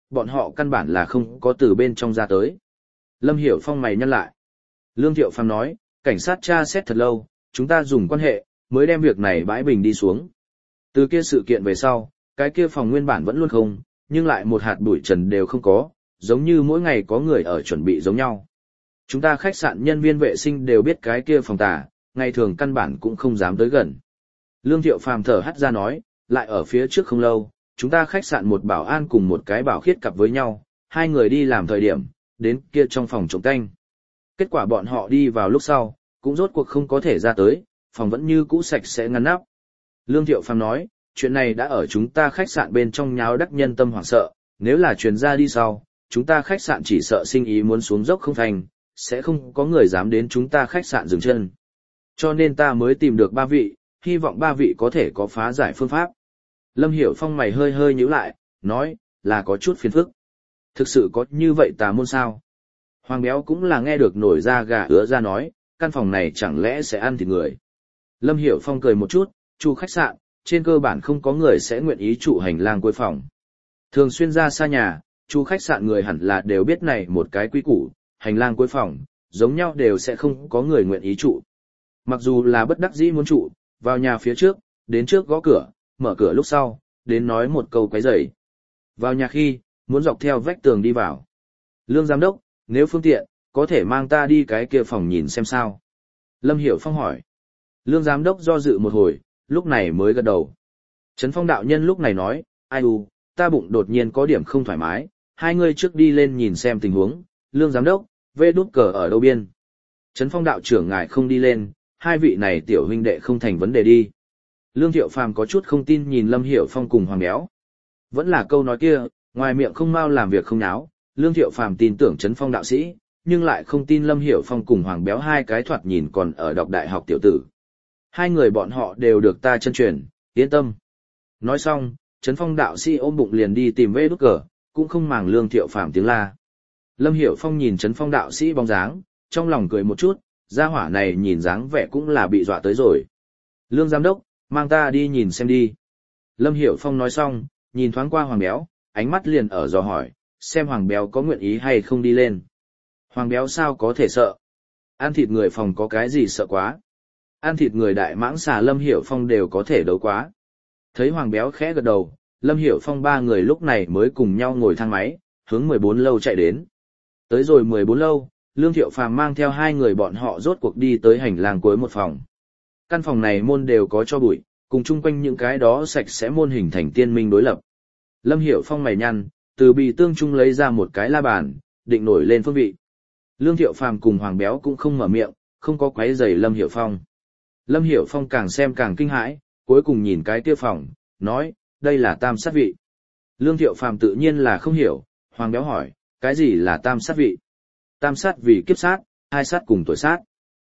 [SPEAKER 1] bọn họ căn bản là không có từ bên trong ra tới. Lâm Hiểu Phong mày nhăn lại. Lương Thiệu Phàm nói, cảnh sát tra xét thật lâu, chúng ta dùng quan hệ, mới đem việc này bãi bình đi xuống. Từ kia sự kiện về sau, cái kia phòng nguyên bản vẫn luôn không, nhưng lại một hạt bụi trần đều không có, giống như mỗi ngày có người ở chuẩn bị giống nhau. Chúng ta khách sạn nhân viên vệ sinh đều biết cái kia phòng tà, ngày thường căn bản cũng không dám tới gần. Lương Thiệu Phàm thở hắt ra nói, lại ở phía trước không lâu, chúng ta khách sạn một bảo an cùng một cái bảo khiết cặp với nhau, hai người đi làm thời điểm, đến kia trong phòng trộm canh. Kết quả bọn họ đi vào lúc sau, cũng rốt cuộc không có thể ra tới, phòng vẫn như cũ sạch sẽ ngăn nắp. Lương Thiệu Phàm nói, chuyện này đã ở chúng ta khách sạn bên trong nháo đắc nhân tâm hoảng sợ, nếu là truyền ra đi sau, chúng ta khách sạn chỉ sợ sinh ý muốn xuống dốc không thành, sẽ không có người dám đến chúng ta khách sạn dừng chân. Cho nên ta mới tìm được 3 vị, hy vọng 3 vị có thể có phá giải phương pháp. Lâm Hiểu Phong mày hơi hơi nhíu lại, nói, là có chút phiền phức. Thực sự có như vậy tà môn sao? Hoàng Béo cũng là nghe được nổi da gà ứa ra nói, căn phòng này chẳng lẽ sẽ ăn thịt người. Lâm Hiểu Phong cười một chút, chủ khách sạn, trên cơ bản không có người sẽ nguyện ý trụ hành lang cuối phòng. Thường xuyên ra xa nhà, chủ khách sạn người hẳn là đều biết này một cái quy củ, hành lang cuối phòng, giống nhau đều sẽ không có người nguyện ý trụ. Mặc dù là bất đắc dĩ muốn trụ, vào nhà phía trước, đến trước gõ cửa, mở cửa lúc sau, đến nói một câu quấy rầy. Vào nhà khi, muốn dọc theo vách tường đi vào. Lương giám đốc, nếu phương tiện, có thể mang ta đi cái kia phòng nhìn xem sao. Lâm Hiểu Phong hỏi. Lương giám đốc do dự một hồi, lúc này mới gật đầu. Trấn Phong đạo nhân lúc này nói, ai u, ta bụng đột nhiên có điểm không thoải mái, hai người trước đi lên nhìn xem tình huống. Lương giám đốc, vê đút cờ ở đâu biên. Trấn Phong đạo trưởng ngài không đi lên, hai vị này tiểu huynh đệ không thành vấn đề đi. Lương Thiệu Phàm có chút không tin nhìn Lâm Hiểu Phong cùng Hoàng Béo. Vẫn là câu nói kia, ngoài miệng không mau làm việc không náo, Lương Thiệu Phàm tin tưởng Trấn Phong đạo sĩ, nhưng lại không tin Lâm Hiểu Phong cùng Hoàng Béo hai cái thoạt nhìn còn ở đọc đại học tiểu tử. Hai người bọn họ đều được ta chân truyền, yên tâm. Nói xong, Trấn Phong đạo sĩ ôm bụng liền đi tìm vê đút cờ, cũng không màng Lương Thiệu Phàm tiếng la. Lâm Hiểu Phong nhìn Trấn Phong đạo sĩ bóng dáng, trong lòng cười một chút, gia hỏa này nhìn dáng vẻ cũng là bị dọa tới rồi. Lương giám đốc, mang ta đi nhìn xem đi. Lâm Hiểu Phong nói xong, nhìn thoáng qua Hoàng Béo, ánh mắt liền ở dò hỏi, xem Hoàng Béo có nguyện ý hay không đi lên. Hoàng Béo sao có thể sợ? Ăn thịt người phòng có cái gì sợ quá? Ăn thịt người đại mãng xà Lâm Hiểu Phong đều có thể đấu quá. Thấy Hoàng Béo khẽ gật đầu, Lâm Hiểu Phong ba người lúc này mới cùng nhau ngồi thang máy, hướng 14 lâu chạy đến. Tới rồi 14 lâu, Lương Thiệu Phàm mang theo hai người bọn họ rốt cuộc đi tới hành lang cuối một phòng. Căn phòng này môn đều có cho bụi, cùng chung quanh những cái đó sạch sẽ môn hình thành tiên minh đối lập. Lâm Hiểu Phong mày nhăn, từ bì tương trung lấy ra một cái la bàn, định nổi lên phương vị. Lương Thiệu Phàm cùng Hoàng Béo cũng không mở miệng, không có quấy rầy Lâm Hiểu Phong. Lâm Hiểu Phong càng xem càng kinh hãi, cuối cùng nhìn cái kia phòng, nói, đây là tam sát vị. Lương Thiệu Phàm tự nhiên là không hiểu, Hoàng Béo hỏi, cái gì là tam sát vị? Tam sát vì kiếp sát, hai sát cùng tuổi sát.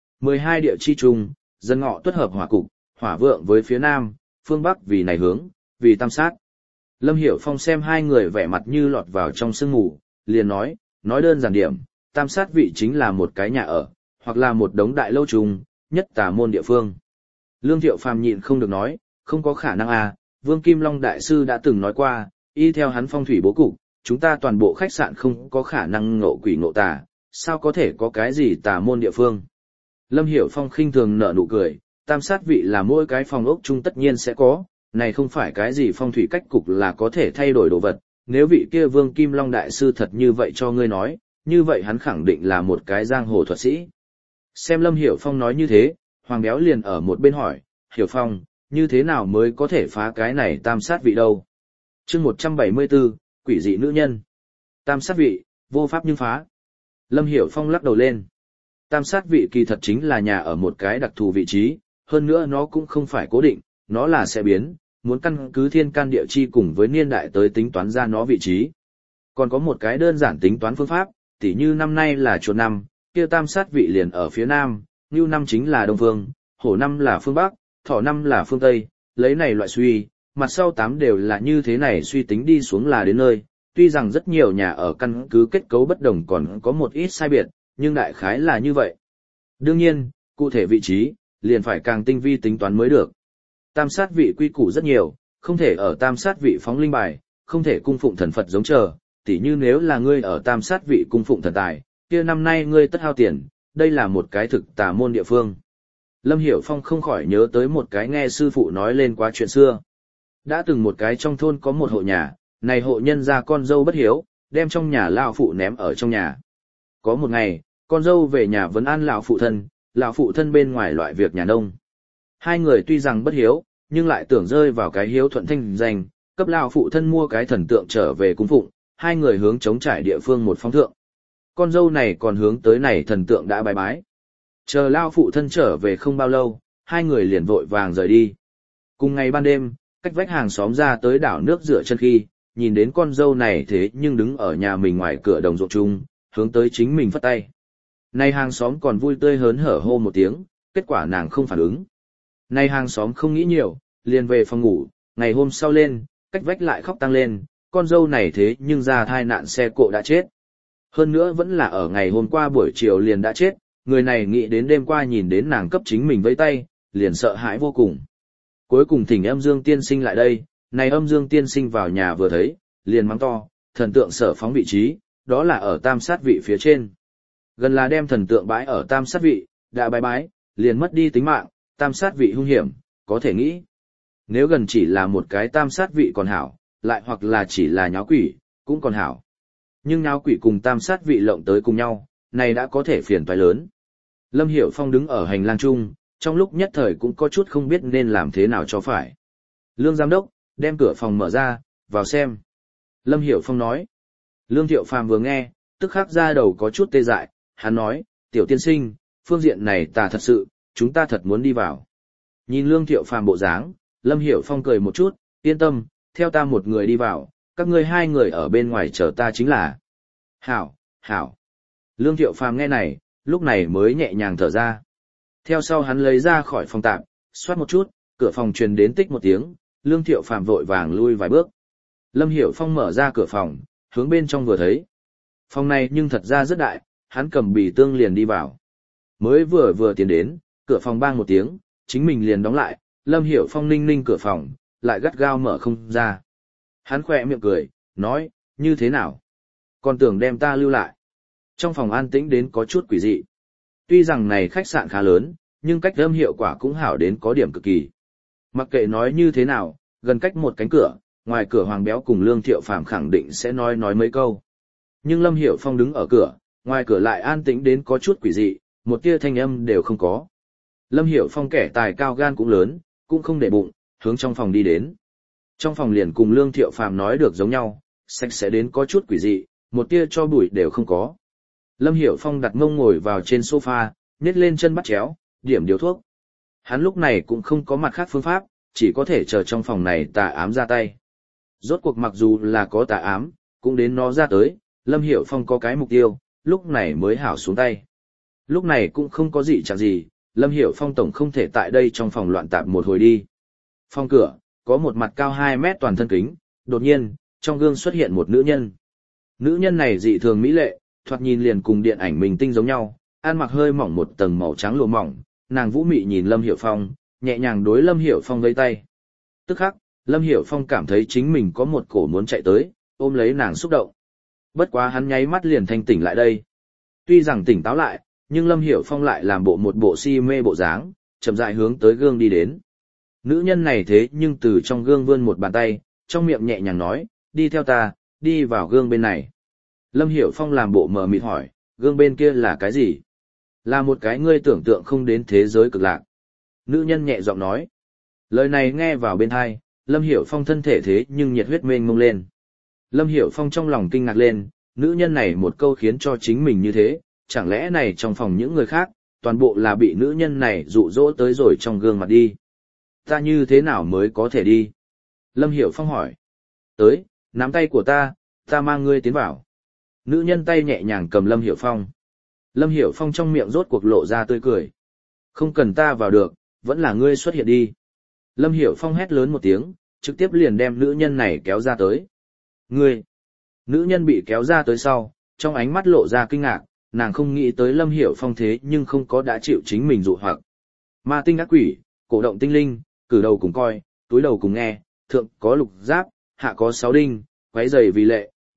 [SPEAKER 1] 12 địa chi trùng, dân ngọ tuất hợp hỏa cục, hỏa vượng với phía nam, phương bắc vì này hướng, vì tam sát. Lâm Hiểu Phong xem hai người vẻ mặt như lọt vào trong sương ngủ, liền nói đơn giản điểm, tam sát vị chính là một cái nhà ở, hoặc là một đống đại lâu trùng, nhất tà môn địa phương. Lương Thiệu Phàm nhịn không được nói, không có khả năng à, Vương Kim Long Đại Sư đã từng nói qua, y theo hắn phong thủy bố cục, chúng ta toàn bộ khách sạn không có khả năng ngộ quỷ ngộ tà, sao có thể có cái gì tà môn địa phương. Lâm Hiểu Phong khinh thường nở nụ cười, tam sát vị là mỗi cái phòng ốc chung tất nhiên sẽ có, này không phải cái gì phong thủy cách cục là có thể thay đổi đồ vật, nếu vị kia Vương Kim Long Đại Sư thật như vậy cho ngươi nói, như vậy hắn khẳng định là một cái giang hồ thuật sĩ. Xem Lâm Hiểu Phong nói như thế, Hoàng Béo liền ở một bên hỏi, Hiểu Phong, như thế nào mới có thể phá cái này tam sát vị đâu? Chương 174, quỷ dị nữ nhân. Tam sát vị, vô pháp nhưng phá. Lâm Hiểu Phong lắc đầu lên. Tam sát vị kỳ thật chính là nhà ở một cái đặc thù vị trí, hơn nữa nó cũng không phải cố định, nó là sẽ biến, muốn căn cứ thiên can địa chi cùng với niên đại tới tính toán ra nó vị trí. Còn có một cái đơn giản tính toán phương pháp, tỉ như năm nay là chuột năm, kia tam sát vị liền ở phía nam, ngưu năm chính là đông phương, hổ năm là phương bắc, thỏ năm là phương tây, lấy này loại suy, mặt sau 8 đều là như thế này suy tính đi xuống là đến nơi, tuy rằng rất nhiều nhà ở căn cứ kết cấu bất đồng còn có một ít sai biệt, nhưng đại khái là như vậy. Đương nhiên, cụ thể vị trí, liền phải càng tinh vi tính toán mới được. Tam sát vị quy củ rất nhiều, không thể ở tam sát vị phóng linh bài, không thể cung phụng thần Phật giống chờ, tỉ như nếu là ngươi ở tam sát vị cung phụng thần tài, kia năm nay ngươi tất hao tiền, đây là một cái thực tà môn địa phương. Lâm Hiểu Phong không khỏi nhớ tới một cái nghe sư phụ nói lên quá chuyện xưa. Đã từng một cái trong thôn có một hộ nhà, này hộ nhân ra con dâu bất hiếu, đem trong nhà lão phụ ném ở trong nhà. Có một ngày, con dâu về nhà vấn an lão phụ thân bên ngoài loại việc nhà nông. Hai người tuy rằng bất hiếu, nhưng lại tưởng rơi vào cái hiếu thuận thanh danh, cấp lão phụ thân mua cái thần tượng trở về cung phụng, hai người hướng chống trải địa phương một phong thượng. Con dâu này còn hướng tới này thần tượng đã bái bái. Chờ lão phụ thân trở về không bao lâu, hai người liền vội vàng rời đi. Cùng ngày ban đêm, cách vách hàng xóm ra tới đảo nước rửa chân khi, nhìn đến con dâu này thế nhưng đứng ở nhà mình ngoài cửa đồng ruộng chung, hướng tới chính mình phất tay. Này hàng xóm còn vui tươi hớn hở hô một tiếng, kết quả nàng không phản ứng. Này hàng xóm không nghĩ nhiều, liền về phòng ngủ, ngày hôm sau lên, cách vách lại khóc tăng lên, con dâu này thế nhưng ra thai nạn xe cộ đã chết. Hơn nữa vẫn là ở ngày hôm qua buổi chiều liền đã chết, người này nghĩ đến đêm qua nhìn đến nàng cấp chính mình vẫy tay, liền sợ hãi vô cùng. Cuối cùng thỉnh âm dương tiên sinh lại đây, này âm dương tiên sinh vào nhà vừa thấy, liền mắng to, thần tượng sở phóng vị trí, đó là ở tam sát vị phía trên. Gần là đem thần tượng bãi ở tam sát vị, đã bái bái, liền mất đi tính mạng, tam sát vị hung hiểm, có thể nghĩ. Nếu gần chỉ là một cái tam sát vị còn hảo, lại hoặc là chỉ là nháo quỷ, cũng còn hảo. Nhưng nháo quỷ cùng tam sát vị lộng tới cùng nhau, này đã có thể phiền toái lớn. Lâm Hiểu Phong đứng ở hành lang chung, trong lúc nhất thời cũng có chút không biết nên làm thế nào cho phải. Lương giám đốc, đem cửa phòng mở ra, vào xem. Lâm Hiểu Phong nói. Lương Thiệu Phàm vừa nghe, tức khắc ra đầu có chút tê dại, hắn nói, tiểu tiên sinh, phương diện này ta thật sự, chúng ta thật muốn đi vào. Nhìn Lương Thiệu Phàm bộ dáng, Lâm Hiểu Phong cười một chút, yên tâm, theo ta một người đi vào, các ngươi hai người ở bên ngoài chờ ta chính là. Hảo, hảo. Lương Thiệu Phàm nghe này, lúc này mới nhẹ nhàng thở ra. Theo sau hắn lấy ra khỏi phòng tạm, xoát một chút, cửa phòng truyền đến tích một tiếng, Lương Thiệu Phàm vội vàng lui vài bước. Lâm Hiểu Phong mở ra cửa phòng, hướng bên trong vừa thấy. Phòng này nhưng thật ra rất đại, hắn cầm bì tương liền đi vào. Mới vừa tiến đến, cửa phòng bang một tiếng, chính mình liền đóng lại, Lâm Hiểu Phong ninh ninh cửa phòng, lại gắt gao mở không ra. Hắn khỏe miệng cười, nói, như thế nào? Còn tưởng đem ta lưu lại. Trong phòng an tĩnh đến có chút quỷ dị. Tuy rằng này khách sạn khá lớn, nhưng cách âm hiệu quả cũng hảo đến có điểm cực kỳ. Mặc kệ nói như thế nào, gần cách một cánh cửa, ngoài cửa Hoàng Béo cùng Lương Thiệu Phàm khẳng định sẽ nói mấy câu. Nhưng Lâm Hiểu Phong đứng ở cửa, ngoài cửa lại an tĩnh đến có chút quỷ dị, một tia thanh âm đều không có. Lâm Hiểu Phong kẻ tài cao gan cũng lớn, cũng không để bụng, hướng trong phòng đi đến. Trong phòng liền cùng Lương Thiệu Phàm nói được giống nhau, sạch sẽ đến có chút quỷ dị, một tia cho bụi đều không có. Lâm Hiểu Phong đặt mông ngồi vào trên sofa, nhét lên chân bắt chéo, điểm điều thuốc. Hắn lúc này cũng không có mặt khác phương pháp, chỉ có thể chờ trong phòng này tà ám ra tay. Rốt cuộc mặc dù là có tà ám, cũng đến nó ra tới, Lâm Hiểu Phong có cái mục tiêu, lúc này mới hảo xuống tay. Lúc này cũng không có gì chẳng gì, Lâm Hiểu Phong tổng không thể tại đây trong phòng loạn tạp một hồi đi. Phòng cửa, có một mặt cao 2 mét toàn thân kính, đột nhiên, trong gương xuất hiện một nữ nhân. Nữ nhân này dị thường mỹ lệ, thoạt nhìn liền cùng điện ảnh minh tinh giống nhau, ăn mặc hơi mỏng một tầng màu trắng lụa mỏng, nàng vũ mị nhìn Lâm Hiểu Phong, nhẹ nhàng đối Lâm Hiểu Phong vẫy tay. Tức khắc, Lâm Hiểu Phong cảm thấy chính mình có một cổ muốn chạy tới, ôm lấy nàng xúc động. Bất quá hắn nháy mắt liền thanh tỉnh lại đây. Tuy rằng tỉnh táo lại, nhưng Lâm Hiểu Phong lại làm một bộ si mê bộ dáng, chậm rãi hướng tới gương đi đến. Nữ nhân này thế nhưng từ trong gương vươn một bàn tay, trong miệng nhẹ nhàng nói, đi theo ta, đi vào gương bên này. Lâm Hiểu Phong làm bộ mờ mịt hỏi, gương bên kia là cái gì? Là một cái ngươi tưởng tượng không đến thế giới cực lạc. Nữ nhân nhẹ giọng nói. Lời này nghe vào bên tai, Lâm Hiểu Phong thân thể thế nhưng nhiệt huyết mênh mông lên. Lâm Hiểu Phong trong lòng kinh ngạc lên, nữ nhân này một câu khiến cho chính mình như thế, chẳng lẽ này trong phòng những người khác, toàn bộ là bị nữ nhân này dụ dỗ tới rồi trong gương mặt đi. Ta như thế nào mới có thể đi? Lâm Hiểu Phong hỏi. Tới, nắm tay của ta mang ngươi tiến vào. Nữ nhân tay nhẹ nhàng cầm Lâm Hiểu Phong. Lâm Hiểu Phong trong miệng rốt cuộc lộ ra tươi cười. Không cần ta vào được, vẫn là ngươi xuất hiện đi. Lâm Hiểu Phong hét lớn một tiếng, trực tiếp liền đem nữ nhân này kéo ra tới. Ngươi! Nữ nhân bị kéo ra tới sau, trong ánh mắt lộ ra kinh ngạc, nàng không nghĩ tới Lâm Hiểu Phong thế nhưng không có đã chịu chính mình dụ hoặc. Ma tinh ác quỷ, cổ động tinh linh, cử đầu cùng coi, túi đầu cùng nghe, thượng có lục giáp, hạ có 6 đinh, quấy giày vì lệ,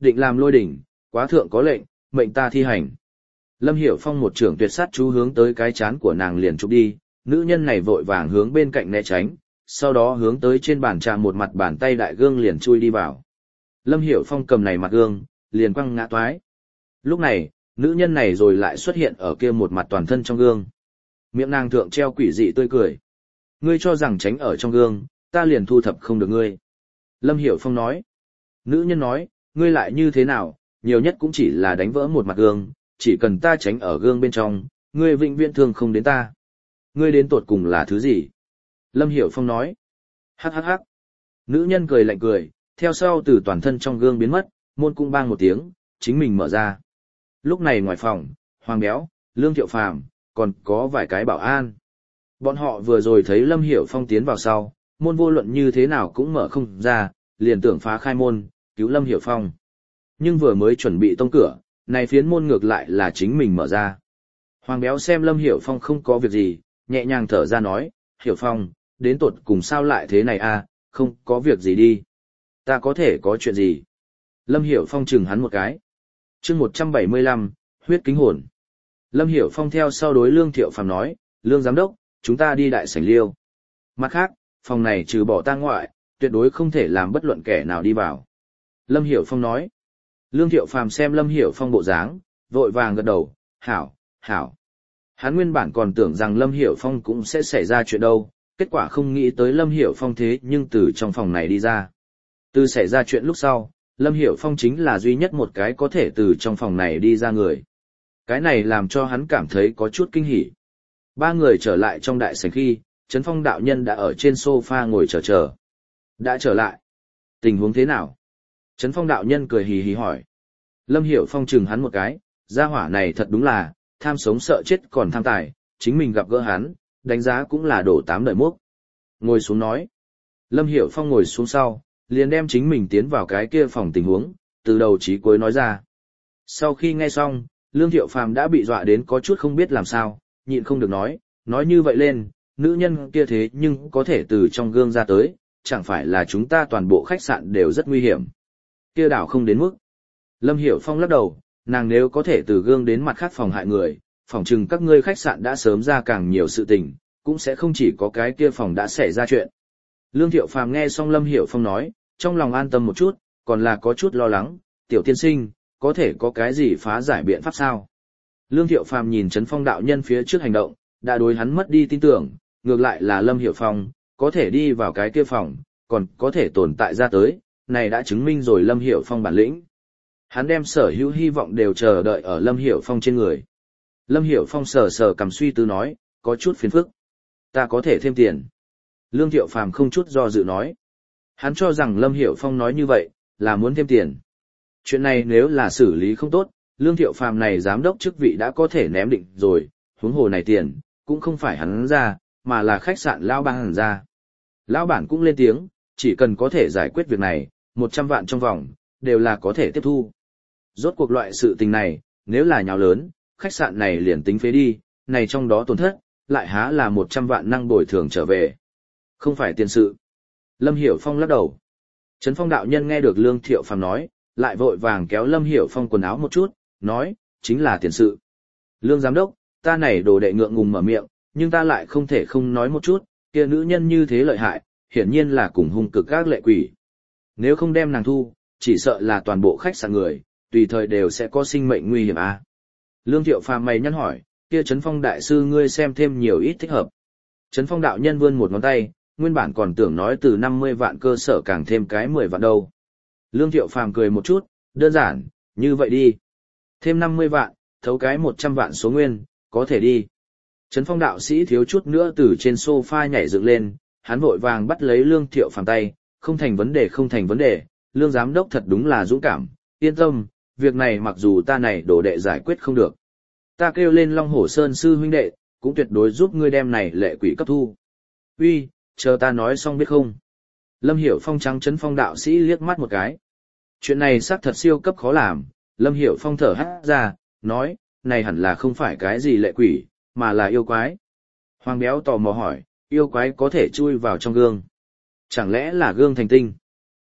[SPEAKER 1] định làm lôi đỉnh, quá thượng có lệnh, mệnh ta thi hành. Lâm Hiểu Phong một trưởng tuyệt sát chú hướng tới cái chán của nàng liền chụp đi, nữ nhân này vội vàng hướng bên cạnh né tránh, sau đó hướng tới trên bàn trà một mặt bàn tay đại gương liền chui đi vào. Lâm Hiểu Phong cầm này mặt gương, liền quăng ngã toái. Lúc này, nữ nhân này rồi lại xuất hiện ở kia một mặt toàn thân trong gương. Miệng nàng thượng treo quỷ dị tươi cười. Ngươi cho rằng tránh ở trong gương, ta liền thu thập không được ngươi. Lâm Hiểu Phong nói. Nữ nhân nói, ngươi lại như thế nào, nhiều nhất cũng chỉ là đánh vỡ một mặt gương, chỉ cần ta tránh ở gương bên trong, ngươi vĩnh viễn thương không đến ta. Ngươi đến tột cùng là thứ gì? Lâm Hiểu Phong nói. Hắc hắc hắc. Nữ nhân cười lạnh cười, theo sau từ toàn thân trong gương biến mất, môn cũng bang một tiếng, chính mình mở ra. Lúc này ngoài phòng, Hoàng Béo, Lương Thiệu Phàm, còn có vài cái bảo an. Bọn họ vừa rồi thấy Lâm Hiểu Phong tiến vào sau, môn vô luận như thế nào cũng mở không ra, liền tưởng phá khai môn, cứu Lâm Hiểu Phong. Nhưng vừa mới chuẩn bị tông cửa, này phiến môn ngược lại là chính mình mở ra. Hoàng Béo xem Lâm Hiểu Phong không có việc gì, nhẹ nhàng thở ra nói, Hiểu Phong, đến tột cùng sao lại thế này à, không có việc gì đi. Ta có thể có chuyện gì? Lâm Hiểu Phong chừng hắn một cái. chương 175, huyết kính hồn. Lâm Hiểu Phong theo sau đối Lương Thiệu Phàm nói, Lương Giám Đốc, chúng ta đi đại sảnh liêu. Mặt khác, phòng này trừ bỏ ta ngoại, tuyệt đối không thể làm bất luận kẻ nào đi vào. Lâm Hiểu Phong nói. Lương Thiệu Phàm xem Lâm Hiểu Phong bộ dáng, vội vàng gật đầu, hảo, hảo. Hắn nguyên bản còn tưởng rằng Lâm Hiểu Phong cũng sẽ xảy ra chuyện đâu, kết quả không nghĩ tới Lâm Hiểu Phong thế nhưng từ trong phòng này đi ra. Từ xảy ra chuyện lúc sau, Lâm Hiểu Phong chính là duy nhất một cái có thể từ trong phòng này đi ra người. Cái này làm cho hắn cảm thấy có chút kinh hỉ. Ba người trở lại trong đại sảnh khi, Trấn Phong đạo nhân đã ở trên sofa ngồi chờ. Đã trở lại. Tình huống thế nào? Trấn Phong đạo nhân cười hì hì hỏi. Lâm Hiểu Phong chừng hắn một cái, gia hỏa này thật đúng là, tham sống sợ chết còn tham tài, chính mình gặp gỡ hắn, đánh giá cũng là đổ 8 đời mốc. Ngồi xuống nói. Lâm Hiểu Phong ngồi xuống sau, liền đem chính mình tiến vào cái kia phòng tình huống, từ đầu chí cuối nói ra. Sau khi nghe xong, Lương Thiệu Phàm đã bị dọa đến có chút không biết làm sao, nhịn không được nói như vậy lên, nữ nhân kia thế nhưng có thể từ trong gương ra tới, chẳng phải là chúng ta toàn bộ khách sạn đều rất nguy hiểm. Kia đảo không đến mức. Lâm Hiểu Phong lắc đầu, nàng nếu có thể từ gương đến mặt khác phòng hại người, phòng chừng các ngươi khách sạn đã sớm ra càng nhiều sự tình, cũng sẽ không chỉ có cái kia phòng đã xảy ra chuyện. Lương Thiệu Phàm nghe xong Lâm Hiểu Phong nói, trong lòng an tâm một chút, còn là có chút lo lắng, tiểu tiên sinh, có thể có cái gì phá giải biện pháp sao? Lương Thiệu Phàm nhìn Trấn Phong đạo nhân phía trước hành động, đã đối hắn mất đi tin tưởng, ngược lại là Lâm Hiểu Phong, có thể đi vào cái kia phòng, còn có thể tồn tại ra tới, này đã chứng minh rồi Lâm Hiểu Phong bản lĩnh. Hắn đem sở hữu hy vọng đều chờ đợi ở Lâm Hiểu Phong trên người. Lâm Hiểu Phong sờ cầm suy tư nói, có chút phiền phức. Ta có thể thêm tiền. Lương Thiệu Phàm không chút do dự nói. Hắn cho rằng Lâm Hiểu Phong nói như vậy, là muốn thêm tiền. Chuyện này nếu là xử lý không tốt, Lương Thiệu Phàm này giám đốc chức vị đã có thể ném định rồi, huống hồ này tiền, cũng không phải hắn ra, mà là khách sạn lão bản ra. Lão bản cũng lên tiếng, chỉ cần có thể giải quyết việc này, 100 vạn trong vòng, đều là có thể tiếp thu. Rốt cuộc loại sự tình này, nếu là nháo lớn, khách sạn này liền tính phế đi, này trong đó tổn thất, lại há là 100 vạn năng bồi thường trở về. Không phải tiền sự. Lâm Hiểu Phong lắc đầu. Trấn Phong đạo nhân nghe được Lương Thiệu Phàm nói, lại vội vàng kéo Lâm Hiểu Phong quần áo một chút, nói, chính là tiền sự. Lương giám đốc, ta này đồ đệ ngượng ngùng mở miệng, nhưng ta lại không thể không nói một chút, kia nữ nhân như thế lợi hại, hiển nhiên là cùng hung cực các lệ quỷ. Nếu không đem nàng thu, chỉ sợ là toàn bộ khách sạn người, tùy thời đều sẽ có sinh mệnh nguy hiểm à. Lương Thiệu Phàm mày nhăn hỏi, kia Trấn Phong đại sư ngươi xem thêm nhiều ít thích hợp. Trấn Phong đạo nhân vươn một ngón tay, nguyên bản còn tưởng nói từ 50 vạn cơ sở càng thêm cái 10 vạn đâu. Lương Thiệu Phàm cười một chút, đơn giản, như vậy đi. Thêm 50 vạn, thấu cái 100 vạn số nguyên, có thể đi. Trấn Phong đạo sĩ thiếu chút nữa từ trên sofa nhảy dựng lên, hắn vội vàng bắt lấy Lương Thiệu Phàm tay, không thành vấn đề không thành vấn đề, Lương giám đốc thật đúng là dũng cảm, yên tâm, việc này mặc dù ta này đồ đệ giải quyết không được. Ta kêu lên Long Hổ Sơn sư huynh đệ, cũng tuyệt đối giúp ngươi đem này lệ quỷ cấp thu. Uy, chờ ta nói xong biết không? Lâm Hiểu Phong trắng Trấn Phong đạo sĩ liếc mắt một cái. Chuyện này xác thật siêu cấp khó làm, Lâm Hiểu Phong thở hắt ra, nói, này hẳn là không phải cái gì lệ quỷ, mà là yêu quái. Hoàng Béo tò mò hỏi, yêu quái có thể chui vào trong gương. Chẳng lẽ là gương thành tinh?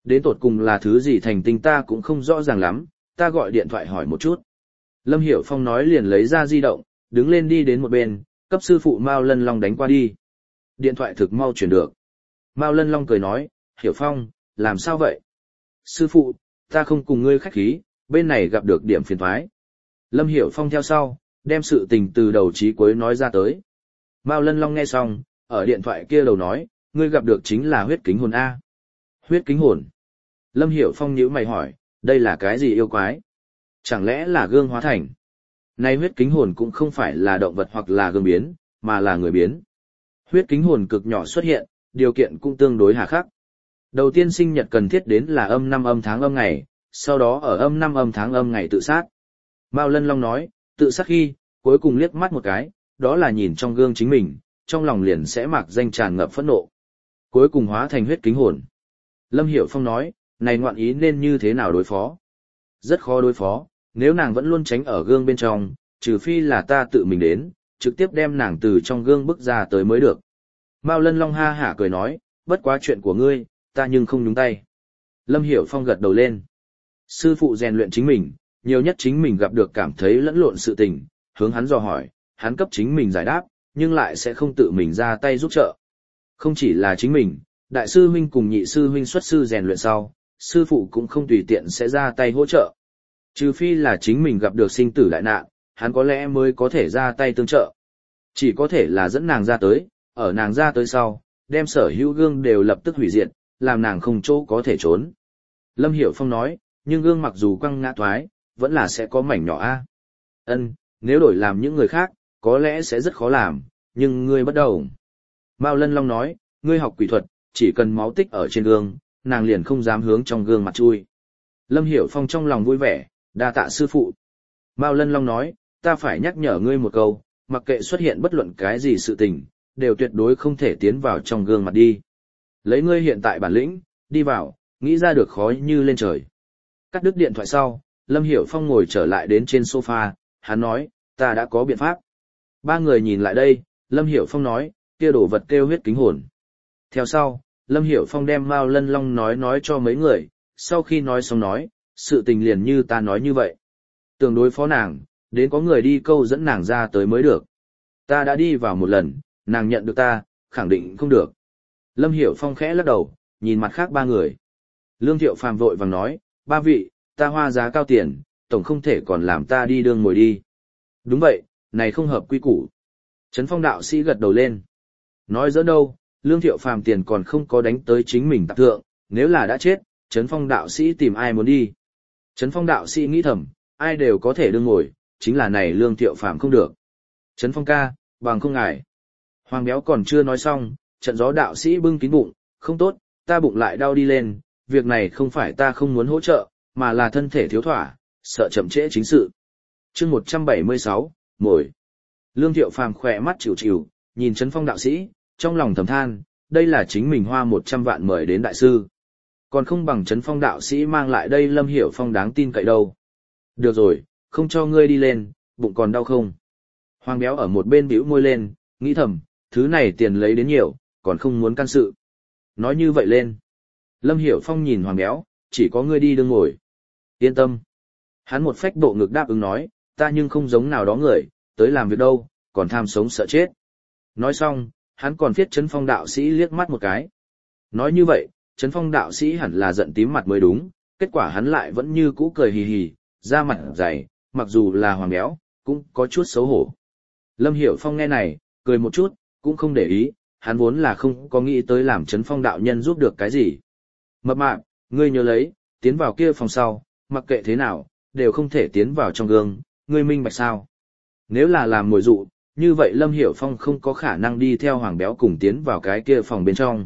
[SPEAKER 1] Đến tột cùng là thứ gì thành tinh ta cũng không rõ ràng lắm, ta gọi điện thoại hỏi một chút. Lâm Hiểu Phong nói liền lấy ra di động, đứng lên đi đến một bên, cấp sư phụ Mao Lân Long đánh qua đi. Điện thoại thực mau chuyển được. Mao Lân Long cười nói, Hiểu Phong, làm sao vậy? Sư phụ, ta không cùng ngươi khách khí, bên này gặp được điểm phiền toái. Lâm Hiểu Phong theo sau, đem sự tình từ đầu chí cuối nói ra tới. Mao Lân Long nghe xong, ở điện thoại kia đầu nói, ngươi gặp được chính là huyết kính hồn A. Huyết kính hồn. Lâm Hiểu Phong nhíu mày hỏi, đây là cái gì yêu quái? Chẳng lẽ là gương hóa thành? Nay huyết kính hồn cũng không phải là động vật hoặc là gương biến, mà là người biến. Huyết kính hồn cực nhỏ xuất hiện, điều kiện cũng tương đối hà khắc. Đầu tiên sinh nhật cần thiết đến là âm 5 âm tháng âm ngày, sau đó ở âm 5 âm tháng âm ngày tự sát. Mao Lân Long nói, tự sát khi, cuối cùng liếc mắt một cái, đó là nhìn trong gương chính mình, trong lòng liền sẽ mạc danh tràn ngập phẫn nộ. Cuối cùng hóa thành huyết kính hồn. Lâm Hiểu Phong nói, này ngoạn ý nên như thế nào đối phó? Rất khó đối phó, nếu nàng vẫn luôn tránh ở gương bên trong, trừ phi là ta tự mình đến, trực tiếp đem nàng từ trong gương bước ra tới mới được. Mao Lân Long ha hả cười nói, bất quá chuyện của ngươi, ta nhưng không nhúng tay. Lâm Hiểu Phong gật đầu lên. Sư phụ rèn luyện chính mình, nhiều nhất chính mình gặp được cảm thấy lẫn lộn sự tình, hướng hắn dò hỏi, hắn cấp chính mình giải đáp, nhưng lại sẽ không tự mình ra tay giúp trợ. Không chỉ là chính mình, đại sư huynh cùng nhị sư huynh xuất sư rèn luyện sau, sư phụ cũng không tùy tiện sẽ ra tay hỗ trợ. Trừ phi là chính mình gặp được sinh tử đại nạn, hắn có lẽ mới có thể ra tay tương trợ. Chỉ có thể là dẫn nàng ra tới, ở nàng ra tới sau, đem sở hữu gương đều lập tức hủy diệt, làm nàng không chỗ có thể trốn. Lâm Hiểu Phong nói, nhưng gương mặc dù quăng ngã thoái, vẫn là sẽ có mảnh nhỏ a. Ân, nếu đổi làm những người khác, có lẽ sẽ rất khó làm, nhưng ngươi bất đầu. Mao Lân Long nói, ngươi học quỷ thuật, chỉ cần máu tích ở trên gương, nàng liền không dám hướng trong gương mặt chui. Lâm Hiểu Phong trong lòng vui vẻ, đa tạ sư phụ. Mao Lân Long nói, ta phải nhắc nhở ngươi một câu, mặc kệ xuất hiện bất luận cái gì sự tình, đều tuyệt đối không thể tiến vào trong gương mặt đi. Lấy ngươi hiện tại bản lĩnh, đi vào, nghĩ ra được khó như lên trời. Cắt đứt điện thoại sau, Lâm Hiểu Phong ngồi trở lại đến trên sofa, hắn nói, ta đã có biện pháp. Ba người nhìn lại đây, Lâm Hiểu Phong nói, kia đổ vật kêu huyết kính hồn. Theo sau, Lâm Hiểu Phong đem Mao Lân Long nói cho mấy người, sau khi nói xong nói, sự tình liền như ta nói như vậy. Tưởng đối phó nàng, đến có người đi câu dẫn nàng ra tới mới được. Ta đã đi vào một lần, nàng nhận được ta, khẳng định không được. Lâm Hiểu Phong khẽ lắc đầu, nhìn mặt khác ba người. Lương Thiệu Phàm vội vàng nói, ba vị, ta hoa giá cao tiền, tổng không thể còn làm ta đi đương ngồi đi. Đúng vậy, này không hợp quy củ. Trấn Phong đạo sĩ gật đầu lên. Nói giỡn đâu, Lương Thiệu Phàm tiền còn không có đánh tới chính mình tạp thượng, nếu là đã chết, Trấn Phong đạo sĩ tìm ai muốn đi. Trấn Phong đạo sĩ nghĩ thầm, ai đều có thể đương ngồi, chính là này Lương Thiệu Phàm không được. Trấn Phong ca, bằng không ngại. Hoàng Béo còn chưa nói xong, trận gió đạo sĩ bưng kín bụng, không tốt, ta bụng lại đau đi lên, việc này không phải ta không muốn hỗ trợ, mà là thân thể thiếu thỏa, sợ chậm trễ chính sự. Chương 176, mồi. Lương Thiệu Phàm khỏe mắt chịu chịu, nhìn Trấn Phong đạo sĩ, trong lòng thầm than, đây là chính mình hoa 100 vạn mời đến đại sư. Còn không bằng Trấn Phong đạo sĩ mang lại đây Lâm Hiểu Phong đáng tin cậy đâu. Được rồi, không cho ngươi đi lên, bụng còn đau không? Hoàng Béo ở một bên bĩu môi lên, nghĩ thầm, thứ này tiền lấy đến nhiều, còn không muốn can sự. Nói như vậy lên. Lâm Hiểu Phong nhìn Hoàng Béo, chỉ có ngươi đi đương ngồi. Yên tâm. Hắn một phách bộ ngực đáp ứng nói, ta nhưng không giống nào đó người, tới làm việc đâu, còn tham sống sợ chết. Nói xong, hắn còn viết Trấn Phong đạo sĩ liếc mắt một cái. Nói như vậy, Trấn Phong đạo sĩ hẳn là giận tím mặt mới đúng, kết quả hắn lại vẫn như cũ cười hì hì, da mặt dày, mặc dù là Hoàng Béo, cũng có chút xấu hổ. Lâm Hiểu Phong nghe này, cười một chút, cũng không để ý, hắn vốn là không có nghĩ tới làm Trấn Phong đạo nhân giúp được cái gì. Mập mạp, ngươi nhớ lấy, tiến vào kia phòng sau, mặc kệ thế nào, đều không thể tiến vào trong gương, ngươi minh bạch sao. Nếu là làm mồi dụ, như vậy Lâm Hiểu Phong không có khả năng đi theo Hoàng Béo cùng tiến vào cái kia phòng bên trong.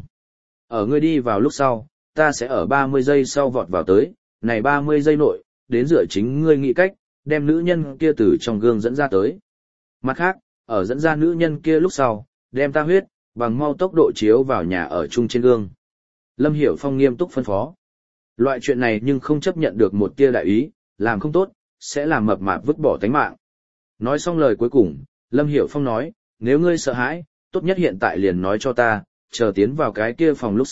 [SPEAKER 1] Ở ngươi đi vào lúc sau, ta sẽ ở 30 giây sau vọt vào tới, này 30 giây nội, đến dựa chính ngươi nghĩ cách, đem nữ nhân kia từ trong gương dẫn ra tới. Mặt khác, ở dẫn ra nữ nhân kia lúc sau, đem ta huyết, bằng mau tốc độ chiếu vào nhà ở chung trên gương. Lâm Hiểu Phong nghiêm túc phân phó. Loại chuyện này nhưng không chấp nhận được một tia đại ý, làm không tốt, sẽ làm mập mạp vứt bỏ tánh mạng. Nói xong lời cuối cùng, Lâm Hiểu Phong nói, nếu ngươi sợ hãi, tốt nhất hiện tại liền nói cho ta, chờ tiến vào cái kia phòng lúc sau,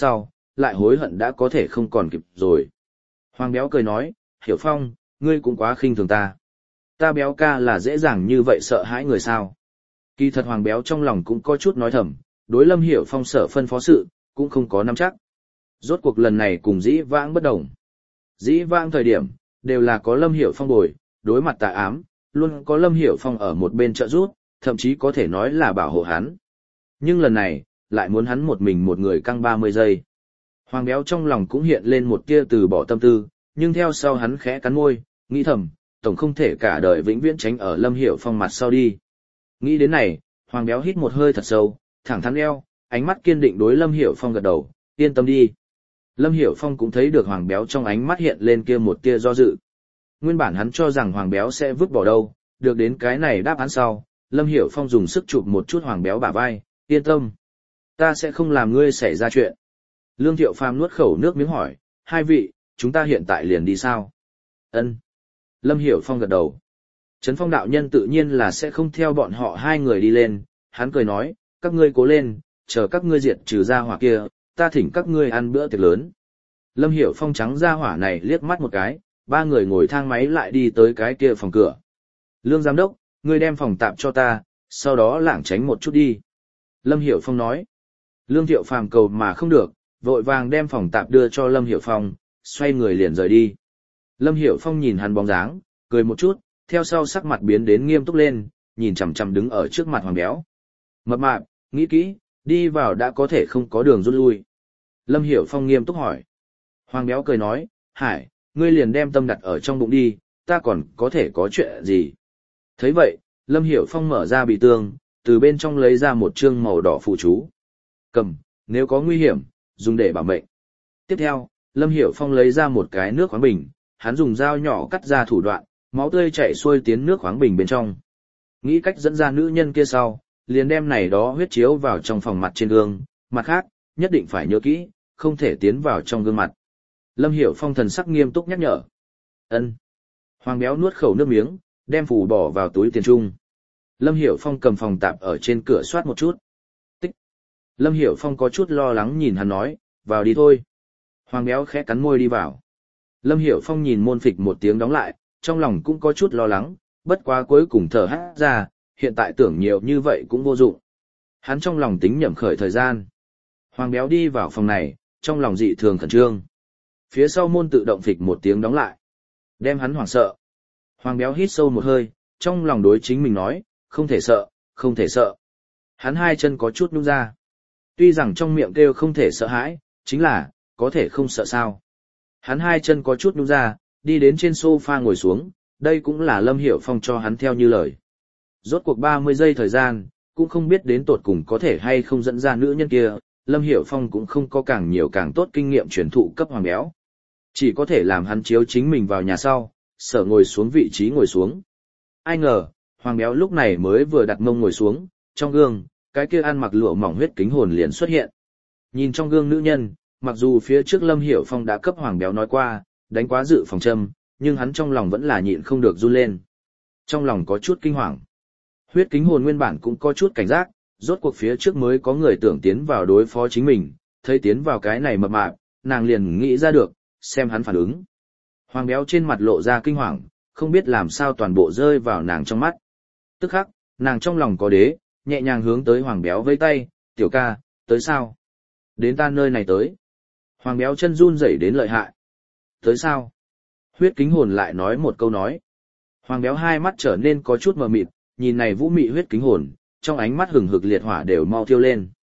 [SPEAKER 1] lại hối hận đã có thể không còn kịp rồi. Hoàng Béo cười nói, Hiểu Phong, ngươi cũng quá khinh thường ta. Ta Béo ca là dễ dàng như vậy sợ hãi người sao. Kỳ thật Hoàng Béo trong lòng cũng có chút nói thầm, đối Lâm Hiểu Phong sở phân phó sự, cũng không có nắm chắc. Rốt cuộc lần này cùng dĩ vãng bất đồng. Dĩ vãng thời điểm, đều là có Lâm Hiểu Phong bồi, đối mặt tà ám, luôn có Lâm Hiểu Phong ở một bên trợ giúp, thậm chí có thể nói là bảo hộ hắn. Nhưng lần này, lại muốn hắn một mình một người căng 30 giây. Hoàng Béo trong lòng cũng hiện lên một tia từ bỏ tâm tư, nhưng theo sau hắn khẽ cắn môi, nghĩ thầm, tổng không thể cả đời vĩnh viễn tránh ở Lâm Hiểu Phong mặt sau đi. Nghĩ đến này, Hoàng Béo hít một hơi thật sâu, thẳng thắn eo, ánh mắt kiên định đối Lâm Hiểu Phong gật đầu, yên tâm đi. Lâm Hiểu Phong cũng thấy được Hoàng Béo trong ánh mắt hiện lên kia một tia do dự. Nguyên bản hắn cho rằng Hoàng Béo sẽ vứt bỏ đâu, được đến cái này đáp án sau, Lâm Hiểu Phong dùng sức chụp một chút Hoàng Béo bả vai, yên tâm. Ta sẽ không làm ngươi xảy ra chuyện. Lương Thiệu Phàm nuốt khẩu nước miếng hỏi, hai vị, chúng ta hiện tại liền đi sao? Ân. Lâm Hiểu Phong gật đầu. Trấn Phong đạo nhân tự nhiên là sẽ không theo bọn họ hai người đi lên, hắn cười nói, các ngươi cố lên, chờ các ngươi diệt trừ ra hỏa kia, ta thỉnh các ngươi ăn bữa tiệc lớn. Lâm Hiểu Phong trắng ra hỏa này liếc mắt một cái, ba người ngồi thang máy lại đi tới cái kia phòng cửa. Lương giám đốc, ngươi đem phòng tạm cho ta, sau đó lảng tránh một chút đi. Lâm Hiểu Phong nói. Lương Thiệu Phàm cầu mà không được, vội vàng đem phòng tạm đưa cho Lâm Hiểu Phong, xoay người liền rời đi. Lâm Hiểu Phong nhìn hắn bóng dáng, cười một chút, theo sau sắc mặt biến đến nghiêm túc lên, nhìn chằm chằm đứng ở trước mặt Hoàng Béo. Mập mạp, nghĩ kỹ, đi vào đã có thể không có đường rút lui. Lâm Hiểu Phong nghiêm túc hỏi. Hoàng Béo cười nói, Hải, ngươi liền đem tâm đặt ở trong bụng đi, ta còn có thể có chuyện gì. Thấy vậy, Lâm Hiểu Phong mở ra bì tường, từ bên trong lấy ra một chương màu đỏ phụ chú. Cầm, nếu có nguy hiểm, dùng để bảo mệnh. Tiếp theo, Lâm Hiểu Phong lấy ra một cái nước khoáng bình, hắn dùng dao nhỏ cắt ra thủ đoạn, máu tươi chảy xuôi tiến nước khoáng bình bên trong. Nghĩ cách dẫn ra nữ nhân kia sau, liền đem này đó huyết chiếu vào trong phòng mặt trên gương, mặt khác, nhất định phải nhớ kỹ, không thể tiến vào trong gương mặt. Lâm Hiểu Phong thần sắc nghiêm túc nhắc nhở. Ân. Hoàng Béo nuốt khẩu nước miếng, đem phù bỏ vào túi tiền trung. Lâm Hiểu Phong cầm phòng tạp ở trên cửa soát một chút. Tích. Lâm Hiểu Phong có chút lo lắng nhìn hắn nói, vào đi thôi. Hoàng Béo khẽ cắn môi đi vào. Lâm Hiểu Phong nhìn môn phịch một tiếng đóng lại, trong lòng cũng có chút lo lắng, bất quá cuối cùng thở hắt ra, hiện tại tưởng nhiều như vậy cũng vô dụng. Hắn trong lòng tính nhẩm khởi thời gian. Hoàng Béo đi vào phòng này, trong lòng dị thường khẩn trương. Phía sau môn tự động phịch một tiếng đóng lại. Đem hắn hoảng sợ. Hoàng Béo hít sâu một hơi, trong lòng đối chính mình nói, không thể sợ, không thể sợ. Hắn hai chân có chút nhúc ra. Tuy rằng trong miệng kêu không thể sợ hãi, chính là, có thể không sợ sao. Hắn hai chân có chút nhúc ra, đi đến trên sofa ngồi xuống, đây cũng là Lâm Hiểu Phong cho hắn theo như lời. Rốt cuộc 30 giây thời gian, cũng không biết đến tột cùng có thể hay không dẫn ra nữ nhân kia, Lâm Hiểu Phong cũng không có càng nhiều càng tốt kinh nghiệm truyền thụ cấp Hoàng Béo. Chỉ có thể làm hắn chiếu chính mình vào nhà sau, sở ngồi xuống vị trí ngồi xuống. Ai ngờ, Hoàng Béo lúc này mới vừa đặt mông ngồi xuống, trong gương, cái kia ăn mặc lụa mỏng huyết kính hồn liền xuất hiện. Nhìn trong gương nữ nhân, mặc dù phía trước Lâm Hiểu Phong đã cấp Hoàng Béo nói qua, đánh quá dự phòng châm, nhưng hắn trong lòng vẫn là nhịn không được run lên. Trong lòng có chút kinh hoàng. Huyết kính hồn nguyên bản cũng có chút cảnh giác, rốt cuộc phía trước mới có người tưởng tiến vào đối phó chính mình, thấy tiến vào cái này mập mạp, nàng liền nghĩ ra được, xem hắn phản ứng. Hoàng Béo trên mặt lộ ra kinh hoàng, không biết làm sao toàn bộ rơi vào nàng trong mắt. Tức khắc, nàng trong lòng có đế, nhẹ nhàng hướng tới Hoàng Béo vẫy tay, tiểu ca, tới sao? Đến ta nơi này tới. Hoàng Béo chân run rẩy đến lợi hại. Tới sao? Huyết kính hồn lại nói một câu nói. Hoàng Béo hai mắt trở nên có chút mờ mịt, nhìn này vũ mị huyết kính hồn, trong ánh mắt hừng hực liệt hỏa đều mau thiêu lên.